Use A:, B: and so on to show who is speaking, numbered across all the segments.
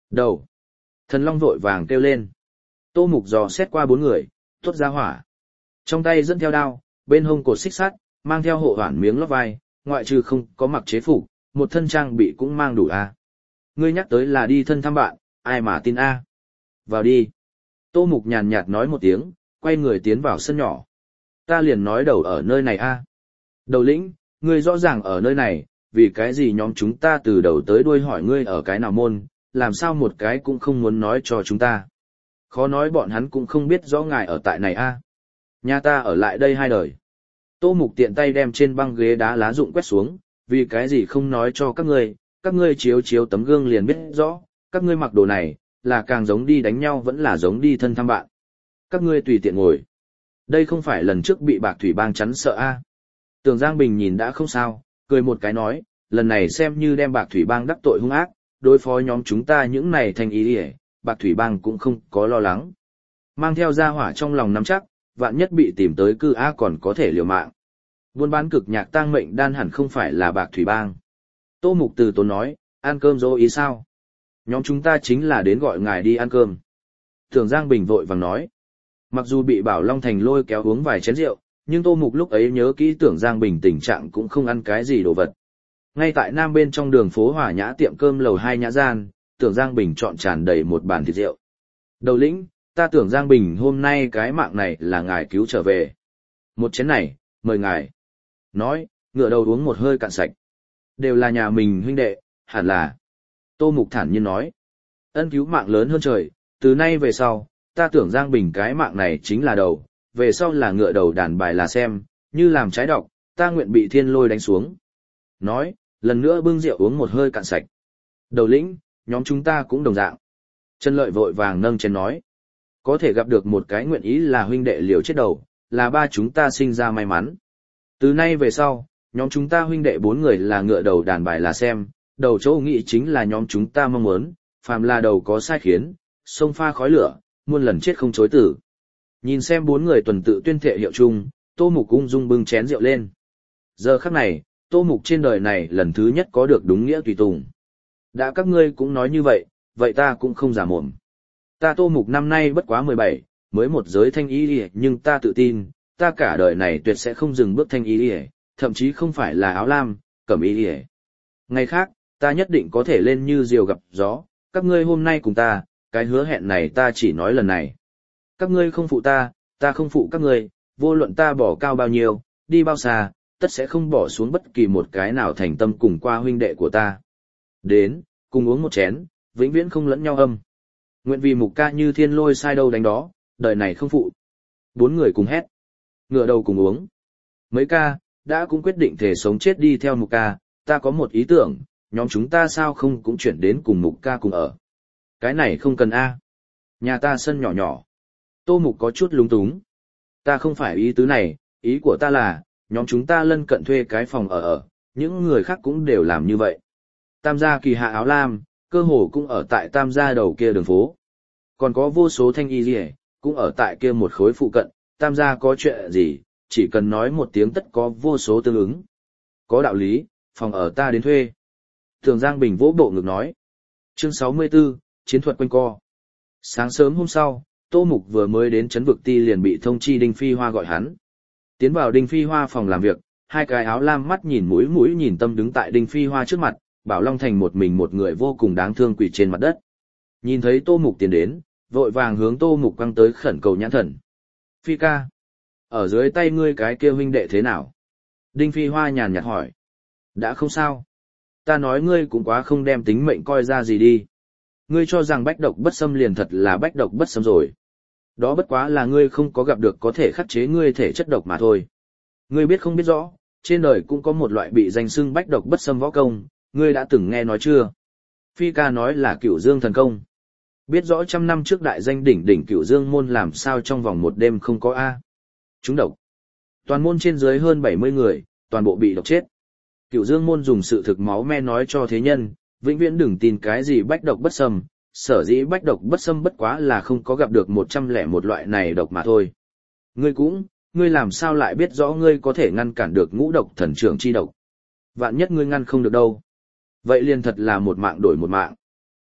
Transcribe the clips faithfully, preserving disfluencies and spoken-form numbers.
A: Đầu. Thần Long vội vàng kêu lên. Tô Mục dò xét qua bốn người, tốt ra hỏa. Trong tay dẫn theo đao, bên hông cột xích sắt, mang theo hộ hoàn miếng lót vai, ngoại trừ không có mặc chế phục, một thân trang bị cũng mang đủ a. Ngươi nhắc tới là đi thân thăm bạn, ai mà tin a? Vào đi. Tô Mục nhàn nhạt nói một tiếng, quay người tiến vào sân nhỏ. Ta liền nói đầu ở nơi này a. Đầu lĩnh, ngươi rõ ràng ở nơi này, vì cái gì nhóm chúng ta từ đầu tới đuôi hỏi ngươi ở cái nào môn, làm sao một cái cũng không muốn nói cho chúng ta. Khó nói bọn hắn cũng không biết rõ ngài ở tại này a. Nhà ta ở lại đây hai đời. Tô Mục tiện tay đem trên băng ghế đá lá rụng quét xuống, vì cái gì không nói cho các ngươi, các ngươi chiếu chiếu tấm gương liền biết rõ, các ngươi mặc đồ này, là càng giống đi đánh nhau vẫn là giống đi thân thăm bạn. Các ngươi tùy tiện ngồi. Đây không phải lần trước bị Bạc Thủy Bang chắn sợ a. Tường Giang Bình nhìn đã không sao, cười một cái nói, lần này xem như đem Bạc Thủy Bang đắc tội hung ác, đối phó nhóm chúng ta những này thành ý đi, Bạc Thủy Bang cũng không có lo lắng. Mang theo gia hỏa trong lòng nắm chắc, vạn nhất bị tìm tới cư á còn có thể liều mạng. Buôn bán cực nhạc tang mệnh đan hẳn không phải là Bạc Thủy Bang. Tô Mục từ tốn nói, ăn cơm dỗ ý sao? Nhóm chúng ta chính là đến gọi ngài đi ăn cơm. Tưởng Giang Bình vội vàng nói. Mặc dù bị Bảo Long Thành lôi kéo uống vài chén rượu, nhưng Tô Mục lúc ấy nhớ kỹ Tưởng Giang Bình tình trạng cũng không ăn cái gì đồ vật. Ngay tại nam bên trong đường phố Hòa Nhã tiệm cơm lầu hai nhã gian, Tưởng Giang Bình chọn tràn đầy một bàn thịt rượu. Đầu lĩnh, ta tưởng Giang Bình hôm nay cái mạng này là ngài cứu trở về. Một chén này, mời ngài. Nói, ngửa đầu uống một hơi cạn sạch. Đều là nhà mình huynh đệ, hẳn là. Tô Mục thản nhiên nói. Ân cứu mạng lớn hơn trời, từ nay về sau, ta tưởng Giang Bình cái mạng này chính là đầu, về sau là ngựa đầu đàn bài là xem, như làm trái độc, ta nguyện bị thiên lôi đánh xuống. Nói, lần nữa bưng rượu uống một hơi cạn sạch. Đầu lĩnh, nhóm chúng ta cũng đồng dạng. Trần Lợi vội vàng nâng chén nói. Có thể gặp được một cái nguyện ý là huynh đệ liều chết đầu, là ba chúng ta sinh ra may mắn. Từ nay về sau, nhóm chúng ta huynh đệ bốn người là ngựa đầu đàn bài là xem, đầu chỗ nghị chính là nhóm chúng ta mong muốn, phàm là đầu có sai khiến, sông pha khói lửa, muôn lần chết không chối tử. Nhìn xem bốn người tuần tự tuyên thệ hiệu chung, Tô Mục ung dung bưng chén rượu lên. Giờ khắc này, Tô Mục trên đời này lần thứ nhất có được đúng nghĩa tùy tùng. Đã các ngươi cũng nói như vậy, vậy ta cũng không giả mồm. Ta Tô Mục năm nay bất quá mười bảy, mới một giới thanh y đi, nhưng ta tự tin, ta cả đời này tuyệt sẽ không dừng bước thanh y đi, thậm chí không phải là áo lam, cẩm y đi. Ngày khác, ta nhất định có thể lên như diều gặp gió, các ngươi hôm nay cùng ta, cái hứa hẹn này ta chỉ nói lần này. Các ngươi không phụ ta, ta không phụ các ngươi, vô luận ta bỏ cao bao nhiêu, đi bao xa, tất sẽ không bỏ xuống bất kỳ một cái nào thành tâm cùng qua huynh đệ của ta. Đến, cùng uống một chén, vĩnh viễn không lẫn nhau âm. Nguyện vì Mục ca như thiên lôi sai đâu đánh đó, đời này không phụ. Bốn người cùng hét, ngửa đầu cùng uống. Mấy ca, đã cũng quyết định thể sống chết đi theo Mục ca, ta có một ý tưởng, nhóm chúng ta sao không cũng chuyển đến cùng Mục ca cùng ở. Cái này không cần a. Nhà ta sân nhỏ nhỏ. Tô Mục có chút lúng túng. Ta không phải ý tứ này, ý của ta là, nhóm chúng ta lân cận thuê cái phòng ở ở, những người khác cũng đều làm như vậy. Tam gia kỳ hạ áo lam, cơ hồ cũng ở tại tam gia đầu kia đường phố. Còn có vô số thanh y rìa, cũng ở tại kia một khối phụ cận, tam gia có chuyện gì, chỉ cần nói một tiếng tất có vô số tương ứng. Có đạo lý, phòng ở ta đến thuê. Thường Giang Bình vỗ bộ ngực nói. Chương sáu mươi tư, chiến thuật quanh co. Sáng sớm hôm sau, Tô Mục vừa mới đến trấn vực ti liền bị thông chi Đinh Phi Hoa gọi hắn. Tiến vào Đinh Phi Hoa phòng làm việc, hai cái áo lam mắt nhìn mũi mũi nhìn tâm đứng tại Đinh Phi Hoa trước mặt, Bảo Long Thành một mình một người vô cùng đáng thương quỳ trên mặt đất. Nhìn thấy Tô Mục tiến đến, vội vàng hướng Tô Mục quăng tới khẩn cầu nhãn thần. Phi ca, ở dưới tay ngươi cái kia huynh đệ thế nào? Đinh Phi Hoa nhàn nhạt hỏi. Đã không sao. Ta nói ngươi cũng quá không đem tính mệnh coi ra gì đi. Ngươi cho rằng bách độc bất xâm liền thật là bách độc bất xâm rồi. Đó bất quá là ngươi không có gặp được có thể khắc chế ngươi thể chất độc mà thôi. Ngươi biết không biết rõ, trên đời cũng có một loại bị danh xưng bách độc bất xâm võ công, ngươi đã từng nghe nói chưa? Phi ca nói là Cửu Dương thần công. Biết rõ trăm năm trước đại danh đỉnh đỉnh Cửu Dương môn làm sao trong vòng một đêm không có A. Chúng độc. Toàn môn trên dưới hơn bảy mươi người, toàn bộ bị độc chết. Cửu Dương môn dùng sự thực máu me nói cho thế nhân, vĩnh viễn đừng tin cái gì bách độc bất xâm, sở dĩ bách độc bất xâm bất quá là không có gặp được một trăm lẻ một loại này độc mà thôi. Ngươi cũng, ngươi làm sao lại biết rõ ngươi có thể ngăn cản được ngũ độc thần trưởng chi độc? Vạn nhất ngươi ngăn không được đâu. Vậy liền thật là một mạng đổi một mạng.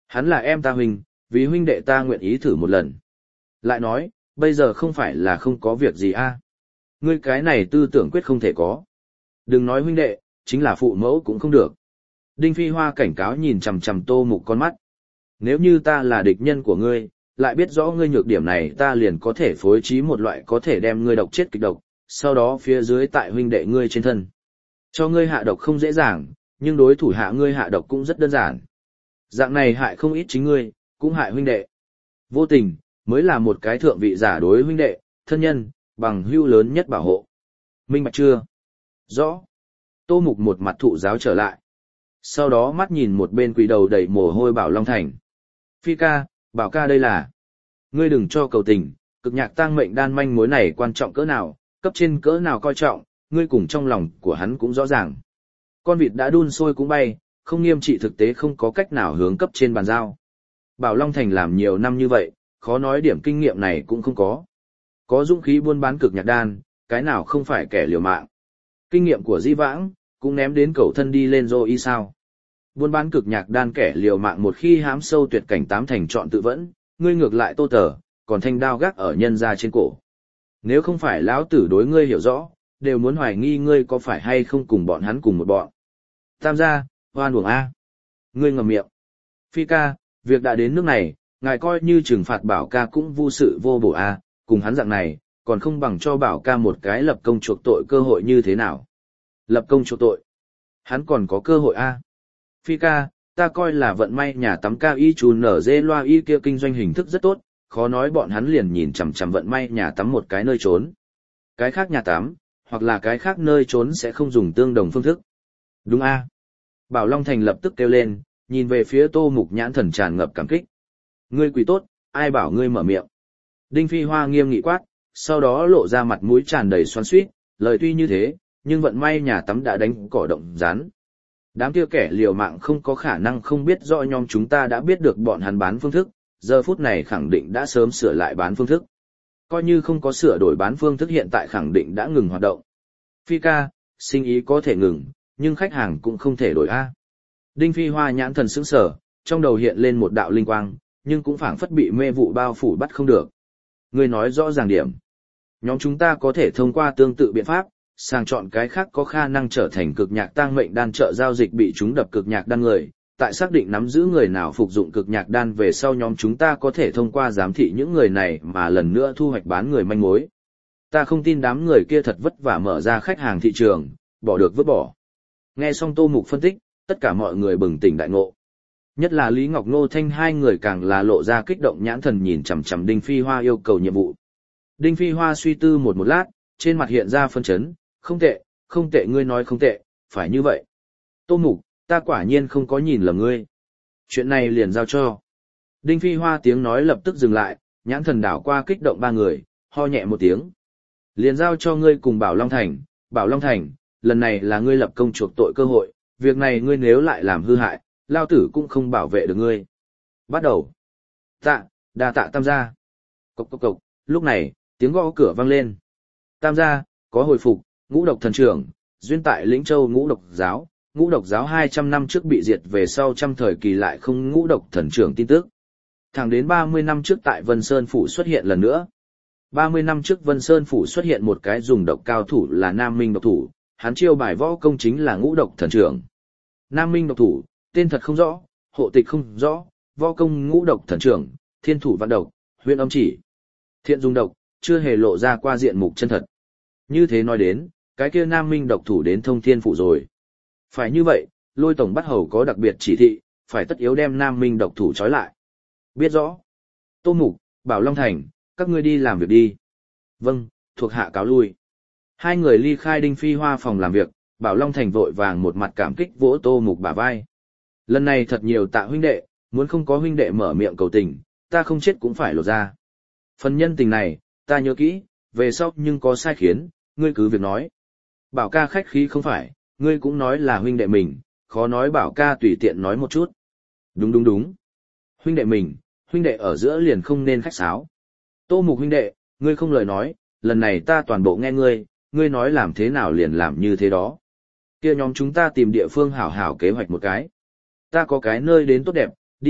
A: Hắn là em ta huynh, vì huynh đệ ta nguyện ý thử một lần. Lại nói, bây giờ không phải là không có việc gì a. Ngươi cái này tư tưởng quyết không thể có. Đừng nói huynh đệ, chính là phụ mẫu cũng không được. Đinh Phi Hoa cảnh cáo nhìn chằm chằm Tô Mục con mắt. Nếu như ta là địch nhân của ngươi, lại biết rõ ngươi nhược điểm này, ta liền có thể phối trí một loại có thể đem ngươi độc chết kịch độc, sau đó phía dưới tại huynh đệ ngươi trên thân. Cho ngươi hạ độc không dễ dàng, nhưng đối thủ hạ ngươi hạ độc cũng rất đơn giản. Dạng này hại không ít chính ngươi, cũng hại huynh đệ. Vô tình, mới là một cái thượng vị giả đối huynh đệ, thân nhân, bằng hữu lớn nhất bảo hộ. Minh bạch chưa? Rõ. Tô Mục một mặt thụ giáo trở lại. Sau đó mắt nhìn một bên quỷ đầu đầy mồ hôi Bảo Long Thành. Phi ca, Bảo ca đây là. Ngươi đừng cho cầu tình, cực nhạc tang mệnh đan manh mối này quan trọng cỡ nào, cấp trên cỡ nào coi trọng, ngươi cùng trong lòng của hắn cũng rõ ràng. Con vịt đã đun sôi cũng bay, không nghiêm trị thực tế không có cách nào hướng cấp trên bàn giao. Bảo Long Thành làm nhiều năm như vậy, khó nói điểm kinh nghiệm này cũng không có. Có dũng khí buôn bán cực nhạc đan, cái nào không phải kẻ liều mạng. Kinh nghiệm của Di Vãng, cũng ném đến cầu thân đi lên rồi y sao. Buôn bán cực nhạc đan kẻ liều mạng một khi hám sâu tuyệt cảnh tám thành chọn tự vẫn, ngươi ngược lại Tô Tờ, còn thanh đao gác ở nhân ra trên cổ. Nếu không phải lão tử đối ngươi hiểu rõ, đều muốn hoài nghi ngươi có phải hay không cùng bọn hắn cùng một bọn. Tam gia, hoan uổng A. Ngươi ngậm miệng. Phi ca, việc đã đến nước này, ngài coi như trừng phạt Bảo ca cũng vô sự vô bổ A, cùng hắn dạng này, còn không bằng cho Bảo ca một cái lập công chuộc tội cơ hội như thế nào. Lập công chuộc tội. Hắn còn có cơ hội A. Phi ca, ta coi là vận may nhà tắm ca y chú nở dê loa y kia kinh doanh hình thức rất tốt, khó nói bọn hắn liền nhìn chằm chằm vận may nhà tắm một cái nơi trốn. Cái khác nhà tắm, hoặc là cái khác nơi trốn sẽ không dùng tương đồng phương thức. Đúng A. Bảo Long Thành lập tức kêu lên, nhìn về phía Tô Mục nhãn thần tràn ngập cảm kích. Ngươi quỷ tốt, ai bảo ngươi mở miệng. Đinh Phi Hoa nghiêm nghị quát, sau đó lộ ra mặt mũi tràn đầy xoắn xuýt, lời tuy như thế, nhưng vận may nhà tắm đã đánh cỏ động rán. Đám kia kẻ liều mạng không có khả năng không biết rõ nhóm chúng ta đã biết được bọn hắn bán phương thức, giờ phút này khẳng định đã sớm sửa lại bán phương thức. Coi như không có sửa đổi bán phương thức hiện tại khẳng định đã ngừng hoạt động. Phi ca, sinh ý có thể ngừng, nhưng khách hàng cũng không thể đổi A. Đinh Phi Hoa nhãn thần sững sờ, trong đầu hiện lên một đạo linh quang, nhưng cũng phảng phất bị mê vụ bao phủ bắt không được. Ngươi nói rõ ràng điểm. Nhóm chúng ta có thể thông qua tương tự biện pháp, sàng chọn cái khác có khả năng trở thành cực nhạc tang mệnh đan trợ giao dịch bị chúng đập cực nhạc đan người, tại xác định nắm giữ người nào phục dụng cực nhạc đan về sau nhóm chúng ta có thể thông qua giám thị những người này mà lần nữa thu hoạch bán người manh mối. Ta không tin đám người kia thật vất vả mở ra khách hàng thị trường, bỏ được vứt bỏ. Nghe xong Tô Mục phân tích, tất cả mọi người bừng tỉnh đại ngộ. Nhất là Lý Ngọc Nô Thanh hai người càng là lộ ra kích động nhãn thần nhìn chằm chằm Đinh Phi Hoa yêu cầu nhiệm vụ. Đinh Phi Hoa suy tư một một lát, trên mặt hiện ra phân chấn, không tệ, không tệ ngươi nói không tệ, phải như vậy. Tô Mục, ta quả nhiên không có nhìn lầm ngươi. Chuyện này liền giao cho. Đinh Phi Hoa tiếng nói lập tức dừng lại, nhãn thần đảo qua kích động ba người, ho nhẹ một tiếng. Liền giao cho ngươi cùng Bảo Long Thành, Bảo Long Thành, lần này là ngươi lập công chuộc tội cơ hội, việc này ngươi nếu lại làm hư hại, lao tử cũng không bảo vệ được ngươi. Bắt đầu. Tạ, đa tạ Tam gia. Cộc cộc cộc, lúc này, tiếng gõ cửa vang lên. Tam gia, có hồi phục, Ngũ Độc thần trưởng, duyên tại Lĩnh Châu Ngũ Độc giáo, Ngũ Độc giáo hai trăm năm trước bị diệt về sau trăm thời kỳ lại không Ngũ Độc thần trưởng tin tức. Thẳng đến ba mươi năm trước tại Vân Sơn Phủ xuất hiện lần nữa. ba mươi năm trước Vân Sơn Phủ xuất hiện một cái dùng độc cao thủ là Nam Minh độc thủ, hắn chiêu bài võ công chính là Ngũ Độc thần trưởng. Nam Minh độc thủ, tên thật không rõ, hộ tịch không rõ, võ công Ngũ Độc thần trưởng, thiên thủ vạn độc, huyền âm chỉ. Thiện dùng độc, chưa hề lộ ra qua diện mục chân thật. Như thế nói đến, cái kia Nam Minh độc thủ đến Thông Thiên Phủ rồi. Phải như vậy, Lôi tổng bắt hầu có đặc biệt chỉ thị, phải tất yếu đem Nam Minh độc thủ trói lại. Biết rõ. Tô Mục, Bảo Long Thành, các ngươi đi làm việc đi. Vâng, thuộc hạ cáo lui. Hai người ly khai Đinh Phi Hoa phòng làm việc, Bảo Long Thành vội vàng một mặt cảm kích vỗ Tô Mục bả vai. Lần này thật nhiều tạ huynh đệ, muốn không có huynh đệ mở miệng cầu tình, ta không chết cũng phải lột ra. Phần nhân tình này, ta nhớ kỹ, về sau nhưng có sai khiến, ngươi cứ việc nói. Bảo ca khách khí không phải, ngươi cũng nói là huynh đệ mình, khó nói Bảo ca tùy tiện nói một chút. Đúng đúng đúng. Huynh đệ mình, huynh đệ ở giữa liền không nên khách sáo. Tô Mục huynh đệ, ngươi không lời nói, lần này ta toàn bộ nghe ngươi, ngươi nói làm thế nào liền làm như thế đó. Kia nhóm chúng ta tìm địa phương hảo hảo kế hoạch một cái. Ta có cái nơi đến tốt đẹp, đi,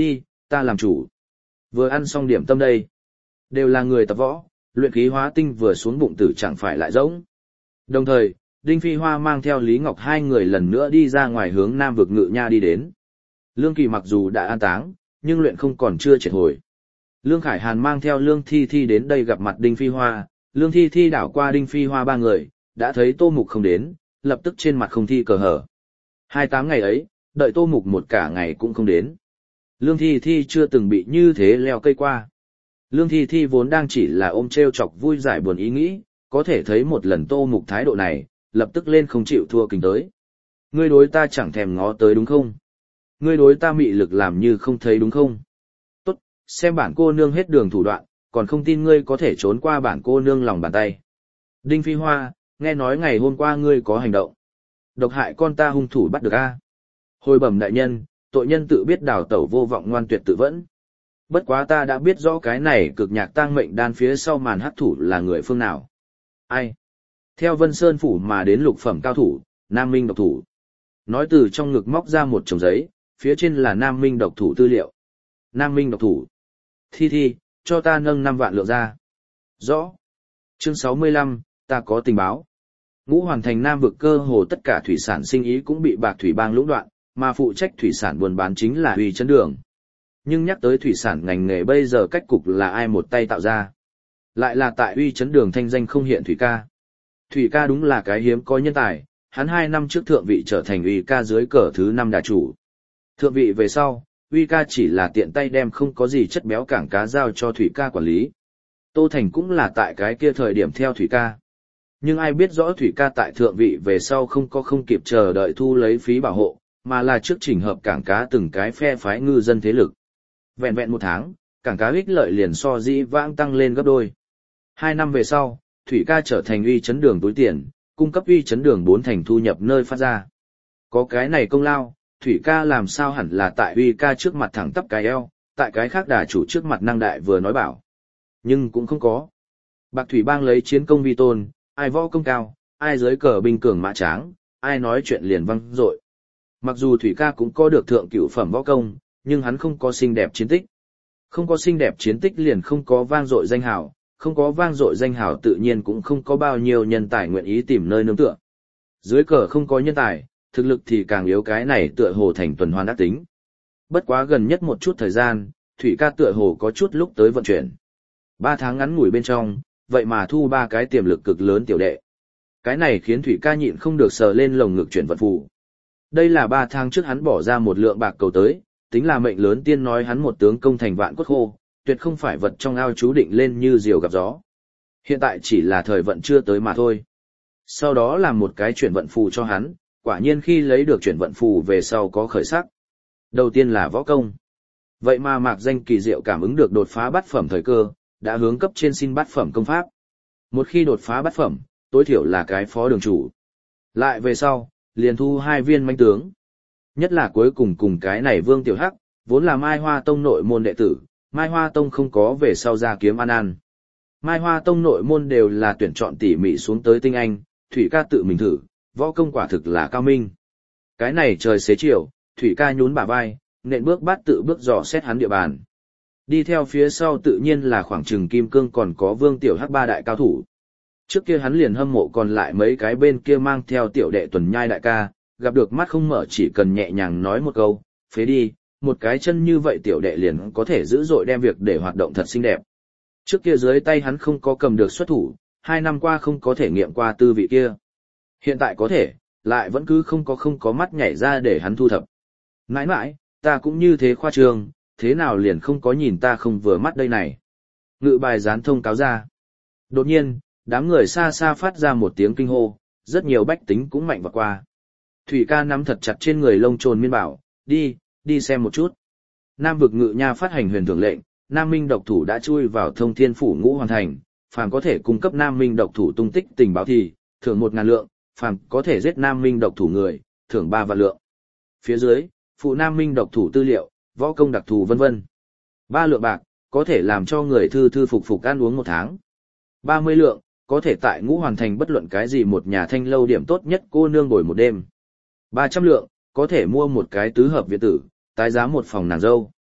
A: ta làm chủ. Vừa ăn xong điểm tâm đây. Đều là người tập võ, luyện khí hóa tinh vừa xuống bụng tử chẳng phải lại rỗng. Đồng thời, Đinh Phi Hoa mang theo Lý Ngọc hai người lần nữa đi ra ngoài hướng Nam vực Ngự Nha đi đến. Lương Kỳ mặc dù đã an táng, nhưng luyện không còn chưa triệt hồi. Lương Khải Hàn mang theo Lương Thi Thi đến đây gặp mặt Đinh Phi Hoa, Lương Thi Thi đảo qua Đinh Phi Hoa ba người, đã thấy Tô Mục không đến, lập tức trên mặt không thi cờ hở. Hai tám ngày ấy, đợi Tô Mục một cả ngày cũng không đến. Lương Thi Thi chưa từng bị như thế leo cây qua. Lương Thi Thi vốn đang chỉ là ôm treo chọc vui giải buồn ý nghĩ, có thể thấy một lần Tô Mục thái độ này, lập tức lên không chịu thua kình tới. Ngươi đối ta chẳng thèm ngó tới đúng không? Ngươi đối ta mị lực làm như không thấy đúng không? Tốt, xem bản cô nương hết đường thủ đoạn, còn không tin ngươi có thể trốn qua bản cô nương lòng bàn tay. Đinh Phi Hoa, nghe nói ngày hôm qua ngươi có hành động. Độc hại con ta hung thủ bắt được a. Hồi bẩm đại nhân, tội nhân tự biết đào tẩu vô vọng ngoan tuyệt tự vẫn. Bất quá ta đã biết rõ cái này cực nhạc tang mệnh đan phía sau màn hắc thủ là người phương nào. Ai? Theo Vân Sơn phủ mà đến lục phẩm cao thủ, Nam Minh độc thủ. Nói từ trong ngực móc ra một chồng giấy, phía trên là Nam Minh độc thủ tư liệu. Nam Minh độc thủ. Thi Thi, cho ta nâng năm vạn lượng ra. Rõ. Chương sáu mươi lăm, ta có tình báo. Ngũ Hoàn thành Nam vực cơ hồ tất cả thủy sản sinh ý cũng bị Bạc Thủy Bang lũng đoạn, mà phụ trách thủy sản buôn bán chính là Uy Chấn Đường. Nhưng nhắc tới thủy sản ngành nghề bây giờ cách cục là ai một tay tạo ra. Lại là tại Uy Chấn Đường thanh danh không hiện Thủy ca. Thủy ca đúng là cái hiếm có nhân tài, hắn hai năm trước thượng vị trở thành Uy ca dưới cờ thứ năm đà chủ. Thượng vị về sau, Uy ca chỉ là tiện tay đem không có gì chất béo cảng cá giao cho Thủy ca quản lý. Tô Thành cũng là tại cái kia thời điểm theo Thủy ca. Nhưng ai biết rõ Thủy ca tại thượng vị về sau không có không kịp chờ đợi thu lấy phí bảo hộ, mà là trước trình hợp cảng cá từng cái phe phái ngư dân thế lực. Vẹn vẹn một tháng, cảng cá ích lợi liền so dĩ vãng tăng lên gấp đôi. Hai năm về sau, Thủy ca trở thành Uy Chấn Đường túi tiền, cung cấp Uy Chấn Đường bốn thành thu nhập nơi phát ra. Có cái này công lao, Thủy ca làm sao hẳn là tại Uy ca trước mặt thẳng tắp cái eo, tại cái khác đà chủ trước mặt năng đại vừa nói bảo. Nhưng cũng không có. Bạc Thủy Bang lấy chiến công vi tôn, ai võ công cao, ai dưới cờ binh cường mã tráng, ai nói chuyện liền văng dội. Mặc dù Thủy ca cũng có được thượng cửu phẩm võ công, nhưng hắn không có xinh đẹp chiến tích. Không có xinh đẹp chiến tích liền không có vang dội danh hào, không có vang dội danh hào tự nhiên cũng không có bao nhiêu nhân tài nguyện ý tìm nơi nương tựa. Dưới cờ không có nhân tài, thực lực thì càng yếu, cái này tựa hồ thành tuần hoàn ác tính. Bất quá gần nhất một chút thời gian, Thủy ca tựa hồ có chút lúc tới vận chuyển. Ba tháng ngắn ngủi bên trong, vậy mà thu ba cái tiềm lực cực lớn tiểu đệ. Cái này khiến Thủy ca nhịn không được sờ lên lồng ngực chuyển vận phù. Đây là ba tháng trước hắn bỏ ra một lượng bạc cầu tới, tính là mệnh lớn tiên nói hắn một tướng công thành vạn cốt khô, tuyệt không phải vật trong ao chú định lên như diều gặp gió. Hiện tại chỉ là thời vận chưa tới mà thôi. Sau đó làm một cái chuyển vận phù cho hắn, quả nhiên khi lấy được chuyển vận phù về sau có khởi sắc. Đầu tiên là võ công. Vậy mà mạc danh kỳ diệu cảm ứng được đột phá bát phẩm thời cơ, đã hướng cấp trên xin bát phẩm công pháp. Một khi đột phá bát phẩm, tối thiểu là cái phó đường chủ. Lại về sau, liền thu hai viên manh tướng. Nhất là cuối cùng cùng cái này Vương Tiểu Hắc, vốn là Mai Hoa Tông nội môn đệ tử, Mai Hoa Tông không có về sau ra kiếm ăn ăn. Mai Hoa Tông nội môn đều là tuyển chọn tỉ mỉ xuống tới tinh anh, Thủy ca tự mình thử, võ công quả thực là cao minh. Cái này trời xế chiều, Thủy ca nhún bả vai, nện bước bát tự bước dò xét hắn địa bàn. Đi theo phía sau tự nhiên là khoảng trừng kim cương còn có Vương Tiểu Hắc ba đại cao thủ. Trước kia hắn liền hâm mộ còn lại mấy cái bên kia mang theo tiểu đệ tuần nhai đại ca, gặp được mắt không mở chỉ cần nhẹ nhàng nói một câu, phế đi, một cái chân như vậy tiểu đệ liền có thể dữ dội đem việc để hoạt động thật xinh đẹp. Trước kia dưới tay hắn không có cầm được xuất thủ, hai năm qua không có thể nghiệm qua tư vị kia. Hiện tại có thể, lại vẫn cứ không có không có mắt nhảy ra để hắn thu thập. Mãi mãi, ta cũng như thế khoa trương, thế nào liền không có nhìn ta không vừa mắt đây này. Ngự bài gián thông cáo ra. Đột nhiên, đám người xa xa phát ra một tiếng kinh hô, rất nhiều bách tính cũng mạnh vào qua. Thủy ca nắm thật chặt trên người lông trồn miên bảo, đi, đi xem một chút. Nam vực Ngự Nha phát hành huyền thưởng lệnh, Nam Minh độc thủ đã chui vào Thông Thiên phủ Ngũ Hoàn thành, phàm có thể cung cấp Nam Minh độc thủ tung tích tình báo thì thưởng một ngàn lượng, phàm có thể giết Nam Minh độc thủ người, thưởng ba vạn lượng. Phía dưới, phụ Nam Minh độc thủ tư liệu, võ công đặc thù vân vân. Ba lượng bạc, có thể làm cho người thư thư phục phục ăn uống một tháng. Ba mươi lượng, có thể tại Ngũ Hoàn thành bất luận cái gì một nhà thanh lâu điểm tốt nhất cô nương bồi một đêm. Ba trăm lượng, có thể mua một cái tứ hợp viện tử, tái giá một phòng nàng dâu.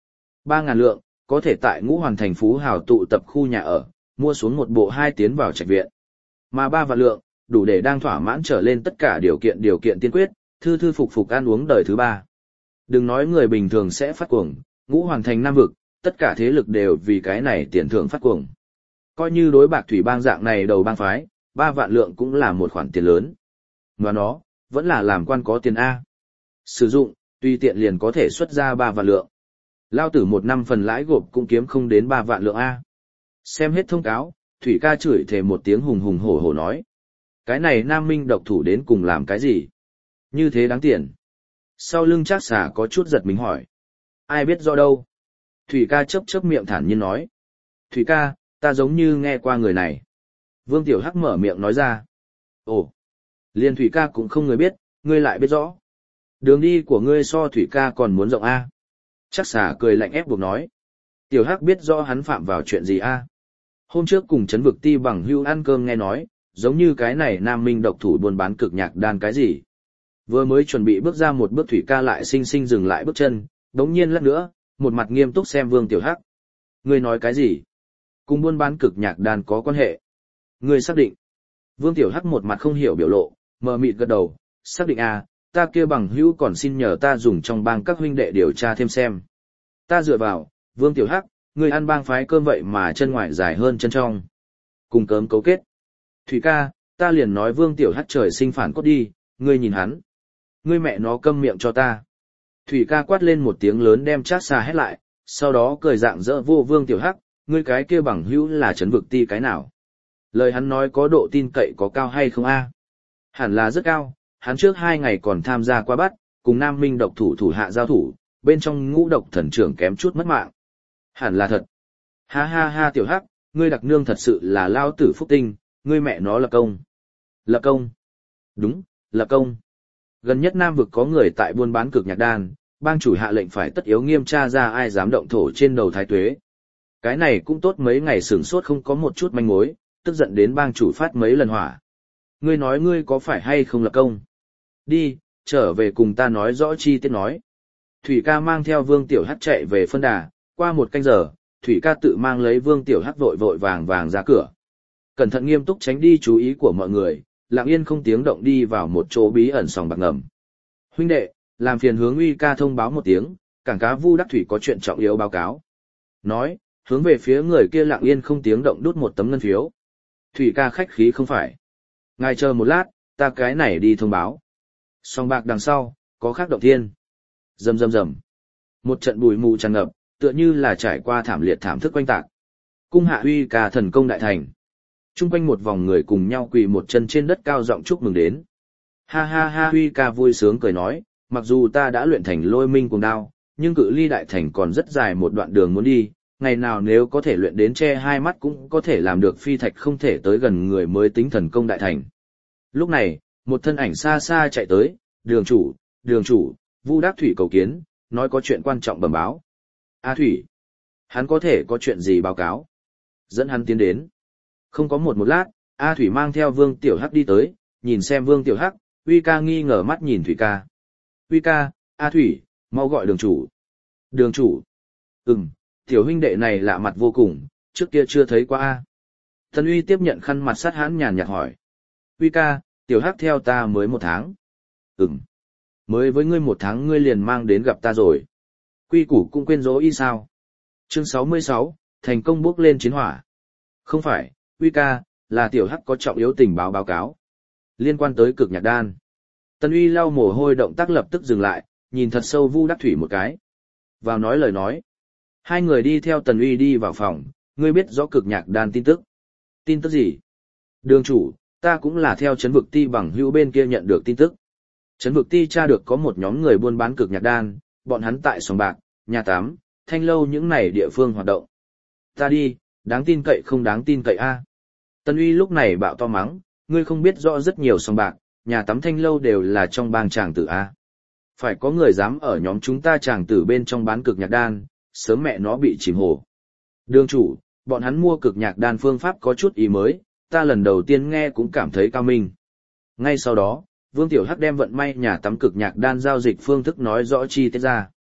A: ba ngàn lượng, có thể tại Ngũ Hoàn thành phú hào tụ tập khu nhà ở, mua xuống một bộ hai tiến vào trạch viện. Mà ba vạn lượng, đủ để đang thỏa mãn trở lên tất cả điều kiện điều kiện tiên quyết, thư thư phục phục ăn uống đời thứ ba. Đừng nói người bình thường sẽ phát cuồng, Ngũ Hoàn thành Nam vực, tất cả thế lực đều vì cái này tiền thưởng phát cuồng. Coi như đối bạc thủy bang dạng này đầu bang phái, ba vạn lượng cũng là một khoản tiền lớn. Và nó, vẫn là làm quan có tiền A. Sử dụng, tùy tiện liền có thể xuất ra ba vạn lượng. Lao tử một năm phần lãi gộp cũng kiếm không đến ba vạn lượng A. Xem hết thông cáo, Thủy ca chửi thề một tiếng hùng hùng hổ hổ nói. Cái này Nam Minh độc thủ đến cùng làm cái gì? Như thế đáng tiền. Sau lưng Trác Xà có chút giật mình hỏi. Ai biết do đâu? Thủy ca chớp chớp miệng thản nhiên nói. Thủy ca, ta giống như nghe qua người này. Vương Tiểu Hắc mở miệng nói ra. Ồ, liền Thủy ca cũng không người biết, ngươi lại biết rõ. Đường đi của ngươi so Thủy ca còn muốn rộng A. Trác Xà cười lạnh ép buộc nói. Tiểu Hắc biết rõ hắn phạm vào chuyện gì A. Hôm trước cùng Trấn Vực Ti bằng hưu ăn cơm nghe nói, giống như cái này Nam Minh độc thủ buôn bán cực nhạc đan cái gì. Vừa mới chuẩn bị bước ra một bước Thủy ca lại sinh sinh dừng lại bước chân, đống nhiên lát nữa, một mặt nghiêm túc xem Vương Tiểu Hắc. Ngươi nói cái gì? Cùng buôn bán cực nhạc đan có quan hệ. Ngươi xác định. Vương Tiểu Hắc một mặt không hiểu biểu lộ, mờ mịt gật đầu, xác định à, ta kia bằng hữu còn xin nhờ ta dùng trong bang các huynh đệ điều tra thêm xem. Ta dựa vào, Vương Tiểu Hắc, ngươi ăn bang phái cơm vậy mà chân ngoài dài hơn chân trong. Cùng cớm cấu kết. Thủy ca, ta liền nói Vương Tiểu Hắc trời sinh phản cốt đi, ngươi nhìn hắn. Ngươi mẹ nó câm miệng cho ta. Thủy ca quát lên một tiếng lớn đem Trác Xà hét lại, sau đó cười dạng dỡ vô Vương Tiểu Hắc, ngươi cái kia bằng hữu là Trấn Vực Ti cái nào? Lời hắn nói có độ tin cậy có cao hay không a? Hẳn là rất cao, hắn trước hai ngày còn tham gia qua bắt, cùng Nam Minh độc thủ thủ hạ giao thủ, bên trong Ngũ Độc thần trưởng kém chút mất mạng. Hẳn là thật. Ha ha ha Tiểu Hắc, ngươi đặc nương thật sự là lao tử phúc tinh, ngươi mẹ nó lập công. Lập công. Đúng, lập công. Gần nhất Nam vực có người tại buôn bán cực nhạc đan, bang chủ hạ lệnh phải tất yếu nghiêm tra ra ai dám động thổ trên đầu thái tuế. Cái này cũng tốt mấy ngày sửng sốt không có một chút manh mối, tức giận đến bang chủ phát mấy lần hỏa. Ngươi nói ngươi có phải hay không lập công? Đi, trở về cùng ta nói rõ chi tiết nói. Thủy ca mang theo Vương Tiểu Hắc chạy về phân đà, qua một canh giờ, Thủy ca tự mang lấy Vương Tiểu Hắc vội vội vàng vàng ra cửa. Cẩn thận nghiêm túc tránh đi chú ý của mọi người, lặng yên không tiếng động đi vào một chỗ bí ẩn sòng bạc ngầm. Huynh đệ, làm phiền hướng Uy ca thông báo một tiếng, cảng cá Vu Đắc Thủy có chuyện trọng yếu báo cáo. Nói, hướng về phía người kia lặng yên không tiếng động đút một tấm ngân phiếu. Thủy ca khách khí không phải. Ngài chờ một lát, ta cái này đi thông báo. Sòng bạc đằng sau, có khác động thiên. Rầm rầm rầm. Một trận bụi mù tràn ngập, tựa như là trải qua thảm liệt thảm thức quanh tạc. Cung hạ Uy ca thần công đại thành. Trung quanh một vòng người cùng nhau quỳ một chân trên đất cao giọng chúc mừng đến. Ha ha ha Uy ca vui sướng cười nói, mặc dù ta đã luyện thành lôi minh cuồng đao, nhưng cự ly đại thành còn rất dài một đoạn đường muốn đi, ngày nào nếu có thể luyện đến che hai mắt cũng có thể làm được phi thạch không thể tới gần người mới tính thần công đại thành. Lúc này, một thân ảnh xa xa chạy tới, đường chủ, đường chủ, Vu Đắc Thủy cầu kiến, nói có chuyện quan trọng bẩm báo. A Thủy, hắn có thể có chuyện gì báo cáo? Dẫn hắn tiến đến. Không có một một lát, A Thủy mang theo Vương Tiểu Hắc đi tới, nhìn xem Vương Tiểu Hắc, Uy ca nghi ngờ mắt nhìn Thủy ca. Uy ca, A Thủy, mau gọi đường chủ. Đường chủ. Ừm, tiểu huynh đệ này lạ mặt vô cùng, trước kia chưa thấy qua A. Thần Uy tiếp nhận khăn mặt sát hãn nhàn nhạt hỏi. Uy ca, Tiểu Hắc theo ta mới một tháng. Ừm. Mới với ngươi một tháng ngươi liền mang đến gặp ta rồi. Quy củ cũng quên dỗ y sao. Chương sáu mươi sáu, thành công bước lên chiến hỏa. Không phải, Uy ca, là Tiểu Hắc có trọng yếu tình báo báo cáo. Liên quan tới cực nhạc đan. Tần Uy lau mồ hôi động tác lập tức dừng lại, nhìn thật sâu Vu Đắc Thủy một cái. Vào nói lời nói. Hai người đi theo Tần Uy đi vào phòng, ngươi biết rõ cực nhạc đan tin tức. Tin tức gì? Đường chủ, ta cũng là theo Trấn Vực Ti bằng hữu bên kia nhận được tin tức. Trấn Vực Ti tra được có một nhóm người buôn bán cực nhạc đan, bọn hắn tại sòng bạc, nhà tắm, thanh lâu những này địa phương hoạt động. Ta đi, đáng tin cậy không đáng tin cậy a. Tần Uy lúc này bạo to mắng, ngươi không biết rõ rất nhiều sòng bạc, nhà tắm thanh lâu đều là trong bang chàng tử a. Phải có người dám ở nhóm chúng ta chàng tử bên trong bán cực nhạc đan, sớm mẹ nó bị chìm hồ. Đường chủ, bọn hắn mua cực nhạc đan phương pháp có chút ý mới, ta lần đầu tiên nghe cũng cảm thấy cao minh. Ngay sau đó, Vương Tiểu Hắc đem vận may nhà tắm cực nhạc đan giao dịch phương thức nói rõ chi tiết ra.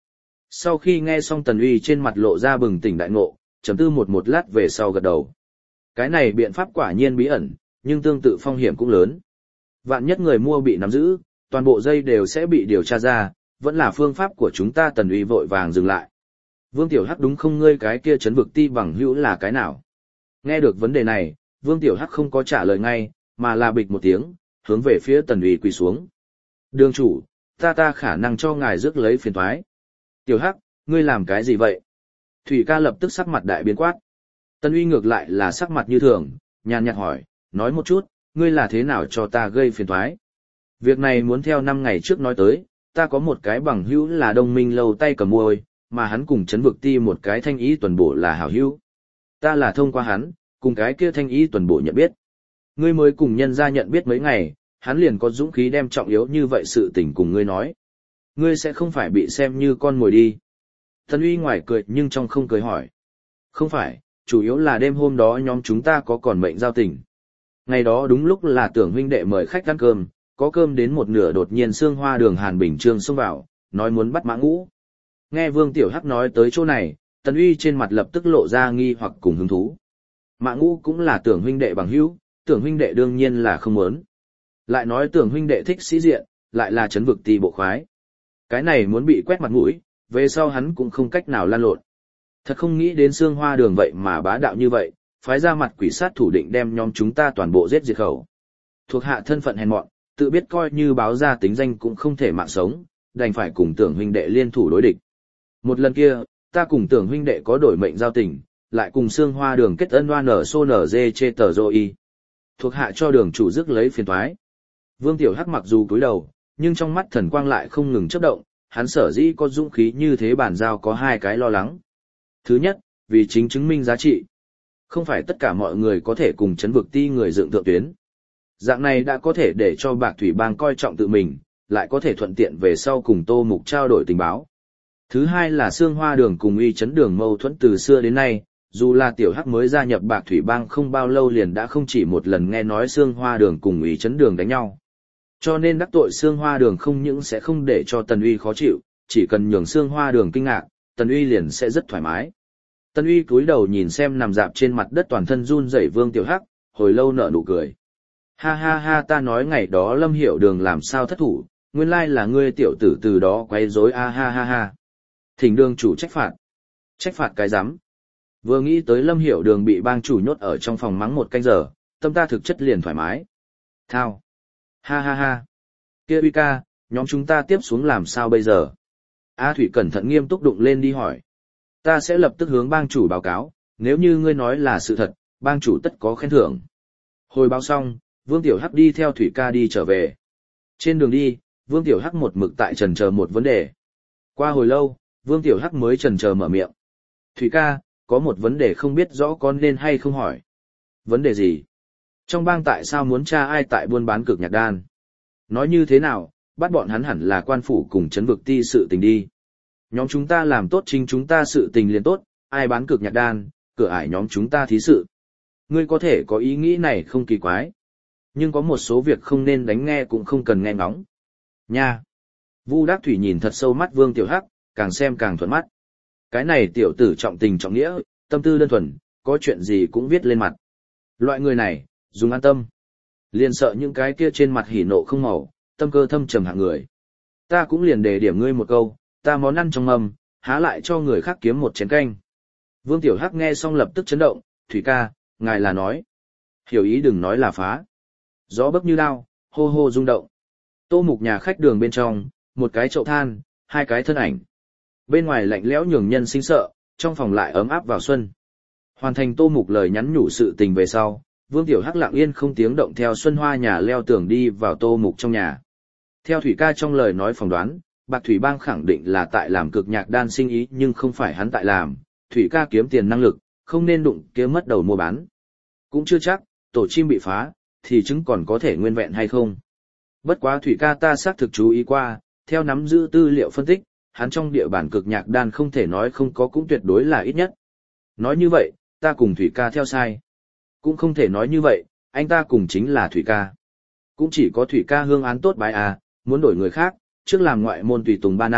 A: Sau khi nghe xong Tần Uy trên mặt lộ ra bừng tỉnh đại ngộ, chấm tư một một lát về sau gật đầu. Cái này biện pháp quả nhiên bí ẩn, nhưng tương tự phong hiểm cũng lớn. Vạn nhất người mua bị nắm giữ, toàn bộ dây đều sẽ bị điều tra ra, vẫn là phương pháp của chúng ta. Tần Uy vội vàng dừng lại. Vương Tiểu Hắc đúng không, ngươi cái kia chấn vực ti bằng hữu là cái nào? Nghe được vấn đề này, Vương Tiểu Hắc không có trả lời ngay, mà là bịch một tiếng, hướng về phía Tần Uy quỳ xuống. Đường chủ, ta ta khả năng cho ngài rước lấy phiền toái. Tiểu Hắc, ngươi làm cái gì vậy? Thủy ca lập tức sắc mặt đại biến quát. Tần Uy ngược lại là sắc mặt như thường, nhàn nhạt hỏi, nói một chút, ngươi là thế nào cho ta gây phiền toái? Việc này muốn theo năm ngày trước nói tới, ta có một cái bằng hữu là đồng minh lâu tay cầm môi, mà hắn cùng chấn vực ti một cái thanh ý tuần bổ là hảo hữu. Ta là thông qua hắn, cùng cái kia thanh ý tuần bổ nhận biết. Ngươi mới cùng nhân gia nhận biết mấy ngày, hắn liền có dũng khí đem trọng yếu như vậy sự tình cùng ngươi nói. Ngươi sẽ không phải bị xem như con mồi đi. Tần Uy ngoài cười nhưng trong không cười hỏi. Không phải, chủ yếu là đêm hôm đó nhóm chúng ta có còn mệnh giao tình. Ngày đó đúng lúc là Tưởng huynh đệ mời khách ăn cơm, có cơm đến một nửa đột nhiên Sương Hoa Đường Hàn Bình Trương xông vào, nói muốn bắt Mã Ngũ. Nghe Vương Tiểu Hắc nói tới chỗ này, Tần Uy trên mặt lập tức lộ ra nghi hoặc cùng hứng thú. Mã Ngũ cũng là Tưởng huynh đệ bằng hữu, Tưởng huynh đệ đương nhiên là không muốn. Lại nói Tưởng huynh đệ thích sĩ diện, lại là chấn vực ti bộ khoái. Cái này muốn bị quét mặt mũi, về sau hắn cũng không cách nào lan lộn. Thật không nghĩ đến Sương Hoa Đường vậy mà bá đạo như vậy, phái ra mặt quỷ sát thủ định đem nhóm chúng ta toàn bộ giết diệt khẩu. Thuộc hạ thân phận hèn mọn, tự biết coi như báo ra tính danh cũng không thể mạng sống, đành phải cùng Tưởng huynh đệ liên thủ đối địch. Một lần kia, ta cùng Tưởng huynh đệ có đổi mệnh giao tình, lại cùng Sương Hoa Đường kết ân oan ở xô nở dê chê tờ dô y. Thuộc hạ cho đường chủ rước lấy phiền toái. Vương Tiểu Hắc mặc dù cúi đầu, nhưng trong mắt thần quang lại không ngừng chớp động, hắn sở dĩ có dũng khí như thế bản giao có hai cái lo lắng. Thứ nhất, vì chính chứng minh giá trị. Không phải tất cả mọi người có thể cùng chấn vực ti người dựng thượng tuyến. Dạng này đã có thể để cho Bạc Thủy Bang coi trọng tự mình, lại có thể thuận tiện về sau cùng Tô Mục trao đổi tình báo. Thứ hai là Sương Hoa Đường cùng Uy Chấn Đường mâu thuẫn từ xưa đến nay, dù là Tiểu Hắc mới gia nhập Bạc Thủy Bang không bao lâu liền đã không chỉ một lần nghe nói Sương Hoa Đường cùng Uy Chấn Đường đánh nhau. Cho nên đắc tội Sương Hoa Đường không những sẽ không để cho Tần Uy khó chịu, chỉ cần nhường Sương Hoa Đường kinh ngạc, Tần Uy liền sẽ rất thoải mái. Tần Uy cúi đầu nhìn xem nằm dạp trên mặt đất toàn thân run rẩy Vương Tiểu Hắc, hồi lâu nở nụ cười. Ha ha ha, ta nói ngày đó Lâm Hiểu Đường làm sao thất thủ, nguyên lai là ngươi tiểu tử từ đó quấy rối a ha ha ha. Thỉnh đường chủ trách phạt. Trách phạt cái rắm. Vừa nghĩ tới Lâm Hiểu Đường bị bang chủ nhốt ở trong phòng mắng một canh giờ, tâm ta thực chất liền thoải mái. Thao. Ha ha ha. Kia Uy ca, nhóm chúng ta tiếp xuống làm sao bây giờ? A Thủy cẩn thận nghiêm túc đụng lên đi hỏi. Ta sẽ lập tức hướng bang chủ báo cáo, nếu như ngươi nói là sự thật, bang chủ tất có khen thưởng. Hồi báo xong, Vương Tiểu Hắc đi theo Thủy ca đi trở về. Trên đường đi, Vương Tiểu Hắc một mực tại trần chờ một vấn đề. Qua hồi lâu, Vương Tiểu Hắc mới trần chờ mở miệng. Thủy ca, có một vấn đề không biết rõ con nên hay không hỏi. Vấn đề gì? Trong bang tại sao muốn tra ai tại buôn bán cực nhạc đan? Nói như thế nào, bắt bọn hắn hẳn là quan phủ cùng chấn vực ti sự tình đi. Nhóm chúng ta làm tốt chính chúng ta sự tình liền tốt, ai bán cực nhạc đan, cửa ải nhóm chúng ta thí sự. Ngươi có thể có ý nghĩ này không kỳ quái. Nhưng có một số việc không nên đánh nghe cũng không cần nghe ngóng. Nha! Vu Đắc Thủy nhìn thật sâu mắt Vương Tiểu Hắc, càng xem càng thuận mắt. Cái này tiểu tử trọng tình trọng nghĩa, tâm tư đơn thuần, có chuyện gì cũng viết lên mặt. Loại người này, dùng an tâm. Liền sợ những cái kia trên mặt hỉ nộ không màu, tâm cơ thâm trầm hạng người. Ta cũng liền đề điểm ngươi một câu, ta món ăn trong mâm, há lại cho người khác kiếm một chén canh. Vương Tiểu Hắc nghe xong lập tức chấn động, Thủy ca, ngài là nói. Hiểu ý đừng nói là phá. Gió bấc như đao, hô hô rung động. Tô Mục nhà khách đường bên trong, một cái chậu than, hai cái thân ảnh. Bên ngoài lạnh lẽo nhường nhân sinh sợ, trong phòng lại ấm áp vào xuân. Hoàn thành Tô Mục lời nhắn nhủ sự tình về sau, Vương Tiểu Hắc lặng yên không tiếng động theo Xuân Hoa nhà leo tường đi vào Tô Mục trong nhà. Theo Thủy ca trong lời nói phỏng đoán, Bạc Thủy Bang khẳng định là tại làm cực nhạc đan sinh ý nhưng không phải hắn tại làm, Thủy ca kiếm tiền năng lực, không nên đụng kiếm mất đầu mua bán. Cũng chưa chắc, tổ chim bị phá, thì chứng còn có thể nguyên vẹn hay không. Bất quá Thủy ca ta xác thực chú ý qua, theo nắm giữ tư liệu phân tích, hắn trong địa bản cực nhạc đan không thể nói không có cũng tuyệt đối là ít nhất. Nói như vậy, ta cùng Thủy ca theo sai. Cũng không thể nói như vậy, anh ta cùng chính là Thủy ca. Cũng chỉ có Thủy ca hương án tốt bái à, muốn đổi người khác, trước làm ngoại môn tùy tùng ba năm,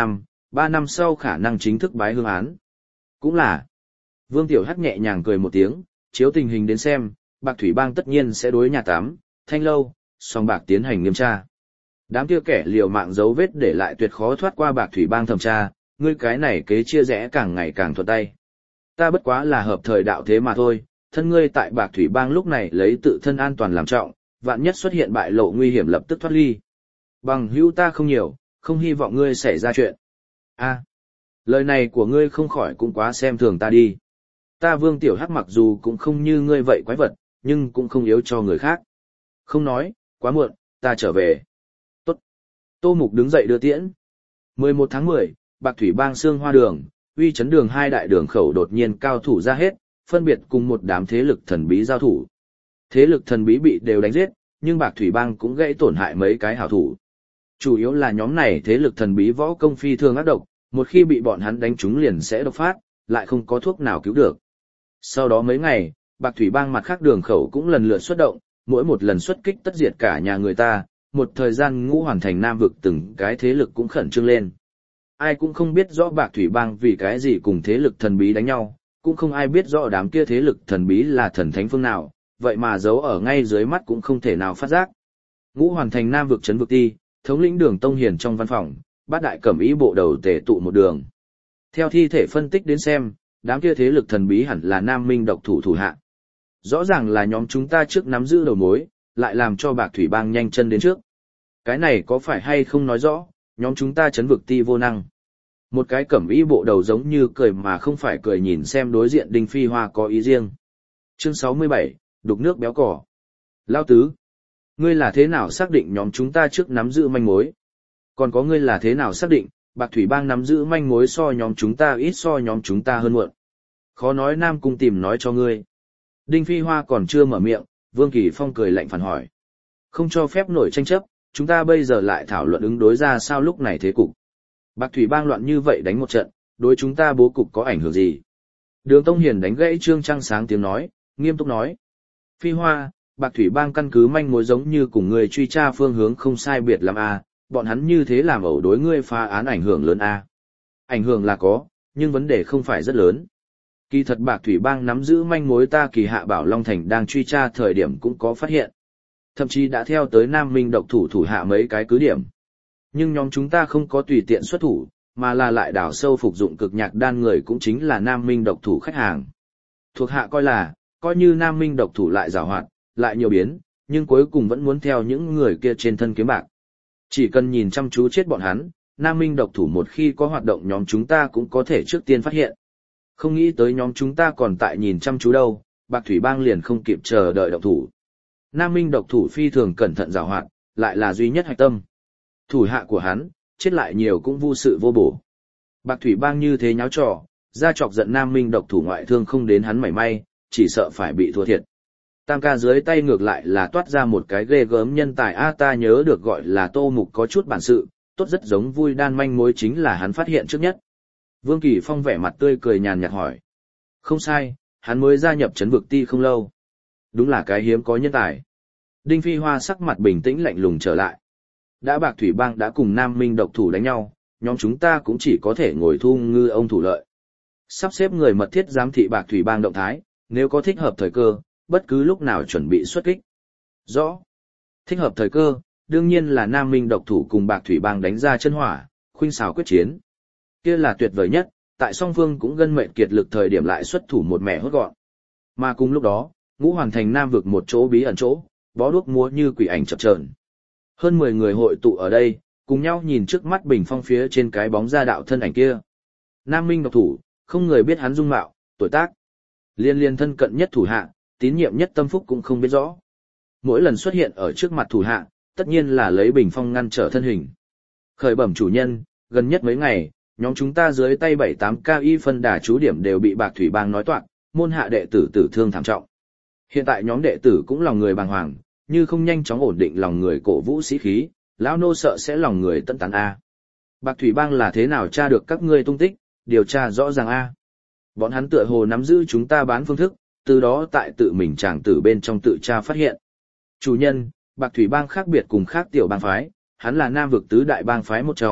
A: ba năm sau khả năng chính thức bái hương án. Cũng là, Vương Tiểu Hắc nhẹ nhàng cười một tiếng, chiếu tình hình đến xem, Bạc Thủy Bang tất nhiên sẽ đối nhà tám, Thanh Lâu, song bạc tiến hành nghiêm tra. Đám kia kẻ liều mạng dấu vết để lại tuyệt khó thoát qua Bạc Thủy Bang thẩm tra, ngươi cái này kế chia rẽ càng ngày càng thuận tay. Ta bất quá là hợp thời đạo thế mà thôi, thân ngươi tại Bạc Thủy Bang lúc này lấy tự thân an toàn làm trọng, vạn nhất xuất hiện bại lộ nguy hiểm lập tức thoát ly. Bằng hữu ta không nhiều, không hy vọng ngươi xảy ra chuyện. A, lời này của ngươi không khỏi cũng quá xem thường ta đi. Ta Vương Tiểu Hắc mặc dù cũng không như ngươi vậy quái vật, nhưng cũng không yếu cho người khác. Không nói, quá muộn, ta trở về. Tốt. Tô Mục đứng dậy đưa tiễn. mười một tháng mười, Bạc Thủy Bang Sương Hoa Đường, Uy Chấn Đường hai đại đường khẩu đột nhiên cao thủ ra hết, phân biệt cùng một đám thế lực thần bí giao thủ. Thế lực thần bí bị đều đánh giết, nhưng Bạc Thủy Bang cũng gãy tổn hại mấy cái hảo thủ. Chủ yếu là nhóm này thế lực thần bí võ công phi thường ác độc, một khi bị bọn hắn đánh trúng liền sẽ độc phát, lại không có thuốc nào cứu được. Sau đó mấy ngày, Bạc Thủy Bang mặt khác đường khẩu cũng lần lượt xuất động, mỗi một lần xuất kích tất diệt cả nhà người ta, một thời gian Ngũ Hoàn Thành Nam vực từng cái thế lực cũng khẩn trương lên. Ai cũng không biết rõ Bạc Thủy Bang vì cái gì cùng thế lực thần bí đánh nhau, cũng không ai biết rõ đám kia thế lực thần bí là thần thánh phương nào, vậy mà giấu ở ngay dưới mắt cũng không thể nào phát giác. Ngũ Hoàn Thành Nam vực trấn vực ti, thống lĩnh Đường Tông Hiền trong văn phòng, bát đại cẩm ý bộ đầu tề tụ một đường. Theo thi thể phân tích đến xem, đám kia thế lực thần bí hẳn là Nam Minh độc thủ thủ hạ. Rõ ràng là nhóm chúng ta trước nắm giữ đầu mối, lại làm cho Bạc Thủy Bang nhanh chân đến trước. Cái này có phải hay không nói rõ, nhóm chúng ta trấn vực ti vô năng. Một cái cẩm y bộ đầu giống như cười mà không phải cười nhìn xem đối diện Đinh Phi Hoa có ý riêng. Chương sáu mươi bảy, đục nước béo cỏ. Lao tứ, ngươi là thế nào xác định nhóm chúng ta trước nắm giữ manh mối? Còn có ngươi là thế nào xác định, Bạc Thủy Bang nắm giữ manh mối so nhóm chúng ta ít so nhóm chúng ta hơn muộn? Khó nói Nam Cung tìm nói cho ngươi. Đinh Phi Hoa còn chưa mở miệng, Vương Kỳ Phong cười lạnh phản hỏi. Không cho phép nổi tranh chấp, chúng ta bây giờ lại thảo luận ứng đối ra sao lúc này thế cục. Bạc Thủy Bang loạn như vậy đánh một trận, đối chúng ta bố cục có ảnh hưởng gì? Đường Tông Hiền đánh gãy Trương Trăng Sáng tiếng nói, nghiêm túc nói. Phi Hoa, Bạc Thủy Bang căn cứ manh mối giống như cùng người truy tra phương hướng không sai biệt lắm a, bọn hắn như thế làm ẩu đối ngươi phá án ảnh hưởng lớn a. Ảnh hưởng là có, nhưng vấn đề không phải rất lớn. Kỳ thật Bạc Thủy Bang nắm giữ manh mối ta Kỳ Hạ Bảo Long Thành đang truy tra thời điểm cũng có phát hiện. Thậm chí đã theo tới Nam Minh độc thủ thủ hạ mấy cái cứ điểm. Nhưng nhóm chúng ta không có tùy tiện xuất thủ, mà là lại đào sâu phục dụng cực nhạc đan người cũng chính là Nam Minh độc thủ khách hàng. Thuộc hạ coi là, coi như Nam Minh độc thủ lại giàu hoạt, lại nhiều biến, nhưng cuối cùng vẫn muốn theo những người kia trên thân kiếm bạc. Chỉ cần nhìn chăm chú chết bọn hắn, Nam Minh độc thủ một khi có hoạt động nhóm chúng ta cũng có thể trước tiên phát hiện. Không nghĩ tới nhóm chúng ta còn tại nhìn chăm chú đâu, Bạc Thủy Bang liền không kịp chờ đợi độc thủ. Nam Minh độc thủ phi thường cẩn thận giàu hoạt, lại là duy nhất hạch tâm. Thủ hạ của hắn, chết lại nhiều cũng vô sự vô bổ. Bạc Thủy Bang như thế nháo trò, ra chọc giận Nam Minh độc thủ ngoại thương không đến hắn mảy may, chỉ sợ phải bị thua thiệt. Tam ca dưới tay ngược lại là toát ra một cái ghê gớm nhân tài a, ta nhớ được gọi là Tô Mục có chút bản sự, tốt rất giống vui đan manh mối chính là hắn phát hiện trước nhất. Vương Kỳ Phong vẻ mặt tươi cười nhàn nhạt hỏi. Không sai, hắn mới gia nhập trấn vực ti không lâu. Đúng là cái hiếm có nhân tài. Đinh Phi Hoa sắc mặt bình tĩnh lạnh lùng trở lại. Đã Bạc Thủy Bang đã cùng Nam Minh độc thủ đánh nhau, nhóm chúng ta cũng chỉ có thể ngồi thu ngư ông thủ lợi. Sắp xếp người mật thiết giám thị Bạc Thủy Bang động thái, nếu có thích hợp thời cơ, bất cứ lúc nào chuẩn bị xuất kích. Rõ. Thích hợp thời cơ, đương nhiên là Nam Minh độc thủ cùng Bạc Thủy Bang đánh ra chân hỏa, khuynh xào quyết chiến. Kia là tuyệt vời nhất, tại song phương cũng gân mệnh kiệt lực thời điểm lại xuất thủ một mẻ hốt gọn. Mà cùng lúc đó, Ngũ Hoàn Thành Nam vực một chỗ bí ẩn chỗ, bó đuốc múa như quỷ ảnh chập chờn. Hơn mười người hội tụ ở đây, cùng nhau nhìn trước mắt bình phong phía trên cái bóng ra đạo thân ảnh kia. Nam Minh độc thủ, không người biết hắn dung mạo, tuổi tác. Liên liên thân cận nhất thủ hạ, tín nhiệm nhất tâm phúc cũng không biết rõ. Mỗi lần xuất hiện ở trước mặt thủ hạ, tất nhiên là lấy bình phong ngăn trở thân hình. Khởi bẩm chủ nhân, gần nhất mấy ngày, nhóm chúng ta dưới tay bảy tám ca y phân đà chú điểm đều bị Bạc Thủy Bang nói toạc, môn hạ đệ tử tử thương thảm trọng. Hiện tại nhóm đệ tử cũng lòng người bàng hoàng, như không nhanh chóng ổn định lòng người cổ vũ sĩ khí, lão nô sợ sẽ lòng người tận tán a. Bạc Thủy Bang là thế nào tra được các ngươi tung tích, điều tra rõ ràng a. Bọn hắn tựa hồ nắm giữ chúng ta bán phương thức, từ đó tại tự mình chàng tử bên trong tự tra phát hiện. Chủ nhân, Bạc Thủy Bang khác biệt cùng khác tiểu bang phái, hắn là Nam vực tứ đại bang phái một trong,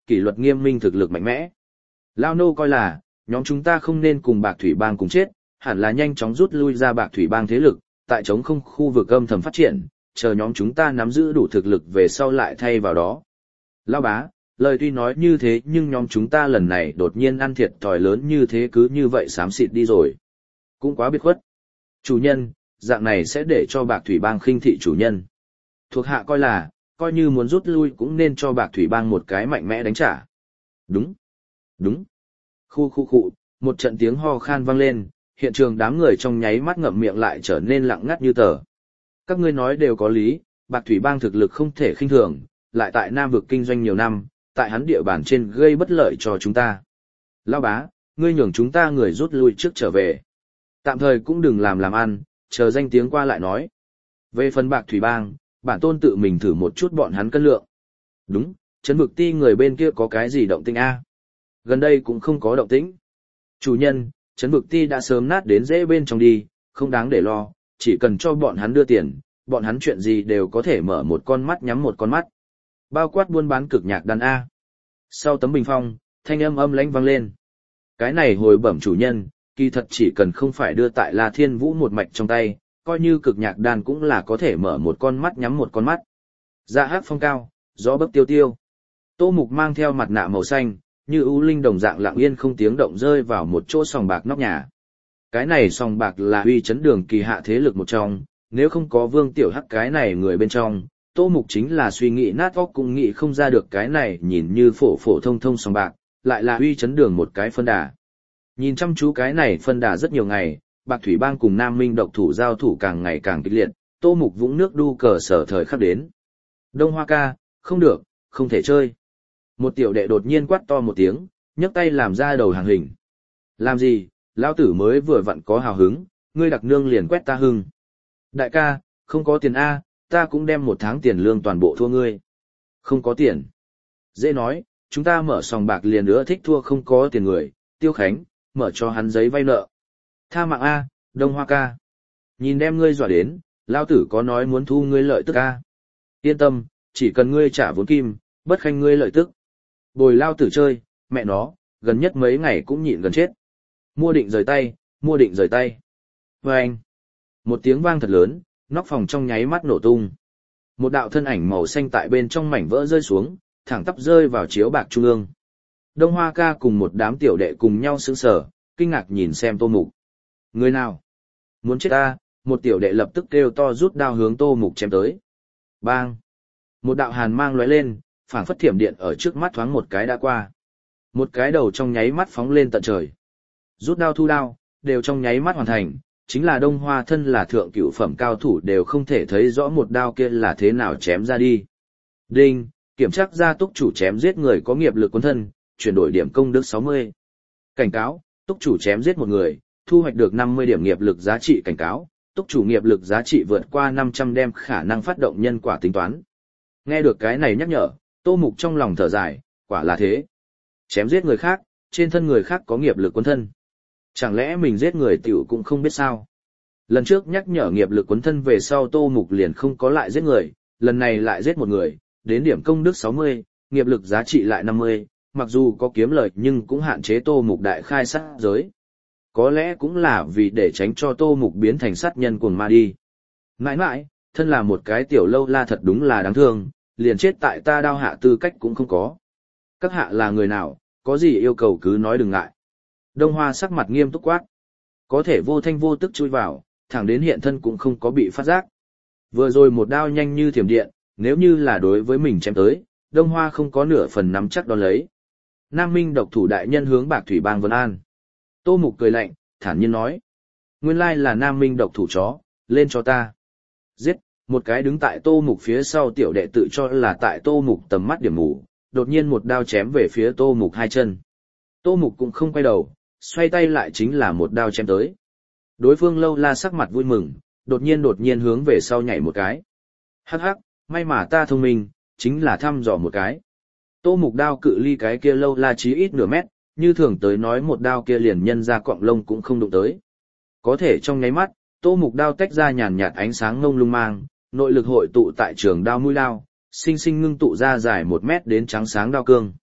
A: kỷ luật nghiêm minh thực lực mạnh mẽ. Lao nô coi là, nhóm chúng ta không nên cùng Bạc Thủy Bang cùng chết, hẳn là nhanh chóng rút lui ra Bạc Thủy Bang thế lực, tại chống không khu vực âm thầm phát triển, chờ nhóm chúng ta nắm giữ đủ thực lực về sau lại thay vào đó. Lao bá, lời tuy nói như thế nhưng nhóm chúng ta lần này đột nhiên ăn thiệt thòi lớn như thế cứ như vậy xám xịt đi rồi. Cũng quá biệt khuất. Chủ nhân, dạng này sẽ để cho Bạc Thủy Bang khinh thị chủ nhân. Thuộc hạ coi là, coi như muốn rút lui cũng nên cho Bạc Thủy Bang một cái mạnh mẽ đánh trả. Đúng. Đúng. Khu khu khu, một trận tiếng ho khan vang lên, hiện trường đám người trong nháy mắt ngậm miệng lại trở nên lặng ngắt như tờ. Các ngươi nói đều có lý, Bạc Thủy Bang thực lực không thể khinh thường, lại tại Nam vực kinh doanh nhiều năm, tại hắn địa bàn trên gây bất lợi cho chúng ta. Lão bá, ngươi nhường chúng ta người rút lui trước trở về. Tạm thời cũng đừng làm làm ăn, chờ danh tiếng qua lại nói. Về phần Bạc Thủy Bang, bản tôn tự mình thử một chút bọn hắn cân lượng. Đúng, Trấn Vực Ti người bên kia có cái gì động tĩnh a? Gần đây cũng không có động tĩnh. Chủ nhân, Trấn Vực Ti đã sớm nát đến dễ bên trong đi, không đáng để lo, chỉ cần cho bọn hắn đưa tiền, bọn hắn chuyện gì đều có thể mở một con mắt nhắm một con mắt. Bao quát buôn bán cực nhạc đàn A. Sau tấm bình phong, thanh âm âm lãnh vang lên. Cái này hồi bẩm chủ nhân, kỳ thật chỉ cần không phải đưa tại La Thiên Vũ một mạch trong tay, coi như cực nhạc đàn cũng là có thể mở một con mắt nhắm một con mắt. Dạ hát phong cao, gió bấc tiêu tiêu. Tô Mục mang theo mặt nạ màu xanh, như ưu linh đồng dạng lặng yên không tiếng động rơi vào một chỗ sòng bạc nóc nhà. Cái này sòng bạc là uy chấn đường kỳ hạ thế lực một trong, nếu không có Vương Tiểu Hắc cái này người bên trong, Tô Mục chính là suy nghĩ nát óc cũng nghĩ không ra được cái này nhìn như phổ phổ thông thông sòng bạc, lại là uy chấn đường một cái phân đà. Nhìn chăm chú cái này phân đà rất nhiều ngày, Bạc Thủy Bang cùng Nam Minh độc thủ giao thủ càng ngày càng kịch liệt, Tô Mục vũng nước đu cờ sở thời khắc đến. Đông Hoa ca, không được, không thể chơi. Một tiểu đệ đột nhiên quát to một tiếng, nhấc tay làm ra đầu hàng hình. Làm gì, lão tử mới vừa vặn có hào hứng, ngươi đặc nương liền quét ta hưng. Đại ca, không có tiền A, ta cũng đem một tháng tiền lương toàn bộ thua ngươi. Không có tiền. Dễ nói, chúng ta mở sòng bạc liền nữa thích thua không có tiền người, Tiêu Khánh, mở cho hắn giấy vay nợ. Tha mạng A, Đông Hoa ca. Nhìn đem ngươi dọa đến, lão tử có nói muốn thu ngươi lợi tức A. Yên tâm, chỉ cần ngươi trả vốn kim, bất khanh ngươi lợi tức. Bồi lao tử chơi, mẹ nó, gần nhất mấy ngày cũng nhịn gần chết. Mua định rời tay, mua định rời tay. Và anh, một tiếng vang thật lớn, nóc phòng trong nháy mắt nổ tung. Một đạo thân ảnh màu xanh tại bên trong mảnh vỡ rơi xuống, thẳng tắp rơi vào chiếu bạc trung ương. Đông Hoa ca cùng một đám tiểu đệ cùng nhau sững sờ, kinh ngạc nhìn xem Tô Mục. Người nào? Muốn chết ta, một tiểu đệ lập tức kêu to rút đao hướng Tô Mục chém tới. Bang! Một đạo hàn mang lóe lên, phảng phất thiểm điện ở trước mắt thoáng một cái đã qua. Một cái đầu trong nháy mắt phóng lên tận trời. Rút đao thu đao, đều trong nháy mắt hoàn thành, chính là Đông Hoa thân là thượng cửu phẩm cao thủ đều không thể thấy rõ một đao kia là thế nào chém ra đi. Đinh, kiểm tra ra túc chủ chém giết người có nghiệp lực quân thân, chuyển đổi điểm công đức sáu mươi. Cảnh cáo, túc chủ chém giết một người, thu hoạch được năm mươi điểm nghiệp lực giá trị cảnh cáo, túc chủ nghiệp lực giá trị vượt qua năm trăm đem khả năng phát động nhân quả tính toán. Nghe được cái này nhắc nhở, Tô Mục trong lòng thở dài, quả là thế. Chém giết người khác, trên thân người khác có nghiệp lực quân thân. Chẳng lẽ mình giết người tiểu cũng không biết sao? Lần trước nhắc nhở nghiệp lực quân thân về sau Tô Mục liền không có lại giết người, lần này lại giết một người, đến điểm công đức sáu mươi, nghiệp lực giá trị lại năm mươi, mặc dù có kiếm lợi nhưng cũng hạn chế Tô Mục đại khai sát giới. Có lẽ cũng là vì để tránh cho Tô Mục biến thành sát nhân cuồng ma đi. Mãi mãi, thân là một cái tiểu lâu la thật đúng là đáng thương, liền chết tại ta đao hạ tư cách cũng không có. Các hạ là người nào, có gì yêu cầu cứ nói đừng ngại. Đông Hoa sắc mặt nghiêm túc quát. Có thể vô thanh vô tức chui vào, thẳng đến hiện thân cũng không có bị phát giác. Vừa rồi một đao nhanh như thiểm điện, nếu như là đối với mình chém tới, Đông Hoa không có nửa phần nắm chắc đón lấy. Nam Minh độc thủ đại nhân hướng Bạc Thủy Bang Vân An. Tô Mục cười lạnh, thản nhiên nói. Nguyên lai là Nam Minh độc thủ chó, lên cho ta. Giết, một cái đứng tại Tô Mục phía sau tiểu đệ tự cho là tại Tô Mục tầm mắt điểm mù, đột nhiên một đao chém về phía Tô Mục hai chân. Tô Mục cũng không quay đầu, xoay tay lại chính là một đao chém tới. Đối phương lâu la sắc mặt vui mừng, đột nhiên đột nhiên hướng về sau nhảy một cái. Hắc hắc, may mà ta thông minh, chính là thăm dò một cái. Tô Mục đao cự ly cái kia lâu la chí ít nửa mét, như thường tới nói một đao kia liền nhân ra cọng lông cũng không đụng tới. Có thể trong nháy mắt, Tô Mục đao tách ra nhàn nhạt ánh sáng ngông lung mang, nội lực hội tụ tại trường đao mũi đao, sinh sinh ngưng tụ ra dài một mét đến trắng sáng đao cương.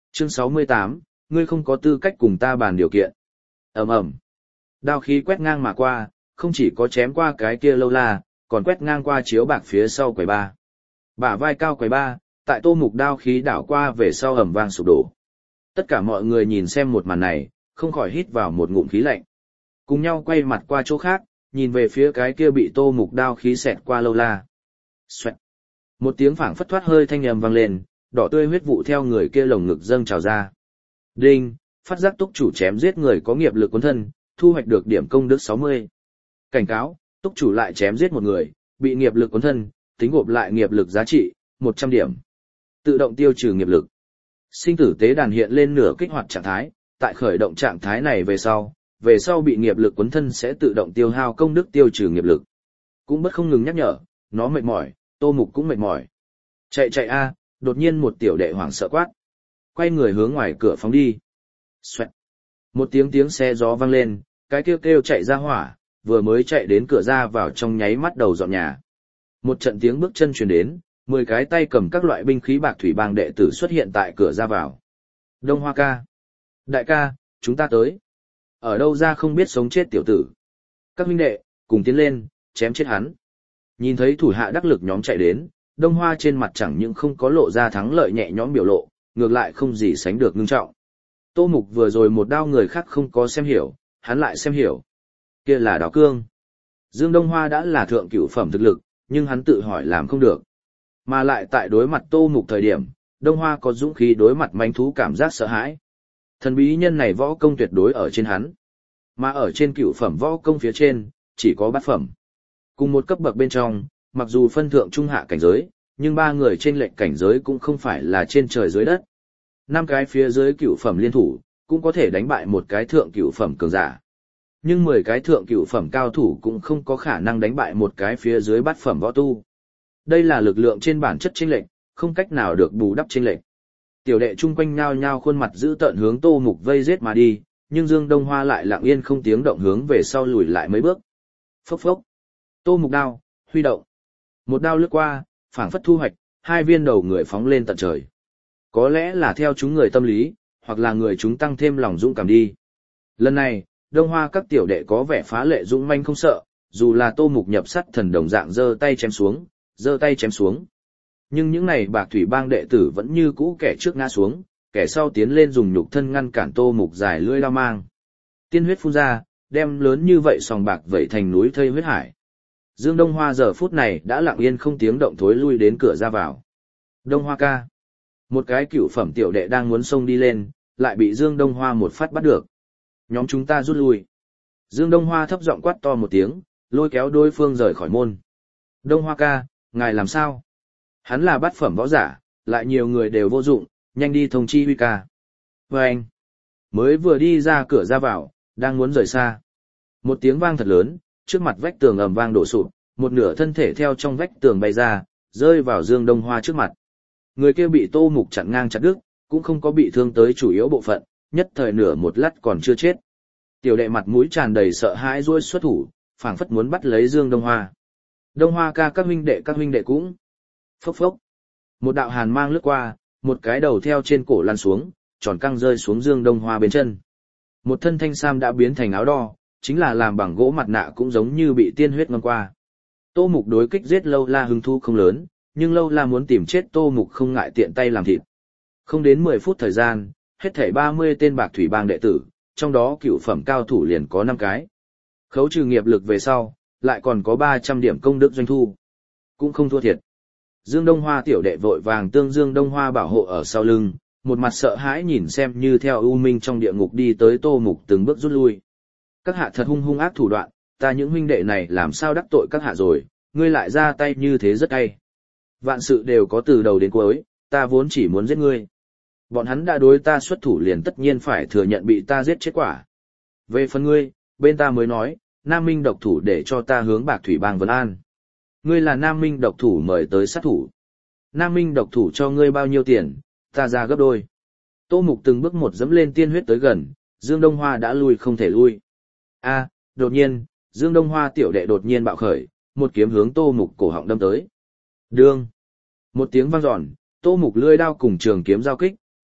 A: Chương sáu mươi tám, ngươi không có tư cách cùng ta bàn điều kiện. Ầm ầm. Đao khí quét ngang mà qua, không chỉ có chém qua cái kia lâu la, còn quét ngang qua chiếu bạc phía sau quầy ba. Bả vai cao quầy ba, tại Tô Mục đao khí đảo qua về sau ầm vang sụp đổ. Tất cả mọi người nhìn xem một màn này, không khỏi hít vào một ngụm khí lạnh. Cùng nhau quay mặt qua chỗ khác, nhìn về phía cái kia bị Tô Mục đao khí xẹt qua lâu la. Xoẹt. Một tiếng phảng phất thoát hơi thanh âm vang lên, đỏ tươi huyết vụ theo người kia lồng ngực dâng trào ra. Đinh, phát giác túc chủ chém giết người có nghiệp lực cuốn thân, thu hoạch được điểm công đức sáu mươi. Cảnh cáo, túc chủ lại chém giết một người, bị nghiệp lực cuốn thân, tính gộp lại nghiệp lực giá trị, một trăm điểm. Tự động tiêu trừ nghiệp lực. Sinh tử tế đàn hiện lên nửa kích hoạt trạng thái, tại khởi động trạng thái này về sau, về sau bị nghiệp lực cuốn thân sẽ tự động tiêu hao công đức tiêu trừ nghiệp lực. Cũng bất không ngừng nhắc nhở, nó mệt mỏi, Tô Mục cũng mệt mỏi. Chạy chạy a, đột nhiên một tiểu đệ hoảng sợ quát. Quay người hướng ngoài cửa phóng đi. Xoẹt. Một tiếng tiếng xe gió vang lên, cái kêu kêu chạy ra hỏa, vừa mới chạy đến cửa ra vào trong nháy mắt đầu dọn nhà. Một trận tiếng bước chân truyền đến, mười cái tay cầm các loại binh khí bạc thủy bang đệ tử xuất hiện tại cửa ra vào. Đông Hoa ca. Đại ca, chúng ta tới. Ở đâu ra không biết sống chết tiểu tử. Các huynh đệ, cùng tiến lên, chém chết hắn. Nhìn thấy thủ hạ đắc lực nhóm chạy đến, Đông Hoa trên mặt chẳng những không có lộ ra thắng lợi nhẹ nhõm biểu lộ, ngược lại không gì sánh được ngưng trọng. Tô Mục vừa rồi một đao người khác không có xem hiểu, hắn lại xem hiểu. Kia là đao cương. Dương Đông Hoa đã là thượng cửu phẩm thực lực, nhưng hắn tự hỏi làm không được. Mà lại tại đối mặt Tô Mục thời điểm, Đông Hoa có dũng khí đối mặt manh thú cảm giác sợ hãi. Thần bí nhân này võ công tuyệt đối ở trên hắn. Mà ở trên cửu phẩm võ công phía trên, chỉ có bát phẩm. Cùng một cấp bậc bên trong, mặc dù phân thượng trung hạ cảnh giới, nhưng ba người trên lệnh cảnh giới cũng không phải là trên trời dưới đất. Năm cái phía dưới cửu phẩm liên thủ, cũng có thể đánh bại một cái thượng cửu phẩm cường giả. Nhưng mười cái thượng cửu phẩm cao thủ cũng không có khả năng đánh bại một cái phía dưới bát phẩm võ tu. Đây là lực lượng trên bản chất chênh lệch, không cách nào được bù đắp chênh lệch. Tiểu đệ chung quanh nhao nhao khuôn mặt giữ tợn hướng Tô Mục vây giết mà đi, nhưng Dương Đông Hoa lại lặng yên không tiếng động hướng về sau lùi lại mấy bước. Phốc phốc. Tô Mục đao, huy động. Một đao lướt qua, phảng phất thu hoạch, hai viên đầu người phóng lên tận trời. Có lẽ là theo chúng người tâm lý, hoặc là người chúng tăng thêm lòng dũng cảm đi. Lần này, Đông Hoa các tiểu đệ có vẻ phá lệ dũng manh không sợ, dù là Tô Mục nhập sắt thần đồng dạng giơ tay chém xuống, giơ tay chém xuống. Nhưng những này bạc thủy bang đệ tử vẫn như cũ kẻ trước ngã xuống, kẻ sau tiến lên dùng nhục thân ngăn cản Tô Mục dài lưỡi đao mang. Tiên huyết phun ra, đem lớn như vậy sòng bạc vẩy thành núi thây huyết hải. Dương Đông Hoa giờ phút này đã lặng yên không tiếng động thối lui đến cửa ra vào. Đông Hoa ca. Một cái cựu phẩm tiểu đệ đang muốn xông đi lên, lại bị Dương Đông Hoa một phát bắt được. Nhóm chúng ta rút lui. Dương Đông Hoa thấp giọng quát to một tiếng, lôi kéo đối phương rời khỏi môn. Đông Hoa ca, ngài làm sao? Hắn là bát phẩm võ giả, lại nhiều người đều vô dụng, nhanh đi thông chi Huy ca. Và anh, mới vừa đi ra cửa ra vào, đang muốn rời xa. Một tiếng vang thật lớn, trước mặt vách tường ầm vang đổ sụp, một nửa thân thể theo trong vách tường bay ra, rơi vào Dương Đông Hoa trước mặt. Người kia bị Tô Mục chặn ngang chặt đứt, cũng không có bị thương tới chủ yếu bộ phận, nhất thời nửa một lát còn chưa chết. Tiểu đệ mặt mũi tràn đầy sợ hãi ruôi xuất thủ, phảng phất muốn bắt lấy Dương Đông Hoa. Đông Hoa ca các huynh đệ các huynh đệ cũng. Phốc phốc. Một đạo hàn mang lướt qua, một cái đầu theo trên cổ lăn xuống, tròn căng rơi xuống Dương Đông Hoa bên chân. Một thân thanh sam đã biến thành áo đo, chính là làm bằng gỗ mặt nạ cũng giống như bị tiên huyết ngâm qua. Tô Mục đối kích giết Lâu La hứng thú không lớn, nhưng Lâu La muốn tìm chết Tô Mục không ngại tiện tay làm thịt. Không đến mười phút thời gian, hết thảy ba mươi tên bạc thủy bang đệ tử, trong đó cựu phẩm cao thủ liền có năm cái. Khấu trừ nghiệp lực về sau, lại còn có ba trăm điểm công đức doanh thu. Cũng không thua thiệt. Dương Đông Hoa tiểu đệ vội vàng tương Dương Đông Hoa bảo hộ ở sau lưng, một mặt sợ hãi nhìn xem như theo u minh trong địa ngục đi tới Tô Mục từng bước rút lui. Các hạ thật hung hung ác thủ đoạn, ta những huynh đệ này làm sao đắc tội các hạ rồi, ngươi lại ra tay như thế rất hay. Vạn sự đều có từ đầu đến cuối, ta vốn chỉ muốn giết ngươi. Bọn hắn đã đối ta xuất thủ liền tất nhiên phải thừa nhận bị ta giết chết quả. Về phần ngươi, bên ta mới nói, Nam Minh độc thủ để cho ta hướng Bạc Thủy Bang vấn an. Ngươi là Nam Minh độc thủ mời tới sát thủ. Nam Minh độc thủ cho ngươi bao nhiêu tiền, ta ra gấp đôi. Tô Mục từng bước một dẫm lên tiên huyết tới gần, Dương Đông Hoa đã lui không thể lui. A, đột nhiên, Dương Đông Hoa tiểu đệ đột nhiên bạo khởi, một kiếm hướng Tô Mục cổ họng đâm tới. Đương. Một tiếng vang dọn, Tô Mục lưỡi đao cùng trường kiếm giao kích,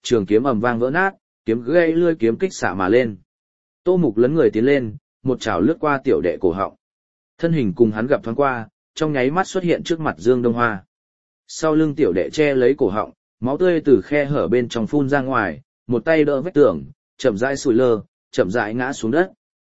A: trường kiếm ầm vang vỡ nát, kiếm gây lươi kiếm kích xạ mà lên. Tô Mục lấn người tiến lên, một chảo lướt qua tiểu đệ cổ họng. Thân hình cùng hắn gặp thoáng qua, trong nháy mắt xuất hiện trước mặt Dương Đông Hoa. Sau lưng tiểu đệ che lấy cổ họng, máu tươi từ khe hở bên trong phun ra ngoài, một tay đỡ vách tường, chậm rãi sùi lơ, chậm rãi ngã xuống đất.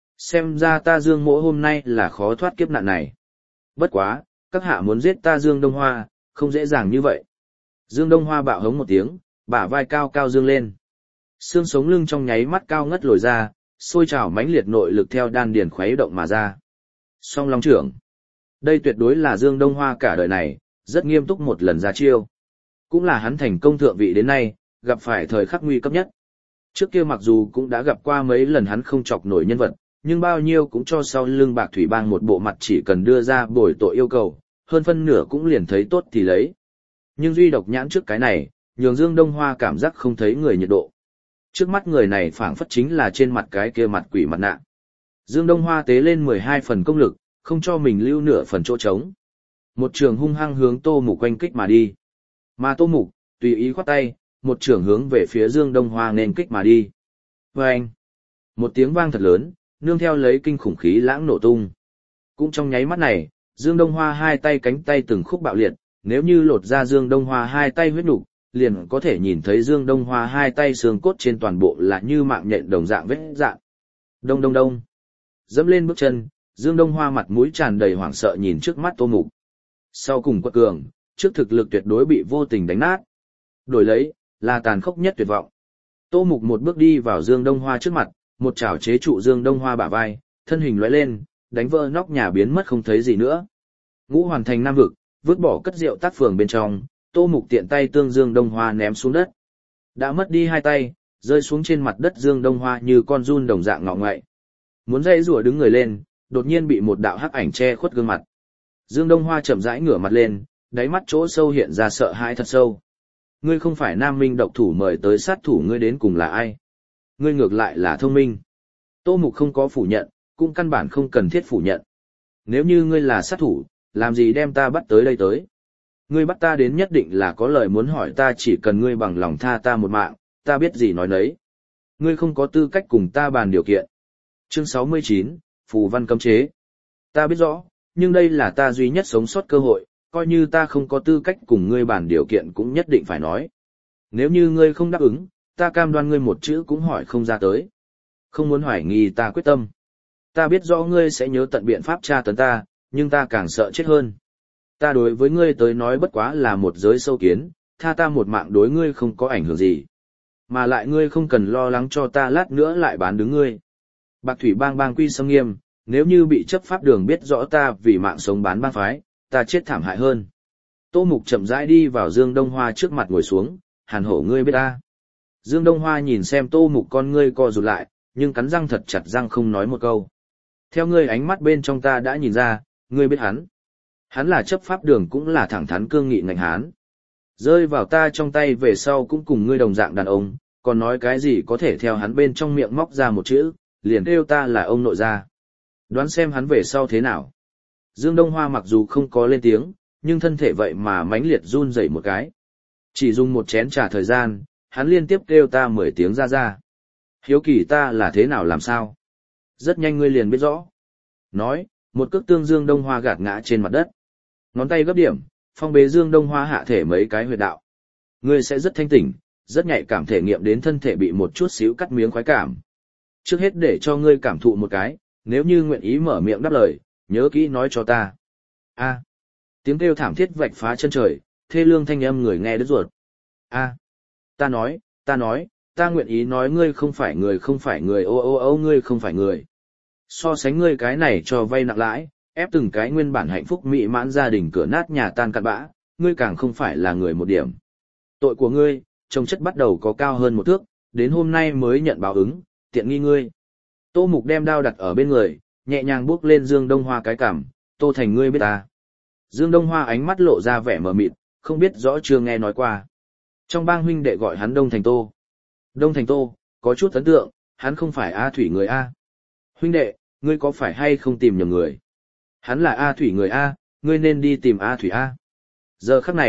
A: Xem ra ta Dương Mỗ hôm nay là khó thoát kiếp nạn này. Bất quá, các hạ muốn giết ta Dương Đông Hoa, không dễ dàng như vậy. Dương Đông Hoa bạo hống một tiếng, bả vai cao cao dương lên. Xương sống lưng trong nháy mắt cao ngất lồi ra, sôi trào mãnh liệt nội lực theo đan điền khuấy động mà ra. Song Long trưởng. Đây tuyệt đối là Dương Đông Hoa cả đời này, rất nghiêm túc một lần ra chiêu. Cũng là hắn thành công thượng vị đến nay, gặp phải thời khắc nguy cấp nhất. Trước kia mặc dù cũng đã gặp qua mấy lần hắn không chọc nổi nhân vật, nhưng bao nhiêu cũng cho sau lưng Bạc Thủy Bang một bộ mặt chỉ cần đưa ra bồi tội yêu cầu, hơn phân nửa cũng liền thấy tốt thì lấy. Nhưng duy độc nhãn trước cái này, nhường Dương Đông Hoa cảm giác không thấy người nhiệt độ. Trước mắt người này phảng phất chính là trên mặt cái kia mặt quỷ mặt nạ. Dương Đông Hoa tế lên mười hai phần công lực, không cho mình lưu nửa phần chỗ trống. Một trường hung hăng hướng Tô Mục quanh kích mà đi. Mà Tô Mục, tùy ý khoát tay, một trường hướng về phía Dương Đông Hoa nên kích mà đi. Vâng! Một tiếng vang thật lớn, nương theo lấy kinh khủng khí lãng nổ tung. Cũng trong nháy mắt này, Dương Đông Hoa hai tay cánh tay từng khúc bạo liệt, nếu như lột ra Dương Đông Hoa hai tay huyết nục, liền có thể nhìn thấy Dương Đông Hoa hai tay xương cốt trên toàn bộ là như mạng nhện đồng dạng vết dạng. Đông đông đông. Dẫm lên bước chân, Dương Đông Hoa mặt mũi tràn đầy hoảng sợ nhìn trước mắt Tô Mục. Sau cùng quật cường, trước thực lực tuyệt đối bị vô tình đánh nát. Đổi lấy, là tàn khốc nhất tuyệt vọng. Tô Mục một bước đi vào Dương Đông Hoa trước mặt, một chảo chế trụ Dương Đông Hoa bả vai, thân hình lóe lên, đánh vỡ nóc nhà biến mất không thấy gì nữa. Ngũ hoàn thành nam vực, vứt bỏ cất rượu tác phường bên trong, Tô Mục tiện tay tương Dương Đông Hoa ném xuống đất. Đã mất đi hai tay, rơi xuống trên mặt đất Dương Đông Hoa như con giun đồng dạng ngọ ngậy. Muốn dây rùa đứng người lên, đột nhiên bị một đạo hắc ảnh che khuất gương mặt. Dương Đông Hoa chậm rãi ngửa mặt lên, đáy mắt chỗ sâu hiện ra sợ hãi thật sâu. Ngươi không phải Nam Minh độc thủ mời tới sát thủ, ngươi đến cùng là ai? Ngươi ngược lại là thông minh. Tô Mục không có phủ nhận, cũng căn bản không cần thiết phủ nhận. Nếu như ngươi là sát thủ, làm gì đem ta bắt tới đây tới? Ngươi bắt ta đến nhất định là có lời muốn hỏi ta, chỉ cần ngươi bằng lòng tha ta một mạng, ta biết gì nói nấy. Ngươi không có tư cách cùng ta bàn điều kiện. Chương sáu mươi chín, Phù văn cấm chế. Ta biết rõ, nhưng đây là ta duy nhất sống sót cơ hội, coi như ta không có tư cách cùng ngươi bàn điều kiện cũng nhất định phải nói. Nếu như ngươi không đáp ứng, ta cam đoan ngươi một chữ cũng hỏi không ra tới. Không muốn hoài nghi ta quyết tâm. Ta biết rõ ngươi sẽ nhớ tận biện pháp tra tấn ta, nhưng ta càng sợ chết hơn. Ta đối với ngươi tới nói bất quá là một giới sâu kiến, tha ta một mạng đối ngươi không có ảnh hưởng gì. Mà lại ngươi không cần lo lắng cho ta lát nữa lại bán đứng ngươi. Bạc Thủy Bang bang quy sâm nghiêm, nếu như bị chấp pháp đường biết rõ ta vì mạng sống bán bang phái, ta chết thảm hại hơn. Tô Mục chậm rãi đi vào Dương Đông Hoa trước mặt ngồi xuống, hàn hổ ngươi biết ta. Dương Đông Hoa nhìn xem Tô Mục con ngươi co rụt lại, nhưng cắn răng thật chặt răng không nói một câu. Theo ngươi ánh mắt bên trong ta đã nhìn ra, ngươi biết hắn. Hắn là chấp pháp đường cũng là thẳng thắn cương nghị ngạnh hán. Rơi vào ta trong tay về sau cũng cùng ngươi đồng dạng đàn ông, còn nói cái gì có thể theo hắn bên trong miệng móc ra một chữ, liền kêu ta là ông nội gia. Đoán xem hắn về sau thế nào. Dương Đông Hoa mặc dù không có lên tiếng, nhưng thân thể vậy mà mãnh liệt run rẩy một cái. Chỉ dùng một chén trà thời gian, hắn liên tiếp kêu ta mười tiếng ra ra. Hiếu kỳ ta là thế nào làm sao? Rất nhanh ngươi liền biết rõ. Nói, một cước tương Dương Đông Hoa gạt ngã trên mặt đất. Ngón tay gấp điểm, phong bế Dương Đông Hoa hạ thể mấy cái huyệt đạo. Ngươi sẽ rất thanh tỉnh, rất nhạy cảm thể nghiệm đến thân thể bị một chút xíu cắt miếng khoái cảm. Trước hết để cho ngươi cảm thụ một cái, nếu như nguyện ý mở miệng đáp lời, nhớ kỹ nói cho ta. A. Tiếng kêu thảm thiết vạch phá chân trời, thê lương thanh âm người nghe đứt ruột. A. Ta nói, ta nói, ta nguyện ý nói ngươi không phải người, không phải người, ô ô ô ngươi không phải người. So sánh ngươi cái này cho vay nặng lãi, ép từng cái nguyên bản hạnh phúc mỹ mãn gia đình cửa nát nhà tan cặn bã, ngươi càng không phải là người một điểm. Tội của ngươi, trông chất bắt đầu có cao hơn một thước, đến hôm nay mới nhận báo ứng, tiện nghi ngươi. Tô Mục đem đao đặt ở bên người, nhẹ nhàng bước lên Dương Đông Hoa cái cằm, Tô Thành ngươi biết ta. Dương Đông Hoa ánh mắt lộ ra vẻ mờ mịt, không biết rõ chưa nghe nói qua. Trong bang huynh đệ gọi hắn Đông Thành Tô. Đông Thành Tô, có chút ấn tượng, hắn không phải A Thủy người A. Huynh đệ, ngươi có phải hay không tìm nhầm người? Hắn là A Thủy người A, ngươi nên đi tìm A Thủy A. Giờ khắc này,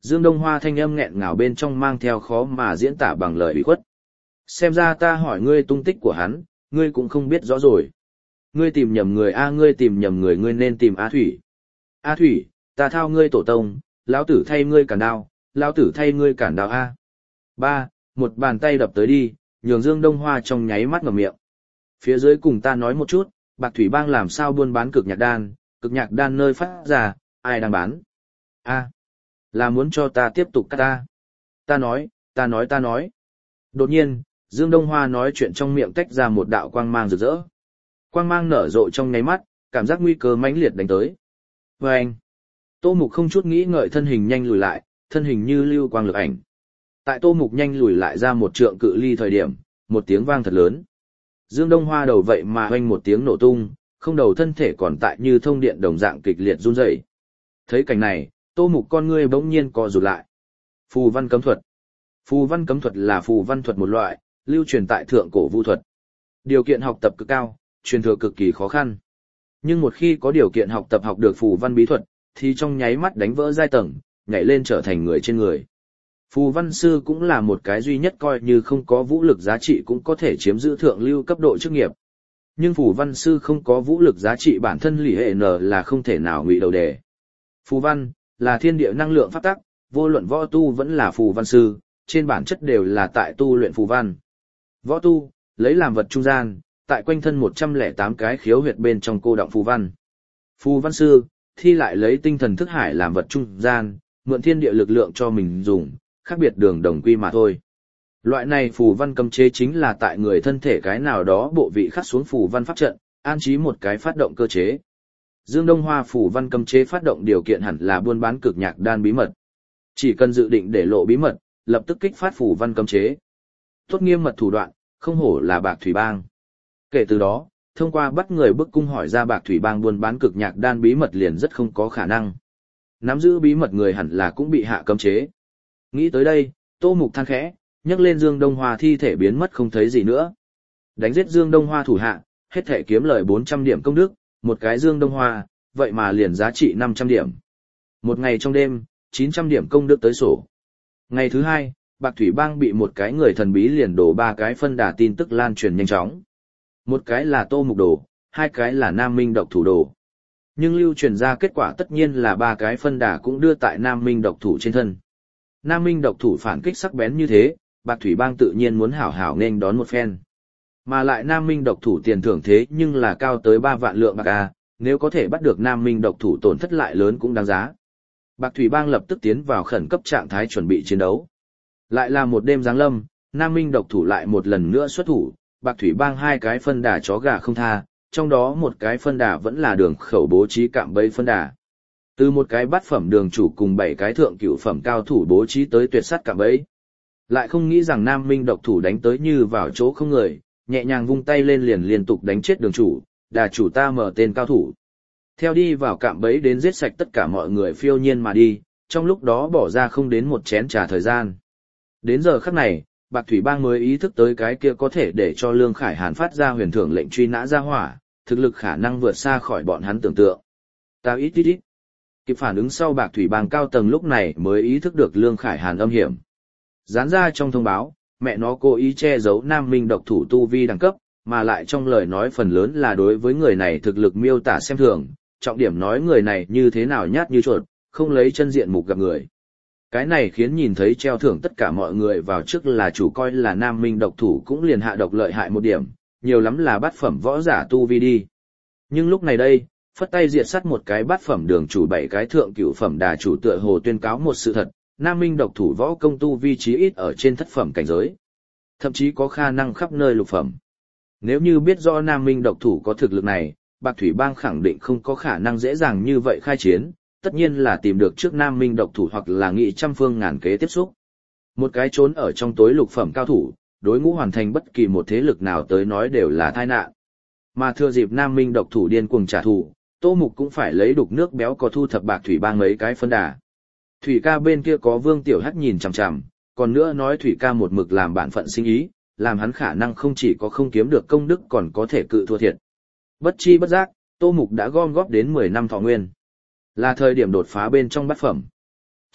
A: Dương Đông Hoa thanh âm nghẹn ngào bên trong mang theo khó mà diễn tả bằng lời ủy khuất. Xem ra ta hỏi ngươi tung tích của hắn, ngươi cũng không biết rõ rồi. Ngươi tìm nhầm người a, ngươi tìm nhầm người, ngươi nên tìm A Thủy. A Thủy, ta thao ngươi tổ tông, lão tử thay ngươi cản đao, lão tử thay ngươi cản đao a. Ba, một bàn tay đập tới đi, nhường Dương Đông Hoa trong nháy mắt ngậm miệng. Phía dưới cùng ta nói một chút, Bạc Thủy Bang làm sao buôn bán cực nhạc đan, cực nhạc đan nơi phát ra, ai đang bán? A, là muốn cho ta tiếp tục cắt ta. Ta nói, ta nói ta nói. Đột nhiên, Dương Đông Hoa nói chuyện trong miệng tách ra một đạo quang mang rực rỡ. Quang mang nở rộ trong nháy mắt, cảm giác nguy cơ mãnh liệt đánh tới. Và anh, Tô Mục không chút nghĩ ngợi thân hình nhanh lùi lại, thân hình như lưu quang lực ảnh. Tại Tô Mục nhanh lùi lại ra một trượng cự ly thời điểm, một tiếng vang thật lớn. Dương Đông Hoa đầu vậy mà hoanh một tiếng nổ tung, không đầu thân thể còn tại như thông điện đồng dạng kịch liệt run rẩy. Thấy cảnh này, Tô Mục con ngươi bỗng nhiên co rụt lại. Phù văn cấm thuật. Phù văn cấm thuật là phù văn thuật một loại, lưu truyền tại thượng cổ vu thuật. Điều kiện học tập cực cao, truyền thừa cực kỳ khó khăn. Nhưng một khi có điều kiện học tập học được phù văn bí thuật, thì trong nháy mắt đánh vỡ giai tầng, nhảy lên trở thành người trên người. Phù văn sư cũng là một cái duy nhất coi như không có vũ lực giá trị cũng có thể chiếm giữ thượng lưu cấp độ chức nghiệp. Nhưng phù văn sư không có vũ lực giá trị bản thân lì hệ n là không thể nào ngụy đầu đề. Phù văn là thiên địa năng lượng pháp tắc, vô luận võ tu vẫn là phù văn sư, trên bản chất đều là tại tu luyện phù văn. Võ tu, lấy làm vật trung gian, tại quanh thân một trăm lẻ tám cái khiếu huyệt bên trong cô đọng phù văn. Phù văn sư, thi lại lấy tinh thần thức hải làm vật trung gian, mượn thiên địa lực lượng cho mình dùng, khác biệt đường đồng quy mà thôi. Loại này phù văn cấm chế chính là tại người thân thể cái nào đó bộ vị khắc xuống phù văn pháp trận, an trí một cái phát động cơ chế. Dương Đông Hoa phù văn cấm chế phát động điều kiện hẳn là buôn bán cực nhạc đan bí mật. Chỉ cần dự định để lộ bí mật, lập tức kích phát phù văn cấm chế. Tốt nghiêm mật thủ đoạn, không hổ là Bạc Thủy Bang. Kể từ đó, thông qua bắt người bức cung hỏi ra Bạc Thủy Bang buôn bán cực nhạc đan bí mật liền rất không có khả năng. Nắm giữ bí mật người hẳn là cũng bị hạ cấm chế. Nghĩ tới đây, Tô Mục than khẽ, nhấc lên Dương Đông Hoa thi thể biến mất không thấy gì nữa. Đánh giết Dương Đông Hoa thủ hạ, hết thể kiếm lời bốn trăm điểm công đức, một cái Dương Đông Hoa, vậy mà liền giá trị năm trăm điểm. Một ngày trong đêm, chín trăm điểm công đức tới sổ. Ngày thứ hai, Bạc Thủy Bang bị một cái người thần bí liền đổ ba cái phân đà tin tức lan truyền nhanh chóng. Một cái là Tô Mục đồ, hai cái là Nam Minh độc thủ đồ. Nhưng lưu truyền ra kết quả tất nhiên là ba cái phân đà cũng đưa tại Nam Minh độc thủ trên thân. Nam Minh độc thủ phản kích sắc bén như thế, Bạc Thủy Bang tự nhiên muốn hảo hảo nên đón một phen. Mà lại Nam Minh độc thủ tiền thưởng thế nhưng là cao tới ba vạn lượng bạc a, nếu có thể bắt được Nam Minh độc thủ tổn thất lại lớn cũng đáng giá. Bạc Thủy Bang lập tức tiến vào khẩn cấp trạng thái chuẩn bị chiến đấu. Lại là một đêm giáng lâm, Nam Minh độc thủ lại một lần nữa xuất thủ, Bạc Thủy Bang hai cái phân đà chó gà không tha, trong đó một cái phân đà vẫn là đường khẩu bố trí cạm bẫy phân đà. Từ một cái bát phẩm đường chủ cùng bảy cái thượng cửu phẩm cao thủ bố trí tới tuyệt sắt cạm bẫy. Lại không nghĩ rằng Nam Minh độc thủ đánh tới như vào chỗ không người, nhẹ nhàng vung tay lên liền liên tục đánh chết đường chủ, đà chủ ta mở tên cao thủ. Theo đi vào cạm bẫy đến giết sạch tất cả mọi người phiêu nhiên mà đi, trong lúc đó bỏ ra không đến một chén trà thời gian. Đến giờ khắc này, Bạc Thủy Bang mới ý thức tới cái kia có thể để cho Lương Khải Hàn phát ra huyền thưởng lệnh truy nã ra hỏa, thực lực khả năng vượt xa khỏi bọn hắn tưởng tượng. Tao ít ít ít. Kịp phản ứng sau Bạc Thủy Bang cao tầng lúc này mới ý thức được Lương Khải Hàn âm hiểm. Dán ra trong thông báo, mẹ nó cố ý che giấu Nam Minh độc thủ tu vi đẳng cấp, mà lại trong lời nói phần lớn là đối với người này thực lực miêu tả xem thường, trọng điểm nói người này như thế nào nhát như chuột, không lấy chân diện mục gặp người. Cái này khiến nhìn thấy treo thưởng tất cả mọi người vào trước là chủ coi là Nam Minh độc thủ cũng liền hạ độc lợi hại một điểm, nhiều lắm là bát phẩm võ giả tu vi đi. Nhưng lúc này đây, phất tay diệt sát một cái bát phẩm đường chủ bảy cái thượng cửu phẩm đà chủ tựa hồ tuyên cáo một sự thật, Nam Minh độc thủ võ công tu vi chí ít ở trên thất phẩm cảnh giới. Thậm chí có khả năng khắp nơi lục phẩm. Nếu như biết rõ Nam Minh độc thủ có thực lực này, Bạc Thủy Bang khẳng định không có khả năng dễ dàng như vậy khai chiến, tất nhiên là tìm được trước Nam Minh độc thủ hoặc là nghị trăm phương ngàn kế tiếp xúc. Một cái trốn ở trong tối lục phẩm cao thủ, đối ngũ hoàn thành bất kỳ một thế lực nào tới nói đều là tai nạn. Mà thừa dịp Nam Minh độc thủ điên cuồng trả thù, Tô Mục cũng phải lấy đục nước béo có thu thập Bạc Thủy Bang mấy cái phân đà. Thủy ca bên kia có Vương Tiểu Hắc nhìn chằm chằm, còn nữa nói Thủy ca một mực làm bản phận sinh ý, làm hắn khả năng không chỉ có không kiếm được công đức còn có thể cự thua thiệt. Bất chi bất giác, Tô Mục đã gom góp đến mười năm thọ nguyên. Là thời điểm đột phá bên trong bát phẩm.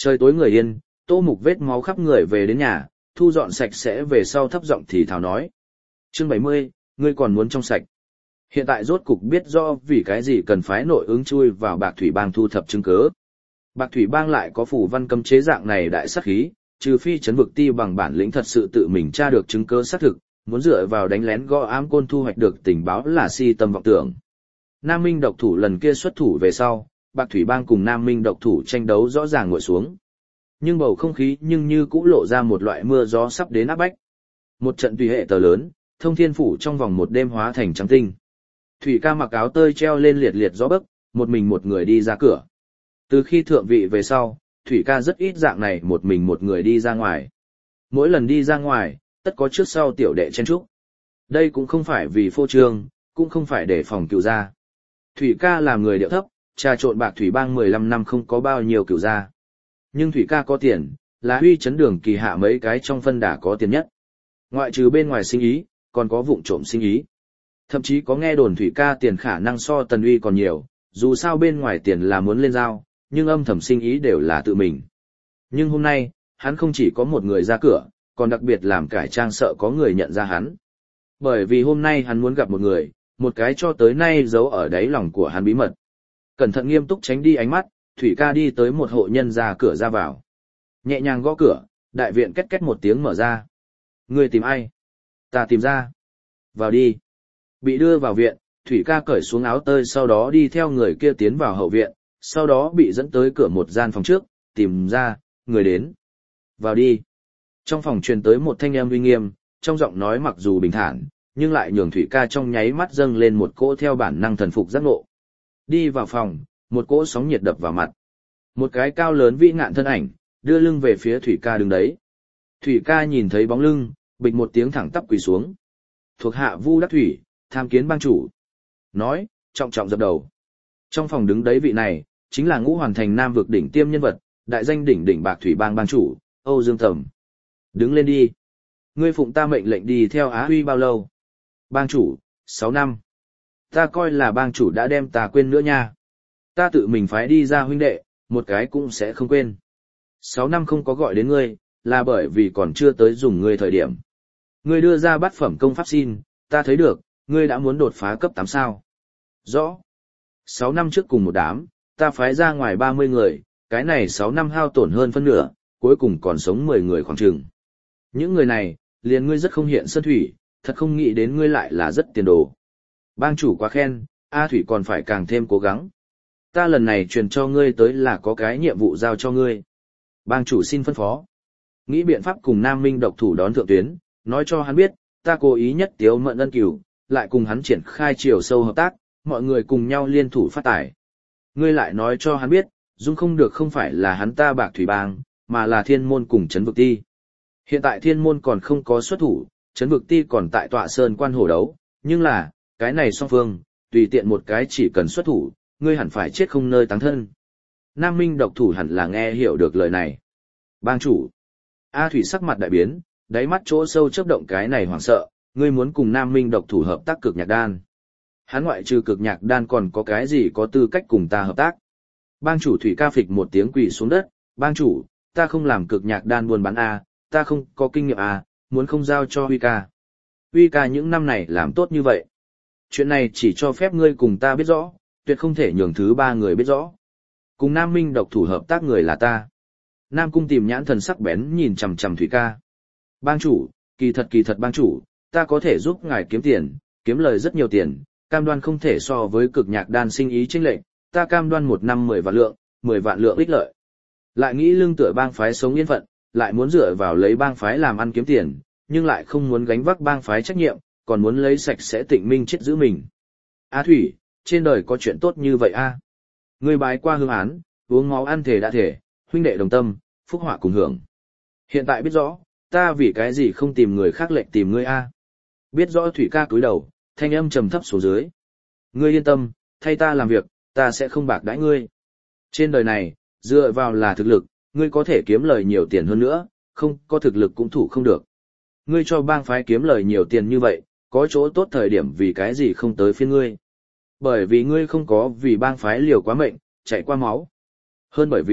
A: Trời tối người yên, Tô Mục vết máu khắp người về đến nhà, thu dọn sạch sẽ về sau thấp giọng thì thào nói. Chương bảy mươi, ngươi còn muốn trong sạch. Hiện tại rốt cục biết rõ vì cái gì cần phái nội ứng chui vào Bạc Thủy Bang thu thập chứng cứ. Bạc Thủy Bang lại có phủ văn cấm chế dạng này đại sát khí, trừ phi chấn vực ti bằng bản lĩnh thật sự tự mình tra được chứng cứ xác thực, muốn dựa vào đánh lén gõ ám côn thu hoạch được tình báo là si tâm vọng tưởng. Nam Minh độc thủ lần kia xuất thủ về sau, Bạc Thủy Bang cùng Nam Minh độc thủ tranh đấu rõ ràng nguội xuống. Nhưng bầu không khí nhưng như cũ lộ ra một loại mưa gió sắp đến áp bách. Một trận tùy hệ tờ lớn, thông thiên phủ trong vòng một đêm hóa thành trắng tinh. Thủy ca mặc áo tơi treo lên liệt liệt gió bấc, một mình một người đi ra cửa. Từ khi thượng vị về sau, Thủy ca rất ít dạng này một mình một người đi ra ngoài. Mỗi lần đi ra ngoài, tất có trước sau tiểu đệ chen trúc. Đây cũng không phải vì phô trương, cũng không phải để phòng cựu gia. Thủy ca làm người điệu thấp, trà trộn Bạc Thủy Bang mười lăm năm không có bao nhiêu cựu gia. Nhưng Thủy ca có tiền, là huy chấn đường kỳ hạ mấy cái trong phân đà có tiền nhất. Ngoại trừ bên ngoài sinh ý, còn có vụng trộm sinh ý. Thậm chí có nghe đồn Thủy ca tiền khả năng so Tần Uy còn nhiều, dù sao bên ngoài tiền là muốn lên giao, nhưng âm thầm sinh ý đều là tự mình. Nhưng hôm nay, hắn không chỉ có một người ra cửa, còn đặc biệt làm cải trang sợ có người nhận ra hắn. Bởi vì hôm nay hắn muốn gặp một người, một cái cho tới nay giấu ở đáy lòng của hắn bí mật. Cẩn thận nghiêm túc tránh đi ánh mắt, Thủy ca đi tới một hộ nhân ra cửa ra vào. Nhẹ nhàng gõ cửa, đại viện két két một tiếng mở ra. Người tìm ai? Ta tìm ra. Vào đi. Bị đưa vào viện, Thủy ca cởi xuống áo tơi sau đó đi theo người kia tiến vào hậu viện, sau đó bị dẫn tới cửa một gian phòng trước, tìm ra, người đến. Vào đi. Trong phòng truyền tới một thanh âm uy nghiêm, trong giọng nói mặc dù bình thản, nhưng lại nhường Thủy ca trong nháy mắt dâng lên một cỗ theo bản năng thần phục giác ngộ. Đi vào phòng, một cỗ sóng nhiệt đập vào mặt. Một cái cao lớn vĩ ngạn thân ảnh, đưa lưng về phía Thủy ca đứng đấy. Thủy ca nhìn thấy bóng lưng, bịch một tiếng thẳng tắp quỳ xuống. Thuộc hạ Vu Đắc Thủy, tham kiến bang chủ. Nói, trọng trọng dập đầu. Trong phòng đứng đấy vị này, chính là Ngũ Hoàn Thành Nam vực đỉnh tiêm nhân vật, đại danh đỉnh đỉnh Bạc Thủy Bang bang chủ, Âu Dương Tầm. Đứng lên đi. Ngươi phụng ta mệnh lệnh đi theo Á Huy bao lâu? Bang chủ, sáu năm. Ta coi là bang chủ đã đem ta quên nữa nha. Ta tự mình phái đi ra huynh đệ, một cái cũng sẽ không quên. Sáu năm không có gọi đến ngươi, là bởi vì còn chưa tới dùng ngươi thời điểm. Ngươi đưa ra bát phẩm công pháp xin, ta thấy được, ngươi đã muốn đột phá cấp tám sao. Rõ. Sáu năm trước cùng một đám, ta phái ra ngoài ba mươi người, cái này sáu năm hao tổn hơn phân nửa, cuối cùng còn sống mười người khoảng chừng. Những người này, liền ngươi rất không hiện sơn thủy, thật không nghĩ đến ngươi lại là rất tiền đồ. Bang chủ quá khen, A Thủy còn phải càng thêm cố gắng. Ta lần này truyền cho ngươi tới là có cái nhiệm vụ giao cho ngươi. Bang chủ xin phân phó. Nghĩ biện pháp cùng Nam Minh độc thủ đón thượng tuyến, nói cho hắn biết, ta cố ý nhất tiếu mận ân cửu, lại cùng hắn triển khai chiều sâu hợp tác, mọi người cùng nhau liên thủ phát tài. Ngươi lại nói cho hắn biết, dung không được không phải là hắn ta Bạc Thủy Bang, mà là thiên môn cùng chấn vực ti. Hiện tại thiên môn còn không có xuất thủ, chấn vực ti còn tại tọa sơn quan hổ đấu, nhưng là, cái này song phương, tùy tiện một cái chỉ cần xuất thủ, ngươi hẳn phải chết không nơi táng thân. Nam Minh độc thủ hẳn là nghe hiểu được lời này. Bang chủ. A Thủy sắc mặt đại biến, đáy mắt chỗ sâu chớp động cái này hoảng sợ, ngươi muốn cùng Nam Minh độc thủ hợp tác cực nhạc đan. Hắn ngoại trừ cực nhạc đan còn có cái gì có tư cách cùng ta hợp tác. Bang chủ Thủy ca phịch một tiếng quỳ xuống đất, bang chủ, ta không làm cực nhạc đan buôn bán A, ta không có kinh nghiệm A, muốn không giao cho Huy ca. Huy ca những năm này làm tốt như vậy. Chuyện này chỉ cho phép ngươi cùng ta biết rõ, tuyệt không thể nhường thứ ba người biết rõ. Cùng Nam Minh độc thủ hợp tác người là ta. Nam Cung tìm nhãn thần sắc bén nhìn chằm chằm Thủy ca. Bang chủ, kỳ thật kỳ thật bang chủ, ta có thể giúp ngài kiếm tiền, kiếm lời rất nhiều tiền, cam đoan không thể so với cực nhạc đan sinh ý chênh lệch, ta cam đoan một năm mười vạn lượng, mười vạn lượng ích lợi. Lại nghĩ lương tựa bang phái sống yên phận, lại muốn dựa vào lấy bang phái làm ăn kiếm tiền, nhưng lại không muốn gánh vác bang phái trách nhiệm, còn muốn lấy sạch sẽ tịnh minh chết giữ mình. A Thủy, trên đời có chuyện tốt như vậy a? Ngươi bái qua hương án, uống máu ăn thể đã thể, huynh đệ đồng tâm, phúc họa cùng hưởng. Hiện tại biết rõ, ta vì cái gì không tìm người khác lệnh tìm ngươi a? Biết rõ Thủy ca cúi đầu, thanh âm trầm thấp xuống dưới. Ngươi yên tâm, thay ta làm việc, ta sẽ không bạc đãi ngươi. Trên đời này, dựa vào là thực lực, ngươi có thể kiếm lời nhiều tiền hơn nữa, không có thực lực cũng thủ không được. Ngươi cho bang phái kiếm lời nhiều tiền như vậy, có chỗ tốt thời điểm vì cái gì không tới phiên ngươi. Bởi vì ngươi không có vì bang phái liều quá mệnh, chạy qua máu. Hơn bởi vì,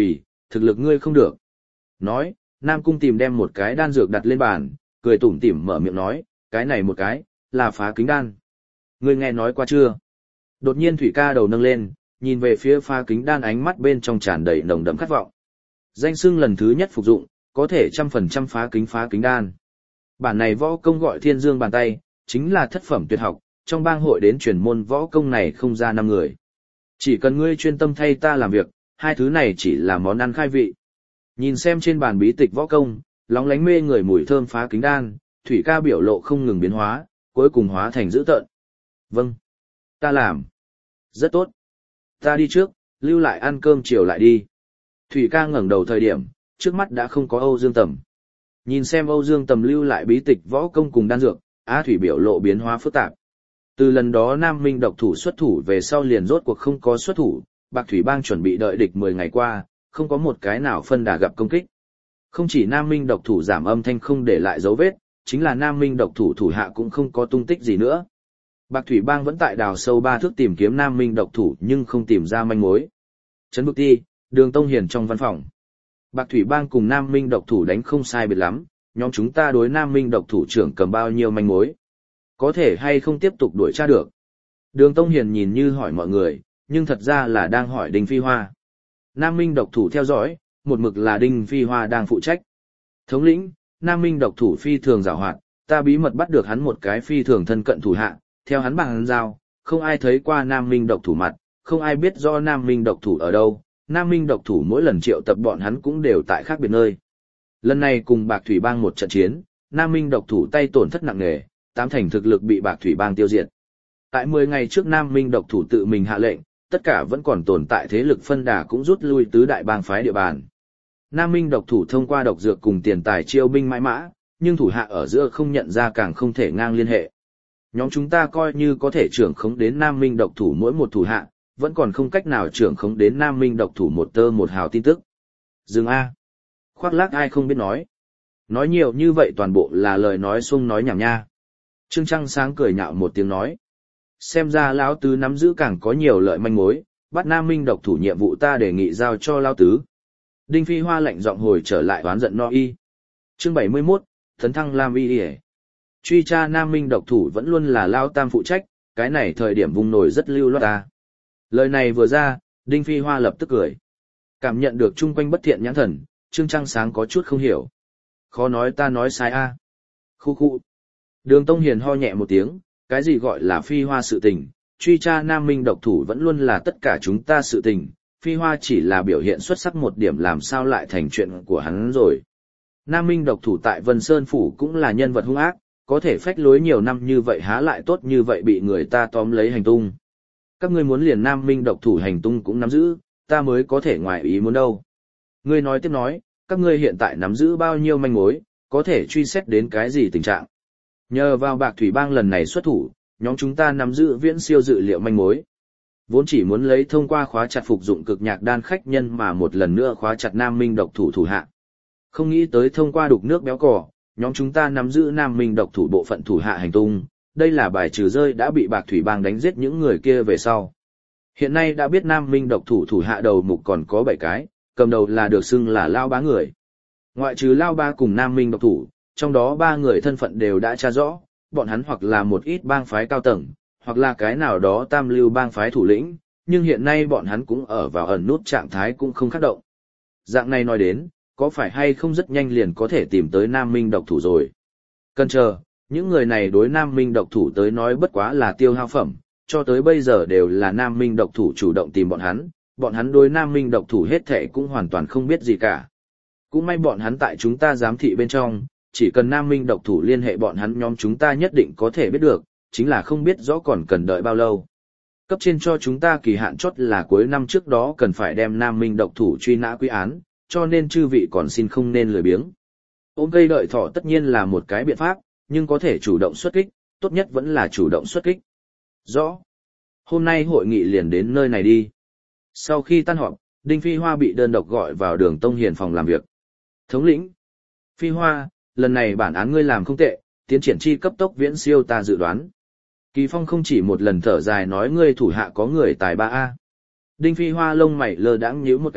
A: thực lực ngươi không được. Nói, Nam Cung tìm đem một cái đan dược đặt lên bàn, cười tủm tỉm mở miệng nói, cái này một cái, là phá kính đan. Ngươi nghe nói qua chưa? Đột nhiên Thủy Ca đầu nâng lên, nhìn về phía phá kính đan, ánh mắt bên trong tràn đầy nồng đậm khát vọng. Danh xưng lần thứ nhất phục dụng, có thể trăm phần trăm phá kính phá kính đan. Bản này võ công gọi Thiên Dương bàn tay, chính là thất phẩm tuyệt học, trong bang hội đến truyền môn võ công này không ra năm người. Chỉ cần ngươi chuyên tâm thay ta làm việc, hai thứ này chỉ là món ăn khai vị. Nhìn xem trên bàn bí tịch võ công, lóng lánh mê người mùi thơm phá kính đan, Thủy Ca biểu lộ không ngừng biến hóa, cuối cùng hóa thành dữ tợn. Vâng, ta làm. Rất tốt. Ta đi trước, lưu lại ăn cơm chiều lại đi. Thủy Ca ngẩng đầu thời điểm, trước mắt đã không có Âu Dương Tầm. Nhìn xem Âu Dương Tầm lưu lại bí tịch võ công cùng đan dược, Á Thủy biểu lộ biến hóa phức tạp. Từ lần đó Nam Minh độc thủ xuất thủ về sau liền rốt cuộc không có xuất thủ, Bạc Thủy Bang chuẩn bị đợi địch mười ngày qua, không có một cái nào phân đà gặp công kích. Không chỉ Nam Minh độc thủ giảm âm thanh không để lại dấu vết, chính là Nam Minh độc thủ thủ hạ cũng không có tung tích gì nữa. Bạc Thủy Bang vẫn tại đào sâu ba thước tìm kiếm Nam Minh độc thủ nhưng không tìm ra manh mối. Trấn Bực Ti, Đường Tông Hiền trong văn phòng. Bạc Thủy Bang cùng Nam Minh độc thủ đánh không sai biệt lắm, nhóm chúng ta đối Nam Minh độc thủ trưởng cầm bao nhiêu manh mối. Có thể hay không tiếp tục đuổi tra được. Đường Tông Hiền nhìn như hỏi mọi người, nhưng thật ra là đang hỏi Đinh Phi Hoa. Nam Minh độc thủ theo dõi, một mực là Đinh Phi Hoa đang phụ trách. Thống lĩnh, Nam Minh độc thủ phi thường giàu hoạt, ta bí mật bắt được hắn một cái phi thường thân cận thủ hạ, theo hắn bằng giao, không ai thấy qua Nam Minh độc thủ mặt, không ai biết do Nam Minh độc thủ ở đâu, Nam Minh độc thủ mỗi lần triệu tập bọn hắn cũng đều tại khác biệt nơi. Lần này cùng Bạc Thủy Bang một trận chiến, Nam Minh độc thủ tay tổn thất nặng nề, tám thành thực lực bị Bạc Thủy Bang tiêu diệt. Tại mười ngày trước Nam Minh độc thủ tự mình hạ lệnh, tất cả vẫn còn tồn tại thế lực phân đà cũng rút lui tứ đại bang phái địa bàn. Nam Minh độc thủ thông qua độc dược cùng tiền tài chiêu binh mãi mã, nhưng thủ hạ ở giữa không nhận ra càng không thể ngang liên hệ. Nhóm chúng ta coi như có thể trưởng khống đến Nam Minh độc thủ mỗi một thủ hạ, vẫn còn không cách nào trưởng khống đến Nam Minh độc thủ một tơ một hào tin tức. Dừng A. Khoác lác ai không biết nói. Nói nhiều như vậy toàn bộ là lời nói xuông nói nhảm nha. Trương Trăng Sáng cười nhạo một tiếng nói. Xem ra lão tứ nắm giữ càng có nhiều lợi manh mối, bắt Nam Minh độc thủ nhiệm vụ ta đề nghị giao cho lão tứ. Đinh Phi Hoa lạnh giọng hồi trở lại oán giận no y. Chương bảy mươi mốt, Thấn Thăng Lam Y Y. Truy tra Nam Minh độc thủ vẫn luôn là Lao Tam phụ trách, cái này thời điểm vùng nổi rất lưu loát ta. Lời này vừa ra, Đinh Phi Hoa lập tức cười. Cảm nhận được chung quanh bất thiện nhãn thần, Trương Trăng Sáng có chút không hiểu. Khó nói ta nói sai a. À. Khu khu. Đường Tông Hiền ho nhẹ một tiếng, cái gì gọi là Phi Hoa sự tình, truy tra Nam Minh độc thủ vẫn luôn là tất cả chúng ta sự tình, Phi Hoa chỉ là biểu hiện xuất sắc một điểm làm sao lại thành chuyện của hắn rồi. Nam Minh độc thủ tại Vân Sơn Phủ cũng là nhân vật hung ác, có thể phách lối nhiều năm như vậy há lại tốt như vậy bị người ta tóm lấy hành tung. Các ngươi muốn liền Nam Minh độc thủ hành tung cũng nắm giữ, ta mới có thể ngoài ý muốn đâu. Ngươi nói tiếp nói, các ngươi hiện tại nắm giữ bao nhiêu manh mối, có thể truy xét đến cái gì tình trạng. Nhờ vào Bạc Thủy Bang lần này xuất thủ, nhóm chúng ta nắm giữ viễn siêu dự liệu manh mối. Vốn chỉ muốn lấy thông qua khóa chặt phục dụng cực nhạc đan khách nhân mà một lần nữa khóa chặt Nam Minh độc thủ thủ hạ. Không nghĩ tới thông qua đục nước béo cỏ, nhóm chúng ta nắm giữ Nam Minh độc thủ bộ phận thủ hạ hành tung, đây là bài trừ rơi đã bị Bạc Thủy Bang đánh giết những người kia về sau. Hiện nay đã biết Nam Minh độc thủ thủ hạ đầu mục còn có bảy cái, cầm đầu là được xưng là Lao Bá người. Ngoại trừ Lao Bá cùng Nam Minh độc thủ, trong đó ba người thân phận đều đã tra rõ, bọn hắn hoặc là một ít bang phái cao tầng, hoặc là cái nào đó tam lưu bang phái thủ lĩnh, nhưng hiện nay bọn hắn cũng ở vào ẩn nút trạng thái cũng không khác động. Dạng này nói đến, có phải hay không rất nhanh liền có thể tìm tới Nam Minh độc thủ rồi. Cần chờ, những người này đối Nam Minh độc thủ tới nói bất quá là tiêu hao phẩm, cho tới bây giờ đều là Nam Minh độc thủ chủ động tìm bọn hắn, bọn hắn đối Nam Minh độc thủ hết thệ cũng hoàn toàn không biết gì cả. Cũng may bọn hắn tại chúng ta giám thị bên trong, chỉ cần Nam Minh độc thủ liên hệ bọn hắn nhóm chúng ta nhất định có thể biết được, chính là không biết rõ còn cần đợi bao lâu. Cấp trên cho chúng ta kỳ hạn chốt là cuối năm trước đó cần phải đem Nam Minh độc thủ truy nã quy án, cho nên chư vị còn xin không nên lười biếng. Ôm cây đợi thỏ tất nhiên là một cái biện pháp, nhưng có thể chủ động xuất kích, tốt nhất vẫn là chủ động xuất kích. Rõ. Hôm nay hội nghị liền đến nơi này đi. Sau khi tan họp, Đinh Phi Hoa bị đơn độc gọi vào Đường Tông Hiền phòng làm việc. Thống lĩnh. Phi Hoa, lần này bản án ngươi làm không tệ, tiến triển chi cấp tốc viễn siêu ta dự đoán. Kỳ Phong không chỉ một lần thở dài nói ngươi thủ hạ có người tài ba A. Đinh Phi Hoa lông mày lơ đãng nhíu một cái,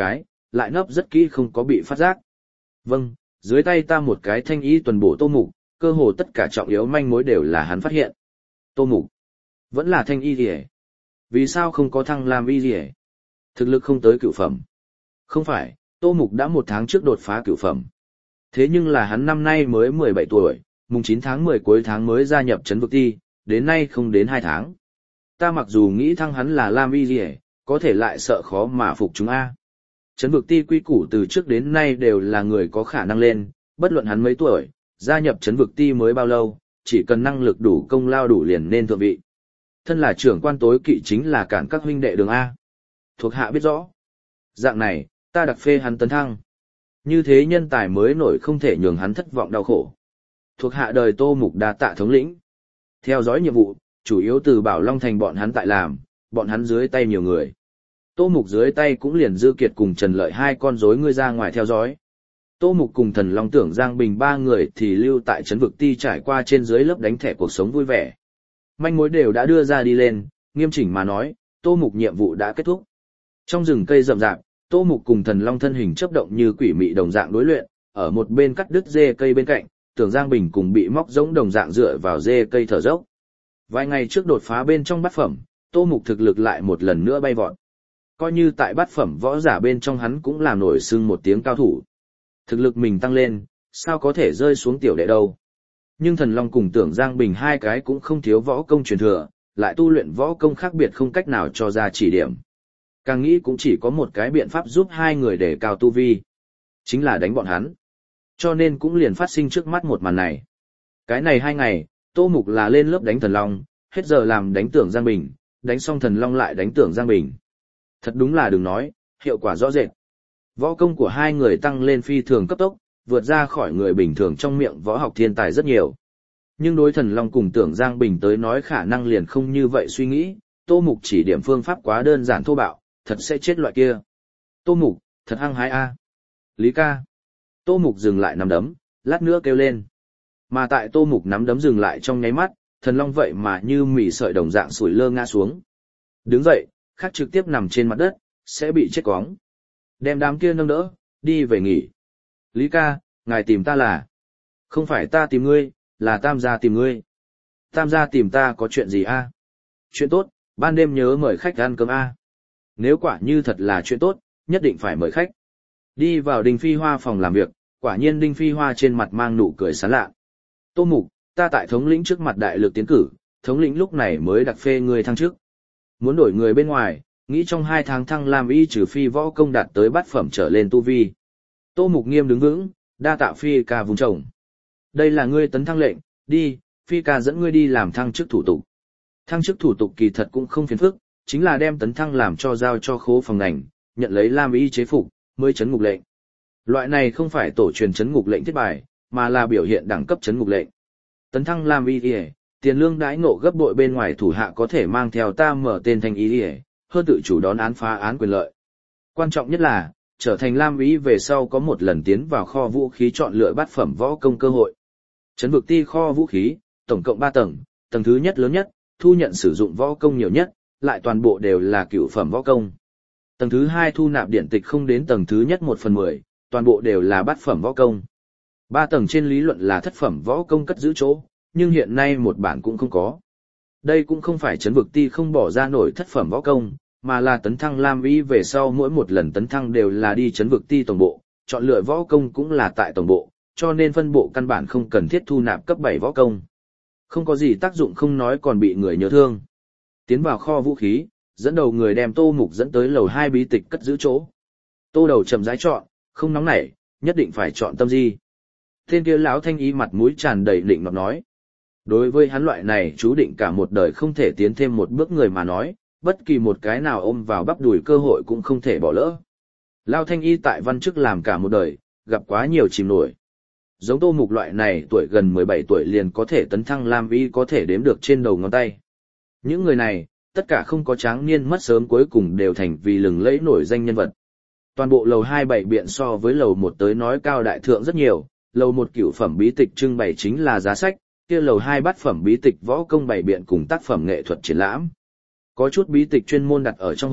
A: lại nấp rất kỹ không có bị phát giác. Vâng, dưới tay ta một cái thanh y tuần bổ Tô Mục, cơ hồ tất cả trọng yếu manh mối đều là hắn phát hiện. Tô Mục, vẫn là thanh y rỉa. Vì sao không có thăng làm y rỉa? Thực lực không tới cửu phẩm. Không phải, Tô Mục đã một tháng trước đột phá cửu phẩm. Thế nhưng là hắn năm nay mới mười bảy tuổi, mùng chín tháng mười cuối tháng mới gia nhập trấn vực ti, đến nay không đến hai tháng. Ta mặc dù nghĩ thăng hắn là Lam Y Lìa, có thể lại sợ khó mà phục chúng A. Trấn vực ti quy củ từ trước đến nay đều là người có khả năng lên, bất luận hắn mấy tuổi, gia nhập trấn vực ti mới bao lâu, chỉ cần năng lực đủ công lao đủ liền nên thượng vị. Thân là trưởng quan tối kỵ chính là cản các huynh đệ đường A. Thuộc hạ biết rõ. Dạng này, ta đặc phê hắn tấn thăng. Như thế nhân tài mới nổi không thể nhường hắn thất vọng đau khổ. Thuộc hạ đời Tô Mục đa tạ thống lĩnh. Theo dõi nhiệm vụ, chủ yếu từ Bảo Long Thành bọn hắn tại làm, bọn hắn dưới tay nhiều người. Tô Mục dưới tay cũng liền Dư Kiệt cùng Trần Lợi hai con rối ngươi ra ngoài theo dõi. Tô Mục cùng Thần Long Tưởng Giang Bình ba người thì lưu tại trấn vực ti trải qua trên dưới lớp đánh thẻ cuộc sống vui vẻ. Manh mối đều đã đưa ra đi lên, nghiêm chỉnh mà nói, Tô Mục nhiệm vụ đã kết thúc. Trong rừng cây rậm rạp, Tô Mục cùng Thần Long thân hình chớp động như quỷ mị đồng dạng đối luyện, ở một bên cắt đứt rễ cây bên cạnh, Tưởng Giang Bình cùng bị móc giống đồng dạng dựa vào rễ cây thở dốc. Vài ngày trước đột phá bên trong bát phẩm, Tô Mục thực lực lại một lần nữa bay vọt. Coi như tại bát phẩm võ giả bên trong hắn cũng làm nổi xưng một tiếng cao thủ. Thực lực mình tăng lên, sao có thể rơi xuống tiểu đệ đâu. Nhưng Thần Long cùng Tưởng Giang Bình hai cái cũng không thiếu võ công truyền thừa, lại tu luyện võ công khác biệt không cách nào cho ra chỉ điểm. Càng nghĩ cũng chỉ có một cái biện pháp giúp hai người để cao tu vi. Chính là đánh bọn hắn. Cho nên cũng liền phát sinh trước mắt một màn này. Cái này hai ngày, Tô Mục là lên lớp đánh Thần Long, hết giờ làm đánh Tưởng Giang Bình, đánh xong Thần Long lại đánh Tưởng Giang Bình. Thật đúng là đừng nói, hiệu quả rõ rệt. Võ công của hai người tăng lên phi thường cấp tốc, vượt ra khỏi người bình thường trong miệng võ học thiên tài rất nhiều. Nhưng đối Thần Long cùng Tưởng Giang Bình tới nói khả năng liền không như vậy suy nghĩ, Tô Mục chỉ điểm phương pháp quá đơn giản thô bạo, thật sẽ chết loại kia. Tô Mục, thật hăng hái a. Lý ca. Tô Mục dừng lại nắm đấm, lát nữa kêu lên. Mà tại Tô Mục nắm đấm dừng lại trong nháy mắt, Thần Long vậy mà như mỉ sợi đồng dạng sủi lơ ngã xuống. Đứng dậy, khác trực tiếp nằm trên mặt đất, sẽ bị chết cóng. Đem đám kia nâng đỡ, đi về nghỉ. Lý ca, ngài tìm ta là? Không phải ta tìm ngươi, là Tam gia tìm ngươi. Tam gia tìm ta có chuyện gì a? Chuyện tốt, ban đêm nhớ mời khách ăn cơm a. Nếu quả như thật là chuyện tốt, nhất định phải mời khách. Đi vào Đinh Phi Hoa phòng làm việc, quả nhiên Đinh Phi Hoa trên mặt mang nụ cười sán lạ. Tô Mục, ta tại thống lĩnh trước mặt đại lực tiến cử, thống lĩnh lúc này mới đặc phê người thăng chức. Muốn đổi người bên ngoài, nghĩ trong hai tháng thăng làm y trừ phi võ công đạt tới bát phẩm trở lên tu vi. Tô Mục nghiêm đứng vững, đa tạ Phi ca vùng chồng. Đây là ngươi tấn thăng lệnh, đi, Phi ca dẫn ngươi đi làm thăng chức thủ tục. Thăng chức thủ tục kỳ thật cũng không phiền phức, chính là đem tấn thăng làm cho giao cho khố phòng ngành, nhận lấy lam y chế phục, mới chấn ngục lệnh. Loại này không phải tổ truyền chấn ngục lệnh thiết bài, mà là biểu hiện đẳng cấp chấn ngục lệnh. Tấn thăng lam y y, tiền lương đãi ngộ gấp bội bên ngoài thủ hạ có thể mang theo ta mở tên thành y y, hơn tự chủ đón án phá án quyền lợi. Quan trọng nhất là, trở thành lam y về sau có một lần tiến vào kho vũ khí chọn lựa bát phẩm võ công cơ hội. Trấn vực ti kho vũ khí, tổng cộng ba tầng, tầng thứ nhất lớn nhất, thu nhận sử dụng võ công nhiều nhất, lại toàn bộ đều là cửu phẩm võ công. Tầng thứ hai thu nạp điện tịch không đến tầng thứ nhất một phần mười, toàn bộ đều là bát phẩm võ công. Ba tầng trên lý luận là thất phẩm võ công cất giữ chỗ, nhưng hiện nay một bản cũng không có. Đây cũng không phải trấn vực ti không bỏ ra nổi thất phẩm võ công, mà là tấn thăng lam y về sau mỗi một lần tấn thăng đều là đi trấn vực ti tổng bộ, chọn lựa võ công cũng là tại tổng bộ, cho nên phân bộ căn bản không cần thiết thu nạp cấp bảy võ công. Không có gì tác dụng không nói còn bị người nhớ thương. Tiến vào kho vũ khí, dẫn đầu người đem Tô Mục dẫn tới lầu hai bí tịch cất giữ chỗ. Tô đầu chậm rãi chọn, không nóng nảy, nhất định phải chọn tâm di. Tên kia lão thanh ý mặt mũi tràn đầy định nọt nói. Đối với hắn loại này chú định cả một đời không thể tiến thêm một bước người mà nói, bất kỳ một cái nào ôm vào bắp đùi cơ hội cũng không thể bỏ lỡ. Lão thanh y tại văn chức làm cả một đời, gặp quá nhiều chìm nổi. Giống Tô Mục loại này tuổi gần mười bảy tuổi liền có thể tấn thăng lam y có thể đếm được trên đầu ngón tay. Những người này, tất cả không có tráng niên mất sớm cuối cùng đều thành vì lừng lẫy nổi danh nhân vật. Toàn bộ lầu hai bảy biện so với lầu một tới nói cao đại thượng rất nhiều, lầu một cửu phẩm bí tịch trưng bày chính là giá sách, kia lầu hai bát phẩm bí tịch võ công bảy biện cùng tác phẩm nghệ thuật triển lãm. Có chút bí tịch chuyên môn đặt ở trong hộp,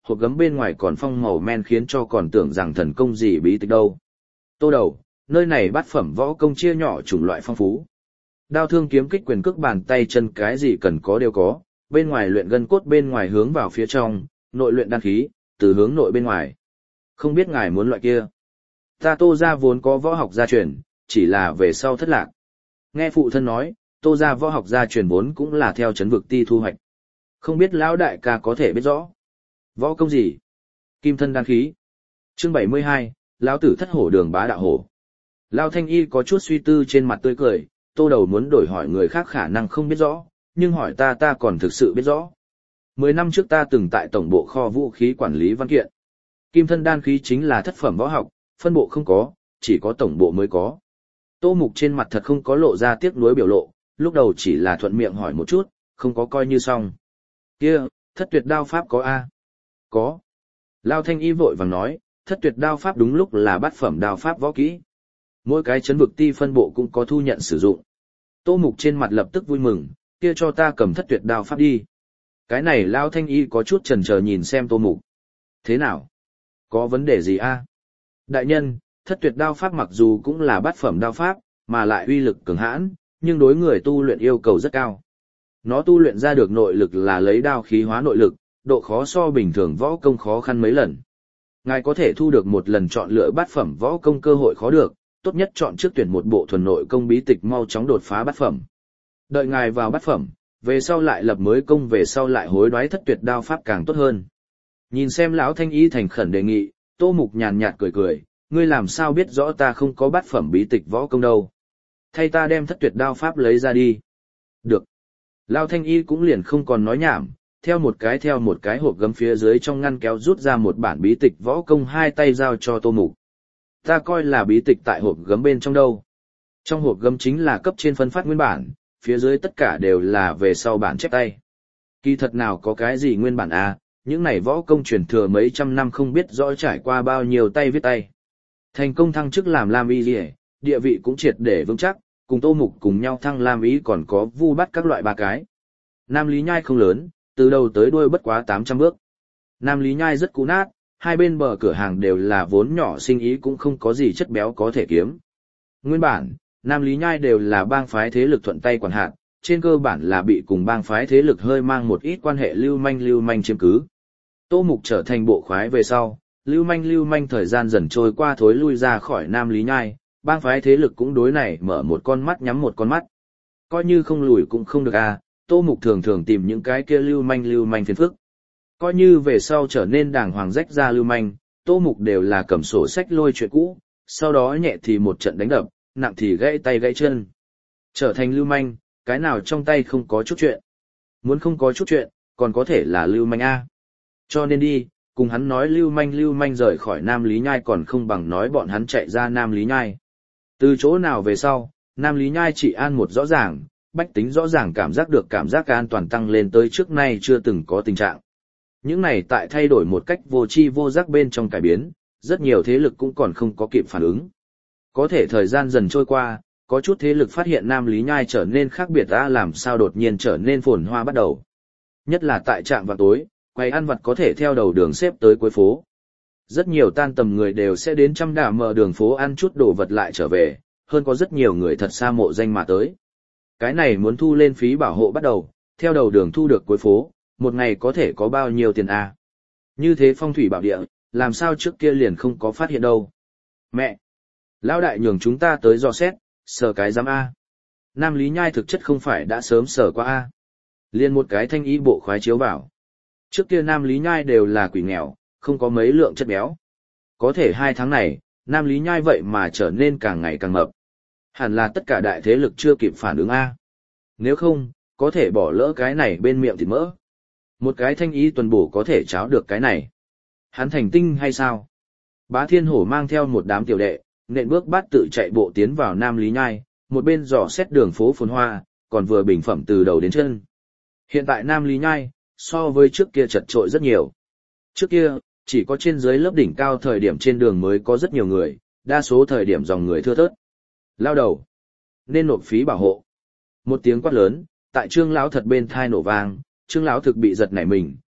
A: hộp gấm bên ngoài còn phong màu men khiến cho còn tưởng rằng thần công gì bí tịch đâu. Tô đầu, nơi này bát phẩm võ công chia nhỏ chủng loại phong phú. Đao thương kiếm kích quyền cước bàn tay chân cái gì cần có đều có, bên ngoài luyện gân cốt bên ngoài hướng vào phía trong, nội luyện đan khí, từ hướng nội bên ngoài. Không biết ngài muốn loại kia. Ta Tô gia vốn có võ học gia truyền, chỉ là về sau thất lạc. Nghe phụ thân nói, Tô gia võ học gia truyền vốn cũng là theo chấn vực ti thu hoạch. Không biết lão đại ca có thể biết rõ. Võ công gì? Kim thân đan khí. Chương bảy mươi hai, lão tử thất hổ đường bá đạo hổ. Lão Thanh Y có chút suy tư trên mặt tươi cười, Tô đầu muốn đổi hỏi người khác khả năng không biết rõ, nhưng hỏi ta ta còn thực sự biết rõ. Mười năm trước ta từng tại tổng bộ kho vũ khí quản lý văn kiện. Kim thân đan khí chính là thất phẩm võ học, phân bộ không có, chỉ có tổng bộ mới có. Tô Mục trên mặt thật không có lộ ra tiếc nuối biểu lộ, lúc đầu chỉ là thuận miệng hỏi một chút, không có coi như xong. Kia, thất tuyệt đao pháp có a? Có. Lao Thanh Y vội vàng nói, thất tuyệt đao pháp đúng lúc là bát phẩm đao pháp võ kỹ. Mỗi cái chấn vực ti phân bộ cũng có thu nhận sử dụng. Tô Mục trên mặt lập tức vui mừng, kia cho ta cầm thất tuyệt đao pháp đi. Cái này Lao Thanh Y có chút chần chờ nhìn xem Tô Mục. Thế nào? Có vấn đề gì a? Đại nhân, thất tuyệt đao pháp mặc dù cũng là bát phẩm đao pháp, mà lại uy lực cường hãn, nhưng đối người tu luyện yêu cầu rất cao. Nó tu luyện ra được nội lực là lấy đao khí hóa nội lực, độ khó so bình thường võ công khó khăn mấy lần. Ngài có thể thu được một lần chọn lựa bát phẩm võ công cơ hội khó được, tốt nhất chọn trước tuyển một bộ thuần nội công bí tịch mau chóng đột phá bát phẩm. Đợi ngài vào bát phẩm, về sau lại lập mới công về sau lại hối đoái thất tuyệt đao pháp càng tốt hơn. Nhìn xem lão Thanh Y thành khẩn đề nghị, Tô Mục nhàn nhạt cười cười, ngươi làm sao biết rõ ta không có bát phẩm bí tịch võ công đâu. Thay ta đem thất tuyệt đao pháp lấy ra đi. Được. Lão Thanh Y cũng liền không còn nói nhảm, theo một cái theo một cái hộp gấm phía dưới trong ngăn kéo rút ra một bản bí tịch võ công hai tay giao cho Tô Mục. Ta coi là bí tịch tại hộp gấm bên trong đâu. Trong hộp gấm chính là cấp trên phân phát nguyên bản, phía dưới tất cả đều là về sau bản chép tay. Kỳ thật nào có cái gì nguyên bản à, những này võ công truyền thừa mấy trăm năm không biết rõ trải qua bao nhiêu tay viết tay. Thành công thăng chức làm Lam Y Liễu, địa vị cũng triệt để vững chắc, cùng Tô Mục cùng nhau thăng Lam Y còn có vu bắt các loại ba cái. Nam Lý Nhai không lớn, từ đầu tới đuôi bất quá tám trăm bước. Nam Lý Nhai rất cũ nát, hai bên bờ cửa hàng đều là vốn nhỏ sinh ý cũng không có gì chất béo có thể kiếm. Nguyên bản, Nam Lý Nhai đều là bang phái thế lực thuận tay quản hạt, trên cơ bản là bị cùng bang phái thế lực hơi mang một ít quan hệ lưu manh lưu manh chiếm cứ. Tô Mục trở thành bộ khoái về sau, lưu manh lưu manh thời gian dần trôi qua thối lui ra khỏi Nam Lý Nhai, bang phái thế lực cũng đối này mở một con mắt nhắm một con mắt. Coi như không lùi cũng không được à, Tô Mục thường thường tìm những cái kia lưu manh lưu manh phiền phức. Coi như về sau trở nên đàng hoàng rách ra lưu manh, Tô Mục đều là cầm sổ sách lôi chuyện cũ, sau đó nhẹ thì một trận đánh đập, nặng thì gãy tay gãy chân. Trở thành lưu manh, cái nào trong tay không có chút chuyện. Muốn không có chút chuyện, còn có thể là lưu manh A. Cho nên đi, cùng hắn nói lưu manh lưu manh rời khỏi Nam Lý Nhai còn không bằng nói bọn hắn chạy ra Nam Lý Nhai. Từ chỗ nào về sau, Nam Lý Nhai chỉ an một rõ ràng, bách tính rõ ràng cảm giác được cảm giác an toàn tăng lên tới trước nay chưa từng có tình trạng. Những này tại thay đổi một cách vô tri vô giác bên trong cải biến, rất nhiều thế lực cũng còn không có kịp phản ứng. Có thể thời gian dần trôi qua, có chút thế lực phát hiện Nam Lý Nhai trở nên khác biệt ra làm sao đột nhiên trở nên phồn hoa bắt đầu. Nhất là tại trạm vào tối, quầy ăn vặt có thể theo đầu đường xếp tới cuối phố. Rất nhiều tan tầm người đều sẽ đến trăm đà mở đường phố ăn chút đồ vật lại trở về, hơn có rất nhiều người thật xa mộ danh mà tới. Cái này muốn thu lên phí bảo hộ bắt đầu, theo đầu đường thu được cuối phố, một ngày có thể có bao nhiêu tiền a? Như thế phong thủy bảo địa, làm sao trước kia liền không có phát hiện đâu. Mẹ! Lão đại nhường chúng ta tới dò xét, sờ cái giám A. Nam Lý Nhai thực chất không phải đã sớm sờ qua A. Liên một cái thanh y bộ khoái chiếu vào. Trước kia Nam Lý Nhai đều là quỷ nghèo, không có mấy lượng chất béo. Có thể hai tháng này, Nam Lý Nhai vậy mà trở nên càng ngày càng mập. Hẳn là tất cả đại thế lực chưa kịp phản ứng A. Nếu không, có thể bỏ lỡ cái này bên miệng thịt mỡ. Một cái thanh y tuần bổ có thể cháo được cái này. Hắn thành tinh hay sao? Bá Thiên Hổ mang theo một đám tiểu đệ, nện bước bát tự chạy bộ tiến vào Nam Lý Nhai, một bên dò xét đường phố phồn hoa, còn vừa bình phẩm từ đầu đến chân. Hiện tại Nam Lý Nhai, so với trước kia chật trội rất nhiều. Trước kia, chỉ có trên dưới lớp đỉnh cao thời điểm trên đường mới có rất nhiều người, đa số thời điểm dòng người thưa thớt. Lao đầu, nên nộp phí bảo hộ. Một tiếng quát lớn, tại Trương lão thật bên thai nổ vang, Trương lão thực bị giật nảy mình,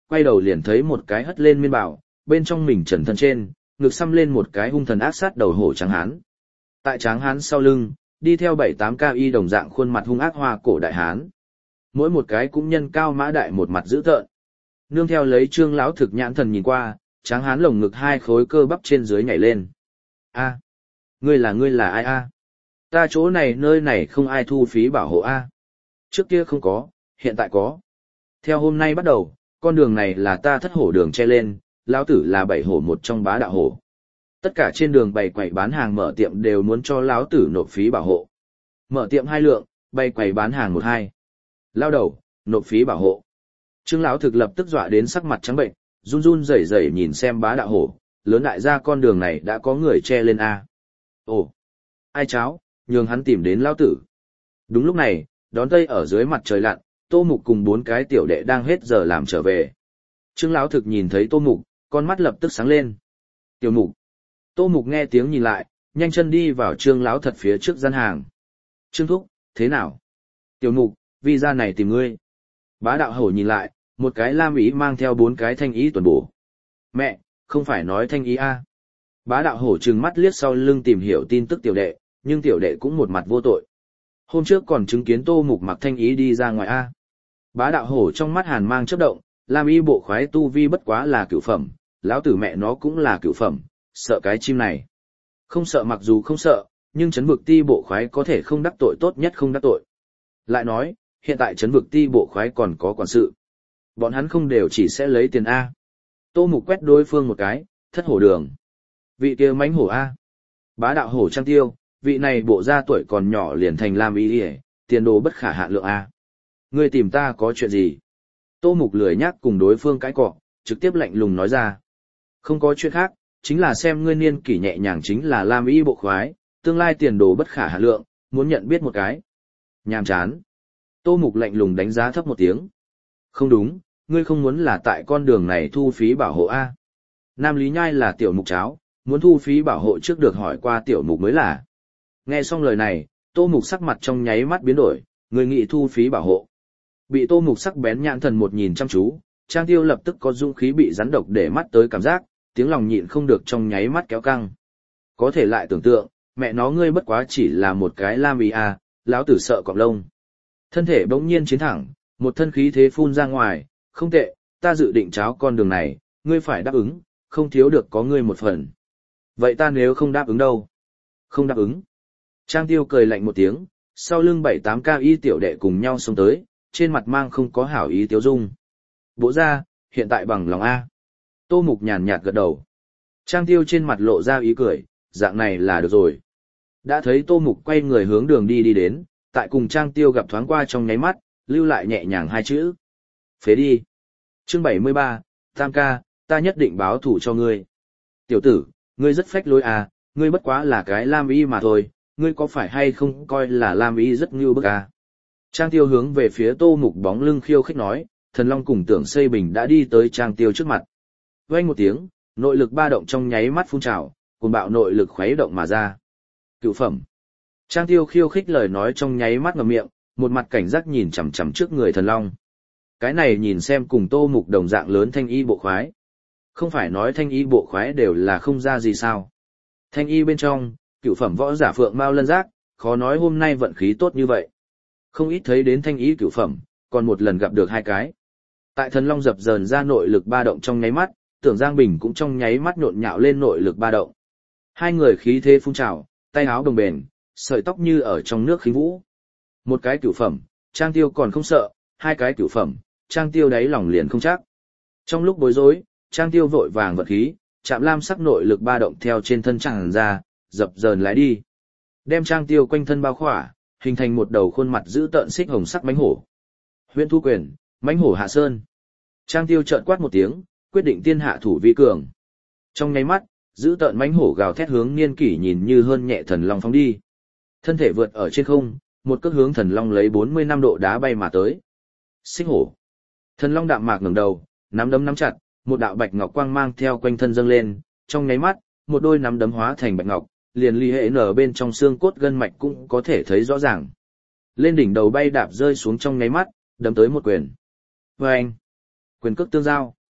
A: quay đầu liền thấy một cái hất lên miên bảo, bên trong mình trần thân trên, ngực xăm lên một cái hung thần ác sát đầu hổ trắng hán. Tại tráng hán sau lưng, đi theo bảy tám cao y đồng dạng khuôn mặt hung ác hoa cổ đại hán. Mỗi một cái cũng nhân cao mã đại một mặt dữ tợn. Nương theo lấy Trương lão thực nhãn thần nhìn qua, tráng hán lồng ngực hai khối cơ bắp trên dưới nhảy lên. A, ngươi là ngươi là ai a? Ta chỗ này nơi này không ai thu phí bảo hộ a. Trước kia không có, hiện tại có. Theo hôm nay bắt đầu, con đường này là ta thất hổ đường che lên, lão tử là bảy hổ một trong bá đạo hổ. Tất cả trên đường bày quầy bán hàng mở tiệm đều muốn cho lão tử nộp phí bảo hộ. Mở tiệm hai lượng, bày quầy bán hàng một hai. Lao đầu, nộp phí bảo hộ. Trương lão thực lập tức dọa đến sắc mặt trắng bệnh, run run rẩy rẩy nhìn xem bá đạo hổ, lớn đại gia con đường này đã có người che lên a. Ồ, ai cháo, nhường hắn tìm đến lão tử. Đúng lúc này, đón tây ở dưới mặt trời lặn, Tô Mục cùng bốn cái tiểu đệ đang hết giờ làm trở về. Trương lão thực nhìn thấy Tô Mục, con mắt lập tức sáng lên. Tiểu Mục. Tô Mục nghe tiếng nhìn lại, nhanh chân đi vào Trương lão thật phía trước gian hàng. Trương thúc, thế nào? Tiểu Mục, vi ra này tìm ngươi. Bá đạo hổ nhìn lại, một cái lam ý mang theo bốn cái thanh ý tuần bổ. Mẹ, không phải nói thanh ý a? À. Bá đạo hổ trừng mắt liếc sau lưng tìm hiểu tin tức tiểu đệ, nhưng tiểu đệ cũng một mặt vô tội. Hôm trước còn chứng kiến Tô Mục mặc thanh ý đi ra ngoài a. À. Bá đạo hổ trong mắt hàn mang chớp động, lam y bộ khoái tu vi bất quá là cửu phẩm, lão tử mẹ nó cũng là cửu phẩm, sợ cái chim này. Không sợ mặc dù không sợ, nhưng chấn vực ti bộ khoái có thể không đắc tội tốt nhất không đắc tội. Lại nói, hiện tại chấn vực ti bộ khoái còn có quản sự. Bọn hắn không đều chỉ sẽ lấy tiền A. Tô Mục quét đối phương một cái, thất hổ đường. Vị kia mánh hổ A. Bá đạo hổ trang tiêu, vị này bộ ra tuổi còn nhỏ liền thành lam y hề, tiền đồ bất khả hạn lượng A. Ngươi tìm ta có chuyện gì? Tô Mục lười nhắc cùng đối phương cãi cọ, trực tiếp lạnh lùng nói ra. Không có chuyện khác, chính là xem ngươi niên kỷ nhẹ nhàng chính là lam y bộ khoái, tương lai tiền đồ bất khả hạn lượng, muốn nhận biết một cái. Nhàm chán. Tô Mục lạnh lùng đánh giá thấp một tiếng. Không đúng, ngươi không muốn là tại con đường này thu phí bảo hộ A. Nam Lý Nhai là tiểu mục cháo, muốn thu phí bảo hộ trước được hỏi qua tiểu mục mới là. Nghe xong lời này, Tô Mục sắc mặt trong nháy mắt biến đổi, người nghị thu phí bảo hộ. Bị Tô Mục sắc bén nhãn thần một nhìn chăm chú, Trang Tiêu lập tức có dũng khí bị rắn độc để mắt tới cảm giác, tiếng lòng nhịn không được trong nháy mắt kéo căng. Có thể lại tưởng tượng, mẹ nó ngươi bất quá chỉ là một cái lam y a, lão tử sợ cọp lông. Thân thể bỗng nhiên chiến thẳng, một thân khí thế phun ra ngoài, không tệ, ta dự định cháo con đường này, ngươi phải đáp ứng, không thiếu được có ngươi một phần. Vậy ta nếu không đáp ứng đâu? Không đáp ứng. Trang Tiêu cười lạnh một tiếng, sau lưng bảy tám cao y tiểu đệ cùng nhau xông tới, trên mặt mang không có hảo ý tiếu dung. Bố ra, hiện tại bằng lòng A. Tô Mục nhàn nhạt gật đầu. Trang Tiêu trên mặt lộ ra ý cười, dạng này là được rồi. Đã thấy Tô Mục quay người hướng đường đi đi đến, tại cùng Trang Tiêu gặp thoáng qua trong nháy mắt, lưu lại nhẹ nhàng hai chữ. Phế đi. Chương bảy mươi ba, Tam ca, ta nhất định báo thủ cho ngươi. Tiểu tử, ngươi rất phách lối à, ngươi bất quá là cái lam y mà thôi, ngươi có phải hay không coi là lam y rất ngưu bức à. Trang Tiêu hướng về phía Tô Mục bóng lưng khiêu khích nói, Thần Long cùng Tưởng Xây Bình đã đi tới Trang Tiêu trước mặt. Vang một tiếng, nội lực ba động trong nháy mắt phun trào, cùng bạo nội lực khuấy động mà ra. Cửu phẩm. Trang Tiêu khiêu khích lời nói trong nháy mắt ngậm miệng, một mặt cảnh giác nhìn chằm chằm trước người Thần Long. Cái này nhìn xem cùng Tô Mục đồng dạng lớn thanh y bộ khoái. Không phải nói thanh y bộ khoái đều là không ra gì sao. Thanh y bên trong, cửu phẩm võ giả Phượng Mao Lân Giác, khó nói hôm nay vận khí tốt như vậy. Không ít thấy đến thanh y cửu phẩm, còn một lần gặp được hai cái. Tại Thần Long dập dờn ra nội lực ba động trong nháy mắt, Tưởng Giang Bình cũng trong nháy mắt nhộn nhạo lên nội lực ba động. Hai người khí thế phun trào, tay áo đồng bền, sợi tóc như ở trong nước khinh vũ. Một cái cửu phẩm, Trang Tiêu còn không sợ, hai cái cửu phẩm, Trang Tiêu đáy lòng liền không chắc. Trong lúc bối rối, Trang Tiêu vội vàng vận khí, chạm lam sắc nội lực ba động theo trên thân tràn ra, dập dờn lái đi. Đem Trang Tiêu quanh thân bao khỏa, hình thành một đầu khuôn mặt giữ tợn xích hồng sắc mãnh hổ. Huyễn Thu Quyền, mãnh hổ hạ sơn. Trang Tiêu chợt quát một tiếng, quyết định tiên hạ thủ vi cường. Trong nháy mắt, giữ tợn mãnh hổ gào thét hướng niên kỷ nhìn như hơn nhẹ Thần Long phóng đi. Thân thể vượt ở trên không, một cước hướng Thần Long lấy bốn mươi lăm độ đá bay mà tới. Xích hổ. Thần Long đạm mạc ngẩng đầu, nắm đấm nắm chặt, một đạo bạch ngọc quang mang theo quanh thân dâng lên, trong nháy mắt, một đôi nắm đấm hóa thành bạch ngọc, liền ly hệ nở bên trong xương cốt gân mạch cũng có thể thấy rõ ràng. Lên đỉnh đầu bay đạp rơi xuống trong nháy mắt, đấm tới một quyền. Vâng! Quyền cước tương giao.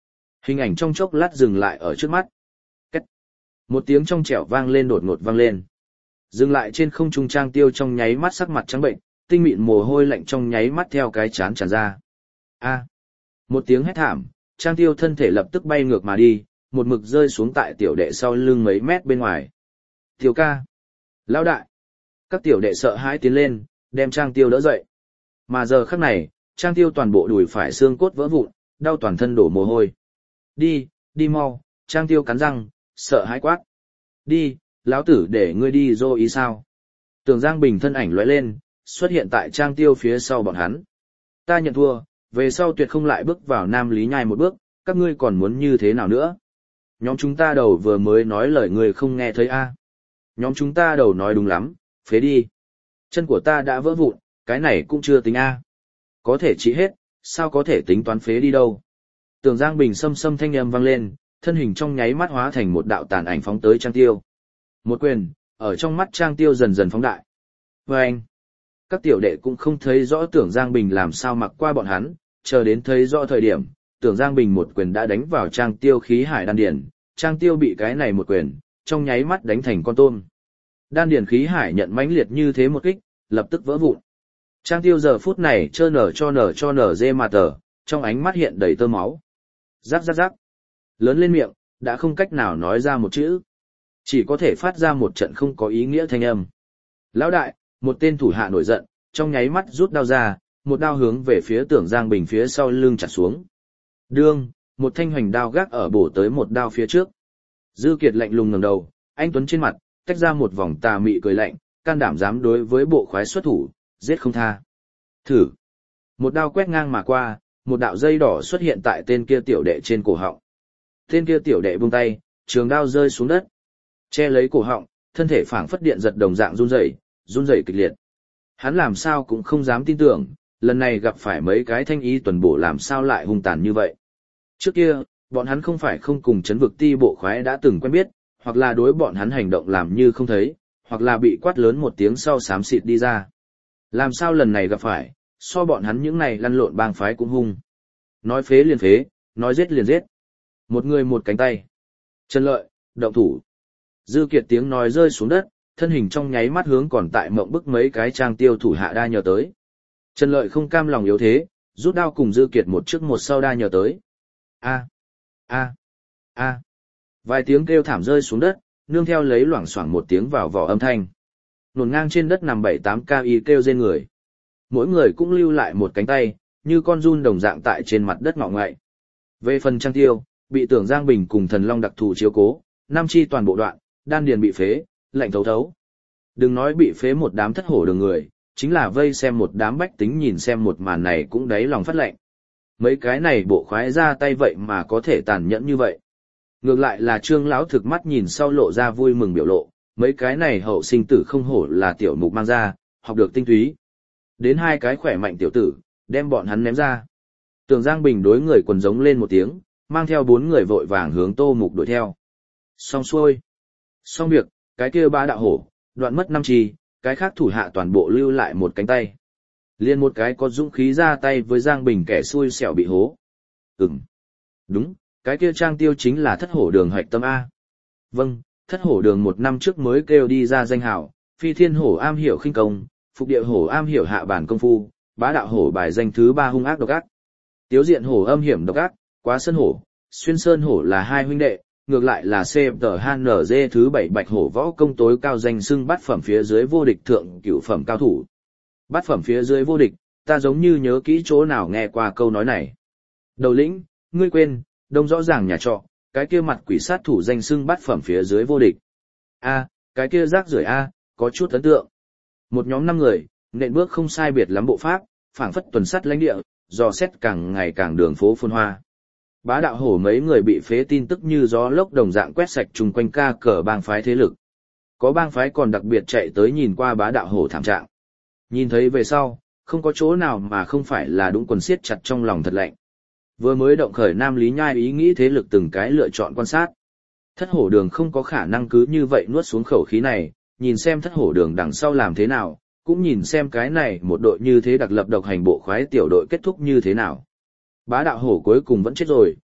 A: Hình ảnh trong chốc lát dừng lại ở trước mắt. Cách. Một tiếng trong trẻo vang lên đột ngột vang lên. Dừng lại trên không trung Trang Tiêu trong nháy mắt sắc mặt trắng bệnh, tinh mịn mồ hôi lạnh trong nháy mắt theo cái chán tràn ra. A. Một tiếng hét thảm, Trang Tiêu thân thể lập tức bay ngược mà đi, một mực rơi xuống tại tiểu đệ sau lưng mấy mét bên ngoài. Tiểu ca. Lão đại. Các tiểu đệ sợ hãi tiến lên, đem Trang Tiêu đỡ dậy. Mà giờ khắc này, Trang Tiêu toàn bộ đùi phải xương cốt vỡ vụn, đau toàn thân đổ mồ hôi. Đi, đi mau, Trang Tiêu cắn răng, sợ hãi quát. Đi, lão tử để ngươi đi dô ý sao. Tưởng Giang Bình thân ảnh lóe lên, xuất hiện tại Trang Tiêu phía sau bọn hắn. Ta nhận thua, về sau tuyệt không lại bước vào Nam Lý Nhai một bước, các ngươi còn muốn như thế nào nữa? Nhóm chúng ta đầu vừa mới nói lời người không nghe thấy a. Nhóm chúng ta đầu nói đúng lắm, phế đi. Chân của ta đã vỡ vụn, cái này cũng chưa tính a. Có thể trị hết, sao có thể tính toán phế đi đâu? Tưởng Giang Bình sâm sâm thanh âm vang lên, thân hình trong nháy mắt hóa thành một đạo tàn ảnh phóng tới Trang Tiêu. Một quyền, ở trong mắt Trang Tiêu dần dần phóng đại. Và anh, các tiểu đệ cũng không thấy rõ Tưởng Giang Bình làm sao mặc qua bọn hắn, chờ đến thấy rõ thời điểm, Tưởng Giang Bình một quyền đã đánh vào Trang Tiêu khí hải đan điển, Trang Tiêu bị cái này một quyền, trong nháy mắt đánh thành con tôm. Đan điển khí hải nhận mãnh liệt như thế một kích, lập tức vỡ vụn. Trang Tiêu giờ phút này trơ nở cho nở cho nở dê mà tờ, trong ánh mắt hiện đầy tơ máu. Rắc rắc rắc. Lớn lên miệng, đã không cách nào nói ra một chữ. Chỉ có thể phát ra một trận không có ý nghĩa thanh âm. Lão đại, một tên thủ hạ nổi giận, trong nháy mắt rút đao ra, một đao hướng về phía Tưởng Giang Bình phía sau lưng chặt xuống. Đương, một thanh hoành đao gác ở bổ tới một đao phía trước. Dư Kiệt lạnh lùng ngẩng đầu, anh tuấn trên mặt, tách ra một vòng tà mị cười lạnh, can đảm dám đối với bộ khoái xuất thủ, giết không tha. Thử. Một đao quét ngang mà qua, một đạo dây đỏ xuất hiện tại tên kia tiểu đệ trên cổ họng. Tên kia tiểu đệ buông tay, trường đao rơi xuống đất. Che lấy cổ họng, thân thể phảng phất điện giật đồng dạng run rẩy, run rẩy kịch liệt. Hắn làm sao cũng không dám tin tưởng, lần này gặp phải mấy cái thanh y tuần bổ làm sao lại hung tàn như vậy. Trước kia, bọn hắn không phải không cùng chấn vực ti bộ khoái đã từng quen biết, hoặc là đối bọn hắn hành động làm như không thấy, hoặc là bị quát lớn một tiếng sau xám xịt đi ra. Làm sao lần này gặp phải, so bọn hắn những này lăn lộn bang phái cũng hung. Nói phế liền phế, nói giết liền giết. Một người một cánh tay. Trần Lợi, động thủ. Dư Kiệt tiếng nói rơi xuống đất, thân hình trong nháy mắt hướng còn tại mộng bức mấy cái Trang Tiêu thủ hạ đa nhờ tới. Trần Lợi không cam lòng yếu thế, rút đao cùng Dư Kiệt một trước một sau đa nhờ tới. A, a, a. Vài tiếng kêu thảm rơi xuống đất, nương theo lấy loảng xoảng một tiếng vào vỏ âm thanh. Nổn ngang trên đất nằm bảy tám ca y kêu rên người. Mỗi người cũng lưu lại một cánh tay, như con giun đồng dạng tại trên mặt đất ngọ ngoại. Về phần Trang Tiêu, bị Tưởng Giang Bình cùng Thần Long đặc thù chiếu cố, năm chi toàn bộ đoạn, đan điền bị phế, lạnh thấu thấu. Đừng nói bị phế một đám thất hổ đường người, chính là vây xem một đám bách tính nhìn xem một màn này cũng đáy lòng phát lạnh. Mấy cái này bộ khoái ra tay vậy mà có thể tàn nhẫn như vậy. Ngược lại là Trương lão thực mắt nhìn sau lộ ra vui mừng biểu lộ, mấy cái này hậu sinh tử không hổ là tiểu mục mang ra, học được tinh túy. Đến hai cái khỏe mạnh tiểu tử, đem bọn hắn ném ra. Tưởng Giang Bình đối người quần giống lên một tiếng, mang theo bốn người vội vàng hướng Tô Mục đuổi theo. Xong xuôi. Xong việc, cái kia ba đạo hổ, đoạn mất năm chi, cái khác thủ hạ toàn bộ lưu lại một cánh tay. Liên một cái có dũng khí ra tay với Giang Bình kẻ xui xẻo bị hố. Ừm. Đúng, cái kia Trang Tiêu chính là thất hổ đường hạch tâm A. Vâng, thất hổ đường một năm trước mới kêu đi ra danh hào, phi thiên hổ am hiểu khinh công, phục địa hổ am hiểu hạ bản công phu, bá đạo hổ bài danh thứ ba hung ác độc ác. Tiếu diện hổ âm hiểm độc ác, quá sơn hổ, xuyên sơn hổ là hai huynh đệ, ngược lại là xê tê hát en giê thứ bảy bạch hổ võ công tối cao danh xưng bát phẩm phía dưới vô địch thượng cửu phẩm cao thủ. Bát phẩm phía dưới vô địch, ta giống như nhớ kỹ chỗ nào nghe qua câu nói này. Đầu lĩnh, ngươi quên, đông rõ ràng nhà trọ, cái kia mặt quỷ sát thủ danh xưng bát phẩm phía dưới vô địch. A, cái kia rác rưởi a, có chút ấn tượng. Một nhóm năm người, nện bước không sai biệt lắm bộ pháp, phảng phất tuần sắt lãnh địa, dò xét càng ngày càng đường phố phồn hoa. Bá đạo hổ mấy người bị phế tin tức như gió lốc đồng dạng quét sạch chung quanh ca cờ bang phái thế lực. Có bang phái còn đặc biệt chạy tới nhìn qua bá đạo hổ thảm trạng. Nhìn thấy về sau, không có chỗ nào mà không phải là đúng quần siết chặt trong lòng thật lạnh. Vừa mới động khởi Nam Lý Nhai ý nghĩ thế lực từng cái lựa chọn quan sát. Thất hổ đường không có khả năng cứ như vậy nuốt xuống khẩu khí này, nhìn xem thất hổ đường đằng sau làm thế nào, cũng nhìn xem cái này một đội như thế đặc lập độc hành bộ khoái tiểu đội kết thúc như thế nào. Bá đạo hổ cuối cùng vẫn chết rồi,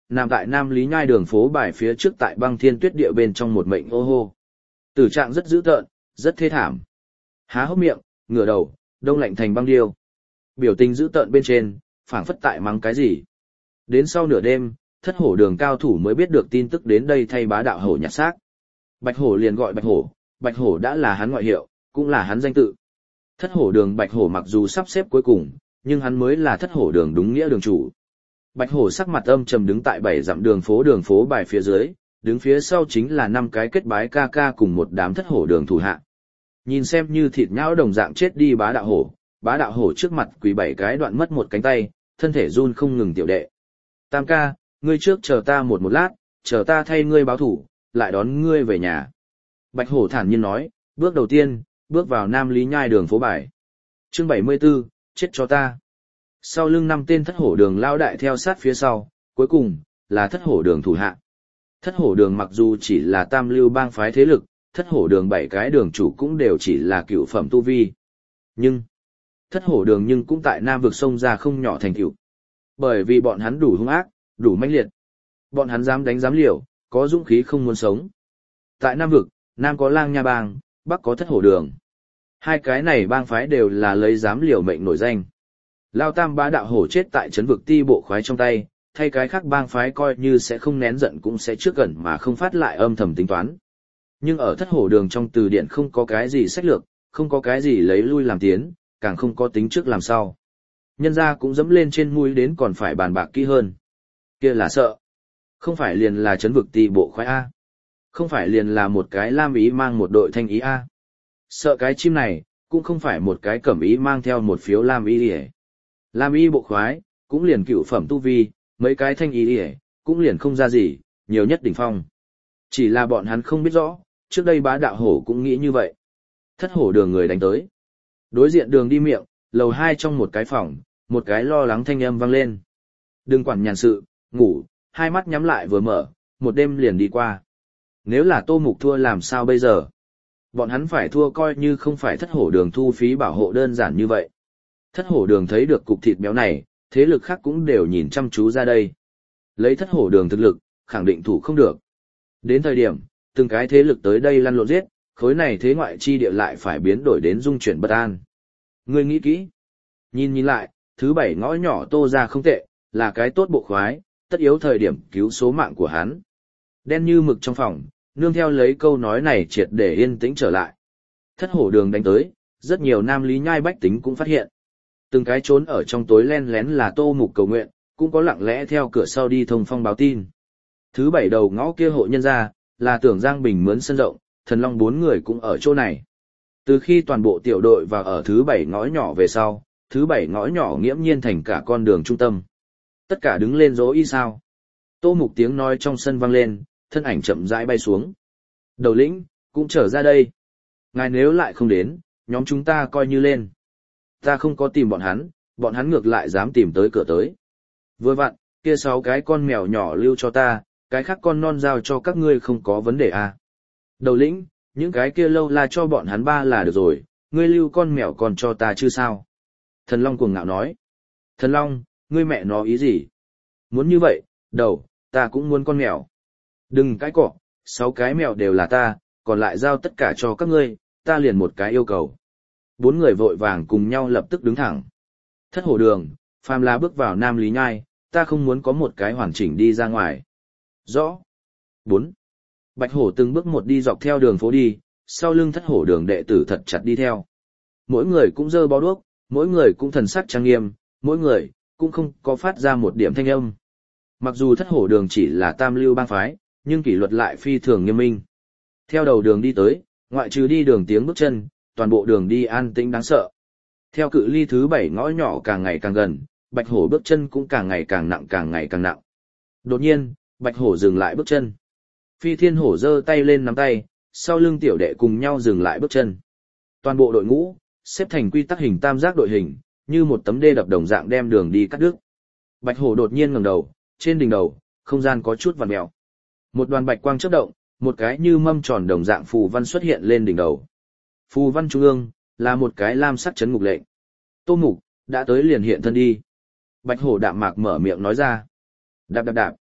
A: nằm tại Nam Lý Nhai đường phố bài phía trước tại băng thiên tuyết địa bên trong một mệnh ô hô. Tử trạng rất dữ tợn, rất thê thảm. Há hốc miệng, ngửa đầu, đông lạnh thành băng điêu. Biểu tình dữ tợn bên trên, phảng phất tại mắng cái gì. Đến sau nửa đêm, thất hổ đường cao thủ mới biết được tin tức đến đây thay bá đạo hổ nhặt xác. Bạch hổ liền gọi bạch hổ, bạch hổ đã là hắn ngoại hiệu, cũng là hắn danh tự. Thất hổ đường bạch hổ mặc dù sắp xếp cuối cùng, nhưng hắn mới là thất hổ đường đúng nghĩa đường chủ. Bạch hổ sắc mặt âm trầm đứng tại bảy dặm đường phố đường phố bài phía dưới, đứng phía sau chính là năm cái kết bái ca ca cùng một đám thất hổ đường thủ hạ. Nhìn xem như thịt nhão đồng dạng chết đi bá đạo hổ, bá đạo hổ trước mặt quỳ bảy cái đoạn mất một cánh tay, thân thể run không ngừng tiểu đệ. Tam ca, ngươi trước chờ ta một một lát, chờ ta thay ngươi báo thủ, lại đón ngươi về nhà. Bạch hổ thản nhiên nói, bước đầu tiên, bước vào Nam Lý Nhai đường phố bài. Chương bảy mươi 74, chết cho ta. Sau lưng năm tên thất hổ đường lao đại theo sát phía sau, cuối cùng, là thất hổ đường thủ hạ. Thất hổ đường mặc dù chỉ là tam lưu bang phái thế lực, thất hổ đường bảy cái đường chủ cũng đều chỉ là cựu phẩm tu vi. Nhưng, thất hổ đường nhưng cũng tại Nam vực sông ra không nhỏ thành tựu. Bởi vì bọn hắn đủ hung ác, đủ mãnh liệt. Bọn hắn dám đánh dám liều, có dũng khí không muốn sống. Tại Nam vực, Nam có Lang Nha bang, Bắc có thất hổ đường. Hai cái này bang phái đều là lấy dám liều mệnh nổi danh. Lao Tam bá đạo hổ chết tại trấn vực ti bộ khoái trong tay, thay cái khác bang phái coi như sẽ không nén giận cũng sẽ trước gần mà không phát lại âm thầm tính toán. Nhưng ở thất hổ đường trong từ điển không có cái gì sách lược, không có cái gì lấy lui làm tiến, càng không có tính trước làm sau. Nhân gia cũng dẫm lên trên mũi đến còn phải bàn bạc kỹ hơn. Kia là sợ. Không phải liền là trấn vực ti bộ khoái A. Không phải liền là một cái lam ý mang một đội thanh ý A. Sợ cái chim này, cũng không phải một cái cẩm ý mang theo một phiếu lam ý hề. Lam y bộ khoái, cũng liền cựu phẩm tu vi, mấy cái thanh ý hề, cũng liền không ra gì, nhiều nhất đỉnh phong. Chỉ là bọn hắn không biết rõ, trước đây bá đạo hổ cũng nghĩ như vậy. Thất hổ đường người đánh tới. Đối diện đường đi miệng, lầu hai trong một cái phòng, một cái lo lắng thanh âm vang lên. Đừng quản nhàn sự, ngủ, hai mắt nhắm lại vừa mở, một đêm liền đi qua. Nếu là Tô Mục thua làm sao bây giờ? Bọn hắn phải thua coi như không phải thất hổ đường thu phí bảo hộ đơn giản như vậy. Thất hổ đường thấy được cục thịt béo này, thế lực khác cũng đều nhìn chăm chú ra đây. Lấy thất hổ đường thực lực, khẳng định thủ không được. Đến thời điểm, từng cái thế lực tới đây lăn lộn giết, khối này thế ngoại chi địa lại phải biến đổi đến dung chuyển bất an. Ngươi nghĩ kỹ. Nhìn nhìn lại, thứ bảy ngõ nhỏ Tô ra không tệ, là cái tốt bộ khoái, tất yếu thời điểm cứu số mạng của hắn. Đen như mực trong phòng, nương theo lấy câu nói này triệt để yên tĩnh trở lại. Thất hổ đường đánh tới, rất nhiều Nam Lý Nhai bách tính cũng phát hiện. Từng cái trốn ở trong tối len lén là Tô Mục cầu nguyện, cũng có lặng lẽ theo cửa sau đi thông phong báo tin. Thứ bảy đầu ngõ kia hộ nhân ra, là Tưởng Giang Bình mướn sân rộng, Thần Long bốn người cũng ở chỗ này. Từ khi toàn bộ tiểu đội vào ở thứ bảy ngõ nhỏ về sau, thứ bảy ngõ nhỏ nghiễm nhiên thành cả con đường trung tâm. Tất cả đứng lên dỗ y sao. Tô Mục tiếng nói trong sân vang lên, thân ảnh chậm rãi bay xuống. Đầu lĩnh, cũng trở ra đây. Ngài nếu lại không đến, nhóm chúng ta coi như lên. Ta không có tìm bọn hắn, bọn hắn ngược lại dám tìm tới cửa tới. Vừa vặn, kia sáu cái con mèo nhỏ lưu cho ta, cái khác con non giao cho các ngươi không có vấn đề à. Đầu lĩnh, những cái kia lâu la cho bọn hắn ba là được rồi, ngươi lưu con mèo còn cho ta chứ sao. Thần Long cuồng ngạo nói. Thần Long, ngươi mẹ nó ý gì? Muốn như vậy, đầu, ta cũng muốn con mèo. Đừng cái cọ, sáu cái mèo đều là ta, còn lại giao tất cả cho các ngươi, ta liền một cái yêu cầu. Bốn người vội vàng cùng nhau lập tức đứng thẳng. Thất hổ đường, phàm là bước vào Nam Lý Nhai, ta không muốn có một cái hoàn chỉnh đi ra ngoài. Rõ. Bốn. Bạch hổ từng bước một đi dọc theo đường phố đi, sau lưng thất hổ đường đệ tử thật chặt đi theo. Mỗi người cũng giơ bó đuốc, mỗi người cũng thần sắc trang nghiêm, mỗi người cũng không có phát ra một điểm thanh âm. Mặc dù thất hổ đường chỉ là tam lưu bang phái, nhưng kỷ luật lại phi thường nghiêm minh. Theo đầu đường đi tới, ngoại trừ đi đường tiếng bước chân, toàn bộ đường đi an tĩnh đáng sợ. Theo cự ly thứ bảy ngõ nhỏ càng ngày càng gần, Bạch Hổ bước chân cũng càng ngày càng nặng càng ngày càng nặng. Đột nhiên, Bạch Hổ dừng lại bước chân. Phi Thiên Hổ giơ tay lên nắm tay, sau lưng tiểu đệ cùng nhau dừng lại bước chân. Toàn bộ đội ngũ xếp thành quy tắc hình tam giác đội hình, như một tấm đê đập đồng dạng đem đường đi cắt đứt. Bạch Hổ đột nhiên ngẩng đầu, trên đỉnh đầu, không gian có chút vặn mèo. Một đoàn bạch quang chớp động, một cái như mâm tròn đồng dạng phù văn xuất hiện lên đỉnh đầu. Phù văn trung ương là một cái lam sắc chấn ngục lệnh. Tô Mục đã tới liền hiện thân đi. Bạch Hổ đạm mạc mở miệng nói ra. Đạp đạp đạp.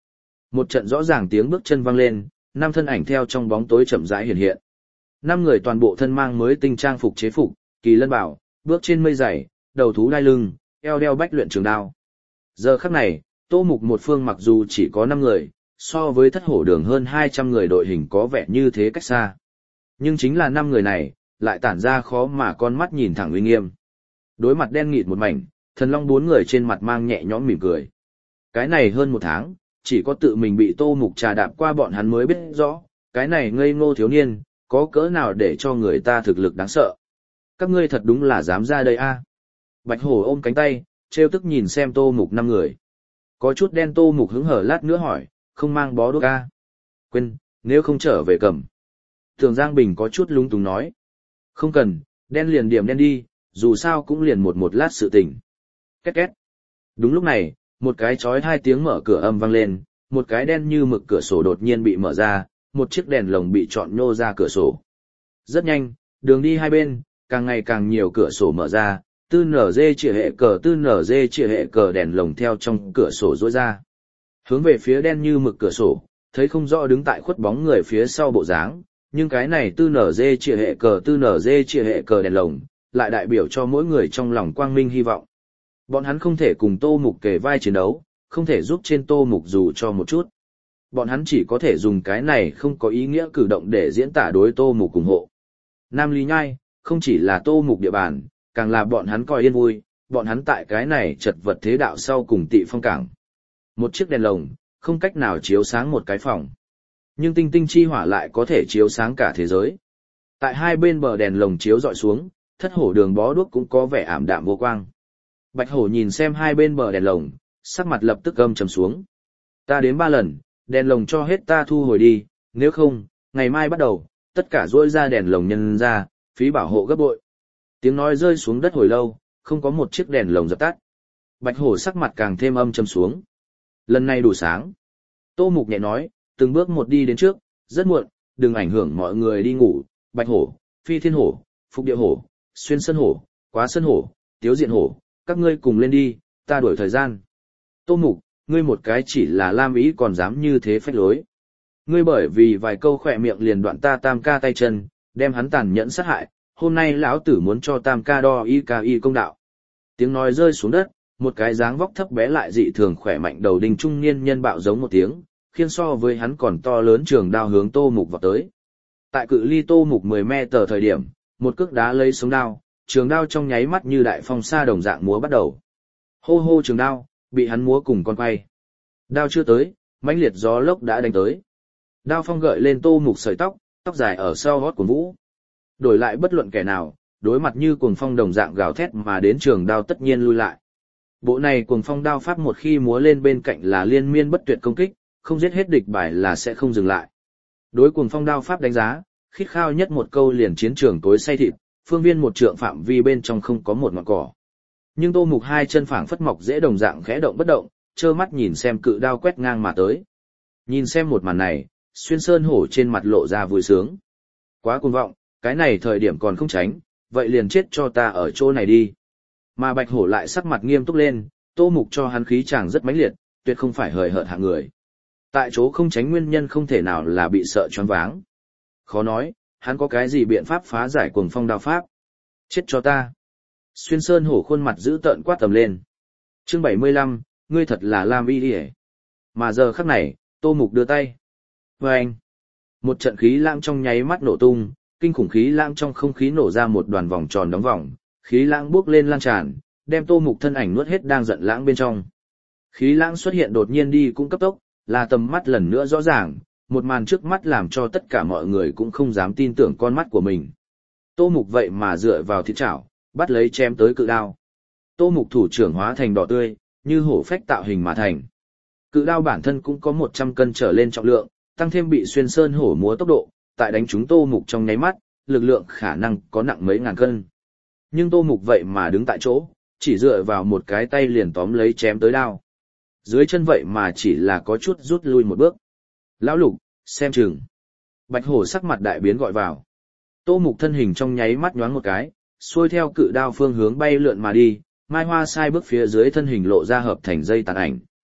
A: Một trận rõ ràng tiếng bước chân vang lên, năm thân ảnh theo trong bóng tối chậm rãi hiện hiện. Năm người toàn bộ thân mang mới tinh trang phục chế phục, kỳ lân bảo, bước trên mây dày, đầu thú đai lưng, eo đeo bách luyện trường đao. Giờ khắc này, Tô Mục một phương mặc dù chỉ có năm người, so với thất hổ đường hơn hai trăm người đội hình có vẻ như thế cách xa. Nhưng chính là năm người này, lại tản ra khó mà con mắt nhìn thẳng uy nghiêm. Đối mặt đen nghịt một mảnh, Thần Long bốn người trên mặt mang nhẹ nhõm mỉm cười. Cái này hơn một tháng, chỉ có tự mình bị Tô Mục trà đạp qua bọn hắn mới biết rõ, cái này ngây ngô thiếu niên, có cỡ nào để cho người ta thực lực đáng sợ. Các ngươi thật đúng là dám ra đây a. Bạch Hổ ôm cánh tay, trêu tức nhìn xem Tô Mục năm người. Có chút đen. Tô Mục hứng hở lát nữa hỏi, không mang bó đuốc a? Quên, nếu không trở về cầm. Tường Giang Bình có chút lung túng nói. Không cần, đen liền điểm đen đi, dù sao cũng liền một một lát sự tình. Két két. Đúng lúc này, một cái chói hai tiếng mở cửa âm vang lên, một cái đen như mực cửa sổ đột nhiên bị mở ra, một chiếc đèn lồng bị chọn nhô ra cửa sổ. Rất nhanh, đường đi hai bên, càng ngày càng nhiều cửa sổ mở ra, tư nở dê chĩa hệ cờ tư nở dê chĩa hệ cờ đèn lồng theo trong cửa sổ rối ra. Hướng về phía đen như mực cửa sổ, thấy không rõ đứng tại khuất bóng người phía sau bộ dáng, nhưng cái này tư nở dê chĩa hệ cờ tư nở dê chĩa hệ cờ đèn lồng, lại đại biểu cho mỗi người trong lòng quang minh hy vọng. Bọn hắn không thể cùng Tô Mục kề vai chiến đấu, không thể giúp trên Tô Mục dù cho một chút. Bọn hắn chỉ có thể dùng cái này không có ý nghĩa cử động để diễn tả đối Tô Mục ủng hộ. Nam Lý Nhai, không chỉ là Tô Mục địa bàn, càng là bọn hắn coi yên vui, bọn hắn tại cái này chật vật thế đạo sau cùng Tị Phong cảng. Một chiếc đèn lồng, không cách nào chiếu sáng một cái phòng. Nhưng tinh tinh chi hỏa lại có thể chiếu sáng cả thế giới. Tại hai bên bờ đèn lồng chiếu dọi xuống, thất hổ đường bó đuốc cũng có vẻ ảm đạm vô quang. Bạch hổ nhìn xem hai bên bờ đèn lồng, sắc mặt lập tức âm trầm xuống. Ta đếm ba lần, đèn lồng cho hết ta thu hồi đi, nếu không, ngày mai bắt đầu, tất cả rỗi ra đèn lồng nhân ra, phí bảo hộ gấp bội. Tiếng nói rơi xuống đất hồi lâu, không có một chiếc đèn lồng dập tắt. Bạch hổ sắc mặt càng thêm âm trầm xuống. Lần này đủ sáng. Tô Mục nhẹ nói, từng bước một đi đến trước, rất muộn, đừng ảnh hưởng mọi người đi ngủ. Bạch hổ, phi thiên hổ, phục địa hổ, xuyên sân hổ, quá sân hổ, tiếu diện hổ, các ngươi cùng lên đi, ta đuổi thời gian. Tô Mục, ngươi một cái chỉ là lam ý còn dám như thế phách lối. Ngươi bởi vì vài câu khỏe miệng liền đoạn ta tam ca tay chân, đem hắn tàn nhẫn sát hại, hôm nay lão tử muốn cho tam ca đo y ca y công đạo. Tiếng nói rơi xuống đất, một cái dáng vóc thấp bé lại dị thường khỏe mạnh đầu đinh trung niên nhân bạo giống một tiếng, khiến so với hắn còn to lớn trường đao hướng Tô Mục vào tới. Tại cự ly Tô Mục mười mét tờ thời điểm, một cước đá lấy sống đao, trường đao trong nháy mắt như đại phong sa đồng dạng múa bắt đầu. Hô hô trường đao, bị hắn múa cùng con quay. Đao chưa tới, mãnh liệt gió lốc đã đánh tới. Đao phong gợi lên Tô Mục sợi tóc, tóc dài ở sau gót của Vũ. Đổi lại bất luận kẻ nào, đối mặt như cuồng phong đồng dạng gào thét mà đến trường đao tất nhiên lui lại. Bộ này cuồng phong đao pháp một khi múa lên bên cạnh là liên miên bất tuyệt công kích, không giết hết địch bài là sẽ không dừng lại. Đối cuồng phong đao pháp đánh giá, khít khao nhất một câu liền chiến trường tối say thịt, phương viên một trượng phạm vi bên trong không có một ngọn cỏ. Nhưng Tô Mục hai chân phảng phất mọc dễ đồng dạng khẽ động bất động, trơ mắt nhìn xem cự đao quét ngang mà tới. Nhìn xem một màn này, xuyên sơn hổ trên mặt lộ ra vui sướng. Quá cuồng vọng, cái này thời điểm còn không tránh, vậy liền chết cho ta ở chỗ này đi. Mà Bạch Hổ lại sắc mặt nghiêm túc lên, Tô Mục cho hắn khí chàng rất mãnh liệt, tuyệt không phải hời hợt hạng người. Tại chỗ không tránh nguyên nhân không thể nào là bị sợ choáng váng. Khó nói, hắn có cái gì biện pháp phá giải cuồng phong đao pháp. Chết cho ta. Xuyên sơn hổ khuôn mặt giữ tợn quát tầm lên. Chương bảy mươi lăm, ngươi thật là Lam Y Điề. Mà giờ khắc này, Tô Mục đưa tay. Vâng! Một trận khí lãng trong nháy mắt nổ tung, kinh khủng khí lãng trong không khí nổ ra một đoàn vòng tròn đóng vòng, khí lãng bốc lên lan tràn, đem Tô Mục thân ảnh nuốt hết đang giận lãng bên trong. Khí lãng xuất hiện đột nhiên đi cũng cấp tốc, là tầm mắt lần nữa rõ ràng, một màn trước mắt làm cho tất cả mọi người cũng không dám tin tưởng con mắt của mình. Tô Mục vậy mà dựa vào thịt chảo, bắt lấy chém tới cự đao. Tô Mục thủ trưởng hóa thành đỏ tươi, như hổ phách tạo hình mà thành. Cự đao bản thân cũng có một trăm cân trở lên trọng lượng, tăng thêm bị xuyên sơn hổ múa tốc độ, tại đánh trúng Tô Mục trong nháy mắt, lực lượng khả năng có nặng mấy ngàn cân. Nhưng Tô Mục vậy mà đứng tại chỗ, chỉ dựa vào một cái tay liền tóm lấy chém tới đao. Dưới chân vậy mà chỉ là có chút rút lui một bước. Lão Lục, xem chừng. Bạch Hổ sắc mặt đại biến gọi vào. Tô Mục thân hình trong nháy mắt nhoáng một cái, xuôi theo cự đao phương hướng bay lượn mà đi, mai hoa sai bước phía dưới thân hình lộ ra hợp thành dây tàn ảnh.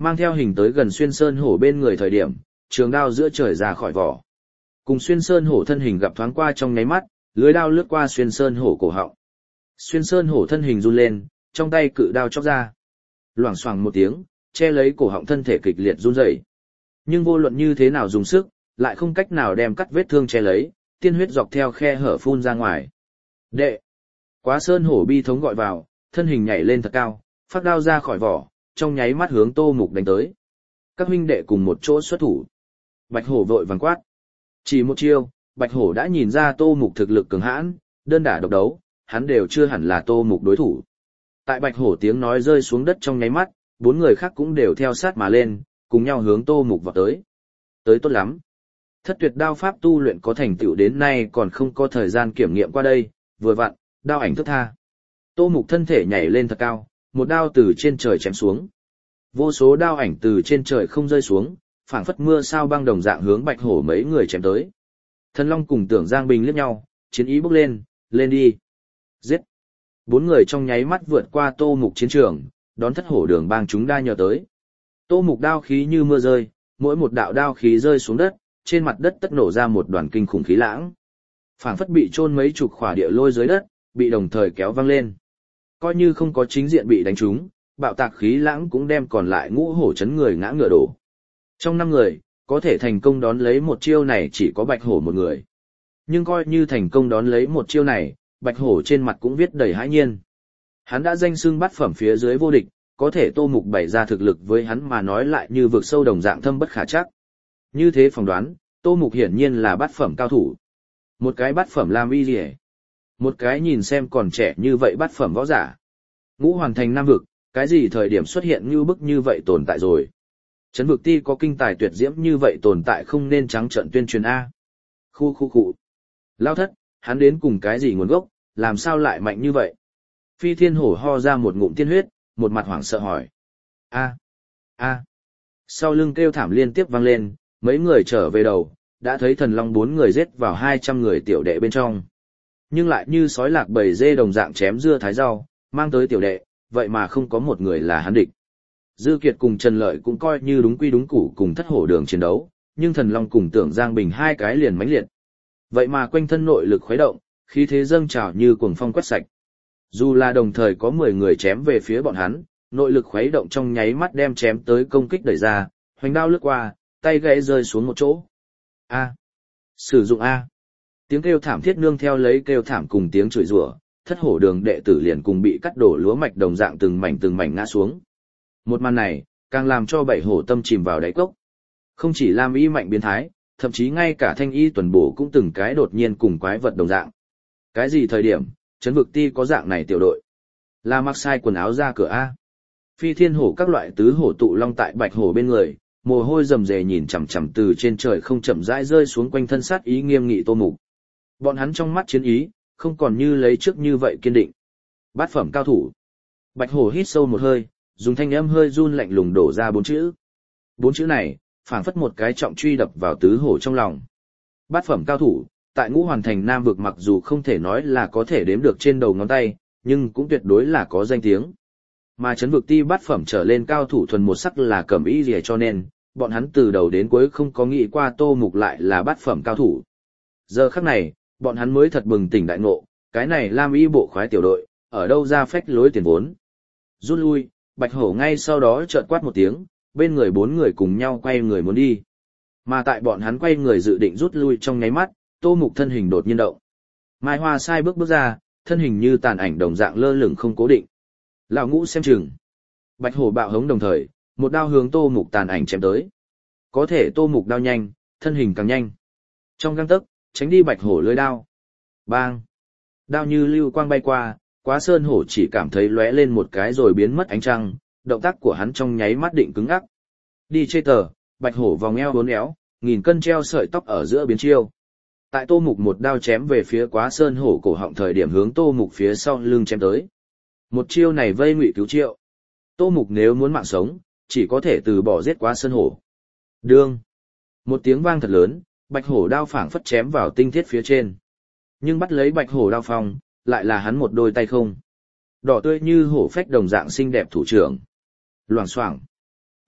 A: Mang theo hình tới gần xuyên sơn hổ bên người thời điểm, trường đao giữa trời ra khỏi vỏ. Cùng xuyên sơn hổ thân hình gặp thoáng qua trong nháy mắt, lưới đao lướt qua xuyên sơn hổ cổ họng. Xuyên sơn hổ thân hình run lên, trong tay cự đao chóc ra. Loảng xoảng một tiếng, che lấy cổ họng thân thể kịch liệt run rẩy. Nhưng vô luận như thế nào dùng sức, lại không cách nào đem cắt vết thương che lấy, tiên huyết dọc theo khe hở phun ra ngoài. Đệ! Quá sơn hổ bi thống gọi vào, thân hình nhảy lên thật cao, phát đao ra khỏi vỏ, trong nháy mắt hướng Tô Mục đánh tới. Các huynh đệ cùng một chỗ xuất thủ. Bạch hổ vội vàng quát. Chỉ một chiêu, Bạch hổ đã nhìn ra Tô Mục thực lực cường hãn, đơn đả độc đấu, hắn đều chưa hẳn là Tô Mục đối thủ. Tại Bạch hổ tiếng nói rơi xuống đất trong nháy mắt, bốn người khác cũng đều theo sát mà lên, cùng nhau hướng Tô Mục vào tới. Tới tốt lắm. Thất tuyệt đao pháp tu luyện có thành tựu đến nay còn không có thời gian kiểm nghiệm qua đây, vừa vặn, đao ảnh thức tha. Tô Mục thân thể nhảy lên thật cao, một đao từ trên trời chém xuống. Vô số đao ảnh từ trên trời không rơi xuống, phảng phất mưa sao băng đồng dạng hướng Bạch hổ mấy người chém tới. Thần Long cùng Tưởng Giang Bình liếc nhau, chiến ý bốc lên, lên đi. Giết. Bốn người trong nháy mắt vượt qua Tô Mục chiến trường, đón thất hổ đường bang chúng đa nhờ tới. Tô Mục đao khí như mưa rơi, mỗi một đạo đao khí rơi xuống đất, trên mặt đất tất nổ ra một đoàn kinh khủng khí lãng. Phảng phất bị chôn mấy chục khỏa địa lôi dưới đất, bị đồng thời kéo văng lên. Coi như không có chính diện bị đánh trúng, bạo tạc khí lãng cũng đem còn lại ngũ hổ chấn người ngã ngựa đổ. Trong năm người, có thể thành công đón lấy một chiêu này chỉ có Bạch hổ một người. Nhưng coi như thành công đón lấy một chiêu này, Bạch hổ trên mặt cũng viết đầy hãi nhiên. Hắn đã danh xưng bát phẩm phía dưới vô địch, có thể Tô Mục bày ra thực lực với hắn mà nói lại như vực sâu đồng dạng thâm bất khả trắc. Như thế phỏng đoán, Tô Mục hiển nhiên là bát phẩm cao thủ. Một cái bát phẩm Lam Y Liễu, một cái nhìn xem còn trẻ như vậy bát phẩm võ giả. Ngũ hoàn thành nam vực, cái gì thời điểm xuất hiện như bức như vậy tồn tại rồi. Trấn vực ti có kinh tài tuyệt diễm như vậy tồn tại không nên trắng trợn tuyên truyền A. Khu khu khu. Lao thất, hắn đến cùng cái gì nguồn gốc, làm sao lại mạnh như vậy? Phi Thiên Hổ ho ra một ngụm tiên huyết, một mặt hoảng sợ hỏi. A, a. Sau lưng kêu thảm liên tiếp vang lên, mấy người trở về đầu, đã thấy Thần Long bốn người giết vào hai trăm người tiểu đệ bên trong. Nhưng lại như sói lạc bầy dê đồng dạng chém dưa thái rau, mang tới tiểu đệ, vậy mà không có một người là hắn địch. Dư Kiệt cùng Trần Lợi cũng coi như đúng quy đúng củ cùng thất hổ đường chiến đấu, nhưng Thần Long cùng Tưởng Giang Bình hai cái liền mãnh liệt. Vậy mà quanh thân nội lực khuấy động, khí thế dâng trào như cuồng phong quét sạch. Dù là đồng thời có mười người chém về phía bọn hắn, nội lực khuấy động trong nháy mắt đem chém tới công kích đẩy ra, hoành đao lướt qua, tay gãy rơi xuống một chỗ. A. Sử dụng A. Tiếng kêu thảm thiết nương theo lấy kêu thảm cùng tiếng chửi rủa, thất hổ đường đệ tử liền cùng bị cắt đổ lúa mạch đồng dạng từng mảnh từng mảnh ngã xuống. Một màn này, càng làm cho bảy hổ tâm chìm vào đáy cốc. Không chỉ Lam Y mạnh biến thái, thậm chí ngay cả Thanh Y tuần bổ cũng từng cái đột nhiên cùng quái vật đồng dạng. Cái gì thời điểm, Trấn vực ti có dạng này tiểu đội? Là mặc sai quần áo ra cửa A. Phi Thiên Hổ các loại tứ hổ tụ long tại Bạch hổ bên người, mồ hôi rầm rề nhìn chằm chằm từ trên trời không chậm rãi rơi xuống quanh thân sát ý nghiêm nghị Tô Mục. Bọn hắn trong mắt chiến ý, không còn như lấy trước như vậy kiên định. Bát phẩm cao thủ. Bạch hổ hít sâu một hơi, dùng thanh âm hơi run lạnh lùng đổ ra bốn chữ. Bốn chữ này, phảng phất một cái trọng truy đập vào tứ hổ trong lòng. Bát phẩm cao thủ, tại Ngũ Hoàn Thành Nam vực mặc dù không thể nói là có thể đếm được trên đầu ngón tay, nhưng cũng tuyệt đối là có danh tiếng. Mà Trấn vực ti bát phẩm trở lên cao thủ thuần một sắc là Cẩm Y Liễu, cho nên bọn hắn từ đầu đến cuối không có nghĩ qua Tô Mục lại là bát phẩm cao thủ. Giờ khắc này, bọn hắn mới thật bừng tỉnh đại ngộ, cái này Lam Y bộ khoái tiểu đội, ở đâu ra phách lối tiền vốn. Rút lui, Bạch hổ ngay sau đó chợt quát một tiếng, bên người bốn người cùng nhau quay người muốn đi. Mà tại bọn hắn quay người dự định rút lui trong nháy mắt, Tô Mục thân hình đột nhiên động. Mai Hoa sai bước bước ra, thân hình như tàn ảnh đồng dạng lơ lửng không cố định. Lão Ngũ xem chừng. Bạch hổ bạo hống đồng thời, một đao hướng Tô Mục tàn ảnh chém tới. Có thể Tô Mục đao nhanh, thân hình càng nhanh. Trong gang tấc, tránh đi Bạch hổ lưỡi đao. Bang! Đao như lưu quang bay qua, Quá Sơn hổ chỉ cảm thấy lóe lên một cái rồi biến mất ánh trăng, động tác của hắn trong nháy mắt định cứng ngắc. Đi chê tờ, Bạch hổ vòng eo uốn éo, nghìn cân treo sợi tóc ở giữa biến chiêu. Tại Tô Mục một đao chém về phía Quá Sơn hổ cổ họng thời điểm hướng Tô Mục phía sau lưng chém tới. Một chiêu này vây ngụy cứu triệu. Tô Mục nếu muốn mạng sống, chỉ có thể từ bỏ giết Quá Sơn hổ. Đương. Một tiếng vang thật lớn, Bạch hổ đao phảng phất chém vào tinh thiết phía trên. Nhưng bắt lấy Bạch hổ đao phong, lại là hắn một đôi tay không. Đỏ tươi như hổ phách đồng dạng xinh đẹp thủ trưởng. Loảng xoảng.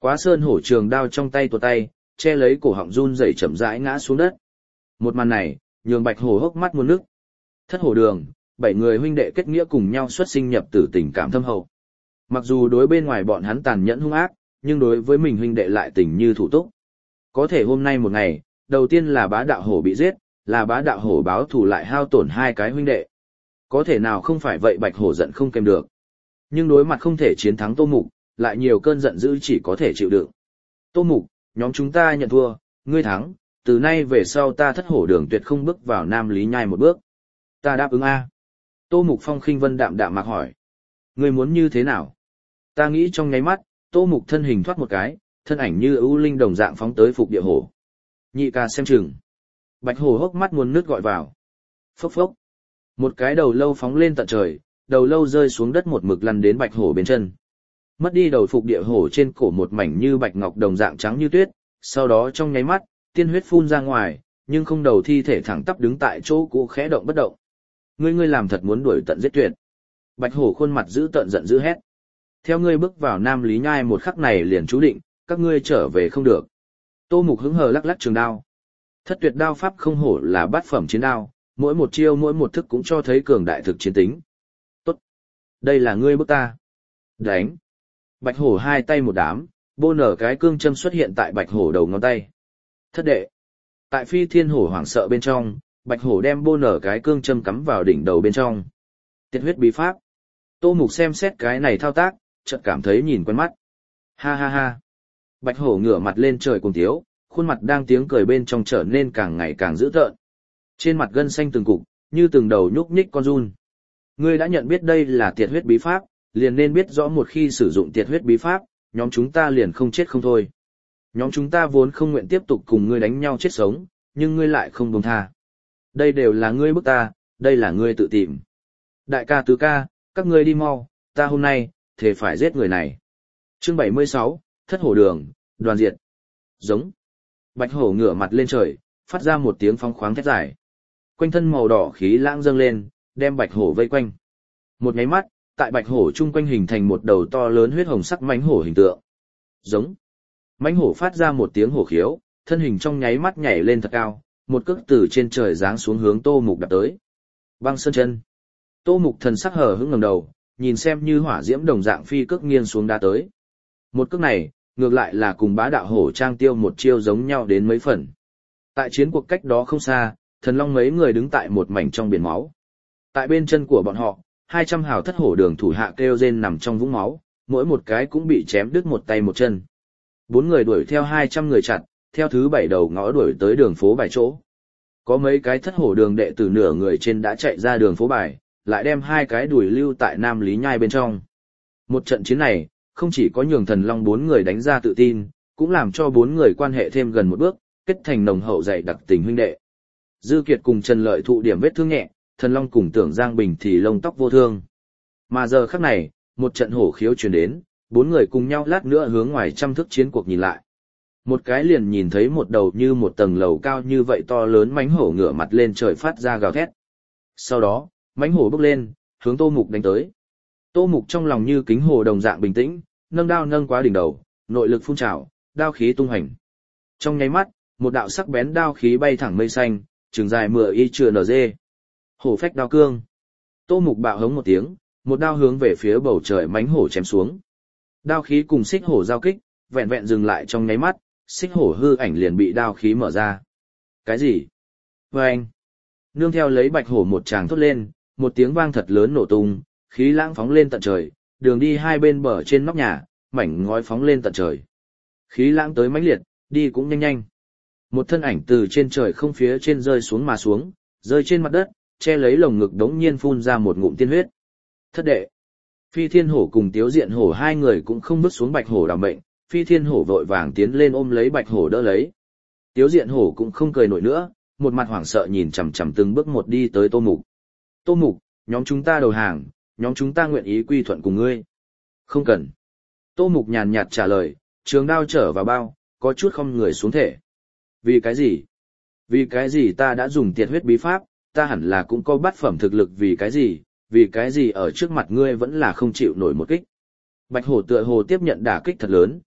A: Quá sơn hổ trường đao trong tay tuột tay, che lấy cổ họng run rẩy chậm rãi ngã xuống đất. Một màn này, nhường Bạch Hổ hốc mắt muôn nước. Thất hổ đường, bảy người huynh đệ kết nghĩa cùng nhau xuất sinh nhập tử tình cảm thâm hậu. Mặc dù đối bên ngoài bọn hắn tàn nhẫn hung ác, nhưng đối với mình huynh đệ lại tình như thủ túc. Có thể hôm nay một ngày, đầu tiên là bá đạo hổ bị giết, là bá đạo hổ báo thù lại hao tổn hai cái huynh đệ. Có thể nào không phải vậy Bạch Hổ giận không kèm được. Nhưng đối mặt không thể chiến thắng Tô Mục, lại nhiều cơn giận dữ chỉ có thể chịu đựng. Tô Mục, nhóm chúng ta nhận thua, ngươi thắng, từ nay về sau ta thất hổ đường tuyệt không bước vào Nam Lý Nhai một bước. Ta đáp ứng a. Tô Mục Phong khinh vân đạm đạm mạc hỏi. Ngươi muốn như thế nào? Ta nghĩ trong nháy mắt, Tô Mục thân hình thoát một cái, thân ảnh như ưu linh đồng dạng phóng tới phục địa hổ. Nhị ca xem chừng. Bạch hổ hốc mắt muốn nước gọi vào. Phốc phốc. Một cái đầu lâu phóng lên tận trời, đầu lâu rơi xuống đất một mực lăn đến bạch hổ bên chân. Mất đi đầu phục địa hổ trên cổ một mảnh như bạch ngọc đồng dạng trắng như tuyết, sau đó trong nháy mắt, tiên huyết phun ra ngoài, nhưng không đầu thi thể thẳng tắp đứng tại chỗ cũ khẽ động bất động. Ngươi ngươi làm thật muốn đuổi tận giết tuyệt. Bạch hổ khuôn mặt giữ tận giận dữ hét. Theo ngươi bước vào Nam Lý Nhai một khắc này liền chú định, các ngươi trở về không được. Tô Mục hứng hờ lắc lắc trường đao. Thất tuyệt đao pháp không hổ là bát phẩm chiến đao, mỗi một chiêu mỗi một thức cũng cho thấy cường đại thực chiến tính. Tốt. Đây là ngươi bức ta. Đánh. Bạch hổ hai tay một đám, bô nở cái cương châm xuất hiện tại bạch hổ đầu ngón tay. Thất đệ. Tại phi thiên hổ hoảng sợ bên trong, bạch hổ đem bô nở cái cương châm cắm vào đỉnh đầu bên trong. Tiệt huyết bí pháp. Tô Mục xem xét cái này thao tác, chợt cảm thấy nhìn quen mắt. Ha ha ha. Bạch hổ ngửa mặt lên trời cùng tiếu, khuôn mặt đang tiếng cười bên trong trở nên càng ngày càng dữ tợn. Trên mặt gân xanh từng cục, như từng đầu nhúc nhích con run. Ngươi đã nhận biết đây là tiệt huyết bí pháp, liền nên biết rõ một khi sử dụng tiệt huyết bí pháp, nhóm chúng ta liền không chết không thôi. Nhóm chúng ta vốn không nguyện tiếp tục cùng ngươi đánh nhau chết sống, nhưng ngươi lại không buông tha. Đây đều là ngươi bức ta, đây là ngươi tự tìm. Đại ca tứ ca, các ngươi đi mau, ta hôm nay, thề phải giết người này. Chương bảy mươi sáu, Thất hổ đường, đoàn diệt. Giống. Bạch hổ ngửa mặt lên trời, phát ra một tiếng phóng khoáng thét dài. Quanh thân màu đỏ khí lãng dâng lên, đem bạch hổ vây quanh. Một nháy mắt, tại bạch hổ chung quanh hình thành một đầu to lớn huyết hồng sắc mãnh hổ hình tượng. Giống. Mãnh hổ phát ra một tiếng hổ khiếu, thân hình trong nháy mắt nhảy lên thật cao, một cước từ trên trời giáng xuống hướng Tô Mục đập tới. Băng sơn chân. Tô Mục thần sắc hờ hững ngẩng đầu, nhìn xem như hỏa diễm đồng dạng phi cước nghiêng xuống đá tới. Một cước này, ngược lại là cùng bá đạo hổ trang tiêu một chiêu giống nhau đến mấy phần. Tại chiến cuộc cách đó không xa, thần long mấy người đứng tại một mảnh trong biển máu. Tại bên chân của bọn họ, hai trăm hào thất hổ đường thủ hạ kêu rên nằm trong vũng máu, mỗi một cái cũng bị chém đứt một tay một chân. Bốn người đuổi theo hai trăm người chặt, theo thứ bảy đầu ngõ đuổi tới đường phố bài chỗ. Có mấy cái thất hổ đường đệ tử nửa người trên đã chạy ra đường phố bài, lại đem hai cái đuổi lưu tại Nam Lý Nhai bên trong. Một trận chiến này, không chỉ có nhường thần long bốn người đánh ra tự tin, cũng làm cho bốn người quan hệ thêm gần một bước, kết thành nồng hậu dày đặc tình huynh đệ. Dư Kiệt cùng Trần Lợi thụ điểm vết thương nhẹ, thần long cùng Tưởng Giang Bình thì lông tóc vô thương. Mà giờ khắc này, một trận hổ khiếu truyền đến, bốn người cùng nhau lát nữa hướng ngoài trăm thước chiến cuộc nhìn lại. Một cái liền nhìn thấy một đầu như một tầng lầu cao như vậy to lớn mãnh hổ ngửa mặt lên trời phát ra gào thét. Sau đó, mãnh hổ bốc lên, hướng Tô Mục đánh tới. Tô Mục trong lòng như kính hồ đồng dạng bình tĩnh, nâng đao nâng quá đỉnh đầu, nội lực phun trào, đao khí tung hành. Trong nháy mắt, một đạo sắc bén đao khí bay thẳng mây xanh, trường dài mười y chừa nở dê. Hổ phách đao cương. Tô Mục bạo hống một tiếng, một đao hướng về phía bầu trời mãnh hổ chém xuống. Đao khí cùng xích hổ giao kích, vẹn vẹn dừng lại trong nháy mắt, xích hổ hư ảnh liền bị đao khí mở ra. Cái gì? Vâng! Nương theo lấy bạch hổ một tràng thốt lên, một tiếng vang thật lớn nổ tung, khí lãng phóng lên tận trời, đường đi hai bên bờ trên nóc nhà, mảnh ngói phóng lên tận trời. Khí lãng tới mãnh liệt, đi cũng nhanh nhanh. Một thân ảnh từ trên trời không phía trên rơi xuống mà xuống, rơi trên mặt đất, che lấy lồng ngực đống nhiên phun ra một ngụm tiên huyết. Thất đệ. Phi Thiên Hổ cùng Tiếu Diện Hổ hai người cũng không bước xuống bạch hổ đảm bệnh, Phi Thiên Hổ vội vàng tiến lên ôm lấy bạch hổ đỡ lấy. Tiếu Diện Hổ cũng không cười nổi nữa, một mặt hoảng sợ nhìn chằm chằm từng bước một đi tới Tô Mục. Tô Mục, nhóm chúng ta đầu hàng, nhóm chúng ta nguyện ý quy thuận cùng ngươi. Không cần. Tô Mục nhàn nhạt trả lời, trường đao trở vào bao, có chút không người xuống thể. Vì cái gì? Vì cái gì ta đã dùng tiệt huyết bí pháp, ta hẳn là cũng có bát phẩm thực lực vì cái gì, vì cái gì ở trước mặt ngươi vẫn là không chịu nổi một kích. Bạch hổ tựa hồ tiếp nhận đả kích thật lớn,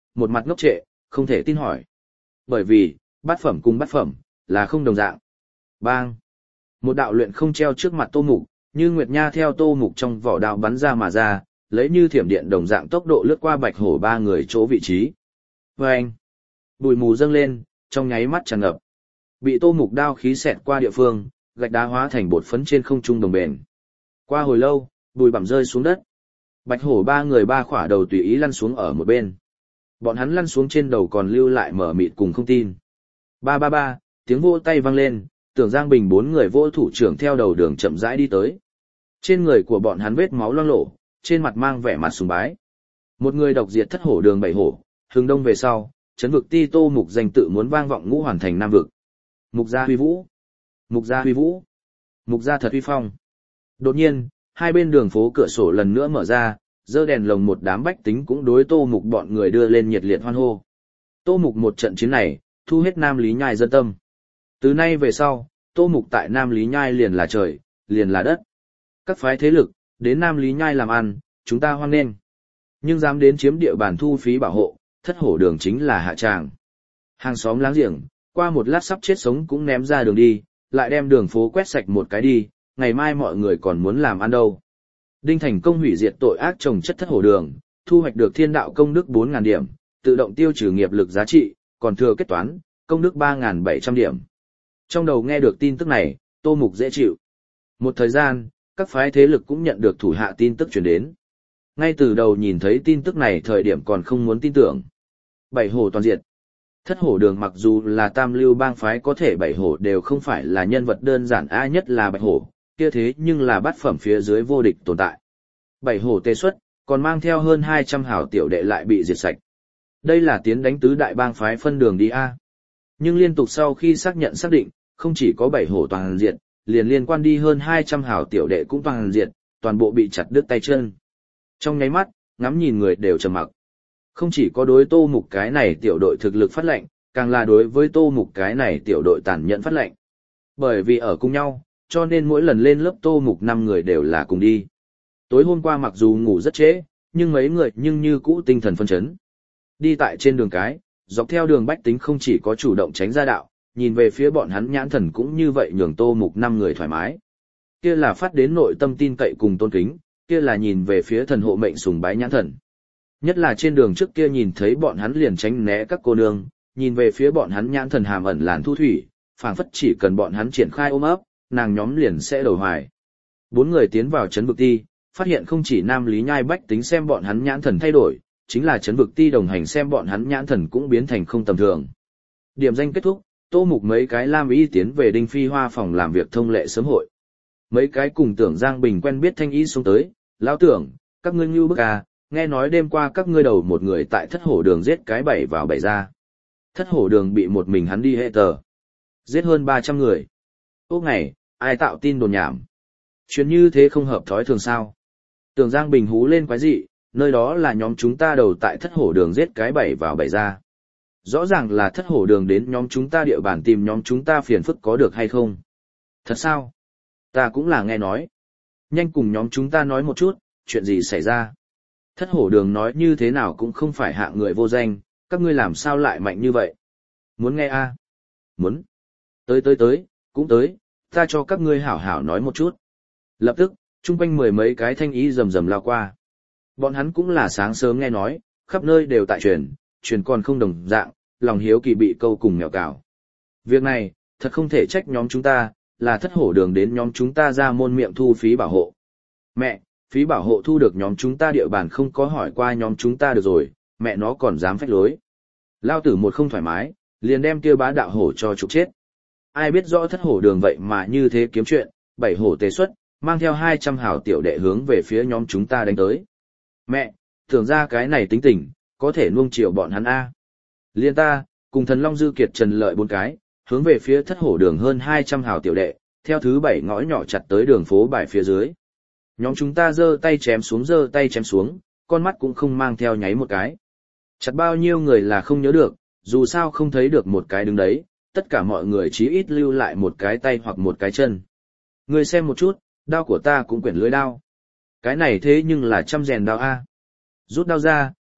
A: một mặt ngốc trệ, không thể tin hỏi. Bởi vì, bát phẩm cùng bát phẩm, là không đồng dạng. Bang! Một đạo luyện không treo trước mặt Tô Mục, như nguyệt nha theo Tô Mục trong vỏ đao bắn ra mà ra, lấy như thiểm điện đồng dạng tốc độ lướt qua bạch hổ ba người chỗ vị trí. Vâng! Bụi mù dâng lên, trong nháy mắt tràn ngập. Bị Tô Mục đao khí xẹt qua địa phương, gạch đá hóa thành bột phấn trên không trung đồng bền. Qua hồi lâu, bụi bặm rơi xuống đất. Bạch hổ ba người ba khỏa đầu tùy ý lăn xuống ở một bên. Bọn hắn lăn xuống trên đầu còn lưu lại mở mịt cùng không tin. Ba ba ba, tiếng vỗ tay vang lên, Tưởng Giang Bình bốn người vô thủ trưởng theo đầu đường chậm rãi đi tới. Trên người của bọn hắn vết máu loang lổ, trên mặt mang vẻ mặt sùng bái. Một người độc diệt thất hổ đường bảy hổ, hướng đông về sau, trấn vực ti Tô Mục danh tự muốn vang vọng ngũ hoàn thành nam vực. Mục gia huy vũ, Mục gia huy vũ, Mục gia thật huy phong. Đột nhiên, hai bên đường phố cửa sổ lần nữa mở ra, dơ đèn lồng một đám bách tính cũng đối Tô Mục bọn người đưa lên nhiệt liệt hoan hô. Tô Mục một trận chiến này, thu hết Nam Lý Nhai dân tâm. Từ nay về sau, Tô Mục tại Nam Lý Nhai liền là trời, liền là đất. Các phái thế lực, đến Nam Lý Nhai làm ăn, chúng ta hoan nghênh. Nhưng dám đến chiếm địa bàn thu phí bảo hộ, thất hổ đường chính là hạ tràng. Hàng xóm láng giềng, qua một lát sắp chết sống cũng ném ra đường đi, lại đem đường phố quét sạch một cái đi, ngày mai mọi người còn muốn làm ăn đâu. Đinh Thành Công hủy diệt tội ác trồng chất thất hổ đường, thu hoạch được thiên đạo công đức bốn nghìn điểm, tự động tiêu trừ nghiệp lực giá trị, còn thừa kết toán, công đức ba nghìn bảy trăm điểm. Trong đầu nghe được tin tức này, Tô Mục dễ chịu. Một thời gian, các phái thế lực cũng nhận được thủ hạ tin tức truyền đến. Ngay từ đầu nhìn thấy tin tức này thời điểm còn không muốn tin tưởng. Bảy hổ toàn diệt. Thất hổ đường mặc dù là tam lưu bang phái có thể bảy hổ đều không phải là nhân vật đơn giản a nhất là bạch hổ, kia thế nhưng là bát phẩm phía dưới vô địch tồn tại. Bảy hổ tê xuất, còn mang theo hơn hai trăm hảo tiểu đệ lại bị diệt sạch. Đây là tiến đánh tứ đại bang phái phân đường đi a. Nhưng liên tục sau khi xác nhận xác định, không chỉ có bảy hổ toàn diệt, liền liên quan đi hơn hai trăm hảo tiểu đệ cũng toàn diệt, toàn bộ bị chặt đứt tay chân. Trong nháy mắt, ngắm nhìn người đều trầm mặc. Không chỉ có đối Tô Mục cái này tiểu đội thực lực phát lệnh, càng là đối với Tô Mục cái này tiểu đội tàn nhẫn phát lệnh. Bởi vì ở cùng nhau, cho nên mỗi lần lên lớp Tô Mục năm người đều là cùng đi. Tối hôm qua mặc dù ngủ rất trễ, nhưng mấy người nhưng như cũ tinh thần phân chấn. Đi tại trên đường cái, dọc theo đường bách tính không chỉ có chủ động tránh ra đạo, nhìn về phía bọn hắn nhãn thần cũng như vậy nhường Tô Mục năm người thoải mái. Kia là phát đến nội tâm tin cậy cùng tôn kính, kia là nhìn về phía thần hộ mệnh sùng bái nhãn thần. Nhất là trên đường trước kia nhìn thấy bọn hắn liền tránh né các cô nương, nhìn về phía bọn hắn nhãn thần hàm ẩn làn thu thủy, phảng phất chỉ cần bọn hắn triển khai ôm ấp, nàng nhóm liền sẽ đầu hoài. Bốn người tiến vào trấn vực ti, phát hiện không chỉ Nam Lý Nhai bách tính xem bọn hắn nhãn thần thay đổi, chính là trấn vực ti đồng hành xem bọn hắn nhãn thần cũng biến thành không tầm thường. Điểm danh kết thúc, Tô Mục mấy cái lam y tiến về Đinh Phi Hoa phòng làm việc thông lệ sớm hội. Mấy cái cùng Tưởng Giang Bình quen biết thanh y xuống tới, lão Tưởng, các ngươi như bức à, nghe nói đêm qua các ngươi đầu một người tại thất hổ đường giết cái bảy vào bảy ra. Thất hổ đường bị một mình hắn đi hệ tờ. Giết hơn ba trăm người. Ốc ngày, ai tạo tin đồn nhảm. Chuyện như thế không hợp thói thường sao. Tưởng Giang Bình hú lên quái dị, nơi đó là nhóm chúng ta đầu tại thất hổ đường giết cái bảy vào bảy ra. Rõ ràng là thất hổ đường đến nhóm chúng ta địa bàn tìm nhóm chúng ta phiền phức có được hay không. Thật sao? Ta cũng là nghe nói. Nhanh cùng nhóm chúng ta nói một chút, chuyện gì xảy ra. Thất hổ đường nói như thế nào cũng không phải hạng người vô danh, các ngươi làm sao lại mạnh như vậy? Muốn nghe a? À? Muốn. Tới tới tới, cũng tới, ta cho các ngươi hảo hảo nói một chút. Lập tức, chung quanh mười mấy cái thanh ý rầm rầm lao qua. Bọn hắn cũng là sáng sớm nghe nói, khắp nơi đều tại truyền, truyền còn không đồng dạng, lòng hiếu kỳ bị câu cùng mèo cào. Việc này, thật không thể trách nhóm chúng ta, là thất hổ đường đến nhóm chúng ta ra môn miệng thu phí bảo hộ. Mẹ, phí bảo hộ thu được nhóm chúng ta địa bàn không có hỏi qua nhóm chúng ta được rồi, mẹ nó còn dám phách lối. Lao tử một không thoải mái, liền đem kia bá đạo hổ cho trục chết. Ai biết rõ thất hổ đường vậy mà như thế kiếm chuyện, bảy hổ tế xuất, mang theo hai trăm hảo tiểu đệ hướng về phía nhóm chúng ta đánh tới. Mẹ, tưởng ra cái này tính tình, có thể nuông chiều bọn hắn A. Liên ta, cùng thần Long Dư Kiệt Trần Lợi bốn cái, hướng về phía thất hổ đường hơn hai trăm hảo tiểu đệ, theo thứ bảy ngõ nhỏ chặt tới đường phố bài phía dưới. Nhóm chúng ta giơ tay chém xuống giơ tay chém xuống, con mắt cũng không mang theo nháy một cái. Chặt bao nhiêu người là không nhớ được, dù sao không thấy được một cái đứng đấy, tất cả mọi người chí ít lưu lại một cái tay hoặc một cái chân. Người xem một chút, đao của ta cũng quyển lưới đao. Cái này thế nhưng là trăm rèn đao A. Rút đao ra,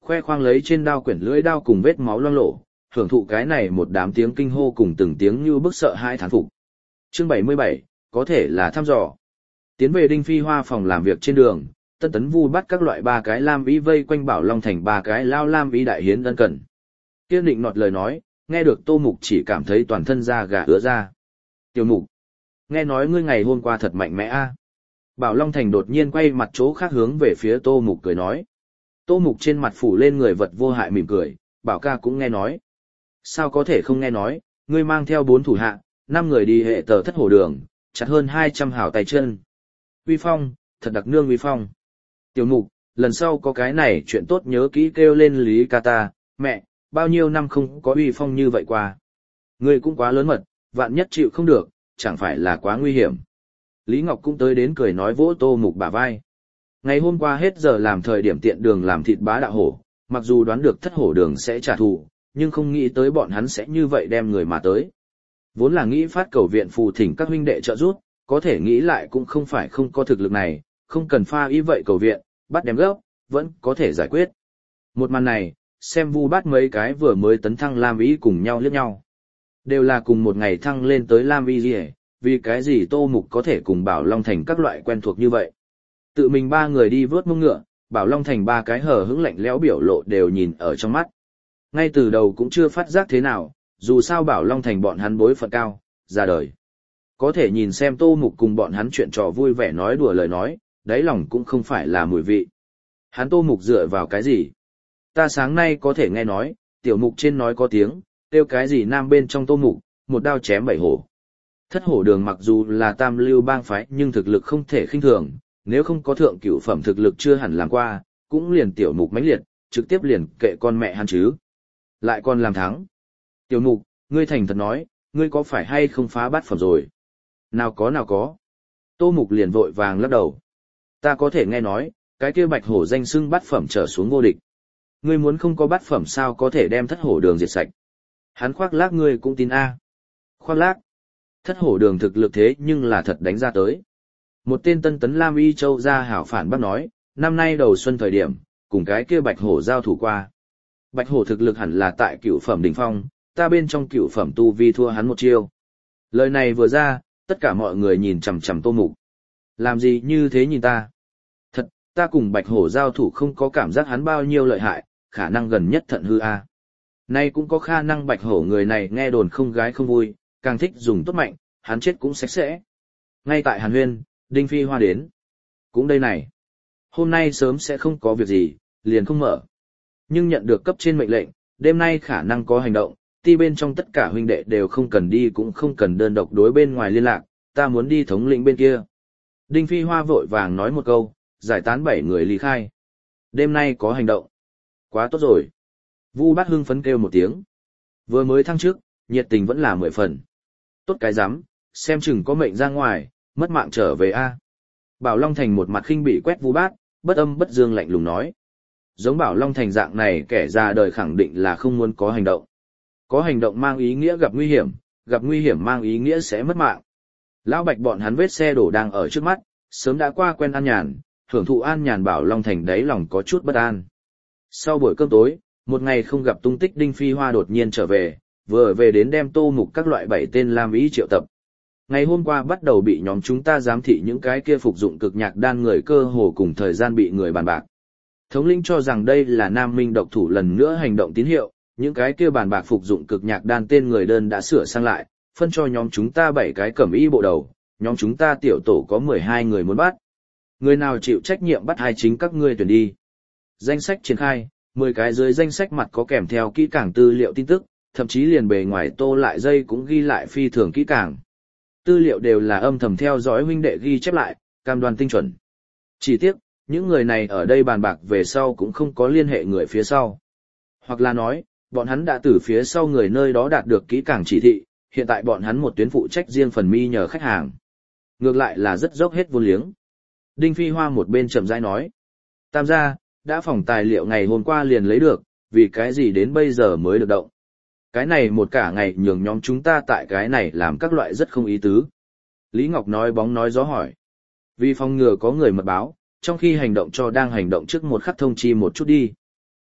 A: khoe khoang lấy trên đao quyển lưỡi đao cùng vết máu loang lổ, hưởng thụ cái này một đám tiếng kinh hô cùng từng tiếng như bức sợ hai thán phục. Chương bảy mươi bảy, có thể là thăm dò. Tiến về Đinh Phi Hoa phòng làm việc trên đường, Tân Tấn Vu bắt các loại ba cái lam ý vây quanh Bảo Long Thành ba cái lao lam ý đại hiến ân cần. Kiên định nọt lời nói, nghe được Tô Mục chỉ cảm thấy toàn thân da gà ứa ra. Tiểu Mục, nghe nói ngươi ngày hôm qua thật mạnh mẽ a. Bảo Long Thành đột nhiên quay mặt chỗ khác hướng về phía Tô Mục cười nói. Tô Mục trên mặt phủ lên người vật vô hại mỉm cười, Bảo ca cũng nghe nói. Sao có thể không nghe nói, ngươi mang theo bốn thủ hạ, năm người đi hệ tờ thất hổ đường, chặt hơn hai trăm hảo tay chân. Uy phong, thật đặc nương uy phong. Tiểu Mục, lần sau có cái này chuyện tốt nhớ kỹ kêu lên Lý ca ta, mẹ, bao nhiêu năm không có uy phong như vậy qua. Ngươi cũng quá lớn mật, vạn nhất chịu không được, chẳng phải là quá nguy hiểm. Lý Ngọc cũng tới đến cười nói vỗ Tô Mục bả vai. Ngày hôm qua hết giờ làm thời điểm tiện đường làm thịt bá đạo hổ, mặc dù đoán được thất hổ đường sẽ trả thù, nhưng không nghĩ tới bọn hắn sẽ như vậy đem người mà tới. Vốn là nghĩ phát cầu viện phù thỉnh các huynh đệ trợ giúp, có thể nghĩ lại cũng không phải không có thực lực này, không cần pha ý vậy cầu viện, bắt đem gốc, vẫn có thể giải quyết. Một màn này, xem Vu bắt mấy cái vừa mới tấn thăng Lam Ý cùng nhau liếc nhau. Đều là cùng một ngày thăng lên tới Lam Ý gì, vì cái gì Tô Mục có thể cùng Bảo Long Thành các loại quen thuộc như vậy. Tự mình ba người đi vớt mông ngựa, Bảo Long Thành ba cái hở hững lạnh lẽo biểu lộ đều nhìn ở trong mắt. Ngay từ đầu cũng chưa phát giác thế nào, dù sao Bảo Long Thành bọn hắn bối phận cao, ra đời. Có thể nhìn xem Tô Mục cùng bọn hắn chuyện trò vui vẻ nói đùa lời nói, đáy lòng cũng không phải là mùi vị. Hắn Tô Mục dựa vào cái gì? Ta sáng nay có thể nghe nói, tiểu mục trên nói có tiếng, kêu cái gì nam bên trong Tô Mục, một đao chém bảy hổ. Thất hổ đường mặc dù là tam lưu bang phái nhưng thực lực không thể khinh thường, nếu không có thượng cửu phẩm thực lực chưa hẳn làm qua, cũng liền tiểu mục mãnh liệt, trực tiếp liền kệ con mẹ hắn chứ. Lại còn làm thắng. Tiểu mục, ngươi thành thật nói, ngươi có phải hay không phá bát phẩm rồi? Nào có nào có. Tô Mục liền vội vàng lắc đầu. Ta có thể nghe nói, cái kia bạch hổ danh xưng bát phẩm trở xuống vô địch. Ngươi muốn không có bát phẩm sao có thể đem thất hổ đường diệt sạch. Hắn khoác lác ngươi cũng tin a. Khoác lác. Thất hổ đường thực lực thế nhưng là thật đánh ra tới. Một tên Tân Tấn Lam Y Châu ra hảo phản bác nói, năm nay đầu xuân thời điểm, cùng cái kia bạch hổ giao thủ qua. Bạch hổ thực lực hẳn là tại cửu phẩm đỉnh phong, ta bên trong cửu phẩm tu vi thua hắn một chiêu. Lời này vừa ra, tất cả mọi người nhìn chằm chằm Tô Mục. Làm gì như thế nhìn ta? Thật, ta cùng bạch hổ giao thủ không có cảm giác hắn bao nhiêu lợi hại, khả năng gần nhất thận hư a. Nay cũng có khả năng bạch hổ người này nghe đồn không gái không vui, càng thích dùng tốt mạnh, hắn chết cũng sạch sẽ. Ngay tại Hàn Huyên, Đinh Phi Hoa đến. Cũng đây này. Hôm nay sớm sẽ không có việc gì, liền không mở. Nhưng nhận được cấp trên mệnh lệnh, đêm nay khả năng có hành động, ti bên trong tất cả huynh đệ đều không cần đi cũng không cần đơn độc đối bên ngoài liên lạc, ta muốn đi thống lĩnh bên kia. Đinh Phi Hoa vội vàng nói một câu, giải tán bảy người ly khai. Đêm nay có hành động. Quá tốt rồi. Vu Bát hưng phấn kêu một tiếng. Vừa mới thăng trước, nhiệt tình vẫn là mười phần. Tốt cái rắm, xem chừng có mệnh ra ngoài, mất mạng trở về a. Bảo Long Thành một mặt khinh bị quét Vu Bát, bất âm bất dương lạnh lùng nói. Giống Bảo Long Thành dạng này kẻ già đời khẳng định là không muốn có hành động. Có hành động mang ý nghĩa gặp nguy hiểm, gặp nguy hiểm mang ý nghĩa sẽ mất mạng. Lão Bạch bọn hắn vết xe đổ đang ở trước mắt, sớm đã qua quen an nhàn, hưởng thụ an nhàn Bảo Long Thành đáy lòng có chút bất an. Sau buổi cơm tối, một ngày không gặp tung tích Đinh Phi Hoa đột nhiên trở về, vừa về đến đem Tô Mục các loại bảy tên Lam Ý triệu tập. Ngày hôm qua bắt đầu bị nhóm chúng ta giám thị những cái kia phục dụng cực nhạc đan người cơ hồ cùng thời gian bị người bàn bạc. Thống lĩnh cho rằng đây là Nam Minh độc thủ lần nữa hành động tín hiệu, những cái kia bàn bạc phục dụng cực nhạc đan tên người đơn đã sửa sang lại, phân cho nhóm chúng ta bảy cái cẩm y bộ đầu, nhóm chúng ta tiểu tổ có mười hai người muốn bắt. Người nào chịu trách nhiệm bắt hai chính các ngươi tuyển đi. Danh sách triển khai, mười cái dưới danh sách mặt có kèm theo kỹ càng tư liệu tin tức, thậm chí liền bề ngoài tô lại dây cũng ghi lại phi thường kỹ càng. Tư liệu đều là âm thầm theo dõi huynh đệ ghi chép lại, cam đoan tinh chuẩn. Chỉ tiếc, những người này ở đây bàn bạc về sau cũng không có liên hệ người phía sau. Hoặc là nói, bọn hắn đã từ phía sau người nơi đó đạt được kỹ càng chỉ thị, hiện tại bọn hắn một tuyến phụ trách riêng phần mi nhờ khách hàng. Ngược lại là rất dốc hết vốn liếng. Đinh Phi Hoa một bên chậm rãi nói. Tam gia, đã phòng tài liệu ngày hôm qua liền lấy được, vì cái gì đến bây giờ mới được động. Cái này một cả ngày nhường nhóm chúng ta tại cái này làm các loại rất không ý tứ. Lý Ngọc nói bóng nói gió hỏi. Vì phòng ngừa có người mật báo, trong khi hành động cho đang hành động trước một khắc thông chi một chút đi.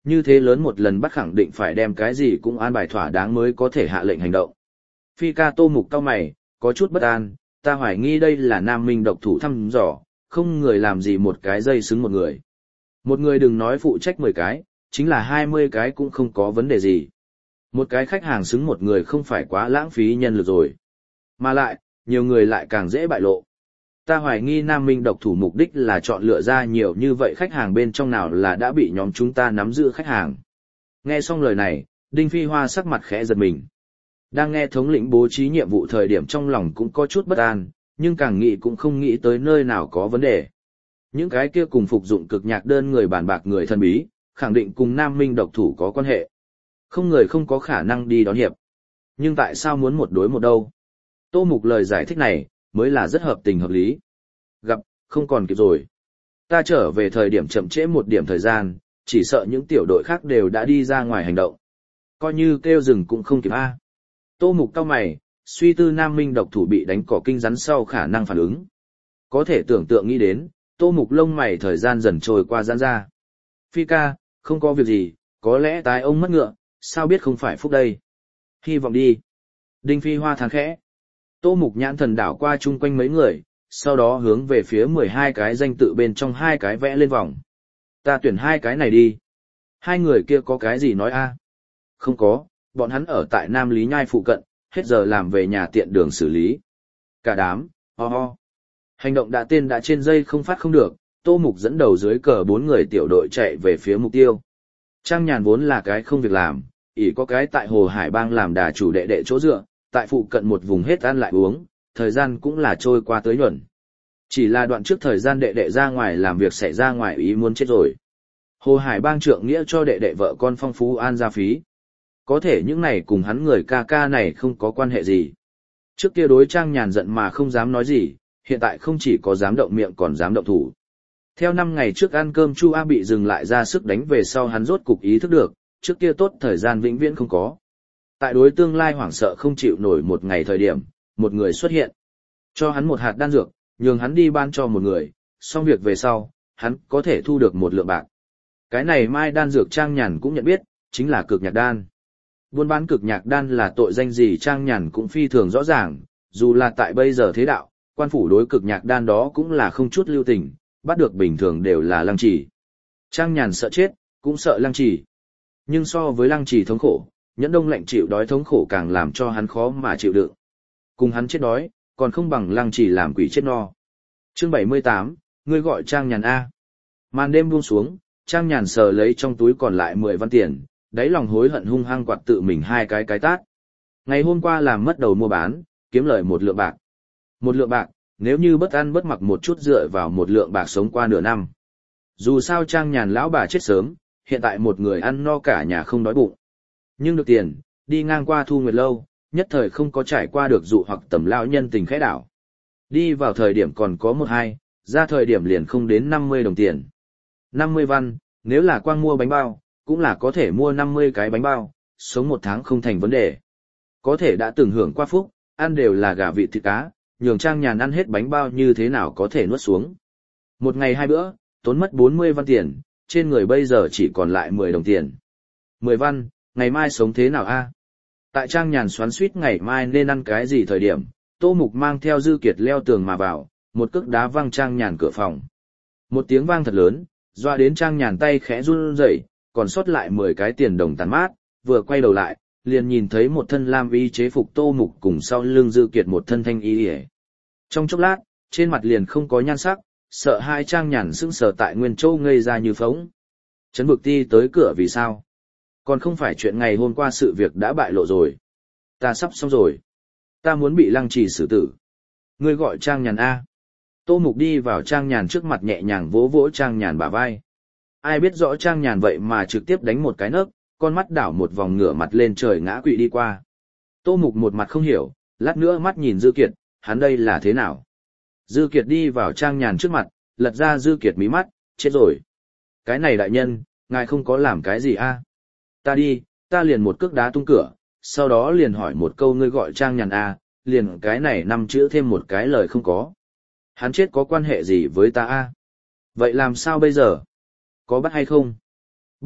A: Như thế lớn một lần bắt khẳng định phải đem cái gì cũng an bài thỏa đáng mới có thể hạ lệnh hành động. Phi ca Tô Mục cau mày, có chút bất an, ta hoài nghi đây là Nam Minh độc thủ thăm dò, không người làm gì một cái dây xứng một người. Một người đừng nói phụ trách mười cái, chính là hai mươi cái cũng không có vấn đề gì. Một cái khách hàng xứng một người không phải quá lãng phí nhân lực rồi. Mà lại, nhiều người lại càng dễ bại lộ. Ta hoài nghi Nam Minh độc thủ mục đích là chọn lựa ra nhiều như vậy khách hàng bên trong nào là đã bị nhóm chúng ta nắm giữ khách hàng. Nghe xong lời này, Đinh Phi Hoa sắc mặt khẽ giật mình. Đang nghe thống lĩnh bố trí nhiệm vụ thời điểm trong lòng cũng có chút bất an, nhưng càng nghĩ cũng không nghĩ tới nơi nào có vấn đề. Những cái kia cùng phục dụng cực nhạc đơn người bản bạc người thân bí, khẳng định cùng Nam Minh độc thủ có quan hệ. Không người không có khả năng đi đón hiệp. Nhưng tại sao muốn một đối một đâu? Tô Mục lời giải thích này, mới là rất hợp tình hợp lý. Gặp, không còn kịp rồi. Ta trở về thời điểm chậm trễ một điểm thời gian, chỉ sợ những tiểu đội khác đều đã đi ra ngoài hành động. Coi như kêu rừng cũng không kịp a. Tô Mục cau mày, suy tư Nam Minh độc thủ bị đánh cỏ kinh rắn sau khả năng phản ứng. Có thể tưởng tượng nghĩ đến, Tô Mục lông mày thời gian dần trôi qua giãn ra. Phi ca, không có việc gì, có lẽ tái ông mất ngựa, sao biết không phải phúc đây. Hy vọng đi. Đinh Phi Hoa thán khẽ. Tô Mục nhãn thần đảo qua chung quanh mấy người, sau đó hướng về phía mười hai cái danh tự bên trong hai cái vẽ lên vòng. Ta tuyển hai cái này đi. Hai người kia có cái gì nói a? Không có, bọn hắn ở tại Nam Lý Nhai phụ cận, hết giờ làm về nhà tiện đường xử lý. Cả đám, ho ho. Hành động đã tên đã trên dây không phát không được, Tô Mục dẫn đầu dưới cờ bốn người tiểu đội chạy về phía mục tiêu. Trang Nhàn vốn là cái không việc làm, ỷ có cái tại Hồ Hải Bang làm đà chủ đệ đệ chỗ dựa, tại phụ cận một vùng hết ăn lại uống, thời gian cũng là trôi qua tới nhuận. Chỉ là đoạn trước thời gian đệ đệ ra ngoài làm việc xảy ra ngoài ý muốn chết rồi. Hồ Hải Bang trượng nghĩa cho đệ đệ vợ con phong phú an gia phí. Có thể những này cùng hắn người ca ca này không có quan hệ gì. Trước kia đối Trang Nhàn giận mà không dám nói gì, hiện tại không chỉ có dám động miệng còn dám động thủ. Theo năm ngày trước ăn cơm Chu A bị dừng lại ra sức đánh về sau hắn rốt cục ý thức được, trước kia tốt thời gian vĩnh viễn không có. Tại đối tương lai hoảng sợ không chịu nổi một ngày thời điểm, một người xuất hiện. Cho hắn một hạt đan dược, nhường hắn đi ban cho một người, xong việc về sau, hắn có thể thu được một lượng bạc. Cái này mai đan dược Trang Nhàn cũng nhận biết, chính là cực nhạc đan. Buôn bán cực nhạc đan là tội danh gì Trang Nhàn cũng phi thường rõ ràng, dù là tại bây giờ thế đạo, quan phủ đối cực nhạc đan đó cũng là không chút lưu tình, bắt được bình thường đều là Lăng Trì. Trang Nhàn sợ chết, cũng sợ Lăng Trì. Nhưng so với Lăng Trì thống khổ, Nhẫn Đông lạnh chịu đói thống khổ càng làm cho hắn khó mà chịu đựng. Cùng hắn chết đói, còn không bằng Lăng Trì làm quỷ chết no. Chương bảy mươi tám, ngươi gọi Trang Nhàn A. Màn đêm buông xuống, Trang Nhàn sờ lấy trong túi còn lại mười văn tiền, đáy lòng hối hận hung hăng quạt tự mình hai cái cái tát. Ngày hôm qua làm mất đầu mua bán, kiếm lời một lượng bạc. Một lượng bạc, nếu như bất ăn bất mặc một chút dựa vào một lượng bạc sống qua nửa năm. Dù sao Trang Nhàn lão bà chết sớm, hiện tại một người ăn no cả nhà không đói bụng. Nhưng được tiền, đi ngang qua Thu Nguyệt Lâu, nhất thời không có trải qua được dụ hoặc tầm lão nhân tình khẽ đảo. Đi vào thời điểm còn có một hai, ra thời điểm liền không đến năm mươi đồng tiền. năm mươi văn, nếu là quang mua bánh bao, cũng là có thể mua năm mươi cái bánh bao, sống một tháng không thành vấn đề. Có thể đã từng hưởng qua phúc, ăn đều là gà vịt thịt cá, nhường Trang Nhàn ăn hết bánh bao như thế nào có thể nuốt xuống. Một ngày hai bữa, tốn mất bốn mươi văn tiền, trên người bây giờ chỉ còn lại mười đồng tiền. mười văn, ngày mai sống thế nào a? Tại Trang Nhàn xoắn xuýt ngày mai nên ăn cái gì thời điểm, Tô Mục mang theo Dư Kiệt leo tường mà vào, một cước đá văng Trang Nhàn cửa phòng. Một tiếng vang thật lớn, doa đến Trang Nhàn tay khẽ run rẩy, còn sót lại mười cái tiền đồng tàn mát, vừa quay đầu lại, liền nhìn thấy một thân lam y chế phục Tô Mục cùng sau lưng Dư Kiệt một thân thanh y. Trong chốc lát, trên mặt liền không có nhan sắc, sợ hai Trang Nhàn sững sờ tại nguyên châu ngây ra như phóng. Trấn Bực Ti tới cửa vì sao? Còn không phải chuyện ngày hôm qua sự việc đã bại lộ rồi. Ta sắp xong rồi. Ta muốn bị Lăng Trì xử tử. Ngươi gọi Trang Nhàn A. Tô Mục đi vào Trang Nhàn trước mặt nhẹ nhàng vỗ vỗ Trang Nhàn bả vai. Ai biết rõ Trang Nhàn vậy mà trực tiếp đánh một cái nấc, con mắt đảo một vòng ngửa mặt lên trời ngã quỵ đi qua. Tô Mục một mặt không hiểu, lát nữa mắt nhìn Dư Kiệt, hắn đây là thế nào? Dư Kiệt đi vào Trang Nhàn trước mặt, lật ra Dư Kiệt mí mắt, chết rồi. Cái này đại nhân, ngài không có làm cái gì a? Ta đi, ta liền một cước đá tung cửa, sau đó liền hỏi một câu ngươi gọi Trang Nhàn a, liền cái này năm chữ thêm một cái lời không có. Hắn chết có quan hệ gì với ta a? Vậy làm sao bây giờ? Có bắt hay không? Bắt,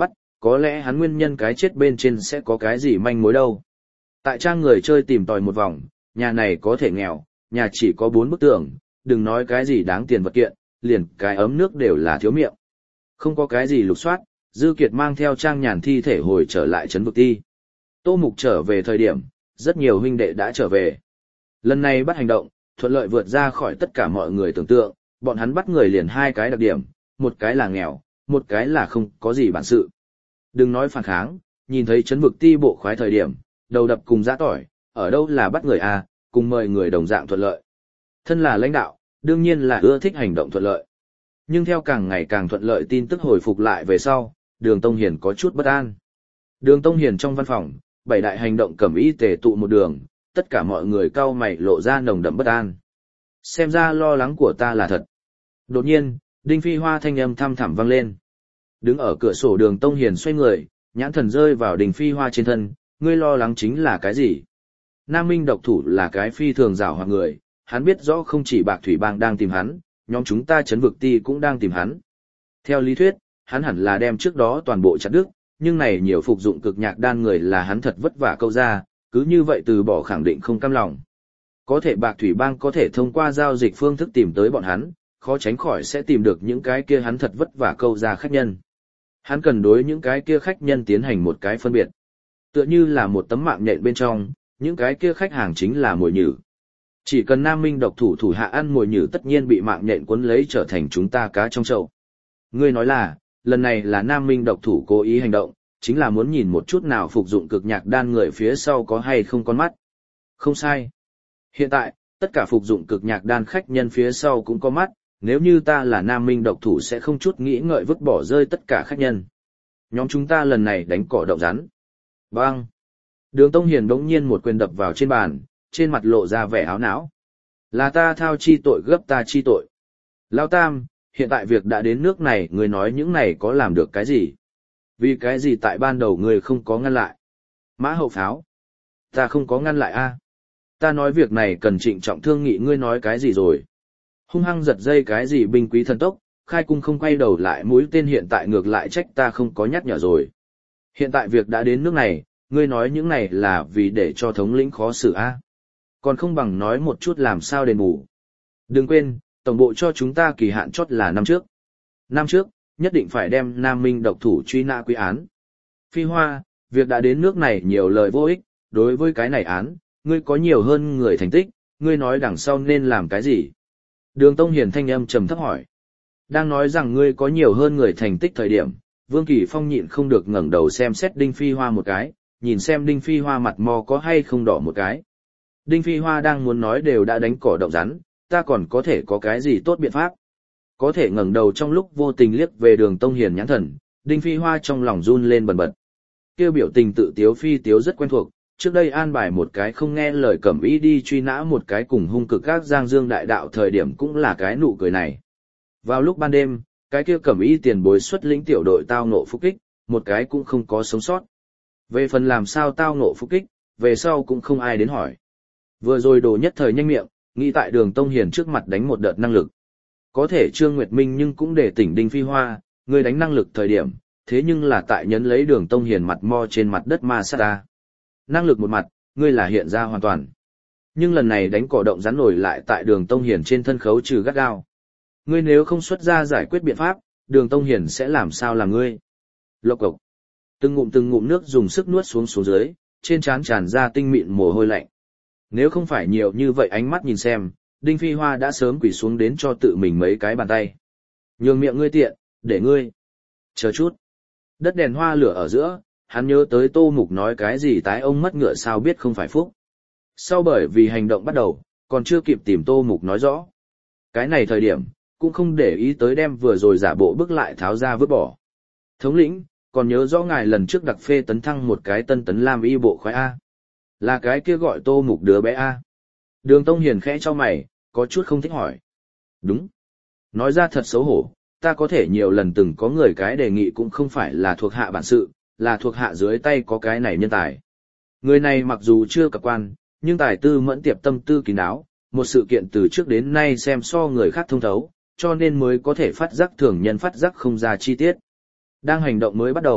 A: có lẽ hắn nguyên nhân cái chết bên trên sẽ có cái gì manh mối đâu. Tại trang người chơi tìm tòi một vòng, nhà này có thể nghèo, nhà chỉ có bốn bức tường, đừng nói cái gì đáng tiền vật kiện, liền cái ấm nước đều là thiếu miệng. Không có cái gì lục soát, Dư Kiệt mang theo trang nhàn thi thể hồi trở lại trấn vực ti. Tô Mục trở về thời điểm, rất nhiều huynh đệ đã trở về. Lần này bắt hành động, thuận lợi vượt ra khỏi tất cả mọi người tưởng tượng, bọn hắn bắt người liền hai cái đặc điểm, một cái là nghèo, một cái là không có gì bản sự. Đừng nói phản kháng, nhìn thấy trấn vực ti bộ khoái thời điểm, đầu đập cùng giã tỏi, ở đâu là bắt người a, cùng mời người đồng dạng thuận lợi. Thân là lãnh đạo, đương nhiên là ưa thích hành động thuận lợi. Nhưng theo càng ngày càng thuận lợi tin tức hồi phục lại về sau, Đường Tông Hiền có chút bất an. Đường Tông Hiền trong văn phòng, bảy đại hành động cẩm y tề tụ một đường, tất cả mọi người cau mày lộ ra nồng đậm bất an. Xem ra lo lắng của ta là thật. Đột nhiên, Đinh Phi Hoa thanh âm thăm thẳm vang lên. Đứng ở cửa sổ Đường Tông Hiền xoay người, nhãn thần rơi vào Đinh Phi Hoa trên thân, ngươi lo lắng chính là cái gì? Nam Minh độc thủ là cái phi thường giảo hoạt người, hắn biết rõ không chỉ Bạc Thủy Bang đang tìm hắn, nhóm chúng ta trấn vực ti cũng đang tìm hắn. Theo lý thuyết, hắn hẳn là đem trước đó toàn bộ chặt đứt, nhưng này nhiều phục dụng cực nhạc đan người là hắn thật vất vả câu ra, cứ như vậy từ bỏ khẳng định không cam lòng. Có thể Bạc Thủy Bang có thể thông qua giao dịch phương thức tìm tới bọn hắn, khó tránh khỏi sẽ tìm được những cái kia hắn thật vất vả câu ra khách nhân. Hắn cần đối những cái kia khách nhân tiến hành một cái phân biệt. Tựa như là một tấm mạng nhện bên trong, những cái kia khách hàng chính là mồi nhử. Chỉ cần Nam Minh độc thủ thủ hạ ăn mồi nhử tất nhiên bị mạng nhện cuốn lấy trở thành chúng ta cá trong chậu. Ngươi nói là, lần này là Nam Minh độc thủ cố ý hành động, chính là muốn nhìn một chút nào phục dụng cực nhạc đan người phía sau có hay không con mắt. Không sai. Hiện tại, tất cả phục dụng cực nhạc đan khách nhân phía sau cũng có mắt, nếu như ta là Nam Minh độc thủ sẽ không chút nghĩ ngợi vứt bỏ rơi tất cả khách nhân. Nhóm chúng ta lần này đánh cỏ động rắn. Bang! Đường Tông Hiền đống nhiên một quyền đập vào trên bàn, trên mặt lộ ra vẻ áo não. Là ta thao chi tội gấp ta chi tội. Lão Tam, hiện tại việc đã đến nước này, người nói những này có làm được cái gì? Vì cái gì tại ban đầu người không có ngăn lại? Mã Hậu Pháo. Ta không có ngăn lại a. Ta nói việc này cần trịnh trọng thương nghị, ngươi nói cái gì rồi? Hung hăng giật dây cái gì binh quý thần tốc, khai cung không quay đầu lại mũi tên hiện tại ngược lại trách ta không có nhắc nhở rồi. Hiện tại việc đã đến nước này, ngươi nói những này là vì để cho thống lĩnh khó xử a. Còn không bằng nói một chút làm sao đền bù. Đừng quên, tổng bộ cho chúng ta kỳ hạn chót là năm trước. Năm trước, nhất định phải đem Nam Minh độc thủ truy nã quy án. Phi Hoa, việc đã đến nước này nhiều lời vô ích, đối với cái này án, ngươi có nhiều hơn người thành tích, ngươi nói đằng sau nên làm cái gì? Đường Tông Hiền thanh âm trầm thấp hỏi. Đang nói rằng ngươi có nhiều hơn người thành tích thời điểm, Vương Kỳ Phong nhịn không được ngẩng đầu xem xét Đinh Phi Hoa một cái, nhìn xem Đinh Phi Hoa mặt mò có hay không đỏ một cái. Đinh Phi Hoa đang muốn nói đều đã đánh cỏ động rắn, ta còn có thể có cái gì tốt biện pháp? Có thể ngẩng đầu trong lúc vô tình liếc về Đường Tông Hiền nhãn thần, Đinh Phi Hoa trong lòng run lên bần bật. Kêu biểu tình tự tiếu phi tiếu rất quen thuộc, trước đây an bài một cái không nghe lời cẩm ý đi truy nã một cái cùng hung cực các giang dương đại đạo thời điểm cũng là cái nụ cười này. Vào lúc ban đêm, cái kia cẩm ý tiền bối xuất lĩnh tiểu đội tao ngộ phục kích, một cái cũng không có sống sót. Về phần làm sao tao ngộ phục kích, về sau cũng không ai đến hỏi. Vừa rồi đồ nhất thời nhanh miệng, nghĩ tại Đường Tông Hiền trước mặt đánh một đợt năng lực. Có thể Trương Nguyệt Minh nhưng cũng để tỉnh Đinh Phi Hoa, người đánh năng lực thời điểm, thế nhưng là tại nhấn lấy Đường Tông Hiền mặt mo trên mặt đất ma sát ta. Năng lực một mặt, ngươi là hiện ra hoàn toàn. Nhưng lần này đánh cỏ động rắn nổi lại tại Đường Tông Hiền trên thân khấu trừ gắt gao. Ngươi nếu không xuất ra giải quyết biện pháp, Đường Tông Hiền sẽ làm sao là ngươi? Lộc cộc. Từng ngụm từng ngụm nước dùng sức nuốt xuống xuống dưới, trên trán tràn ra tinh mịn mồ hôi lạnh. Nếu không phải nhiều như vậy ánh mắt nhìn xem, Đinh Phi Hoa đã sớm quỳ xuống đến cho tự mình mấy cái bàn tay. Nhường miệng ngươi tiện, để ngươi. Chờ chút. Đất đèn hoa lửa ở giữa, hắn nhớ tới Tô Mục nói cái gì tái ông mất ngựa sao biết không phải phúc. Sau bởi vì hành động bắt đầu, còn chưa kịp tìm Tô Mục nói rõ. Cái này thời điểm, cũng không để ý tới đem vừa rồi giả bộ bước lại tháo ra vứt bỏ. Thống lĩnh, còn nhớ rõ ngài lần trước đặc phê tấn thăng một cái tân tấn lam y bộ khoái A. Là cái kia gọi Tô Mục đứa bé A. Đường Tông Hiền khẽ cho mày, có chút không thích hỏi. Đúng. Nói ra thật xấu hổ, ta có thể nhiều lần từng có người cái đề nghị cũng không phải là thuộc hạ bản sự, là thuộc hạ dưới tay có cái này nhân tài. Người này mặc dù chưa cập quan, nhưng tài tư mẫn tiệp tâm tư kín đáo, một sự kiện từ trước đến nay xem so người khác thông thấu, cho nên mới có thể phát giác thường nhân phát giác không ra chi tiết. Đang hành động mới bắt đầu,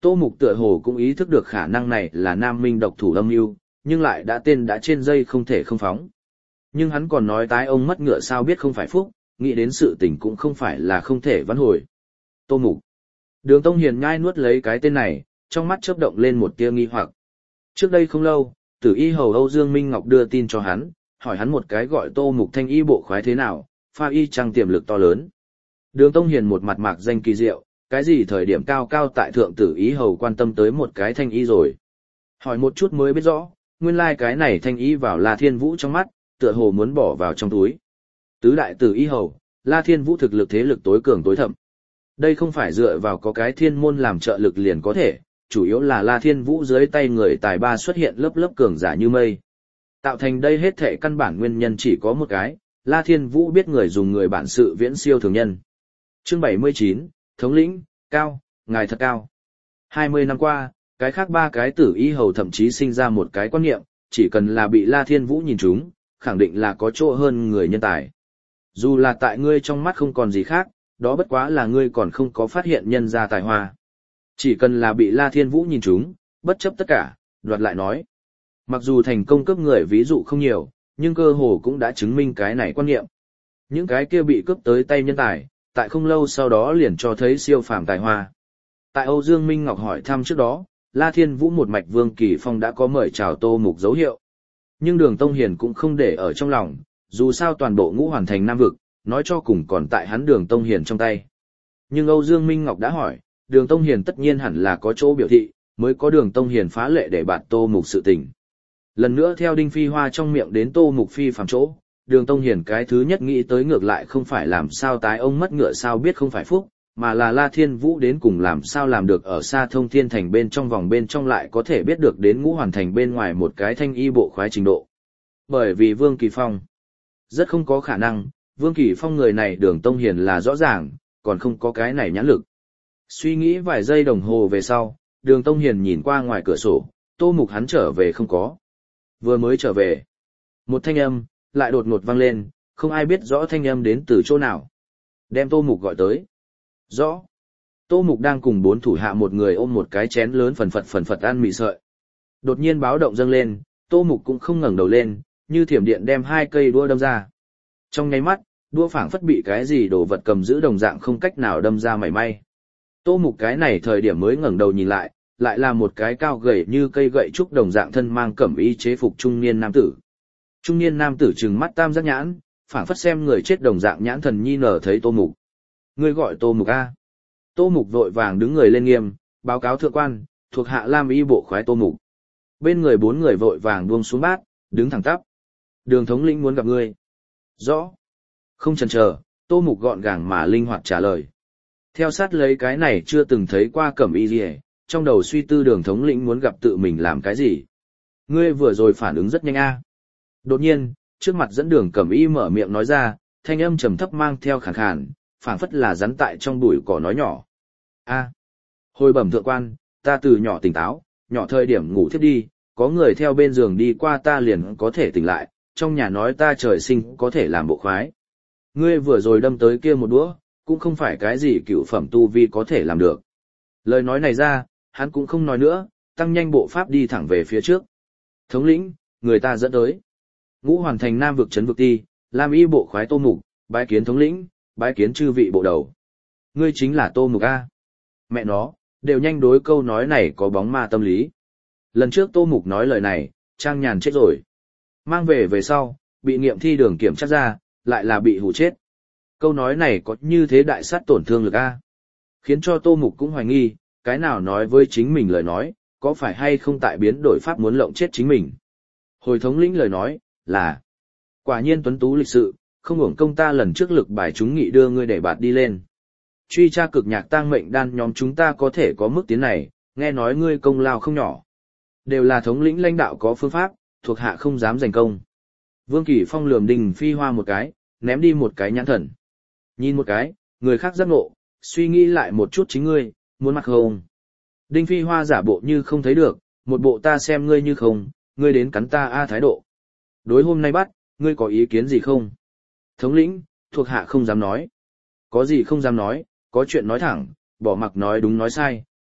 A: Tô Mục tựa hồ cũng ý thức được khả năng này là Nam Minh độc thủ âm mưu, nhưng lại đã tên đã trên dây không thể không phóng. Nhưng hắn còn nói tái ông mất ngựa sao biết không phải phúc, nghĩ đến sự tình cũng không phải là không thể vãn hồi. Tô Mục. Đường Tông Hiền nhai nuốt lấy cái tên này, trong mắt chớp động lên một tia nghi hoặc. Trước đây không lâu, Tử Y hầu Âu Dương Minh Ngọc đưa tin cho hắn, hỏi hắn một cái gọi Tô Mục thanh y bộ khoái thế nào, pha y trăng tiềm lực to lớn. Đường Tông Hiền một mặt mạc danh kỳ diệu, cái gì thời điểm cao cao tại thượng Tử Y hầu quan tâm tới một cái thanh y rồi. Hỏi một chút mới biết rõ, nguyên lai like cái này thanh y vào La Thiên Vũ trong mắt, tựa hồ muốn bỏ vào trong túi. Tứ đại Tử Y hầu, La Thiên Vũ thực lực thế lực tối cường tối thậm. Đây không phải dựa vào có cái thiên môn làm trợ lực liền có thể, chủ yếu là La Thiên Vũ dưới tay người tài ba xuất hiện lớp lớp cường giả như mây. Tạo thành đây hết thể căn bản nguyên nhân chỉ có một cái, La Thiên Vũ biết người dùng người bản sự viễn siêu thường nhân. Chương bảy mươi chín, Thống lĩnh, cao, ngài thật cao. hai mươi năm qua, cái khác ba cái Tử Y hầu thậm chí sinh ra một cái quan niệm, chỉ cần là bị La Thiên Vũ nhìn trúng, khẳng định là có chỗ hơn người nhân tài. Dù là tại ngươi trong mắt không còn gì khác, đó bất quá là ngươi còn không có phát hiện nhân gia tài hoa. Chỉ cần là bị La Thiên Vũ nhìn trúng, bất chấp tất cả, đoạt lại nói. Mặc dù thành công cướp người ví dụ không nhiều, nhưng cơ hồ cũng đã chứng minh cái này quan niệm. Những cái kia bị cướp tới tay nhân tài, tại không lâu sau đó liền cho thấy siêu phàm tài hoa. Tại Âu Dương Minh Ngọc hỏi thăm trước đó, La Thiên Vũ một mạch Vương Kỳ Phong đã có mời chào Tô Mục dấu hiệu. Nhưng Đường Tông Hiền cũng không để ở trong lòng, dù sao toàn bộ Ngũ Hoàn Thành Nam vực, nói cho cùng còn tại hắn Đường Tông Hiền trong tay. Nhưng Âu Dương Minh Ngọc đã hỏi, Đường Tông Hiền tất nhiên hẳn là có chỗ biểu thị, mới có Đường Tông Hiền phá lệ để bạt Tô Mục sự tình. Lần nữa theo Đinh Phi Hoa trong miệng đến Tô Mục phi phàm chỗ, Đường Tông Hiền cái thứ nhất nghĩ tới ngược lại không phải làm sao tái ông mất ngựa sao biết không phải phúc, mà là La Thiên Vũ đến cùng làm sao làm được ở xa Thông Thiên Thành bên trong vòng bên trong lại có thể biết được đến Ngũ Hoàn Thành bên ngoài một cái thanh y bộ khoái trình độ. Bởi vì Vương Kỳ Phong rất không có khả năng, Vương Kỳ Phong người này Đường Tông Hiền là rõ ràng, còn không có cái này nhãn lực. Suy nghĩ vài giây đồng hồ về sau, Đường Tông Hiền nhìn qua ngoài cửa sổ, Tô Mục hắn trở về không có. Vừa mới trở về, một thanh âm lại đột ngột vang lên, không ai biết rõ thanh âm đến từ chỗ nào. Đem Tô Mục gọi tới. Rõ. Tô Mục đang cùng bốn thủ hạ một người ôm một cái chén lớn phần phật phần phật ăn mì sợi. Đột nhiên báo động dâng lên, Tô Mục cũng không ngẩng đầu lên, như thiểm điện đem hai cây đũa đâm ra. Trong nháy mắt, đũa phảng phất bị cái gì đồ vật cầm giữ đồng dạng không cách nào đâm ra mảy may. Tô Mục cái này thời điểm mới ngẩng đầu nhìn lại, lại là một cái cao gầy như cây gậy trúc đồng dạng thân mang cẩm y chế phục trung niên nam tử. Trung niên nam tử trừng mắt tam giác nhãn, phảng phất xem người chết đồng dạng nhãn thần nhi nở thấy Tô Mục. Ngươi gọi Tô Mục a? Tô Mục vội vàng đứng người lên nghiêm, báo cáo thượng quan, thuộc hạ Lam y bộ khoái Tô Mục. Bên người bốn người vội vàng buông xuống bát, đứng thẳng tắp. Đường thống lĩnh muốn gặp ngươi. Rõ. Không chần chờ, Tô Mục gọn gàng mà linh hoạt trả lời. Theo sát lấy cái này chưa từng thấy qua cẩm y gì, trong đầu suy tư Đường thống lĩnh muốn gặp tự mình làm cái gì. Ngươi vừa rồi phản ứng rất nhanh a. Đột nhiên, trước mặt dẫn Đường cẩm y mở miệng nói ra, thanh âm trầm thấp mang theo khàn khàn, phảng phất là rắn tại trong bụi cỏ nói nhỏ. A. Hồi bẩm thượng quan, ta từ nhỏ tỉnh táo, nhỏ thời điểm ngủ thiếp đi, có người theo bên giường đi qua ta liền có thể tỉnh lại, trong nhà nói ta trời sinh có thể làm bộ khoái. Ngươi vừa rồi đâm tới kia một đũa, cũng không phải cái gì cựu phẩm tu vi có thể làm được. Lời nói này ra, hắn cũng không nói nữa, tăng nhanh bộ pháp đi thẳng về phía trước. Thống lĩnh, người ta dẫn tới. Ngũ Hoàn Thành Nam vực trấn vực ti, Lam y bộ khoái Tô Mục, bái kiến thống lĩnh, bái kiến chư vị bộ đầu. Ngươi chính là Tô Mục a? Mẹ nó, đều nhanh đối câu nói này có bóng ma tâm lý. Lần trước Tô Mục nói lời này, Trang Nhàn chết rồi. Mang về về sau, bị nghiệm thi đường kiểm tra ra, lại là bị hù chết. Câu nói này có như thế đại sát tổn thương lực a? Khiến cho Tô Mục cũng hoài nghi, cái nào nói với chính mình lời nói, có phải hay không tại biến đổi pháp muốn lộng chết chính mình. Hồi thống lĩnh lời nói, là quả nhiên tuấn tú lịch sự, không hưởng công ta lần trước lực bài chúng nghị đưa ngươi để bạt đi lên. Truy tra cực nhạc tang mệnh đan nhóm chúng ta có thể có mức tiến này, nghe nói ngươi công lao không nhỏ. Đều là thống lĩnh lãnh đạo có phương pháp, thuộc hạ không dám giành công. Vương Kỳ Phong lườm Đinh Phi Hoa một cái, ném đi một cái nhãn thần. Nhìn một cái, người khác giác ngộ, suy nghĩ lại một chút chính ngươi, muốn mặt không. Đinh Phi Hoa giả bộ như không thấy được, một bộ ta xem ngươi như không, ngươi đến cắn ta a thái độ. Đối hôm nay bắt, ngươi có ý kiến gì không? Thống lĩnh, thuộc hạ không dám nói. Có gì không dám nói, có chuyện nói thẳng, bỏ mặc nói đúng nói sai,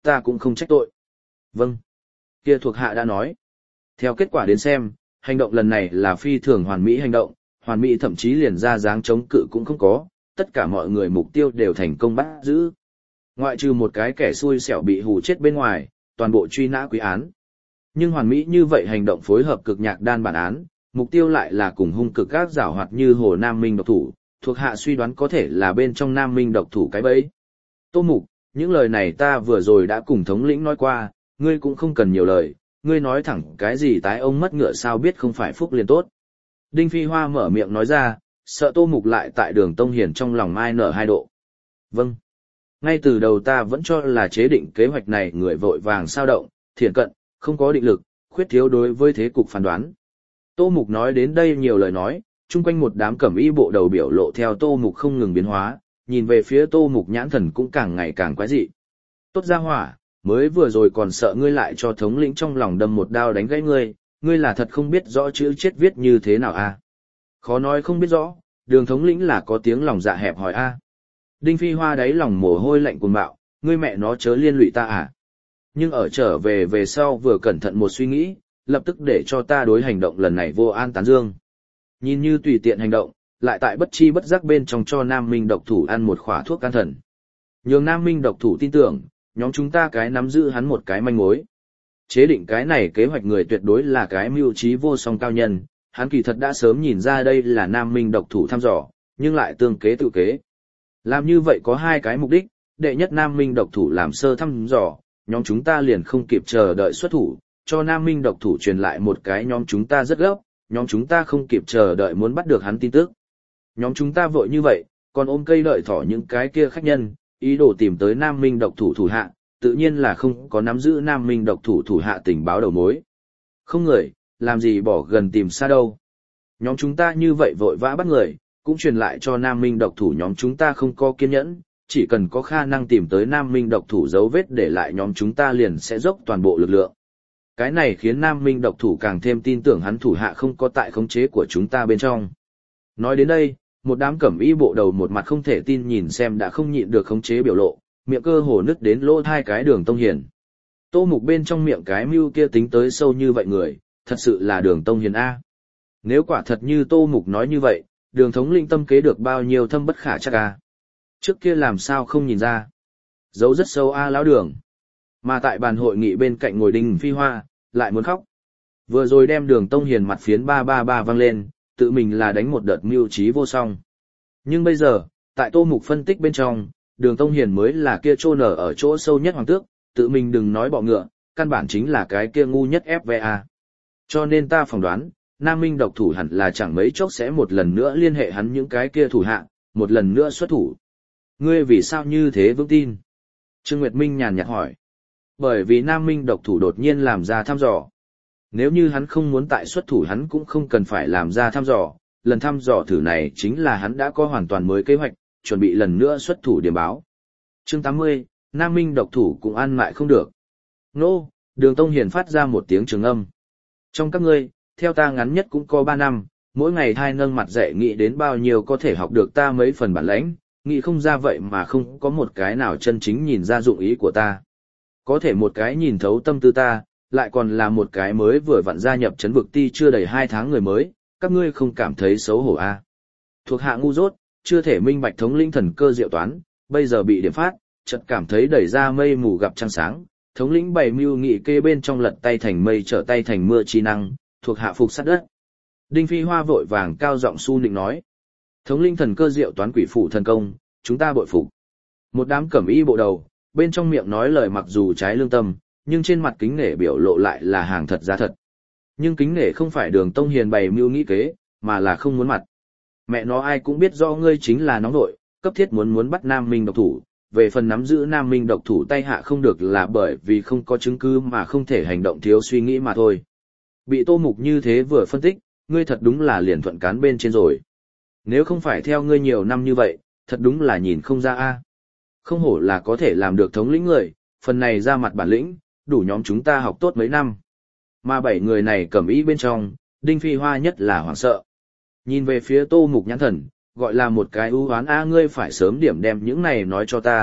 A: ta cũng không trách tội. Vâng. Kia thuộc hạ đã nói. Theo kết quả đến xem, hành động lần này là phi thường hoàn mỹ hành động, hoàn mỹ thậm chí liền ra dáng chống cự cũng không có, tất cả mọi người mục tiêu đều thành công bắt giữ. Ngoại trừ một cái kẻ xui xẻo bị hù chết bên ngoài, toàn bộ truy nã quý án. Nhưng hoàn mỹ như vậy hành động phối hợp cực nhạc đan bản án, mục tiêu lại là cùng hung cực các giảo hoạt như Hồ Nam Minh độc thủ, thuộc hạ suy đoán có thể là bên trong Nam Minh độc thủ cái bẫy. Tô Mục, những lời này ta vừa rồi đã cùng thống lĩnh nói qua, ngươi cũng không cần nhiều lời, ngươi nói thẳng cái gì tái ông mất ngựa sao biết không phải phúc liền tốt. Đinh Phi Hoa mở miệng nói ra, sợ Tô Mục lại tại Đường Tông Hiền trong lòng mai nở hai độ. Vâng. Ngay từ đầu ta vẫn cho là chế định kế hoạch này người vội vàng sao động, thiện cận, không có định lực, khuyết thiếu đối với thế cục phán đoán. Tô Mục nói đến đây nhiều lời nói, chung quanh một đám cẩm y bộ đầu biểu lộ theo Tô Mục không ngừng biến hóa, nhìn về phía Tô Mục nhãn thần cũng càng ngày càng quái dị. Tốt ra hỏa, mới vừa rồi còn sợ ngươi lại cho thống lĩnh trong lòng đâm một đao đánh gãy ngươi, ngươi là thật không biết rõ chữ chết viết như thế nào à. Khó nói không biết rõ, Đường thống lĩnh là có tiếng lòng dạ hẹp hỏi a. À. Đinh Phi Hoa đáy lòng mồ hôi lạnh cuồng bạo, ngươi mẹ nó chớ liên lụy ta à. Nhưng ở trở về về sau vừa cẩn thận một suy nghĩ, lập tức để cho ta đối hành động lần này vô an tán dương. Nhìn như tùy tiện hành động, lại tại bất chi bất giác bên trong cho Nam Minh độc thủ ăn một khỏa thuốc can thần. Nhường Nam Minh độc thủ tin tưởng, nhóm chúng ta cái nắm giữ hắn một cái manh mối. Chế định cái này kế hoạch người tuyệt đối là cái mưu trí vô song cao nhân, hắn kỳ thật đã sớm nhìn ra đây là Nam Minh độc thủ thăm dò, nhưng lại tương kế tự kế. Làm như vậy có hai cái mục đích, đệ nhất Nam Minh độc thủ làm sơ thăm dò, nhóm chúng ta liền không kịp chờ đợi xuất thủ, cho Nam Minh độc thủ truyền lại một cái nhóm chúng ta rất gấp, nhóm chúng ta không kịp chờ đợi muốn bắt được hắn tin tức. Nhóm chúng ta vội như vậy, còn ôm cây đợi thỏ những cái kia khách nhân, ý đồ tìm tới Nam Minh độc thủ thủ hạ, tự nhiên là không có nắm giữ Nam Minh độc thủ thủ hạ tình báo đầu mối. Không người, làm gì bỏ gần tìm xa đâu. Nhóm chúng ta như vậy vội vã bắt người, cũng truyền lại cho Nam Minh độc thủ nhóm chúng ta không có kiên nhẫn, chỉ cần có khả năng tìm tới Nam Minh độc thủ dấu vết để lại nhóm chúng ta liền sẽ dốc toàn bộ lực lượng. Cái này khiến Nam Minh độc thủ càng thêm tin tưởng hắn thủ hạ không có tại khống chế của chúng ta bên trong. Nói đến đây, một đám cẩm y bộ đầu một mặt không thể tin nhìn xem đã không nhịn được khống chế biểu lộ, miệng cơ hồ nứt đến lỗ hai cái Đường Tông Hiền. Tô Mục bên trong miệng cái mưu kia tính tới sâu như vậy người, thật sự là Đường Tông Hiền A. Nếu quả thật như Tô Mục nói như vậy, Đường thống lĩnh tâm kế được bao nhiêu thâm bất khả chắc A. Trước kia làm sao không nhìn ra. Giấu rất sâu A lão Đường. Mà tại bàn hội nghị bên cạnh ngồi Đinh Phi Hoa, lại muốn khóc. Vừa rồi đem Đường Tông Hiền mặt phiến ba ba ba vang lên, tự mình là đánh một đợt mưu trí vô song. Nhưng bây giờ, tại Tô Mục phân tích bên trong, Đường Tông Hiền mới là kia chôn ở ở chỗ sâu nhất hoàng tước, tự mình đừng nói bọ ngựa, căn bản chính là cái kia ngu nhất ép vê a. Cho nên ta phỏng đoán, Nam Minh độc thủ hẳn là chẳng mấy chốc sẽ một lần nữa liên hệ hắn những cái kia thủ hạ, một lần nữa xuất thủ. Ngươi vì sao như thế vững tin? Trương Nguyệt Minh nhàn nhạt hỏi. Bởi vì Nam Minh độc thủ đột nhiên làm ra thăm dò. Nếu như hắn không muốn tại xuất thủ hắn cũng không cần phải làm ra thăm dò, lần thăm dò thử này chính là hắn đã có hoàn toàn mới kế hoạch, chuẩn bị lần nữa xuất thủ điểm báo. Chương tám mươi, Nam Minh độc thủ cũng ăn mại không được. Nô, Đường Tông Hiền phát ra một tiếng trường âm. Trong các ngươi, theo ta ngắn nhất cũng có ba năm, mỗi ngày thai nâng mặt dạy nghĩ đến bao nhiêu có thể học được ta mấy phần bản lãnh, nghĩ không ra vậy mà không có một cái nào chân chính nhìn ra dụng ý của ta. Có thể một cái nhìn thấu tâm tư ta, lại còn là một cái mới vừa vặn gia nhập trấn vực ti chưa đầy hai tháng người mới, các ngươi không cảm thấy xấu hổ à. Thuộc hạ ngu dốt, chưa thể minh bạch thống lĩnh thần cơ diệu toán, bây giờ bị điểm phát, chợt cảm thấy đẩy ra mây mù gặp trăng sáng, thống lĩnh bày mưu nghị kê bên trong lật tay thành mây trở tay thành mưa chi năng, thuộc hạ phục sát đất. Đinh Phi Hoa vội vàng cao giọng su nịnh nói, thống lĩnh thần cơ diệu toán quỷ phủ thần công, chúng ta bội phục. Một đám cẩm y bộ đầu, bên trong miệng nói lời mặc dù trái lương tâm, nhưng trên mặt kính nể biểu lộ lại là hàng thật giá thật. Nhưng kính nể không phải Đường Tông Hiền bày mưu nghĩ kế, mà là không muốn mặt. Mẹ nó ai cũng biết do ngươi chính là nóng nội, cấp thiết muốn muốn bắt Nam Minh độc thủ, về phần nắm giữ Nam Minh độc thủ tay hạ không được là bởi vì không có chứng cứ mà không thể hành động thiếu suy nghĩ mà thôi. Bị Tô Mục như thế vừa phân tích, ngươi thật đúng là liền thuận cán bên trên rồi. Nếu không phải theo ngươi nhiều năm như vậy, thật đúng là nhìn không ra a. Không hổ là có thể làm được thống lĩnh người, phần này ra mặt bản lĩnh, đủ nhóm chúng ta học tốt mấy năm. Mà bảy người này cầm ý bên trong, Đinh Phi Hoa nhất là hoảng sợ. Nhìn về phía Tô Mục nhãn thần, gọi là một cái ưu hoán a ngươi phải sớm điểm đem những này nói cho ta,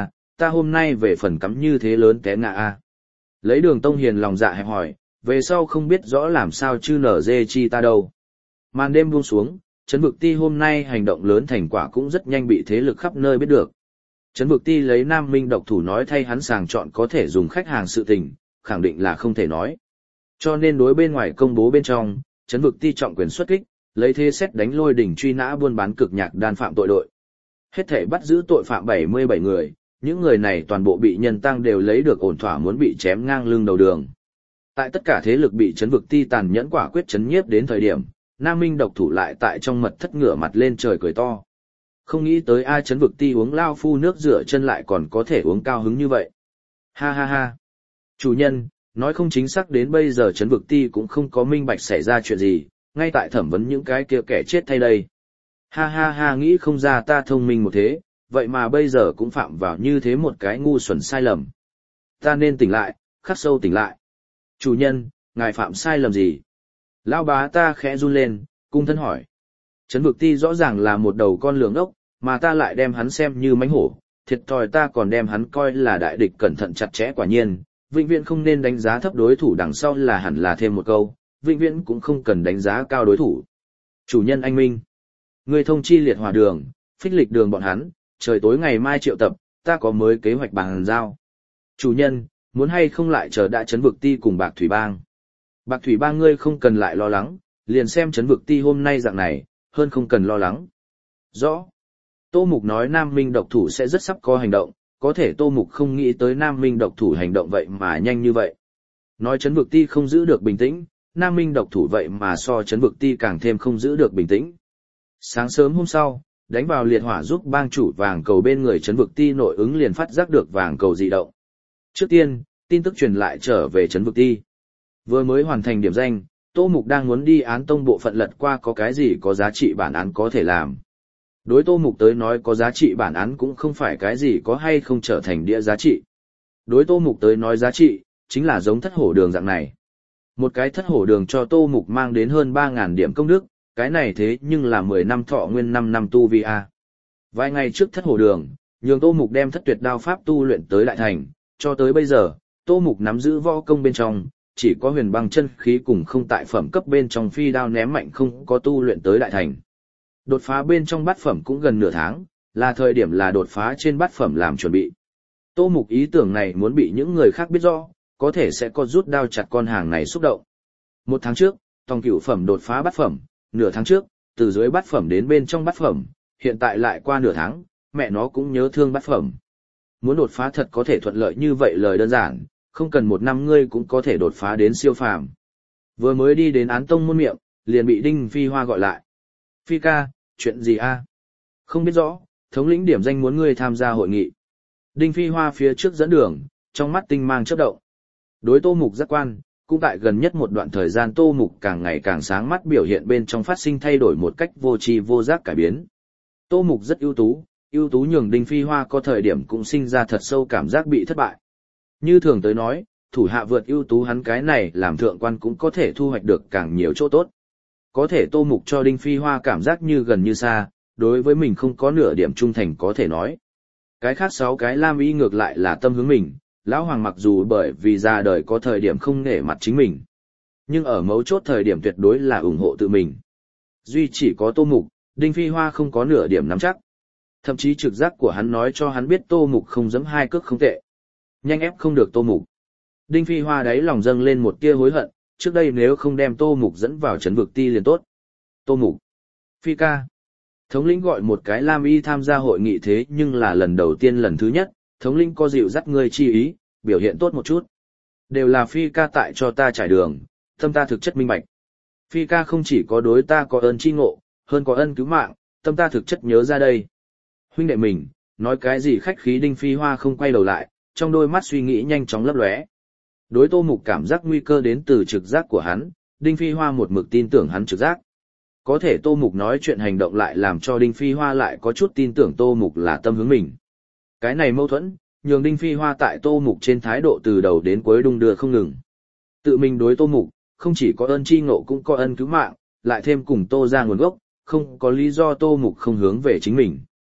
A: ta hôm nay về phần cắm như thế lớn té ngã a. Lấy Đường Tông Hiền lòng dạ hẹp hỏi, về sau không biết rõ làm sao chư nở dê chi ta đâu. Màn đêm buông xuống, Trấn Vực Ti hôm nay hành động lớn thành quả cũng rất nhanh bị thế lực khắp nơi biết được. Trấn Vực Ti lấy Nam Minh độc thủ nói thay hắn sàng chọn có thể dùng khách hàng sự tình, khẳng định là không thể nói. Cho nên đối bên ngoài công bố bên trong, Trấn Vực Ti trọng quyền xuất kích, lấy thế xét đánh lôi đỉnh truy nã buôn bán cực nhạc đan phạm tội đội. Hết thể bắt giữ tội phạm bảy mươi bảy người, những người này toàn bộ bị nhân tăng đều lấy được ổn thỏa muốn bị chém ngang lưng đầu đường. Tại tất cả thế lực bị Trấn Vực Ti tàn nhẫn quả quyết chấn nhiếp đến thời điểm, Nam Minh độc thủ lại tại trong mật thất ngửa mặt lên trời cười to. Không nghĩ tới ai Trấn Vực Ti uống lao phu nước rửa chân lại còn có thể uống cao hứng như vậy. Ha ha ha. Chủ nhân, nói không chính xác đến bây giờ Trấn Vực Ti cũng không có minh bạch xảy ra chuyện gì, ngay tại thẩm vấn những cái kia kẻ chết thay đây. Ha ha ha, nghĩ không ra ta thông minh một thế, vậy mà bây giờ cũng phạm vào như thế một cái ngu xuẩn sai lầm. Ta nên tỉnh lại, khắc sâu tỉnh lại. Chủ nhân, ngài phạm sai lầm gì? Lão bá ta khẽ run lên, cung thân hỏi. Trấn Vực Ti rõ ràng là một đầu con lường ốc, mà ta lại đem hắn xem như mánh hổ, thiệt thòi ta còn đem hắn coi là đại địch cẩn thận chặt chẽ quả nhiên, vĩnh viễn không nên đánh giá thấp đối thủ đằng sau là hẳn là thêm một câu, vĩnh viễn cũng không cần đánh giá cao đối thủ. Chủ nhân anh minh, ngươi thông chi liệt hỏa đường, phích lịch đường bọn hắn, trời tối ngày mai triệu tập, ta có mới kế hoạch bàn giao. Chủ nhân, muốn hay không lại chờ đã Trấn Vực Ti cùng Bạc Thủy Bang. Bạc Thủy Bang ngươi không cần lại lo lắng, liền xem Trấn Vực Ti hôm nay dạng này, hơn không cần lo lắng. Rõ. Tô Mục nói Nam Minh độc thủ sẽ rất sắp có hành động, có thể Tô Mục không nghĩ tới Nam Minh độc thủ hành động vậy mà nhanh như vậy. Nói Trấn Vực Ti không giữ được bình tĩnh, Nam Minh độc thủ vậy mà so Trấn Vực Ti càng thêm không giữ được bình tĩnh. Sáng sớm hôm sau, đánh vào liệt hỏa giúp bang chủ vàng cầu bên người Trấn Vực Ti nội ứng liền phát giác được vàng cầu dị động. Trước tiên, tin tức truyền lại trở về Trấn Vực Ti. Vừa mới hoàn thành điểm danh, Tô Mục đang muốn đi án tông bộ phận lật qua có cái gì có giá trị bản án có thể làm. Đối Tô Mục tới nói có giá trị bản án cũng không phải cái gì có hay không trở thành đĩa giá trị. Đối Tô Mục tới nói giá trị, chính là giống thất hổ đường dạng này. Một cái thất hổ đường cho Tô Mục mang đến hơn ba nghìn điểm công đức, cái này thế nhưng là mười năm thọ nguyên năm năm tu vi a. Vài ngày trước thất hổ đường, nhường Tô Mục đem thất tuyệt đao pháp tu luyện tới đại thành, cho tới bây giờ, Tô Mục nắm giữ võ công bên trong, chỉ có huyền băng chân khí cùng không tại phẩm cấp bên trong phi đao ném mạnh không có tu luyện tới đại thành. Đột phá bên trong bát phẩm cũng gần nửa tháng, là thời điểm là đột phá trên bát phẩm làm chuẩn bị. Tô Mục ý tưởng này muốn bị những người khác biết rõ, có thể sẽ có rút đao chặt con hàng này xúc động. Một tháng trước, Tòng Cửu phẩm đột phá bát phẩm, nửa tháng trước, từ dưới bát phẩm đến bên trong bát phẩm, hiện tại lại qua nửa tháng, mẹ nó cũng nhớ thương bát phẩm. Muốn đột phá thật có thể thuận lợi như vậy lời đơn giản, không cần một năm ngươi cũng có thể đột phá đến siêu phàm. Vừa mới đi đến án tông môn miệng, liền bị Đinh Phi Hoa gọi lại. Phi ca, chuyện gì a? Không biết rõ, thống lĩnh điểm danh muốn ngươi tham gia hội nghị. Đinh Phi Hoa phía trước dẫn đường, trong mắt tinh mang chớp động. Đối Tô Mục giác quan, cũng tại gần nhất một đoạn thời gian Tô Mục càng ngày càng sáng mắt biểu hiện bên trong phát sinh thay đổi một cách vô tri vô giác cải biến. Tô Mục rất ưu tú, ưu tú nhường Đinh Phi Hoa có thời điểm cũng sinh ra thật sâu cảm giác bị thất bại. Như thường tới nói, thủ hạ vượt ưu tú hắn cái này làm thượng quan cũng có thể thu hoạch được càng nhiều chỗ tốt. Có thể Tô Mục cho Đinh Phi Hoa cảm giác như gần như xa, đối với mình không có nửa điểm trung thành có thể nói. Cái khác sáu cái Lam Y ngược lại là tâm hướng mình, Lão Hoàng mặc dù bởi vì ra đời có thời điểm không nể mặt chính mình, nhưng ở mấu chốt thời điểm tuyệt đối là ủng hộ tự mình. Duy chỉ có Tô Mục, Đinh Phi Hoa không có nửa điểm nắm chắc. Thậm chí trực giác của hắn nói cho hắn biết Tô Mục không giẫm hai cước không tệ. Nhanh ép không được Tô Mục. Đinh Phi Hoa đáy lòng dâng lên một tia hối hận, trước đây nếu không đem Tô Mục dẫn vào Trấn Vực Ti liền tốt. Tô Mục. Phi ca. Thống lĩnh gọi một cái Lam Y tham gia hội nghị thế nhưng là lần đầu tiên lần thứ nhất, thống lĩnh có dịu dắt ngươi chi ý, biểu hiện tốt một chút. Đều là Phi ca tại cho ta trải đường, tâm ta thực chất minh bạch. Phi ca không chỉ có đối ta có ơn chi ngộ, hơn có ân cứu mạng, tâm ta thực chất nhớ ra đây. Huynh đệ mình, nói cái gì khách khí. Đinh Phi Hoa không quay đầu lại, trong đôi mắt suy nghĩ nhanh chóng lấp lóe. Đối Tô Mục cảm giác nguy cơ đến từ trực giác của hắn, Đinh Phi Hoa một mực tin tưởng hắn trực giác. Có thể Tô Mục nói chuyện hành động lại làm cho Đinh Phi Hoa lại có chút tin tưởng Tô Mục là tâm hướng mình. Cái này mâu thuẫn, nhường Đinh Phi Hoa tại Tô Mục trên thái độ từ đầu đến cuối đung đưa không ngừng. Tự mình đối Tô Mục, không chỉ có ơn chi ngộ cũng có ân cứu mạng, lại thêm cùng Tô ra nguồn gốc, không có lý do Tô Mục không hướng về chính mình.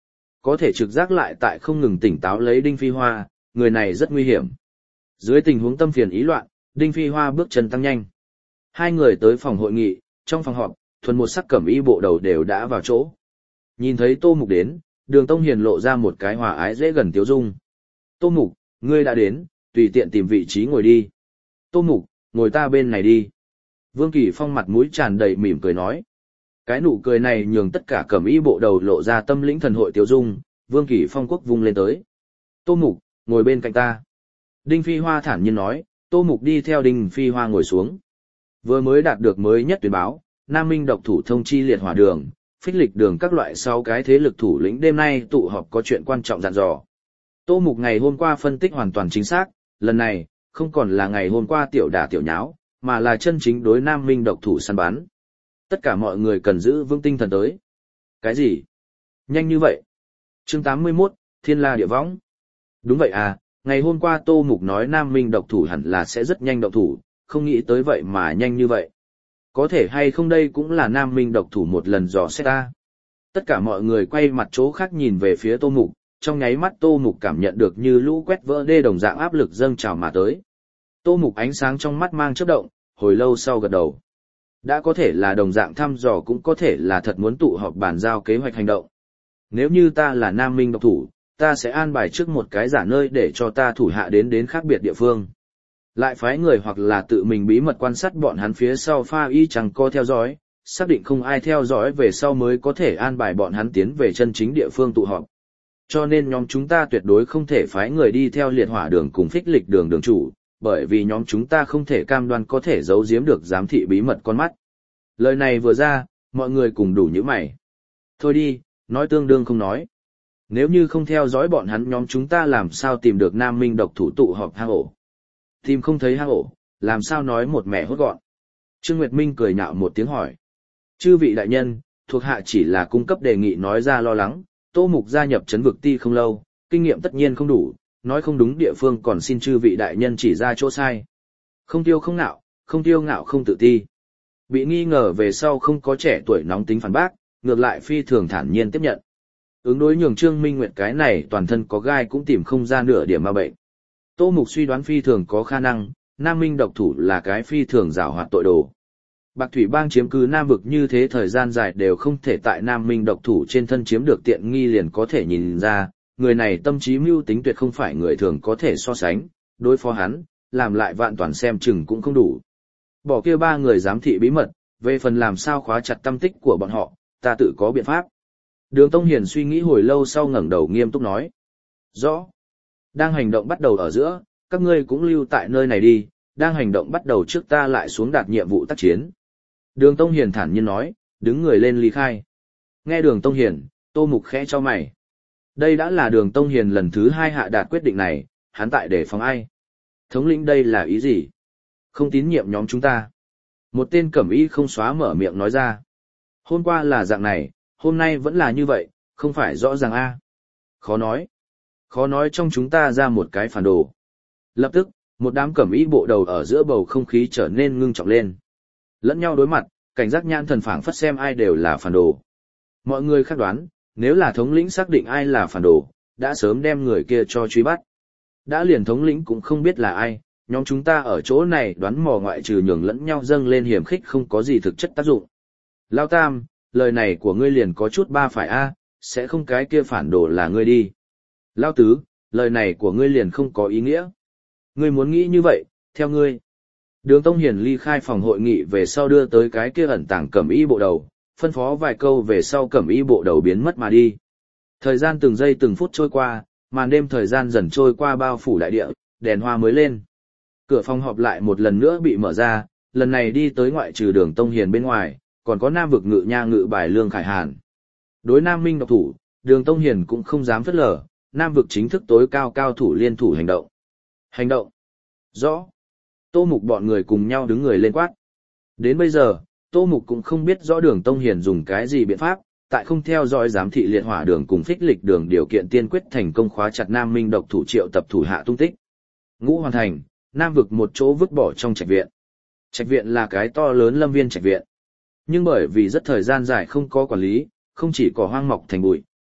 A: có thể trực giác lại tại không ngừng tỉnh táo lấy Đinh Phi Hoa, người này rất nguy hiểm. Dưới tình huống tâm phiền ý loạn, Đinh Phi Hoa bước chân tăng nhanh. Hai người tới phòng hội nghị, trong phòng họp, thuần một sắc cẩm y bộ đầu đều đã vào chỗ. Nhìn thấy Tô Mục đến, Đường Tông Hiền lộ ra một cái hòa ái dễ gần tiếu dung. Tô Mục, ngươi đã đến, tùy tiện tìm vị trí ngồi đi. Tô Mục, ngồi ta bên này đi. Vương Kỳ Phong mặt mũi tràn đầy mỉm cười nói. Cái nụ cười này nhường tất cả cẩm y bộ đầu lộ ra tâm lĩnh thần hội tiếu dung, Vương Kỳ Phong quốc vung lên tới. Tô Mục, ngồi bên cạnh ta. Đinh Phi Hoa thản nhiên nói, Tô Mục đi theo Đinh Phi Hoa ngồi xuống. Vừa mới đạt được mới nhất tuyên báo, Nam Minh độc thủ thông chi liệt hỏa đường, phích lịch đường các loại sáu cái thế lực thủ lĩnh đêm nay tụ họp có chuyện quan trọng dặn dò. Tô Mục ngày hôm qua phân tích hoàn toàn chính xác, lần này, không còn là ngày hôm qua tiểu đả tiểu nháo, mà là chân chính đối Nam Minh độc thủ săn bắn. Tất cả mọi người cần giữ vững tinh thần tới. Cái gì? Nhanh như vậy? Chương tám mươi mốt, Thiên La Địa Võng. Đúng vậy à, ngày hôm qua Tô Mục nói Nam Minh độc thủ hẳn là sẽ rất nhanh động thủ, không nghĩ tới vậy mà nhanh như vậy. Có thể hay không đây cũng là Nam Minh độc thủ một lần dò xét ta. Tất cả mọi người quay mặt chỗ khác nhìn về phía Tô Mục, trong nháy mắt Tô Mục cảm nhận được như lũ quét vỡ đê đồng dạng áp lực dâng trào mà tới. Tô Mục ánh sáng trong mắt mang chớp động, hồi lâu sau gật đầu. Đã có thể là đồng dạng thăm dò cũng có thể là thật muốn tụ họp bàn giao kế hoạch hành động. Nếu như ta là Nam Minh độc thủ, ta sẽ an bài trước một cái giả nơi để cho ta thủ hạ đến đến khác biệt địa phương. Lại phái người hoặc là tự mình bí mật quan sát bọn hắn phía sau pha y chẳng co theo dõi, xác định không ai theo dõi về sau mới có thể an bài bọn hắn tiến về chân chính địa phương tụ họp. Cho nên nhóm chúng ta tuyệt đối không thể phái người đi theo liệt hỏa đường cùng phích lịch đường đường chủ, bởi vì nhóm chúng ta không thể cam đoan có thể giấu giếm được giám thị bí mật con mắt. Lời này vừa ra, mọi người cùng đủ những mày. Thôi đi, nói tương đương không nói. Nếu như không theo dõi bọn hắn nhóm chúng ta làm sao tìm được Nam Minh độc thủ tụ họp hang ổ. Tìm không thấy hang ổ, làm sao nói một mẻ hốt gọn. Trương Nguyệt Minh cười nhạo một tiếng hỏi. Chư vị đại nhân, thuộc hạ chỉ là cung cấp đề nghị nói ra lo lắng, Tô Mục gia nhập trấn vực ti không lâu, kinh nghiệm tất nhiên không đủ, nói không đúng địa phương còn xin chư vị đại nhân chỉ ra chỗ sai. Không tiêu không ngạo, không tiêu ngạo không tự ti. Bị nghi ngờ về sau không có trẻ tuổi nóng tính phản bác, ngược lại phi thường thản nhiên tiếp nhận. Ứng đối nhường Trương Minh Nguyệt cái này toàn thân có gai cũng tìm không ra nửa điểm ma bệnh. Tô Mục suy đoán phi thường có khả năng, Nam Minh độc thủ là cái phi thường giảo hoạt tội đồ. Bạc Thủy Bang chiếm cứ Nam vực như thế thời gian dài đều không thể tại Nam Minh độc thủ trên thân chiếm được tiện nghi liền có thể nhìn ra, người này tâm trí mưu tính tuyệt không phải người thường có thể so sánh, đối phó hắn, làm lại vạn toàn xem chừng cũng không đủ. Bỏ kia ba người giám thị bí mật, về phần làm sao khóa chặt tâm tích của bọn họ, ta tự có biện pháp. Đường Tông Hiền suy nghĩ hồi lâu sau ngẩng đầu nghiêm túc nói. Rõ. Đang hành động bắt đầu ở giữa, các ngươi cũng lưu tại nơi này đi, đang hành động bắt đầu trước ta lại xuống đạt nhiệm vụ tác chiến. Đường Tông Hiền thản nhiên nói, đứng người lên ly khai. Nghe Đường Tông Hiền, Tô Mục khẽ cho mày. Đây đã là Đường Tông Hiền lần thứ hai hạ đạt quyết định này, hắn tại để phòng ai? Thống lĩnh đây là ý gì? Không tín nhiệm nhóm chúng ta. Một tên cẩm y không xóa mở miệng nói ra. Hôm qua là dạng này, hôm nay vẫn là như vậy, không phải rõ ràng a. Khó nói. Khó nói trong chúng ta ra một cái phản đồ. Lập tức, một đám cẩm y bộ đầu ở giữa bầu không khí trở nên ngưng trọng lên. Lẫn nhau đối mặt, cảnh giác nhãn thần phảng phất xem ai đều là phản đồ. Mọi người khác đoán, nếu là thống lĩnh xác định ai là phản đồ, đã sớm đem người kia cho truy bắt. Đã liền thống lĩnh cũng không biết là ai, nhóm chúng ta ở chỗ này đoán mò ngoại trừ nhường lẫn nhau dâng lên hiểm khích không có gì thực chất tác dụng. Lao Tam, lời này của ngươi liền có chút ba phải a, sẽ không cái kia phản đồ là ngươi đi. Lao Tứ, lời này của ngươi liền không có ý nghĩa. Ngươi muốn nghĩ như vậy, theo ngươi. Đường Tông Hiền ly khai phòng hội nghị về sau đưa tới cái kia ẩn tàng cẩm y bộ đầu, phân phó vài câu về sau cẩm y bộ đầu biến mất mà đi. Thời gian từng giây từng phút trôi qua, màn đêm thời gian dần trôi qua bao phủ đại địa, đèn hoa mới lên. Cửa phòng họp lại một lần nữa bị mở ra, lần này đi tới ngoại trừ Đường Tông Hiền bên ngoài, còn có Nam vực ngự nha ngự bài Lương Khải Hàn. Đối Nam Minh độc thủ, Đường Tông Hiền cũng không dám phớt lờ, Nam vực chính thức tối cao cao thủ liên thủ hành động. Hành động. Rõ. Tô Mục bọn người cùng nhau đứng người lên quát. Đến bây giờ, Tô Mục cũng không biết rõ Đường Tông Hiền dùng cái gì biện pháp, tại không theo dõi giám thị liệt hỏa đường cùng phích lịch đường điều kiện tiên quyết thành công khóa chặt Nam Minh độc thủ triệu tập thủ hạ tung tích. Ngũ hoàn thành, Nam vực một chỗ vứt bỏ trong trạch viện. Trạch viện là cái to lớn lâm viên trạch viện. Nhưng bởi vì rất thời gian dài không có quản lý, không chỉ cỏ hoang mọc thành bụi,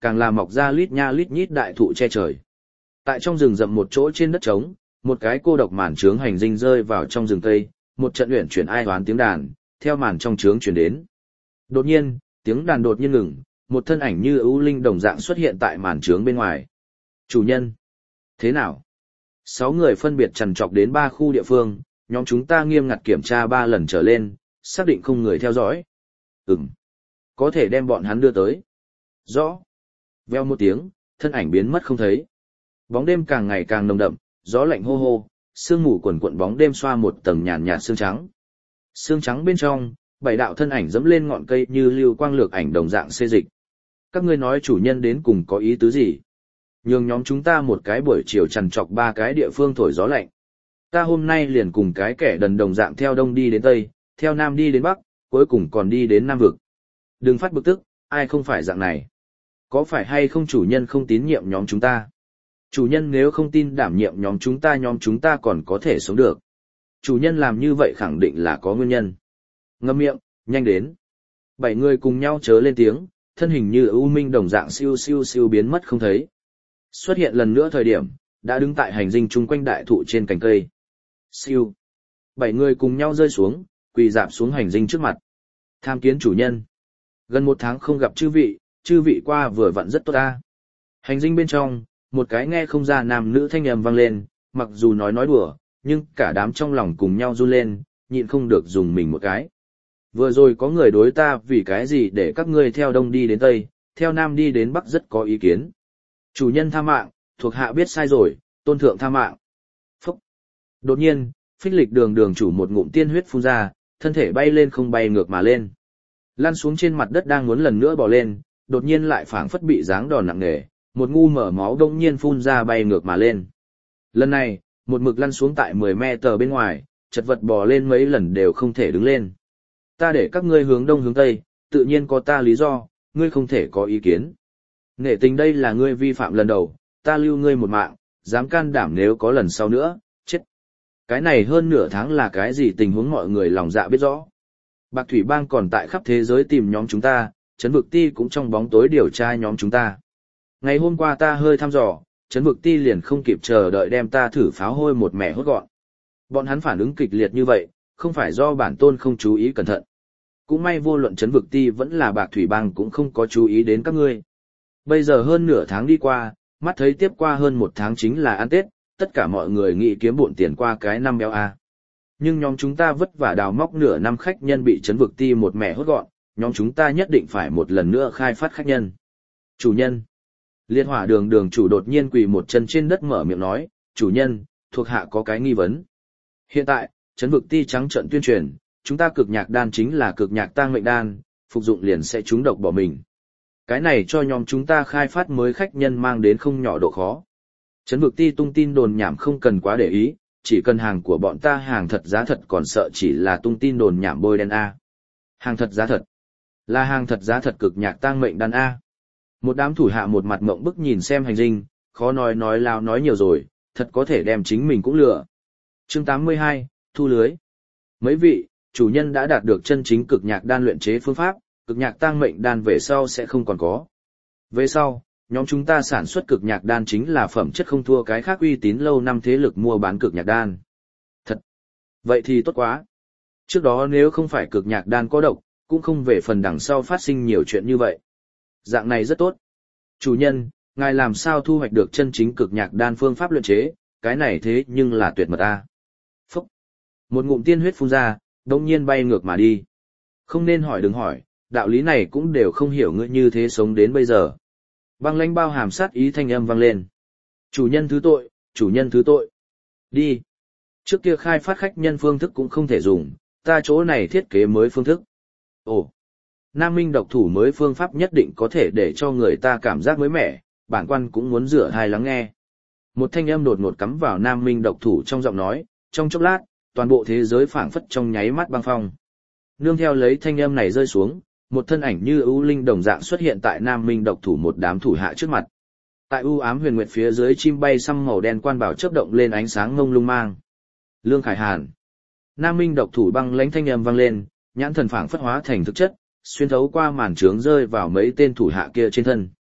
A: càng là mọc ra lít nha lít nhít đại thụ che trời. Tại trong rừng rậm một chỗ trên đất trống, một cái cô độc màn trướng hành dinh rơi vào trong rừng cây, một trận luyện chuyển ai hoán tiếng đàn, theo màn trong trướng chuyển đến. Đột nhiên, tiếng đàn đột nhiên ngừng, một thân ảnh như ưu linh đồng dạng xuất hiện tại màn trướng bên ngoài. Chủ nhân! Thế nào? Sáu người phân biệt trằn trọc đến ba khu địa phương, nhóm chúng ta nghiêm ngặt kiểm tra ba lần trở lên, xác định không người theo dõi. Ừm. Có thể đem bọn hắn đưa tới. Rõ. Veo một tiếng, thân ảnh biến mất không thấy. Bóng đêm càng ngày càng nồng đậm, gió lạnh hô hô, sương mù quần quận bóng đêm xoa một tầng nhàn nhạt sương trắng. Sương trắng bên trong, bảy đạo thân ảnh dẫm lên ngọn cây như lưu quang lược ảnh đồng dạng xê dịch. Các ngươi nói chủ nhân đến cùng có ý tứ gì? Nhường nhóm chúng ta một cái buổi chiều trằn trọc ba cái địa phương thổi gió lạnh. Ta hôm nay liền cùng cái kẻ đần đồng dạng theo đông đi đến tây, theo nam đi đến bắc, cuối cùng còn đi đến nam vực. Đừng phát bực tức, ai không phải dạng này. Có phải hay không chủ nhân không tín nhiệm nhóm chúng ta? Chủ nhân nếu không tin đảm nhiệm nhóm chúng ta nhóm chúng ta còn có thể sống được. Chủ nhân làm như vậy khẳng định là có nguyên nhân. Ngậm miệng, nhanh đến. Bảy người cùng nhau chớ lên tiếng, thân hình như ưu minh đồng dạng siêu siêu siêu biến mất không thấy. Xuất hiện lần nữa thời điểm, đã đứng tại hành dinh chung quanh đại thụ trên cành cây. Siêu. Bảy người cùng nhau rơi xuống, quỳ dạp xuống hành dinh trước mặt. Tham kiến chủ nhân. Gần một tháng không gặp chư vị, chư vị qua vừa vặn rất tốt ta. Hành dinh bên trong, một cái nghe không ra nam nữ thanh âm vang lên, mặc dù nói nói đùa, nhưng cả đám trong lòng cùng nhau run lên, nhịn không được dùng mình một cái. Vừa rồi có người đối ta vì cái gì để các ngươi theo đông đi đến tây, theo nam đi đến bắc rất có ý kiến. Chủ nhân tha mạng, thuộc hạ biết sai rồi, tôn thượng tha mạng. Phúc. Đột nhiên, phích lịch đường đường chủ một ngụm tiên huyết phun ra, thân thể bay lên không bay ngược mà lên. Lăn xuống trên mặt đất đang muốn lần nữa bò lên, đột nhiên lại phảng phất bị giáng đòn nặng nề, một ngu mở máu đông nhiên phun ra bay ngược mà lên. Lần này, một mực lăn xuống tại mười mét tờ bên ngoài, chật vật bò lên mấy lần đều không thể đứng lên. Ta để các ngươi hướng đông hướng tây, tự nhiên có ta lý do, ngươi không thể có ý kiến. Nể tình đây là ngươi vi phạm lần đầu, ta lưu ngươi một mạng, dám can đảm nếu có lần sau nữa, chết. Cái này hơn nửa tháng là cái gì tình huống mọi người lòng dạ biết rõ. Bạc Thủy Bang còn tại khắp thế giới tìm nhóm chúng ta, Trấn Vực Ti cũng trong bóng tối điều tra nhóm chúng ta. Ngày hôm qua ta hơi thăm dò, Trấn Vực Ti liền không kịp chờ đợi đem ta thử pháo hôi một mẻ hốt gọn. Bọn hắn phản ứng kịch liệt như vậy, không phải do bản tôn không chú ý cẩn thận. Cũng may vô luận Trấn Vực Ti vẫn là Bạc Thủy Bang cũng không có chú ý đến các ngươi. Bây giờ hơn nửa tháng đi qua, mắt thấy tiếp qua hơn một tháng chính là ăn Tết, tất cả mọi người nghĩ kiếm bộn tiền qua cái năm béo a. Nhưng nhóm chúng ta vất vả đào móc nửa năm khách nhân bị Trấn Vực Ti một mẻ hốt gọn, nhóm chúng ta nhất định phải một lần nữa khai phát khách nhân. Chủ nhân. Liên Hỏa Đường đường chủ đột nhiên quỳ một chân trên đất mở miệng nói, chủ nhân, thuộc hạ có cái nghi vấn. Hiện tại, Trấn Vực Ti trắng trợn tuyên truyền, chúng ta cực nhạc đan chính là cực nhạc tang mệnh đan, phục dụng liền sẽ trúng độc bỏ mình. Cái này cho nhóm chúng ta khai phát mới khách nhân mang đến không nhỏ độ khó. Trấn Vực Ti tung tin đồn nhảm không cần quá để ý, chỉ cần hàng của bọn ta hàng thật giá thật còn sợ chỉ là tung tin đồn nhảm bôi đen A. Hàng thật giá thật. Là hàng thật giá thật cực nhạc tang mệnh đan A. Một đám thủ hạ một mặt mộng bức nhìn xem hành dinh, khó nói nói lao nói nhiều rồi, thật có thể đem chính mình cũng lừa. Chương tám mươi hai, thu lưới. Mấy vị, chủ nhân đã đạt được chân chính cực nhạc đan luyện chế phương pháp, cực nhạc tang mệnh đan về sau sẽ không còn có. Về sau, nhóm chúng ta sản xuất cực nhạc đan chính là phẩm chất không thua cái khác uy tín lâu năm thế lực mua bán cực nhạc đan. Thật. Vậy thì tốt quá. Trước đó nếu không phải cực nhạc đan có độc, cũng không về phần đằng sau phát sinh nhiều chuyện như vậy. Dạng này rất tốt. Chủ nhân, ngài làm sao thu hoạch được chân chính cực nhạc đan phương pháp luyện chế, cái này thế nhưng là tuyệt mật a. Phúc. Một ngụm tiên huyết phun ra, đột nhiên bay ngược mà đi. Không nên hỏi đừng hỏi, đạo lý này cũng đều không hiểu ngươi như thế sống đến bây giờ. Băng lãnh bao hàm sát ý thanh âm vang lên. Chủ nhân thứ tội, chủ nhân thứ tội. Đi. Trước kia khai phát khách nhân phương thức cũng không thể dùng, ta chỗ này thiết kế mới phương thức. Ồ. Nam Minh độc thủ mới phương pháp nhất định có thể để cho người ta cảm giác mới mẻ, bản quan cũng muốn rửa hai lắng nghe. Một thanh âm đột ngột cắm vào Nam Minh độc thủ trong giọng nói, trong chốc lát, toàn bộ thế giới phảng phất trong nháy mắt băng phong. Nương theo lấy thanh âm này rơi xuống, một thân ảnh như ưu linh đồng dạng xuất hiện tại Nam Minh độc thủ một đám thủ hạ trước mặt. Tại ưu ám huyền nguyệt phía dưới chim bay xăm màu đen quan bảo chớp động lên ánh sáng ngông lung mang. Lương Khải Hàn. Nam Minh độc thủ băng lãnh thanh âm vang lên, nhãn thần phảng phất hóa thành thực chất, xuyên thấu qua màn trướng rơi vào mấy tên thủ hạ kia trên thân.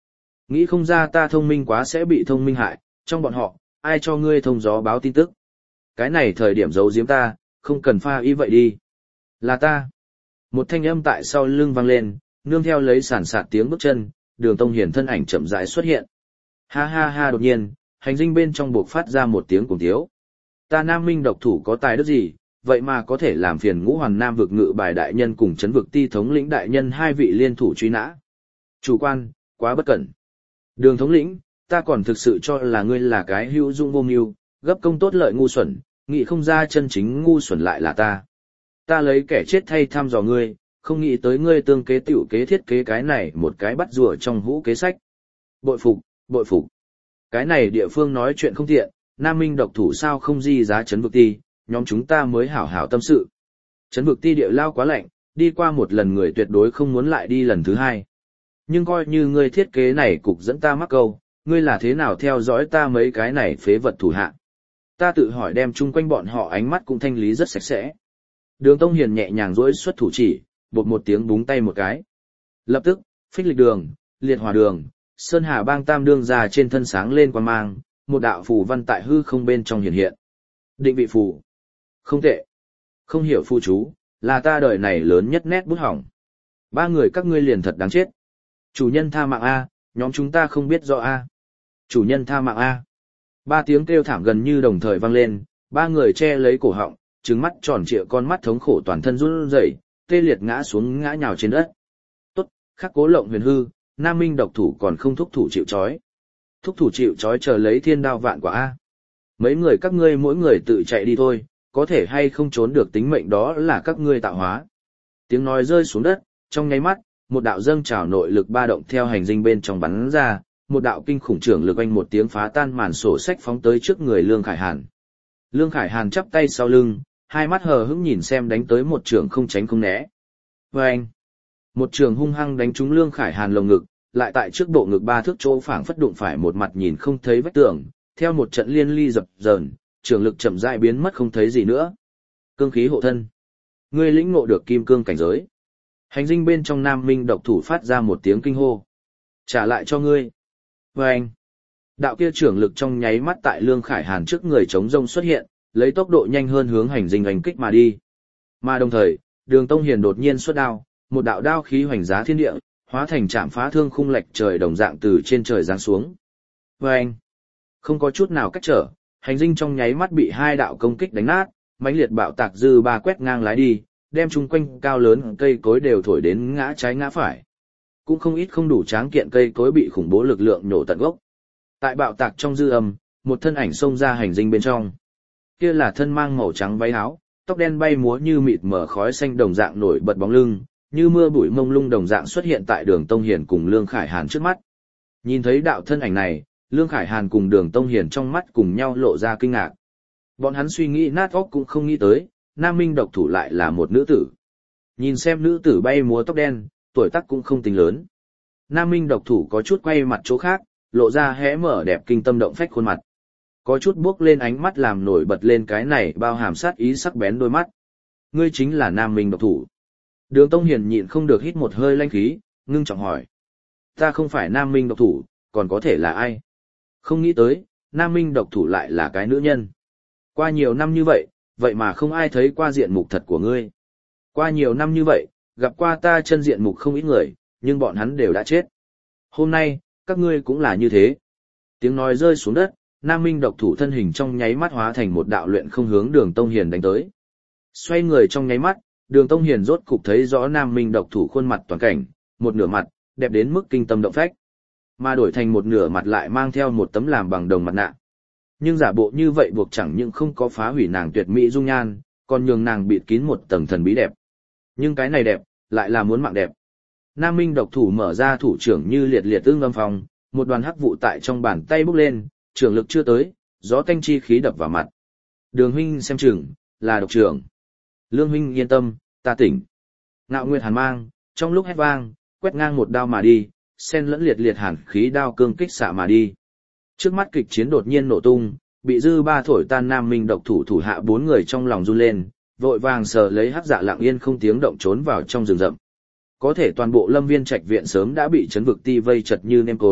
A: Nghĩ không ra ta thông minh quá sẽ bị thông minh hại, trong bọn họ, ai cho ngươi thông gió báo tin tức. Cái này thời điểm giấu giếm ta, không cần pha y vậy đi. Là ta. Một thanh âm tại sau lưng vang lên, nương theo lấy sản sạt tiếng bước chân, Đường Tông Hiền thân ảnh chậm rãi xuất hiện. Ha ha ha, đột nhiên, hành dinh bên trong buộc phát ra một tiếng cùng tiếu. Ta Nam Minh độc thủ có tài đức gì, vậy mà có thể làm phiền Ngũ Hoàn Nam vực ngự bài đại nhân cùng chấn vực ti thống lĩnh đại nhân hai vị liên thủ truy nã. Chủ quan, quá bất cẩn. Đường thống lĩnh, ta còn thực sự cho là ngươi là cái hữu dụng vô mưu, gấp công tốt lợi ngu xuẩn, nghĩ không ra chân chính ngu xuẩn lại là ta. Ta lấy kẻ chết thay thăm dò ngươi, không nghĩ tới ngươi tương kế tiểu kế thiết kế cái này một cái bắt rùa trong hũ kế sách. Bội phục, bội phục. Cái này địa phương nói chuyện không tiện, Nam Minh độc thủ sao không di giá chấn vực ti, nhóm chúng ta mới hảo hảo tâm sự. Chấn vực ti địa lao quá lạnh, đi qua một lần người tuyệt đối không muốn lại đi lần thứ hai. Nhưng coi như ngươi thiết kế này cục dẫn ta mắc câu, ngươi là thế nào theo dõi ta mấy cái này phế vật thủ hạ. Ta tự hỏi đem chung quanh bọn họ ánh mắt cũng thanh lý rất sạch sẽ. Đường Tông Hiền nhẹ nhàng duỗi xuất thủ chỉ, bột một tiếng búng tay một cái. Lập tức, phích lịch đường, liệt hỏa đường, sơn hà bang tam đương ra trên thân sáng lên quang mang, một đạo phù văn tại hư không bên trong hiện hiện. Định vị phù. Không tệ. Không hiểu phù chú, là ta đời này lớn nhất nét bút hỏng. Ba người các ngươi liền thật đáng chết. Chủ nhân tha mạng A, nhóm chúng ta không biết rõ A. Chủ nhân tha mạng A. Ba tiếng kêu thảm gần như đồng thời vang lên, ba người che lấy cổ họng, trừng mắt tròn trịa con mắt thống khổ toàn thân run rẩy, tê liệt ngã xuống ngã nhào trên đất. Tốt, khắc cố lộng huyền hư, Nam Minh độc thủ còn không thúc thủ chịu trói. Thúc thủ chịu trói chờ lấy thiên đao vạn quả A. Mấy người các ngươi mỗi người tự chạy đi thôi, có thể hay không trốn được tính mệnh đó là các ngươi tạo hóa. Tiếng nói rơi xuống đất, trong nháy mắt, một đạo dâng trào nội lực ba động theo hành dinh bên trong bắn ra, một đạo kinh khủng trưởng lực oanh một tiếng phá tan màn sổ sách phóng tới trước người Lương Khải Hàn. Lương Khải Hàn chắp tay sau lưng, hai mắt hờ hững nhìn xem đánh tới một trường không tránh không né. Và anh, một trường hung hăng đánh trúng Lương Khải Hàn lồng ngực, lại tại trước bộ ngực ba thước chỗ phảng phất đụng phải một mặt nhìn không thấy vách tường, theo một trận liên ly dập dờn, trường lực chậm rãi biến mất không thấy gì nữa. Cương khí hộ thân. Ngươi lĩnh ngộ được kim cương cảnh giới. Hành dinh bên trong Nam Minh độc thủ phát ra một tiếng kinh hô. Trả lại cho ngươi. Và anh, đạo kia trưởng lực trong nháy mắt tại Lương Khải Hàn trước người chống rông xuất hiện, lấy tốc độ nhanh hơn hướng hành dinh hành kích mà đi. Mà đồng thời, Đường Tông Hiền đột nhiên xuất đao, một đạo đao khí hoành giá thiên địa, hóa thành chạm phá thương khung lệch trời đồng dạng từ trên trời giáng xuống. Và anh, không có chút nào cách trở, hành dinh trong nháy mắt bị hai đạo công kích đánh nát, mãnh liệt bạo tạc dư ba quét ngang lái đi, đem chung quanh cao lớn cây cối đều thổi đến ngã trái ngã phải. Cũng không ít không đủ tráng kiện cây cối bị khủng bố lực lượng nhổ tận gốc. Tại bạo tạc trong dư âm, một thân ảnh xông ra hành dinh bên trong. Kia là thân mang màu trắng váy áo, tóc đen bay múa như mịt mở khói xanh đồng dạng nổi bật bóng lưng, như mưa bụi mông lung đồng dạng xuất hiện tại Đường Tông Hiền cùng Lương Khải Hàn trước mắt. Nhìn thấy đạo thân ảnh này, Lương Khải Hàn cùng Đường Tông Hiền trong mắt cùng nhau lộ ra kinh ngạc. Bọn hắn suy nghĩ nát óc cũng không nghĩ tới, Nam Minh độc thủ lại là một nữ tử. Nhìn xem nữ tử bay múa tóc đen, tuổi tác cũng không tính lớn. Nam Minh độc thủ có chút quay mặt chỗ khác, lộ ra hé mở đẹp kinh tâm động phách khuôn mặt. Có chút bước lên ánh mắt làm nổi bật lên cái này bao hàm sát ý sắc bén đôi mắt. Ngươi chính là Nam Minh độc thủ. Đường Tông Hiền nhịn không được hít một hơi lanh khí, ngưng trọng hỏi. Ta không phải Nam Minh độc thủ, còn có thể là ai? Không nghĩ tới, Nam Minh độc thủ lại là cái nữ nhân. Qua nhiều năm như vậy, vậy mà không ai thấy qua diện mục thật của ngươi. Qua nhiều năm như vậy, gặp qua ta chân diện mục không ít người, nhưng bọn hắn đều đã chết. Hôm nay, các ngươi cũng là như thế. Tiếng nói rơi xuống đất, Nam Minh độc thủ thân hình trong nháy mắt hóa thành một đạo luyện không hướng Đường Tông Hiền đánh tới. Xoay người trong nháy mắt, Đường Tông Hiền rốt cục thấy rõ Nam Minh độc thủ khuôn mặt toàn cảnh, một nửa mặt, đẹp đến mức kinh tâm động phách. Mà đổi thành một nửa mặt lại mang theo một tấm làm bằng đồng mặt nạ. Nhưng giả bộ như vậy buộc chẳng những không có phá hủy nàng tuyệt mỹ dung nhan, còn nhường nàng bịt kín một tầng thần bí đẹp. Nhưng cái này đẹp, lại là muốn mạng đẹp. Nam Minh độc thủ mở ra thủ trưởng như liệt liệt ương âm phòng, một đoàn hắc vụ tại trong bàn tay bốc lên, trưởng lực chưa tới, gió tanh chi khí đập vào mặt. Đường huynh xem chừng, là độc trưởng. Lương huynh yên tâm, ta tỉnh. Ngạo Nguyệt hàn mang, trong lúc hét vang, quét ngang một đao mà đi, xen lẫn liệt liệt hàn khí đao cương kích xạ mà đi. Trước mắt kịch chiến đột nhiên nổ tung, bị dư ba thổi tan Nam Minh độc thủ thủ hạ bốn người trong lòng run lên, vội vàng sờ lấy hắc dạ lặng yên không tiếng động trốn vào trong rừng rậm. Có thể toàn bộ Lâm Viên Trạch viện sớm đã bị chấn vực ti vây chật như nêm cối,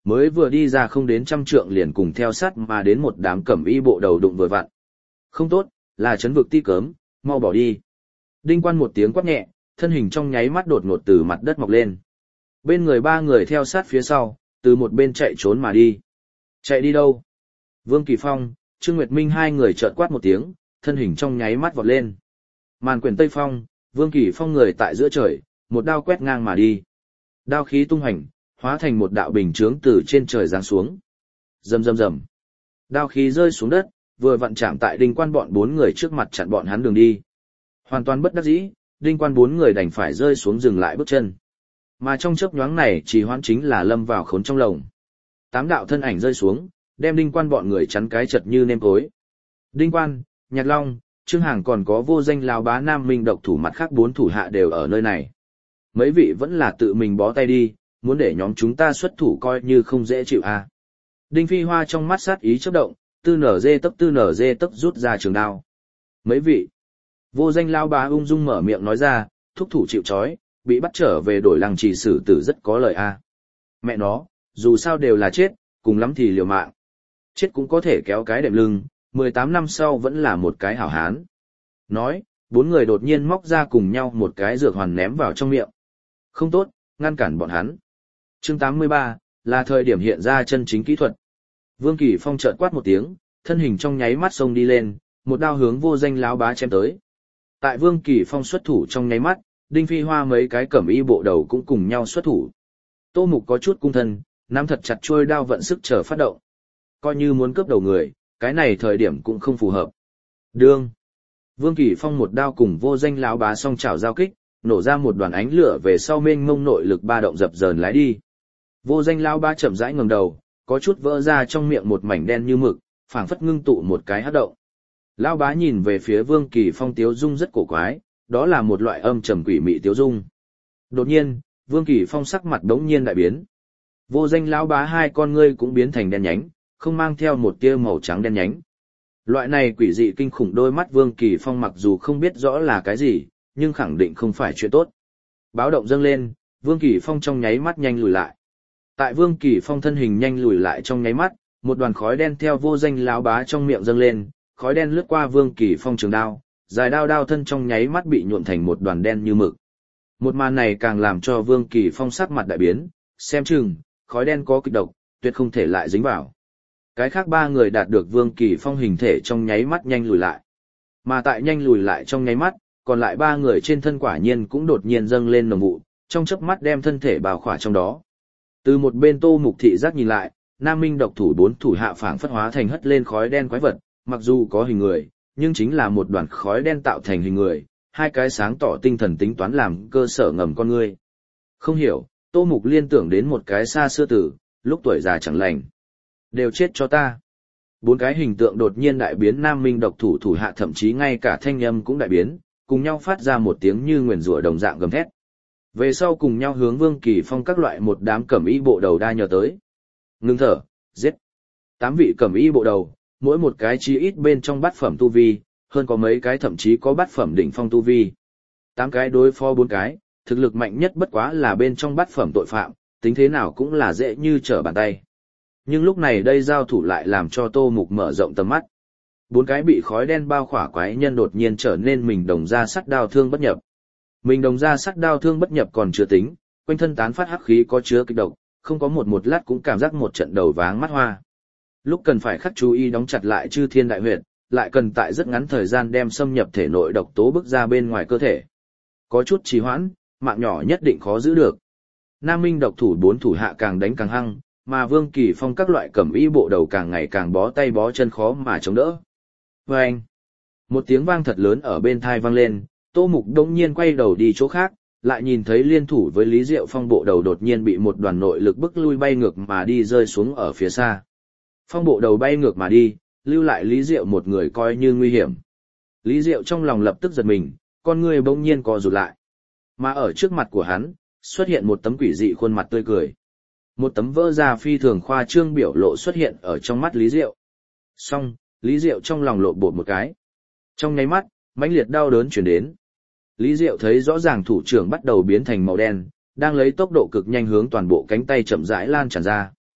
A: mới vừa đi ra không đến trăm trượng liền cùng theo sát mà đến một đám cẩm y bộ đầu đụng vừa vặn. Không tốt, là chấn vực ti cớm, mau bỏ đi. Đinh Quan một tiếng quát nhẹ, thân hình trong nháy mắt đột ngột từ mặt đất mọc lên. Bên người ba người theo sát phía sau, từ một bên chạy trốn mà đi. Chạy đi đâu? Vương Kỳ Phong, Trương Nguyệt Minh hai người chợt quát một tiếng, thân hình trong nháy mắt vọt lên. Màn quyển Tây Phong, Vương Kỳ Phong người tại giữa trời, một đao quét ngang mà đi. Đao khí tung hành, hóa thành một đạo bình chướng từ trên trời giáng xuống. Rầm rầm rầm. Đao khí rơi xuống đất, vừa vặn chạm tại Đinh Quan bọn bốn người trước mặt chặn bọn hắn đường đi. Hoàn toàn bất đắc dĩ, Đinh Quan bốn người đành phải rơi xuống dừng lại bước chân. Mà trong chớp nhoáng này chỉ hoãn chính là lâm vào khốn trong lồng. Tám đạo thân ảnh rơi xuống, đem Đinh Quan bọn người chắn cái chật như nêm cối. Đinh Quan, Nhạc Long, Trương Hàng còn có vô danh lão bá Nam Minh độc thủ mặt khác bốn thủ hạ đều ở nơi này. Mấy vị vẫn là tự mình bó tay đi, muốn để nhóm chúng ta xuất thủ coi như không dễ chịu à. Đinh Phi Hoa trong mắt sát ý chớp động, tư nở dê tấp tư nở dê tấp rút ra trường đao. Mấy vị, vô danh lão bá ung dung mở miệng nói ra, thúc thủ chịu trói, bị bắt trở về đổi lăng trì xử tử rất có lợi a. À. Mẹ nó, dù sao đều là chết, cùng lắm thì liều mạng. Chết cũng có thể kéo cái đệm lưng, mười tám năm sau vẫn là một cái hảo hán. Nói, bốn người đột nhiên móc ra cùng nhau một cái dược hoàn ném vào trong miệng. Không tốt, ngăn cản bọn hắn. Chương tám mươi ba, là thời điểm hiện ra chân chính kỹ thuật. Vương Kỳ Phong chợt quát một tiếng, thân hình trong nháy mắt xông đi lên, một đao hướng vô danh lão bá chém tới. Tại Vương Kỳ Phong xuất thủ trong nháy mắt, Đinh Phi Hoa mấy cái cẩm y bộ đầu cũng cùng nhau xuất thủ. Tô Mục có chút cung thân, nắm thật chặt chuôi đao vận sức chờ phát động. Coi như muốn cướp đầu người, cái này thời điểm cũng không phù hợp. Đương. Vương Kỳ Phong một đao cùng vô danh lão bá song chảo giao kích, nổ ra một đoàn ánh lửa về sau mênh mông nội lực ba động dập dờn lái đi. Vô danh lão bá chậm rãi ngẩng đầu, có chút vỡ ra trong miệng một mảnh đen như mực, phảng phất ngưng tụ một cái hắc động. Lão bá nhìn về phía Vương Kỳ Phong tiếu dung rất cổ quái, đó là một loại âm trầm quỷ mị tiếu dung. Đột nhiên, Vương Kỳ Phong sắc mặt đống nhiên đại biến. Vô danh lão bá hai con ngươi cũng biến thành đen nhánh, không mang theo một tia màu trắng đen nhánh. Loại này quỷ dị kinh khủng đôi mắt Vương Kỳ Phong mặc dù không biết rõ là cái gì, nhưng khẳng định không phải chuyện tốt. Báo động dâng lên, Vương Kỳ Phong trong nháy mắt nhanh lùi lại. Tại Vương Kỳ Phong thân hình nhanh lùi lại trong nháy mắt, một đoàn khói đen theo vô danh lão bá trong miệng dâng lên, khói đen lướt qua Vương Kỳ Phong trường đao, dài đao đao thân trong nháy mắt bị nhuộm thành một đoàn đen như mực. Một màn này càng làm cho Vương Kỳ Phong sắc mặt đại biến, xem chừng, khói đen có kịch độc, tuyệt không thể lại dính vào. Cái khác ba người đạt được Vương Kỳ Phong hình thể trong nháy mắt nhanh lùi lại. Mà tại nhanh lùi lại trong nháy mắt, còn lại ba người trên thân quả nhiên cũng đột nhiên dâng lên nồng vụ, trong chớp mắt đem thân thể bao khỏa trong đó. Từ một bên Tô Mục thị giác nhìn lại, Nam Minh độc thủ bốn thủ hạ phảng phất hóa thành hất lên khói đen quái vật, mặc dù có hình người, nhưng chính là một đoàn khói đen tạo thành hình người, hai cái sáng tỏ tinh thần tính toán làm cơ sở ngầm con người. Không hiểu, Tô Mục liên tưởng đến một cái xa xưa tử, lúc tuổi già chẳng lành. Đều chết cho ta. Bốn cái hình tượng đột nhiên đại biến, Nam Minh độc thủ thủ hạ thậm chí ngay cả thanh âm cũng đại biến, cùng nhau phát ra một tiếng như nguyền rủa đồng dạng gầm thét. Về sau cùng nhau hướng Vương Kỳ Phong các loại một đám cẩm y bộ đầu đa nhờ tới. Ngưng thở, giết. Tám vị cẩm y bộ đầu, mỗi một cái chí ít bên trong bát phẩm tu vi, hơn có mấy cái thậm chí có bát phẩm đỉnh phong tu vi. Tám cái đối phó bốn cái, thực lực mạnh nhất bất quá là bên trong bát phẩm tội phạm, tính thế nào cũng là dễ như trở bàn tay. Nhưng lúc này đây giao thủ lại làm cho Tô Mục mở rộng tầm mắt. Bốn cái bị khói đen bao khỏa quái nhân đột nhiên trở nên mình đồng ra sắt đao thương bất nhập. Mình đồng ra sắt đao thương bất nhập còn chưa tính, quanh thân tán phát hắc khí có chứa kịch độc, không có một một lát cũng cảm giác một trận đầu váng mắt hoa. Lúc cần phải khắc chú ý đóng chặt lại chư thiên đại huyệt, lại cần tại rất ngắn thời gian đem xâm nhập thể nội độc tố bức ra bên ngoài cơ thể. Có chút trì hoãn, mạng nhỏ nhất định khó giữ được. Nam Minh độc thủ bốn thủ hạ càng đánh càng hăng, mà Vương Kỳ Phong các loại cẩm y bộ đầu càng ngày càng bó tay bó chân khó mà chống đỡ. Vâng! Một tiếng vang thật lớn ở bên thai vang lên, Tô Mục đông nhiên quay đầu đi chỗ khác, lại nhìn thấy liên thủ với Lý Diệu Phong bộ đầu đột nhiên bị một đoàn nội lực bức lui bay ngược mà đi rơi xuống ở phía xa. Phong bộ đầu bay ngược mà đi, lưu lại Lý Diệu một người coi như nguy hiểm. Lý Diệu trong lòng lập tức giật mình, con người bỗng nhiên co rụt lại. Mà ở trước mặt của hắn, xuất hiện một tấm quỷ dị khuôn mặt tươi cười. Một tấm vỡ ra phi thường khoa trương biểu lộ xuất hiện ở trong mắt Lý Diệu. Xong, Lý Diệu trong lòng lộn bột một cái. Trong nháy mắt, mãnh liệt đau đớn chuyển đến. Lý Diệu thấy rõ ràng thủ trưởng bắt đầu biến thành màu đen, đang lấy tốc độ cực nhanh hướng toàn bộ cánh tay chậm rãi lan tràn ra.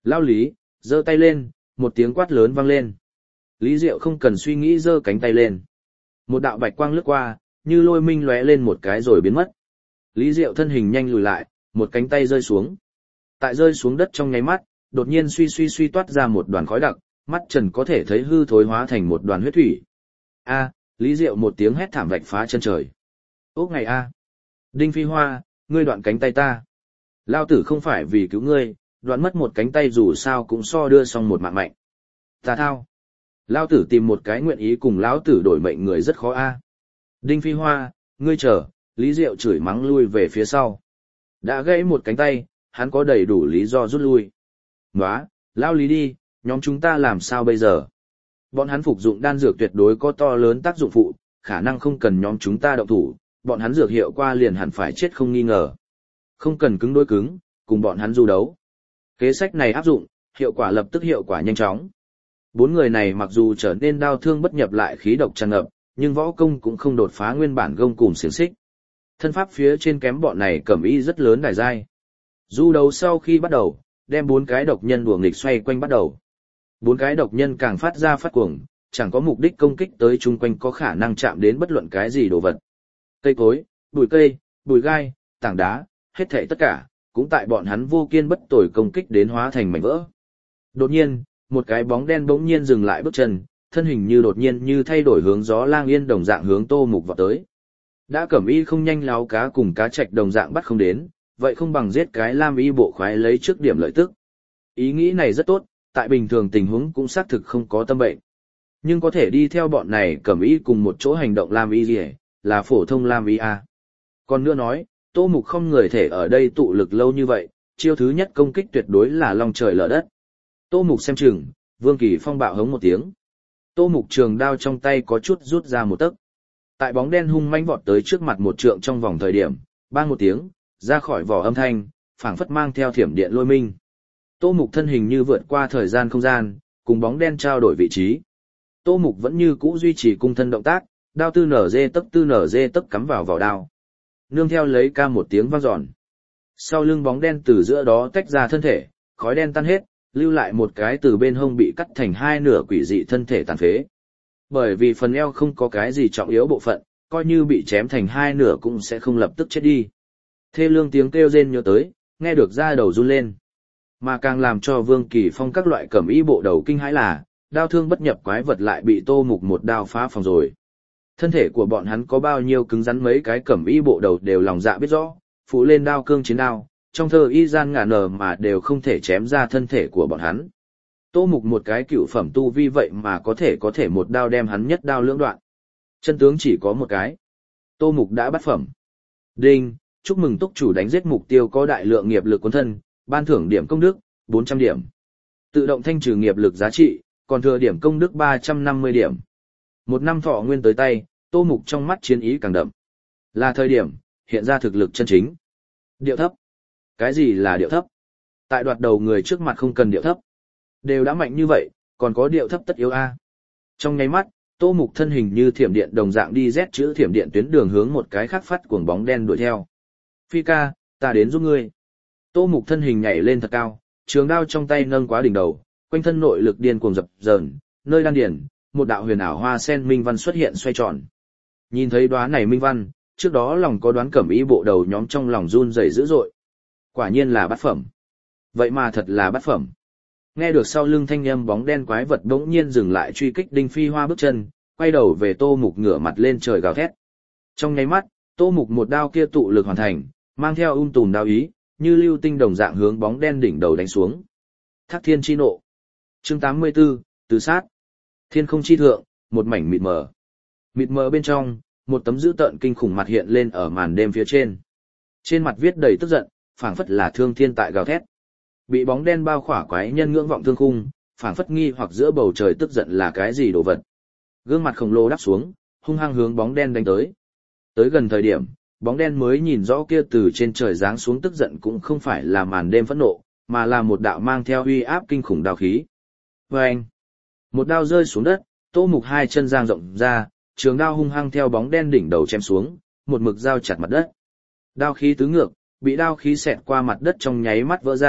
A: Lao Lý, giơ tay lên, một tiếng quát lớn vang lên. Lý Diệu không cần suy nghĩ giơ cánh tay lên. Một đạo bạch quang lướt qua, như lôi minh lóe lên một cái rồi biến mất. Lý Diệu thân hình nhanh lùi lại, một cánh tay rơi xuống. Tại rơi xuống đất trong nháy mắt, đột nhiên suy suy suy toát ra một đoàn khói đặc, mắt Trần có thể thấy hư thối hóa thành một đoàn huyết thủy. A, Lý Diệu một tiếng hét thảm vạch phá chân trời. Ốc ngày a. Đinh Phi Hoa, ngươi đoạn cánh tay ta. Lao tử không phải vì cứu ngươi, đoạn mất một cánh tay dù sao cũng so đưa xong một mạng mạnh. Ta thao. Lao tử tìm một cái nguyện ý cùng lão tử đổi mệnh người rất khó a. Đinh Phi Hoa, ngươi chờ, Lý Diệu chửi mắng lui về phía sau. Đã gãy một cánh tay, hắn có đầy đủ lý do rút lui. Nóa, lao Lý đi, nhóm chúng ta làm sao bây giờ? Bọn hắn phục dụng đan dược tuyệt đối có to lớn tác dụng phụ, khả năng không cần nhóm chúng ta động thủ, bọn hắn dược hiệu qua liền hẳn phải chết không nghi ngờ. Không cần cứng đối cứng, cùng bọn hắn du đấu. Kế sách này áp dụng, hiệu quả lập tức hiệu quả nhanh chóng. Bốn người này mặc dù trở nên đau thương bất nhập lại khí độc tràn ngập, nhưng võ công cũng không đột phá nguyên bản gông cùm xiềng xích. Thân pháp phía trên kém bọn này cẩm y rất lớn đài dai. Du đấu sau khi bắt đầu, đem bốn cái độc nhân đùa nghịch xoay quanh bắt đầu. Bốn cái độc nhân càng phát ra phát cuồng, chẳng có mục đích công kích tới chung quanh có khả năng chạm đến bất luận cái gì đồ vật. Cây cối, bụi cây, bụi gai, tảng đá, hết thảy tất cả, cũng tại bọn hắn vô kiên bất tồi công kích đến hóa thành mảnh vỡ. Đột nhiên, một cái bóng đen bỗng nhiên dừng lại bước chân, thân hình như đột nhiên như thay đổi hướng gió lang yên đồng dạng hướng Tô Mục vọt tới. Đã cẩm y không nhanh láo cá cùng cá trạch đồng dạng bắt không đến, vậy không bằng giết cái lam y bộ khoái lấy trước điểm lợi tức. Ý nghĩ này rất tốt, tại bình thường tình huống cũng xác thực không có tâm bệnh. Nhưng có thể đi theo bọn này cẩm y cùng một chỗ hành động lam y gì là phổ thông lam y a. Còn nữa nói, Tô Mục không người thể ở đây tụ lực lâu như vậy, chiêu thứ nhất công kích tuyệt đối là long trời lở đất. Tô Mục xem chừng, Vương Kỳ Phong bạo hống một tiếng. Tô Mục trường đao trong tay có chút rút ra một tấc. Tại bóng đen hung mãnh vọt tới trước mặt một trượng trong vòng thời điểm, bang một tiếng, ra khỏi vỏ âm thanh, phảng phất mang theo thiểm điện lôi minh. Tô Mục thân hình như vượt qua thời gian không gian, cùng bóng đen trao đổi vị trí. Tô Mục vẫn như cũ duy trì cung thân động tác, đao tư nở dê tấc tư nở dê tấc cắm vào vào đao. Nương theo lấy ca một tiếng vang dọn. Sau lưng bóng đen từ giữa đó tách ra thân thể, khói đen tan hết, lưu lại một cái từ bên hông bị cắt thành hai nửa quỷ dị thân thể tàn phế. Bởi vì phần eo không có cái gì trọng yếu bộ phận, coi như bị chém thành hai nửa cũng sẽ không lập tức chết đi. Thê lương tiếng kêu rên nhớ tới, nghe được da đầu run lên. Mà càng làm cho Vương Kỳ Phong các loại cẩm y bộ đầu kinh hãi là, đao thương bất nhập quái vật lại bị Tô Mục một đao phá phòng rồi. Thân thể của bọn hắn có bao nhiêu cứng rắn mấy cái cẩm y bộ đầu đều lòng dạ biết rõ, phụ lên đao cương chiến đao, trong thơ y gian ngả nở mà đều không thể chém ra thân thể của bọn hắn. Tô Mục một cái cựu phẩm tu vi vậy mà có thể có thể một đao đem hắn nhất đao lưỡng đoạn. Chân tướng chỉ có một cái. Tô Mục đã bắt phẩm. Đinh, chúc mừng túc chủ đánh giết mục tiêu có đại lượng nghiệp lực cuốn thân, ban thưởng điểm công đức, bốn trăm điểm. Tự động thanh trừ nghiệp lực giá trị, còn thừa điểm công đức ba trăm năm mươi điểm. Một năm thọ nguyên tới tay, Tô Mục trong mắt chiến ý càng đậm. Là thời điểm, hiện ra thực lực chân chính. Điệu thấp. Cái gì là điệu thấp? Tại đoạt đầu người trước mặt không cần điệu thấp. Đều đã mạnh như vậy, còn có điệu thấp tất yếu a. Trong nháy mắt, Tô Mục thân hình như thiểm điện đồng dạng đi rét chữ thiểm điện tuyến đường hướng một cái khác phát cuồng bóng đen đuổi theo. Phi ca, ta đến giúp ngươi. Tô Mục thân hình nhảy lên thật cao, trường đao trong tay nâng quá đỉnh đầu, quanh thân nội lực điên cuồng dập dờn, nơi đan điển, một đạo huyền ảo hoa sen minh văn xuất hiện xoay tròn. Nhìn thấy đoá này minh văn, trước đó lòng có đoán cẩm y bộ đầu nhóm trong lòng run rẩy dữ dội. Quả nhiên là bát phẩm. Vậy mà thật là bát phẩm. Nghe được sau lưng thanh âm bóng đen quái vật bỗng nhiên dừng lại truy kích Đinh Phi Hoa bước chân, quay đầu về Tô Mục ngửa mặt lên trời gào thét. Trong nháy mắt, Tô Mục một đao kia tụ lực hoàn thành, mang theo ung tùm đao ý, như lưu tinh đồng dạng hướng bóng đen đỉnh đầu đánh xuống. Thác Thiên chi nộ. Chương tám mươi tư, Tứ sát. Thiên không chi thượng, một mảnh mịt mờ. Mịt mờ bên trong, một tấm dữ tợn kinh khủng mặt hiện lên ở màn đêm phía trên. Trên mặt viết đầy tức giận, phảng phất là thương thiên tại gào thét. Bị bóng đen bao khỏa quái nhân ngưỡng vọng thương khung, phảng phất nghi hoặc giữa bầu trời tức giận là cái gì đồ vật. Gương mặt khổng lồ đắp xuống, hung hăng hướng bóng đen đánh tới. Tới gần thời điểm, bóng đen mới nhìn rõ kia từ trên trời giáng xuống tức giận cũng không phải là màn đêm phẫn nộ, mà là một đạo mang theo uy áp kinh khủng đao khí. Vâng! Một đao rơi xuống đất, Tô Mục hai chân giang rộng ra, trường đao hung hăng theo bóng đen đỉnh đầu chém xuống, một mực giao chặt mặt đất. Đao khí tứ ngược, bị đao khí xẹt qua mặt đất trong nháy mắt vỡ ra,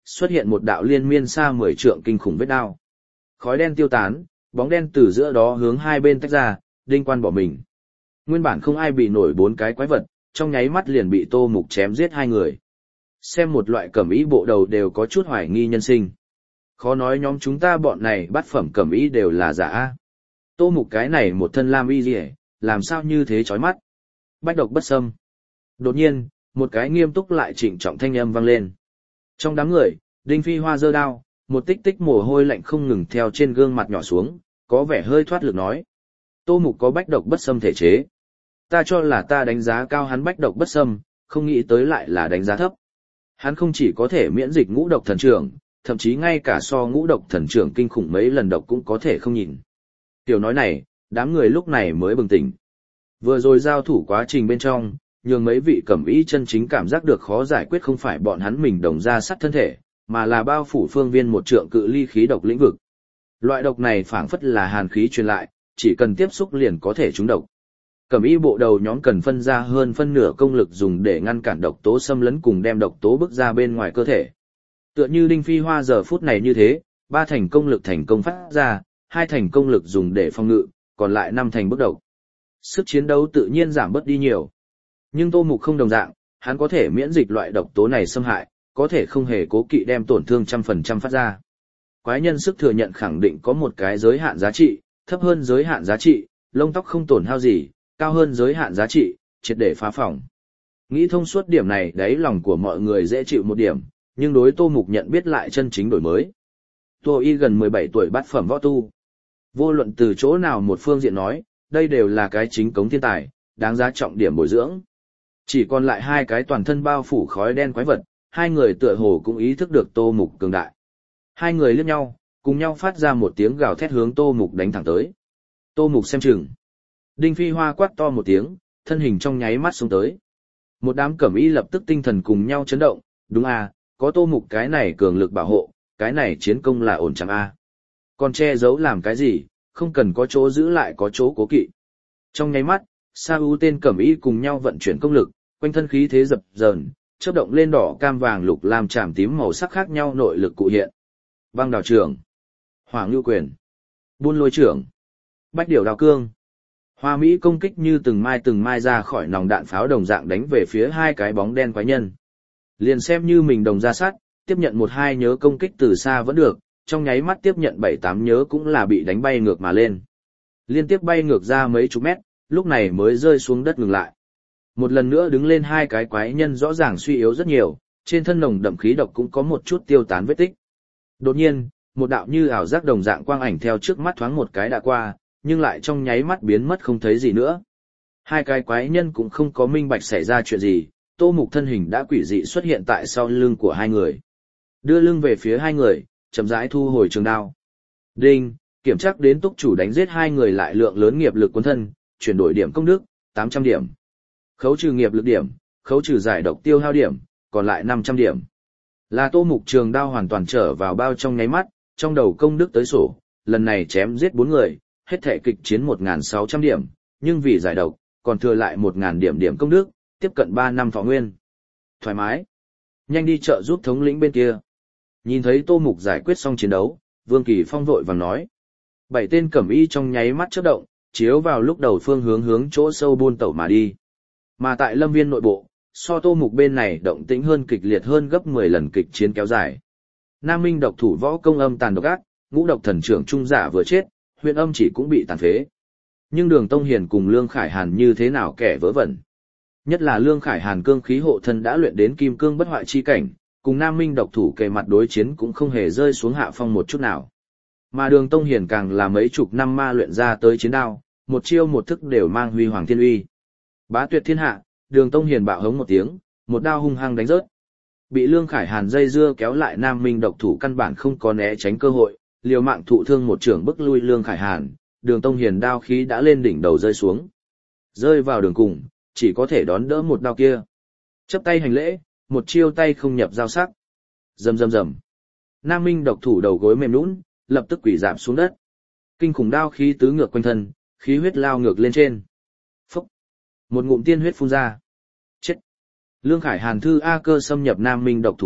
A: xuất hiện một đạo liên miên xa mười trượng kinh khủng vết đao. Khói đen tiêu tán, bóng đen từ giữa đó hướng hai bên tách ra, đinh quan bỏ mình. Nguyên bản không ai bị nổi bốn cái quái vật, trong nháy mắt liền bị Tô Mục chém giết hai người. Xem một loại cẩm y bộ đầu đều có chút hoài nghi nhân sinh. Khó nói nhóm chúng ta bọn này bát phẩm cẩm y đều là giả. Tô Mục cái này một thân lam y gì, làm sao như thế chói mắt. Bách độc bất xâm. Đột nhiên, một cái nghiêm túc lại trịnh trọng thanh âm vang lên. Trong đám người, Đinh Phi Hoa giơ đao, một tích tích mồ hôi lạnh không ngừng theo trên gương mặt nhỏ xuống, có vẻ hơi thoát lực nói. Tô Mục có bách độc bất xâm thể chế. Ta cho là ta đánh giá cao hắn bách độc bất xâm, không nghĩ tới lại là đánh giá thấp. Hắn không chỉ có thể miễn dịch ngũ độc thần trưởng, thậm chí ngay cả so ngũ độc thần trưởng kinh khủng mấy lần độc cũng có thể không nhìn. Tiểu nói này, đám người lúc này mới bừng tỉnh. Vừa rồi giao thủ quá trình bên trong, nhường mấy vị cẩm y chân chính cảm giác được khó giải quyết không phải bọn hắn mình đồng ra sắt thân thể, mà là bao phủ phương viên một trượng cự ly khí độc lĩnh vực. Loại độc này phảng phất là hàn khí truyền lại, chỉ cần tiếp xúc liền có thể trúng độc. Cẩm y bộ đầu nhóm cần phân ra hơn phân nửa công lực dùng để ngăn cản độc tố xâm lấn cùng đem độc tố bức ra bên ngoài cơ thể. Tựa như Đinh Phi Hoa giờ phút này như thế, ba thành công lực thành công phát ra, hai thành công lực dùng để phòng ngự, còn lại năm thành bức độc. Sức chiến đấu tự nhiên giảm bớt đi nhiều. Nhưng Tô Mục không đồng dạng, hắn có thể miễn dịch loại độc tố này xâm hại, có thể không hề cố kỵ đem tổn thương trăm phần trăm phát ra. Quái nhân sức thừa nhận khẳng định có một cái giới hạn giá trị, thấp hơn giới hạn giá trị, lông tóc không tổn hao gì, cao hơn giới hạn giá trị, triệt để phá phòng. Nghĩ thông suốt điểm này đấy lòng của mọi người dễ chịu một điểm, nhưng đối Tô Mục nhận biết lại chân chính đổi mới. Tô Y gần mười bảy tuổi bát phẩm võ tu. Vô luận từ chỗ nào một phương diện nói, đây đều là cái chính cống thiên tài, đáng giá trọng điểm bồi dưỡng. Chỉ còn lại hai cái toàn thân bao phủ khói đen quái vật, hai người tựa hồ cũng ý thức được Tô Mục cường đại. Hai người liếc nhau, cùng nhau phát ra một tiếng gào thét hướng Tô Mục đánh thẳng tới. Tô Mục xem chừng. Đinh Phi Hoa quát to một tiếng, thân hình trong nháy mắt xuống tới. Một đám cẩm y lập tức tinh thần cùng nhau chấn động, đúng à, có Tô Mục cái này cường lực bảo hộ, cái này chiến công là ổn chẳng a. À. Còn che giấu làm cái gì, không cần có chỗ giữ lại có chỗ cố kỵ. Trong nháy mắt, Sa U tên cẩm y cùng nhau vận chuyển công lực, quanh thân khí thế dập dờn, chớp động lên đỏ cam vàng lục lam chạm tím màu sắc khác nhau nội lực cụ hiện. Băng đào trưởng, Hoàng Lưu quyền, Buôn Lôi trưởng, Bách Điểu đào cương. Hoa Mỹ công kích như từng mai từng mai ra khỏi nòng đạn pháo đồng dạng đánh về phía hai cái bóng đen quái nhân. Liền xem như mình đồng ra sát, tiếp nhận một hai nhớ công kích từ xa vẫn được, trong nháy mắt tiếp nhận bảy tám nhớ cũng là bị đánh bay ngược mà lên. Liên tiếp bay ngược ra mấy chục mét, lúc này mới rơi xuống đất ngừng lại. Một lần nữa đứng lên hai cái quái nhân rõ ràng suy yếu rất nhiều, trên thân nồng đậm khí độc cũng có một chút tiêu tán vết tích. Đột nhiên, một đạo như ảo giác đồng dạng quang ảnh theo trước mắt thoáng một cái đã qua, nhưng lại trong nháy mắt biến mất không thấy gì nữa. Hai cái quái nhân cũng không có minh bạch xảy ra chuyện gì, Tô Mục thân hình đã quỷ dị xuất hiện tại sau lưng của hai người. Đưa lưng về phía hai người, chậm rãi thu hồi trường đao. Đinh, kiểm tra đến túc chủ đánh giết hai người lại lượng lớn nghiệp lực quân thân, chuyển đổi điểm công đức, tám trăm điểm. Khấu trừ nghiệp lực điểm, khấu trừ giải độc tiêu hao điểm, còn lại năm trăm điểm. Là Tô Mục trường đao hoàn toàn trở vào bao trong nháy mắt, trong đầu công đức tới sổ, lần này chém giết bốn người, hết thể kịch chiến một nghìn sáu trăm điểm, nhưng vì giải độc, còn thừa lại một nghìn điểm điểm công đức, tiếp cận ba năm thọ nguyên. Thoải mái. Nhanh đi chợ giúp thống lĩnh bên kia. Nhìn thấy Tô Mục giải quyết xong chiến đấu, Vương Kỳ Phong vội vàng nói. Bảy tên cẩm y trong nháy mắt chớp động, chiếu vào lúc đầu phương hướng hướng chỗ sâu buôn tẩu mà đi. Mà tại lâm viên nội bộ, so Tô Mục bên này động tĩnh hơn kịch liệt hơn gấp mười lần kịch chiến kéo dài. Nam Minh độc thủ võ công âm tàn độc ác, ngũ độc thần trưởng trung giả vừa chết, huyện âm chỉ cũng bị tàn phế. Nhưng Đường Tông Hiền cùng Lương Khải Hàn như thế nào kẻ vớ vẩn. Nhất là Lương Khải Hàn cương khí hộ thân đã luyện đến kim cương bất hoại chi cảnh, cùng Nam Minh độc thủ kề mặt đối chiến cũng không hề rơi xuống hạ phong một chút nào. Mà Đường Tông Hiền càng là mấy chục năm ma luyện ra tới chiến đao, một chiêu một thức đều mang huy hoàng thiên uy. Bá tuyệt thiên hạ, Đường Tông Hiền bạo hống một tiếng, một đao hung hăng đánh rớt. Bị Lương Khải Hàn dây dưa kéo lại Nam Minh độc thủ căn bản không có né tránh cơ hội, liều mạng thụ thương một trưởng bức lui Lương Khải Hàn, Đường Tông Hiền đao khí đã lên đỉnh đầu rơi xuống. Rơi vào đường cùng, chỉ có thể đón đỡ một đao kia. Chấp tay hành lễ, một chiêu tay không nhập giao sắc. Rầm rầm rầm. Nam Minh độc thủ đầu gối mềm nhũn, lập tức quỳ rạp xuống đất. Kinh khủng đao khí tứ ngược quanh thân, khí huyết lao ngược lên trên. Phúc. Một ngụm tiên huyết phun ra. Chết. Lương Khải Hàn thư A cơ xâm nhập Nam Minh độc thủ mặt,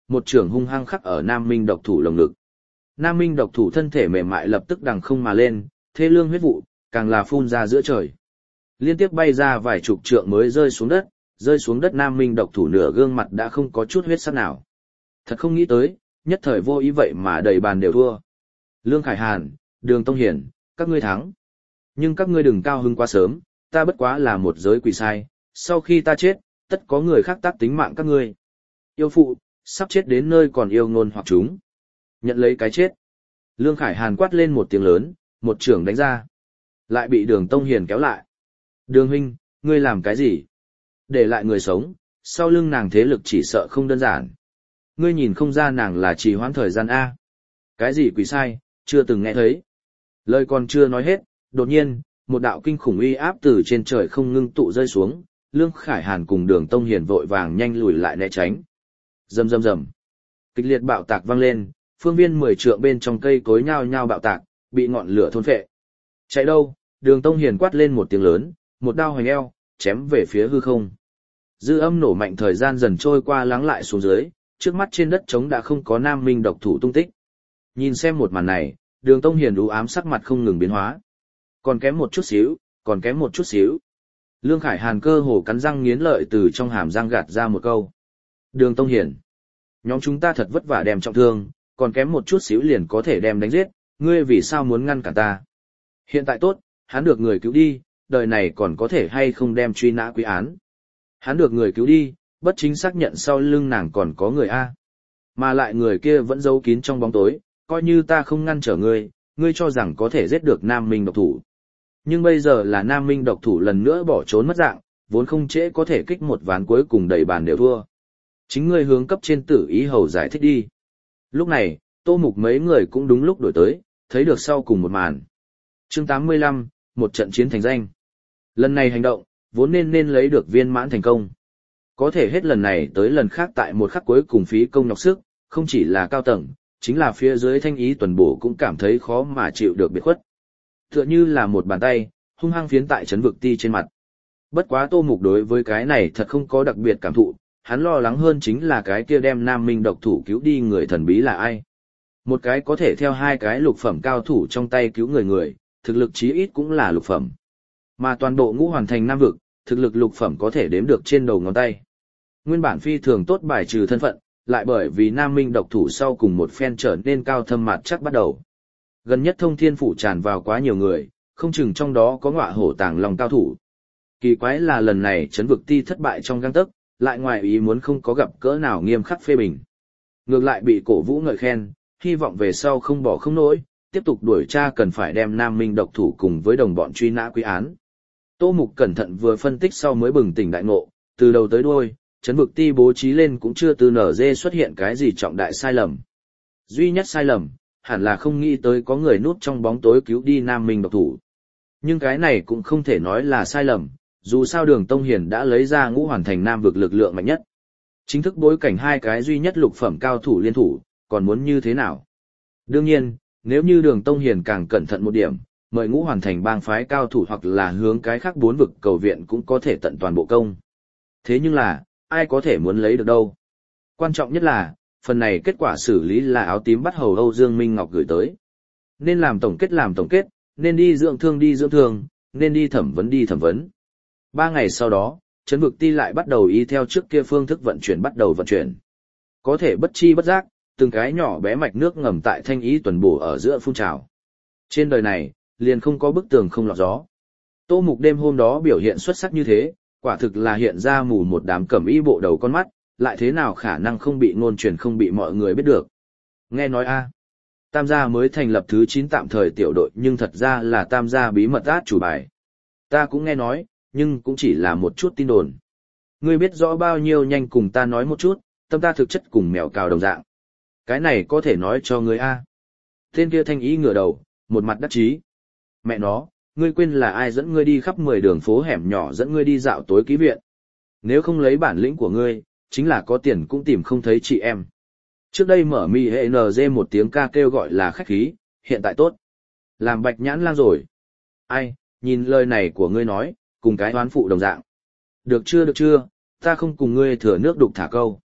A: một chưởng hung hăng khắc ở Nam Minh độc thủ lồng ngực. Nam Minh độc thủ thân thể mềm mại lập tức đằng không mà lên, thê lương huyết vụ, càng là phun ra giữa trời. Liên tiếp bay ra vài chục trượng mới rơi xuống đất, rơi xuống đất Nam Minh độc thủ nửa gương mặt đã không có chút huyết sắc nào. Thật không nghĩ tới, nhất thời vô ý vậy mà đầy bàn đều thua. Lương Khải Hàn, Đường Tông Hiển, các ngươi thắng. Nhưng các ngươi đừng cao hứng quá sớm, ta bất quá là một giới quỷ sai, sau khi ta chết, tất có người khác tác tính mạng các ngươi. Yêu phụ, sắp chết đến nơi còn yêu ngôn hoặc chúng. Nhận lấy cái chết. Lương Khải Hàn quát lên một tiếng lớn, một trưởng đánh ra. Lại bị Đường Tông Hiền kéo lại. Đường huynh, ngươi làm cái gì? Để lại người sống, sau lưng nàng thế lực chỉ sợ không đơn giản. Ngươi nhìn không ra nàng là trì hoãn thời gian A. Cái gì quỷ sai, chưa từng nghe thấy. Lời còn chưa nói hết, đột nhiên, một đạo kinh khủng uy áp từ trên trời không ngưng tụ rơi xuống, Lương Khải Hàn cùng Đường Tông Hiền vội vàng nhanh lùi lại né tránh. Rầm rầm rầm. Kịch liệt bạo tạc vang lên, phương viên mười trượng bên trong cây cối nhao nhao bạo tạc, bị ngọn lửa thôn phệ. Chạy đâu? Đường Tông Hiền quát lên một tiếng lớn, một đao hoành eo, chém về phía hư không. Dư âm nổ mạnh, thời gian dần trôi qua lắng lại xuống dưới, trước mắt trên đất trống đã không có Nam Minh độc thủ tung tích. Nhìn xem một màn này, Đường Tông Hiền u ám sắc mặt không ngừng biến hóa. Còn kém một chút xíu, còn kém một chút xíu. Lương Khải Hàn cơ hồ cắn răng nghiến lợi từ trong hàm răng gạt ra một câu. Đường Tông Hiền, nhóm chúng ta thật vất vả đem trọng thương, còn kém một chút xíu liền có thể đem đánh giết, ngươi vì sao muốn ngăn cản ta? Hiện tại tốt, hắn được người cứu đi, đời này còn có thể hay không đem truy nã quý án. Hắn được người cứu đi, bất chính xác nhận sau lưng nàng còn có người A. Mà lại người kia vẫn giấu kín trong bóng tối, coi như ta không ngăn trở ngươi, ngươi cho rằng có thể giết được Nam Minh độc thủ. Nhưng bây giờ là Nam Minh độc thủ lần nữa bỏ trốn mất dạng, vốn không trễ có thể kích một ván cuối cùng đầy bàn đều thua. Chính ngươi hướng cấp trên tử ý hầu giải thích đi. Lúc này, Tô Mục mấy người cũng đúng lúc đổi tới, thấy được sau cùng một màn. Chương tám mươi lăm, một trận chiến thành danh. Lần này hành động, vốn nên nên lấy được viên mãn thành công. Có thể hết lần này tới lần khác tại một khắc cuối cùng phí công nhọc sức, không chỉ là cao tầng, chính là phía dưới thanh ý tuần bổ cũng cảm thấy khó mà chịu được biệt khuất. Tựa như là một bàn tay, hung hăng phiến tại chấn vực ti trên mặt. Bất quá Tô Mục đối với cái này thật không có đặc biệt cảm thụ, hắn lo lắng hơn chính là cái kia đem Nam Minh độc thủ cứu đi người thần bí là ai. Một cái có thể theo hai cái lục phẩm cao thủ trong tay cứu người người, thực lực chí ít cũng là lục phẩm. Mà toàn bộ ngũ hoàn thành Nam vực, thực lực lục phẩm có thể đếm được trên đầu ngón tay. Nguyên bản phi thường tốt bài trừ thân phận, lại bởi vì Nam Minh độc thủ sau cùng một phen trở nên cao thâm mặt chắc bắt đầu. Gần nhất Thông Thiên phủ tràn vào quá nhiều người, không chừng trong đó có ngọa hổ tàng lòng cao thủ. Kỳ quái là lần này trấn vực ti thất bại trong gang tấc, lại ngoài ý muốn không có gặp cỡ nào nghiêm khắc phê bình. Ngược lại bị cổ vũ ngợi khen, hy vọng về sau không bỏ không nổi, tiếp tục đuổi tra cần phải đem Nam Minh độc thủ cùng với đồng bọn truy nã quý án. Tô Mục cẩn thận vừa phân tích sau mới bừng tỉnh đại ngộ, từ đầu tới đuôi, trấn vực ti bố trí lên cũng chưa từ nở dê xuất hiện cái gì trọng đại sai lầm. Duy nhất sai lầm, hẳn là không nghĩ tới có người núp trong bóng tối cứu đi Nam Minh độc thủ. Nhưng cái này cũng không thể nói là sai lầm, dù sao Đường Tông Hiền đã lấy ra ngũ hoàn thành Nam vực lực lượng mạnh nhất. Chính thức bối cảnh hai cái duy nhất lục phẩm cao thủ liên thủ, còn muốn như thế nào? Đương nhiên, nếu như Đường Tông Hiền càng cẩn thận một điểm, mời ngũ hoàn thành bang phái cao thủ hoặc là hướng cái khác bốn vực cầu viện cũng có thể tận toàn bộ công. Thế nhưng là, ai có thể muốn lấy được đâu? Quan trọng nhất là, phần này kết quả xử lý là áo tím bắt hầu Âu Dương Minh Ngọc gửi tới. Nên làm tổng kết làm tổng kết, nên đi dưỡng thương đi dưỡng thương, nên đi thẩm vấn đi thẩm vấn. Ba ngày sau đó, trấn vực ti lại bắt đầu y theo trước kia phương thức vận chuyển bắt đầu vận chuyển. Có thể bất chi bất giác, từng cái nhỏ bé mạch nước ngầm tại thanh ý tuần bổ ở giữa phun trào. Trên đời này, liền không có bức tường không lọt gió. Tô Mục đêm hôm đó biểu hiện xuất sắc như thế, quả thực là hiện ra mù một đám cẩm y bộ đầu con mắt, lại thế nào khả năng không bị ngôn truyền không bị mọi người biết được. Nghe nói a, Tam gia mới thành lập thứ chín tạm thời tiểu đội nhưng thật ra là Tam gia bí mật át chủ bài. Ta cũng nghe nói, nhưng cũng chỉ là một chút tin đồn. Ngươi biết rõ bao nhiêu nhanh cùng ta nói một chút, tâm ta thực chất cùng mèo cào đồng dạng. Cái này có thể nói cho ngươi a. Tên kia thanh ý ngửa đầu, một mặt đắc chí. Mẹ nó, ngươi quên là ai dẫn ngươi đi khắp mười đường phố hẻm nhỏ dẫn ngươi đi dạo tối ký viện. Nếu không lấy bản lĩnh của ngươi, chính là có tiền cũng tìm không thấy chị em. Trước đây mở mì hệ en giê một tiếng ca kêu gọi là khách khí, hiện tại tốt. Làm bạch nhãn lang rồi. Ai, nhìn lời này của ngươi nói, cùng cái oán phụ đồng dạng. Được chưa được chưa, ta không cùng ngươi thừa nước đục thả câu.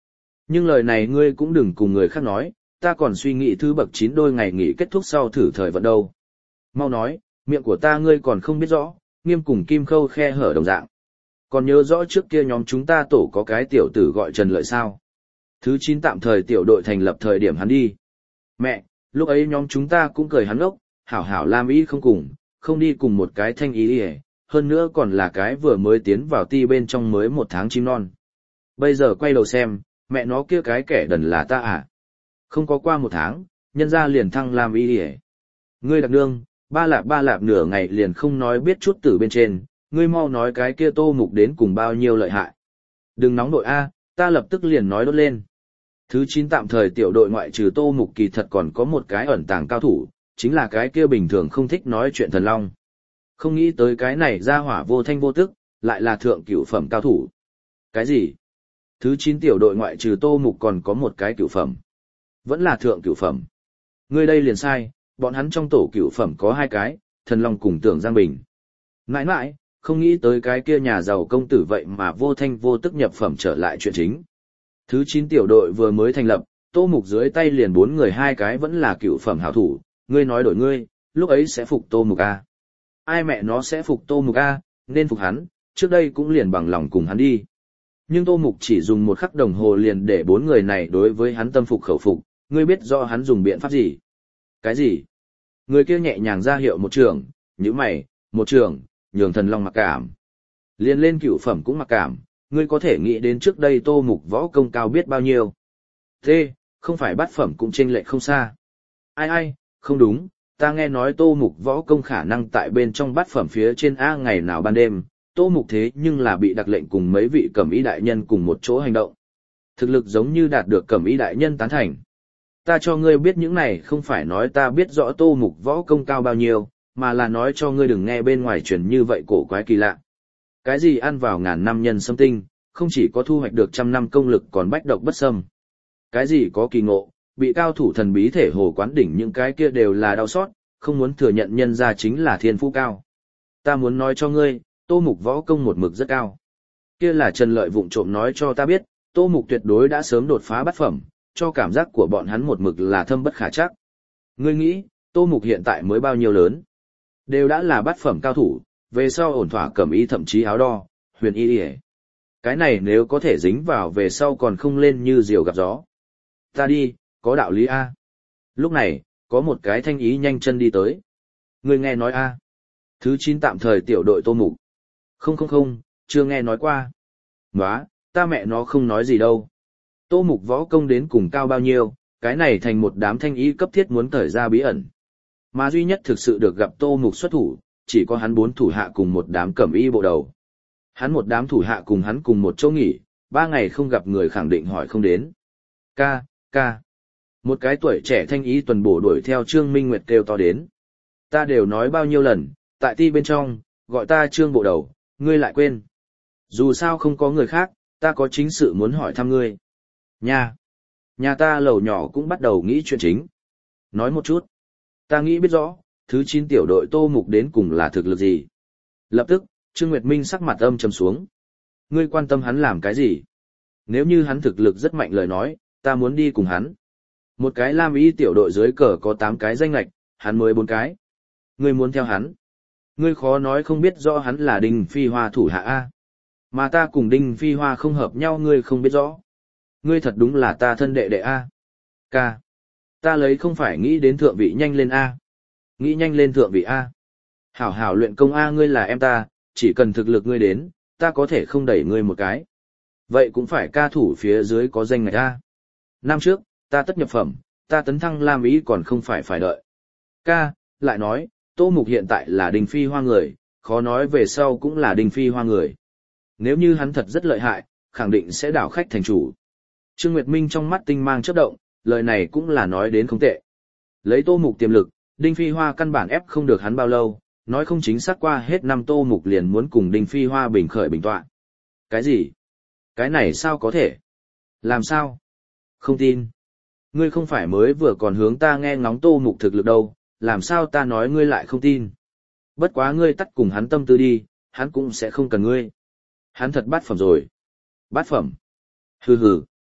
A: Nhưng lời này ngươi cũng đừng cùng người khác nói, ta còn suy nghĩ thứ bậc chín đôi ngày nghỉ kết thúc sau thử thời vận đâu. Mau nói, miệng của ta ngươi còn không biết rõ, Nghiêm cùng Kim Khâu khe hở đồng dạng. Còn nhớ rõ trước kia nhóm chúng ta tổ có cái tiểu tử gọi Trần Lợi sao? Thứ chín tạm thời tiểu đội thành lập thời điểm hắn đi. Mẹ, lúc ấy nhóm chúng ta cũng cười hắn ngốc, hảo hảo làm ý không cùng, không đi cùng một cái thanh ý đi, hơn nữa còn là cái vừa mới tiến vào ti bên trong mới một tháng chim non. Bây giờ quay đầu xem, mẹ nó kia cái kẻ đần là ta à? Không có qua một tháng, nhân ra liền thăng làm ý đi. Ngươi đặc đương, ba lạp ba lạp nửa ngày liền không nói biết chút từ bên trên, ngươi mau nói cái kia Tô Mục đến cùng bao nhiêu lợi hại. Đừng nóng đội A, ta lập tức liền nói đốt lên. Thứ chín tạm thời tiểu đội ngoại trừ Tô Mục kỳ thật còn có một cái ẩn tàng cao thủ, chính là cái kia bình thường không thích nói chuyện thần long. Không nghĩ tới cái này ra hỏa vô thanh vô tức, lại là thượng cửu phẩm cao thủ. Cái gì? Thứ chín tiểu đội ngoại trừ Tô Mục còn có một cái cửu phẩm. Vẫn là thượng cửu phẩm. Ngươi đây liền sai, bọn hắn trong tổ cửu phẩm có hai cái, thần long cùng Tưởng Giang Bình. Mãi mãi, không nghĩ tới cái kia nhà giàu công tử vậy mà vô thanh vô tức nhập phẩm trở lại chuyện chính. Thứ chín tiểu đội vừa mới thành lập, Tô Mục dưới tay liền bốn người hai cái vẫn là cựu phẩm hảo thủ, ngươi nói đổi ngươi, lúc ấy sẽ phục Tô Mục A. Ai mẹ nó sẽ phục Tô Mục A, nên phục hắn, trước đây cũng liền bằng lòng cùng hắn đi. Nhưng Tô Mục chỉ dùng một khắc đồng hồ liền để bốn người này đối với hắn tâm phục khẩu phục, ngươi biết do hắn dùng biện pháp gì? Cái gì? Người kia nhẹ nhàng ra hiệu một trường, như mày, một trường, nhường thần long mặc cảm. Liền lên cựu phẩm cũng mặc cảm, ngươi có thể nghĩ đến trước đây Tô Mục võ công cao biết bao nhiêu. Thế, không phải bát phẩm cũng chênh lệch không xa. Ai ai, không đúng, ta nghe nói Tô Mục võ công khả năng tại bên trong bát phẩm phía trên A ngày nào ban đêm, Tô Mục thế nhưng là bị đặc lệnh cùng mấy vị cẩm y đại nhân cùng một chỗ hành động. Thực lực giống như đạt được cẩm y đại nhân tán thành. Ta cho ngươi biết những này không phải nói ta biết rõ Tô Mục võ công cao bao nhiêu, mà là nói cho ngươi đừng nghe bên ngoài truyền như vậy cổ quái kỳ lạ. Cái gì ăn vào ngàn năm nhân xâm tinh, không chỉ có thu hoạch được trăm năm công lực còn bách độc bất xâm. Cái gì có kỳ ngộ, bị cao thủ thần bí thể hồ quán đỉnh những cái kia đều là đau xót, không muốn thừa nhận nhân ra chính là thiên phú cao. Ta muốn nói cho ngươi, Tô Mục võ công một mực rất cao. Kia là Trần Lợi vụng trộm nói cho ta biết, Tô Mục tuyệt đối đã sớm đột phá bát phẩm, cho cảm giác của bọn hắn một mực là thâm bất khả trắc. Ngươi nghĩ, Tô Mục hiện tại mới bao nhiêu lớn? Đều đã là bát phẩm cao thủ, về sau ổn thỏa cẩm y thậm chí áo đo, huyền y y. Cái này nếu có thể dính vào về sau còn không lên như diều gặp gió. Ta đi, có đạo lý A. Lúc này, có một cái thanh ý nhanh chân đi tới. Người nghe nói A. Thứ chín tạm thời tiểu đội Tô Mục. Không không không, chưa nghe nói qua. Nóa, ta mẹ nó không nói gì đâu. Tô Mục võ công đến cùng cao bao nhiêu, cái này thành một đám thanh ý cấp thiết muốn cởi ra bí ẩn. Mà duy nhất thực sự được gặp Tô Mục xuất thủ, chỉ có hắn bốn thủ hạ cùng một đám cẩm y bộ đầu. Hắn một đám thủ hạ cùng hắn cùng một chỗ nghỉ, ba ngày không gặp người khẳng định hỏi không đến. Ca, ca. Một cái tuổi trẻ thanh ý tuần bổ đuổi theo Trương Minh Nguyệt kêu to đến. Ta đều nói bao nhiêu lần, tại ti bên trong, gọi ta Trương bộ đầu, ngươi lại quên. Dù sao không có người khác, ta có chính sự muốn hỏi thăm ngươi. Nhà. Nhà ta lầu nhỏ cũng bắt đầu nghĩ chuyện chính. Nói một chút. Ta nghĩ biết rõ, thứ chín tiểu đội Tô Mục đến cùng là thực lực gì. Lập tức, Trương Nguyệt Minh sắc mặt âm trầm xuống. Ngươi quan tâm hắn làm cái gì? Nếu như hắn thực lực rất mạnh lời nói, ta muốn đi cùng hắn. Một cái lam y tiểu đội dưới cờ có tám cái danh lạch, hắn mới bốn cái. Ngươi muốn theo hắn. Ngươi khó nói không biết rõ hắn là Đinh Phi Hoa thủ hạ A. Mà ta cùng Đinh Phi Hoa không hợp nhau ngươi không biết rõ. Ngươi thật đúng là ta thân đệ đệ A. Ca. Ta lấy không phải nghĩ đến thượng vị nhanh lên A. Nghĩ nhanh lên thượng vị A. Hảo hảo luyện công A ngươi là em ta, chỉ cần thực lực ngươi đến, ta có thể không đẩy ngươi một cái. Vậy cũng phải ca thủ phía dưới có danh ngạch A. Năm trước, ta tất nhập phẩm, ta tấn thăng lam ý còn không phải phải đợi. Ca, lại nói, Tô Mục hiện tại là Đinh Phi Hoa người, khó nói về sau cũng là Đinh Phi Hoa người. Nếu như hắn thật rất lợi hại, khẳng định sẽ đảo khách thành chủ. Trương Nguyệt Minh trong mắt tinh mang chớp động, lời này cũng là nói đến không tệ. Lấy Tô Mục tiềm lực, Đinh Phi Hoa căn bản ép không được hắn bao lâu, nói không chính xác qua hết năm Tô Mục liền muốn cùng Đinh Phi Hoa bình khởi bình tọa. Cái gì? Cái này sao có thể? Làm sao? Không tin. Ngươi không phải mới vừa còn hướng ta nghe ngóng Tô Mục thực lực đâu, làm sao ta nói ngươi lại không tin? Bất quá ngươi tắt cùng hắn tâm tư đi, hắn cũng sẽ không cần ngươi. Hắn thật bát phẩm rồi. Bát phẩm. Hừ hừ.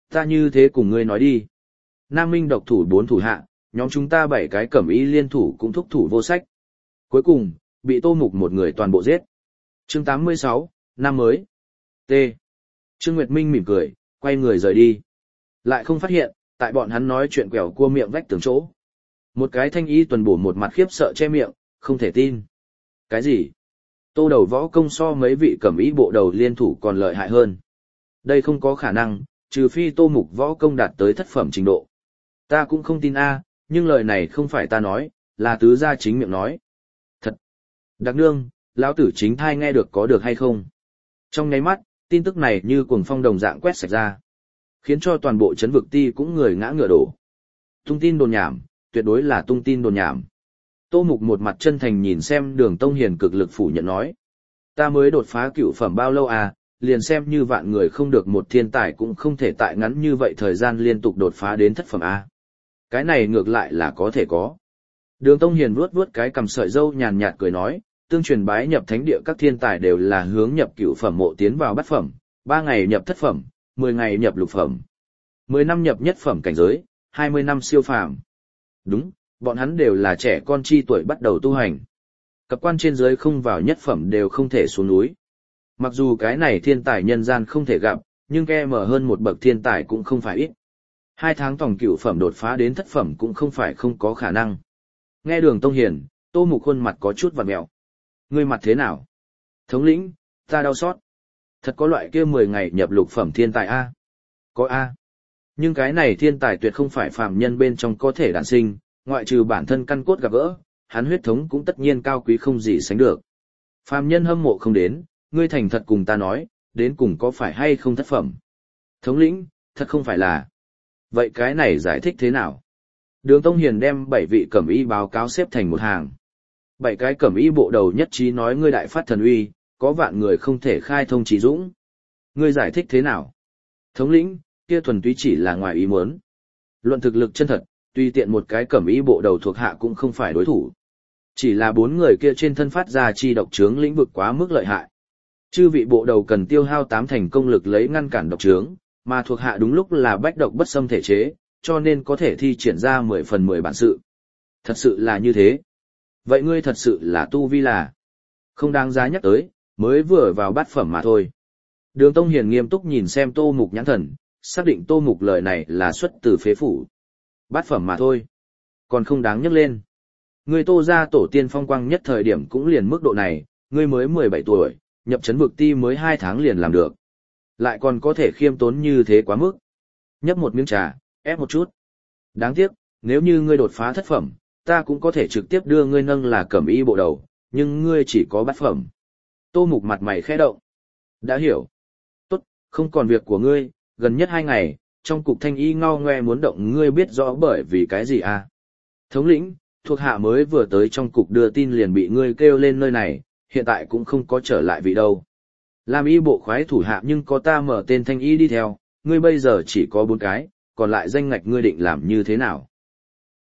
A: Ta như thế cùng ngươi nói đi. Nam Minh độc thủ bốn thủ hạ, nhóm chúng ta bảy cái cẩm y liên thủ cũng thúc thủ vô sách. Cuối cùng, bị Tô Mục một người toàn bộ giết. Chương tám mươi sáu, năm mới. T. Trương Nguyệt Minh mỉm cười, quay người rời đi. Lại không phát hiện, tại bọn hắn nói chuyện quẹo cua miệng vách tường chỗ. Một cái thanh y tuần bổ một mặt khiếp sợ che miệng, không thể tin. Cái gì? Tô đầu võ công so mấy vị cẩm y bộ đầu liên thủ còn lợi hại hơn. Đây không có khả năng, trừ phi Tô Mục võ công đạt tới thất phẩm trình độ. Ta cũng không tin a, nhưng lời này không phải ta nói, là tứ gia chính miệng nói. Thật. Đặc nương, lão tử chính thai nghe được có được hay không? Trong nháy mắt, tin tức này như cuồng phong đồng dạng quét sạch ra, khiến cho toàn bộ chấn vực ti cũng người ngã ngựa đổ. Tung tin đồn nhảm, tuyệt đối là tung tin đồn nhảm. Tô Mục một mặt chân thành nhìn xem Đường Tông Hiền cực lực phủ nhận nói. Ta mới đột phá cựu phẩm bao lâu à, liền xem như vạn người không được một thiên tài cũng không thể tại ngắn như vậy thời gian liên tục đột phá đến thất phẩm A. Cái này ngược lại là có thể có. Đường Tông Hiền vuốt vuốt cái cầm sợi dâu nhàn nhạt cười nói, tương truyền bái nhập thánh địa các thiên tài đều là hướng nhập cựu phẩm mộ tiến vào bát phẩm, ba ngày nhập thất phẩm, mười ngày nhập lục phẩm, mười năm nhập nhất phẩm cảnh giới, hai mươi năm siêu phàm. Đúng, bọn hắn đều là trẻ con chi tuổi bắt đầu tu hành. Cập quan trên dưới không vào nhất phẩm đều không thể xuống núi. Mặc dù cái này thiên tài nhân gian không thể gặp, nhưng ke mở hơn một bậc thiên tài cũng không phải ít. Hai tháng tổng cựu phẩm đột phá đến thất phẩm cũng không phải không có khả năng. Nghe Đường Tông Hiền, Tô Mục khuôn mặt có chút vặn mẹo. Ngươi mặt thế nào? Thống lĩnh, ta đau xót. Thật có loại kia mười ngày nhập lục phẩm thiên tài A. Có A. Nhưng cái này thiên tài tuyệt không phải phàm nhân bên trong có thể đản sinh, ngoại trừ bản thân căn cốt gặp gỡ, hắn huyết thống cũng tất nhiên cao quý không gì sánh được. Phàm nhân hâm mộ không đến, ngươi thành thật cùng ta nói, đến cùng có phải hay không thất phẩm? Thống lĩnh, thật không phải là. Vậy cái này giải thích thế nào? Đường Tông Hiền đem bảy vị cẩm y báo cáo xếp thành một hàng. Bảy cái cẩm y bộ đầu nhất trí nói ngươi đại phát thần uy, có vạn người không thể khai thông trí dũng. Ngươi giải thích thế nào? Thống lĩnh, kia thuần túy chỉ là ngoài ý muốn. Luận thực lực chân thật, tuy tiện một cái cẩm y bộ đầu thuộc hạ cũng không phải đối thủ. Chỉ là bốn người kia trên thân phát ra chi độc trướng lĩnh vực quá mức lợi hại. Chư vị bộ đầu cần tiêu hao tám thành công lực lấy ngăn cản độc trướng, mà thuộc hạ đúng lúc là bách độc bất xâm thể chế, cho nên có thể thi triển ra mười phần mười bản sự. Thật sự là như thế. Vậy ngươi thật sự là tu vi là không đáng giá nhắc tới, mới vừa vào bát phẩm mà thôi. Đường Tông Hiền nghiêm túc nhìn xem Tô Mục nhãn thần, xác định Tô Mục lời này là xuất từ phế phủ. Bát phẩm mà thôi. Còn không đáng nhắc lên. Ngươi Tô gia tổ tiên phong quang nhất thời điểm cũng liền mức độ này, ngươi mới mười bảy tuổi, nhập chấn vực ti mới hai tháng liền làm được. Lại còn có thể khiêm tốn như thế quá mức. Nhấp một miếng trà, ép một chút. Đáng tiếc, nếu như ngươi đột phá thất phẩm, ta cũng có thể trực tiếp đưa ngươi nâng là cẩm y bộ đầu, nhưng ngươi chỉ có bát phẩm. Tô Mục mặt mày khẽ động. Đã hiểu. Tốt, không còn việc của ngươi, gần nhất hai ngày, trong cục thanh y ngao ngoe muốn động ngươi biết rõ bởi vì cái gì à. Thống lĩnh, thuộc hạ mới vừa tới trong cục đưa tin liền bị ngươi kêu lên nơi này, hiện tại cũng không có trở lại vị đâu. Làm y bộ khoái thủ hạ nhưng có ta mở tên thanh y đi theo, ngươi bây giờ chỉ có bốn cái, còn lại danh ngạch ngươi định làm như thế nào?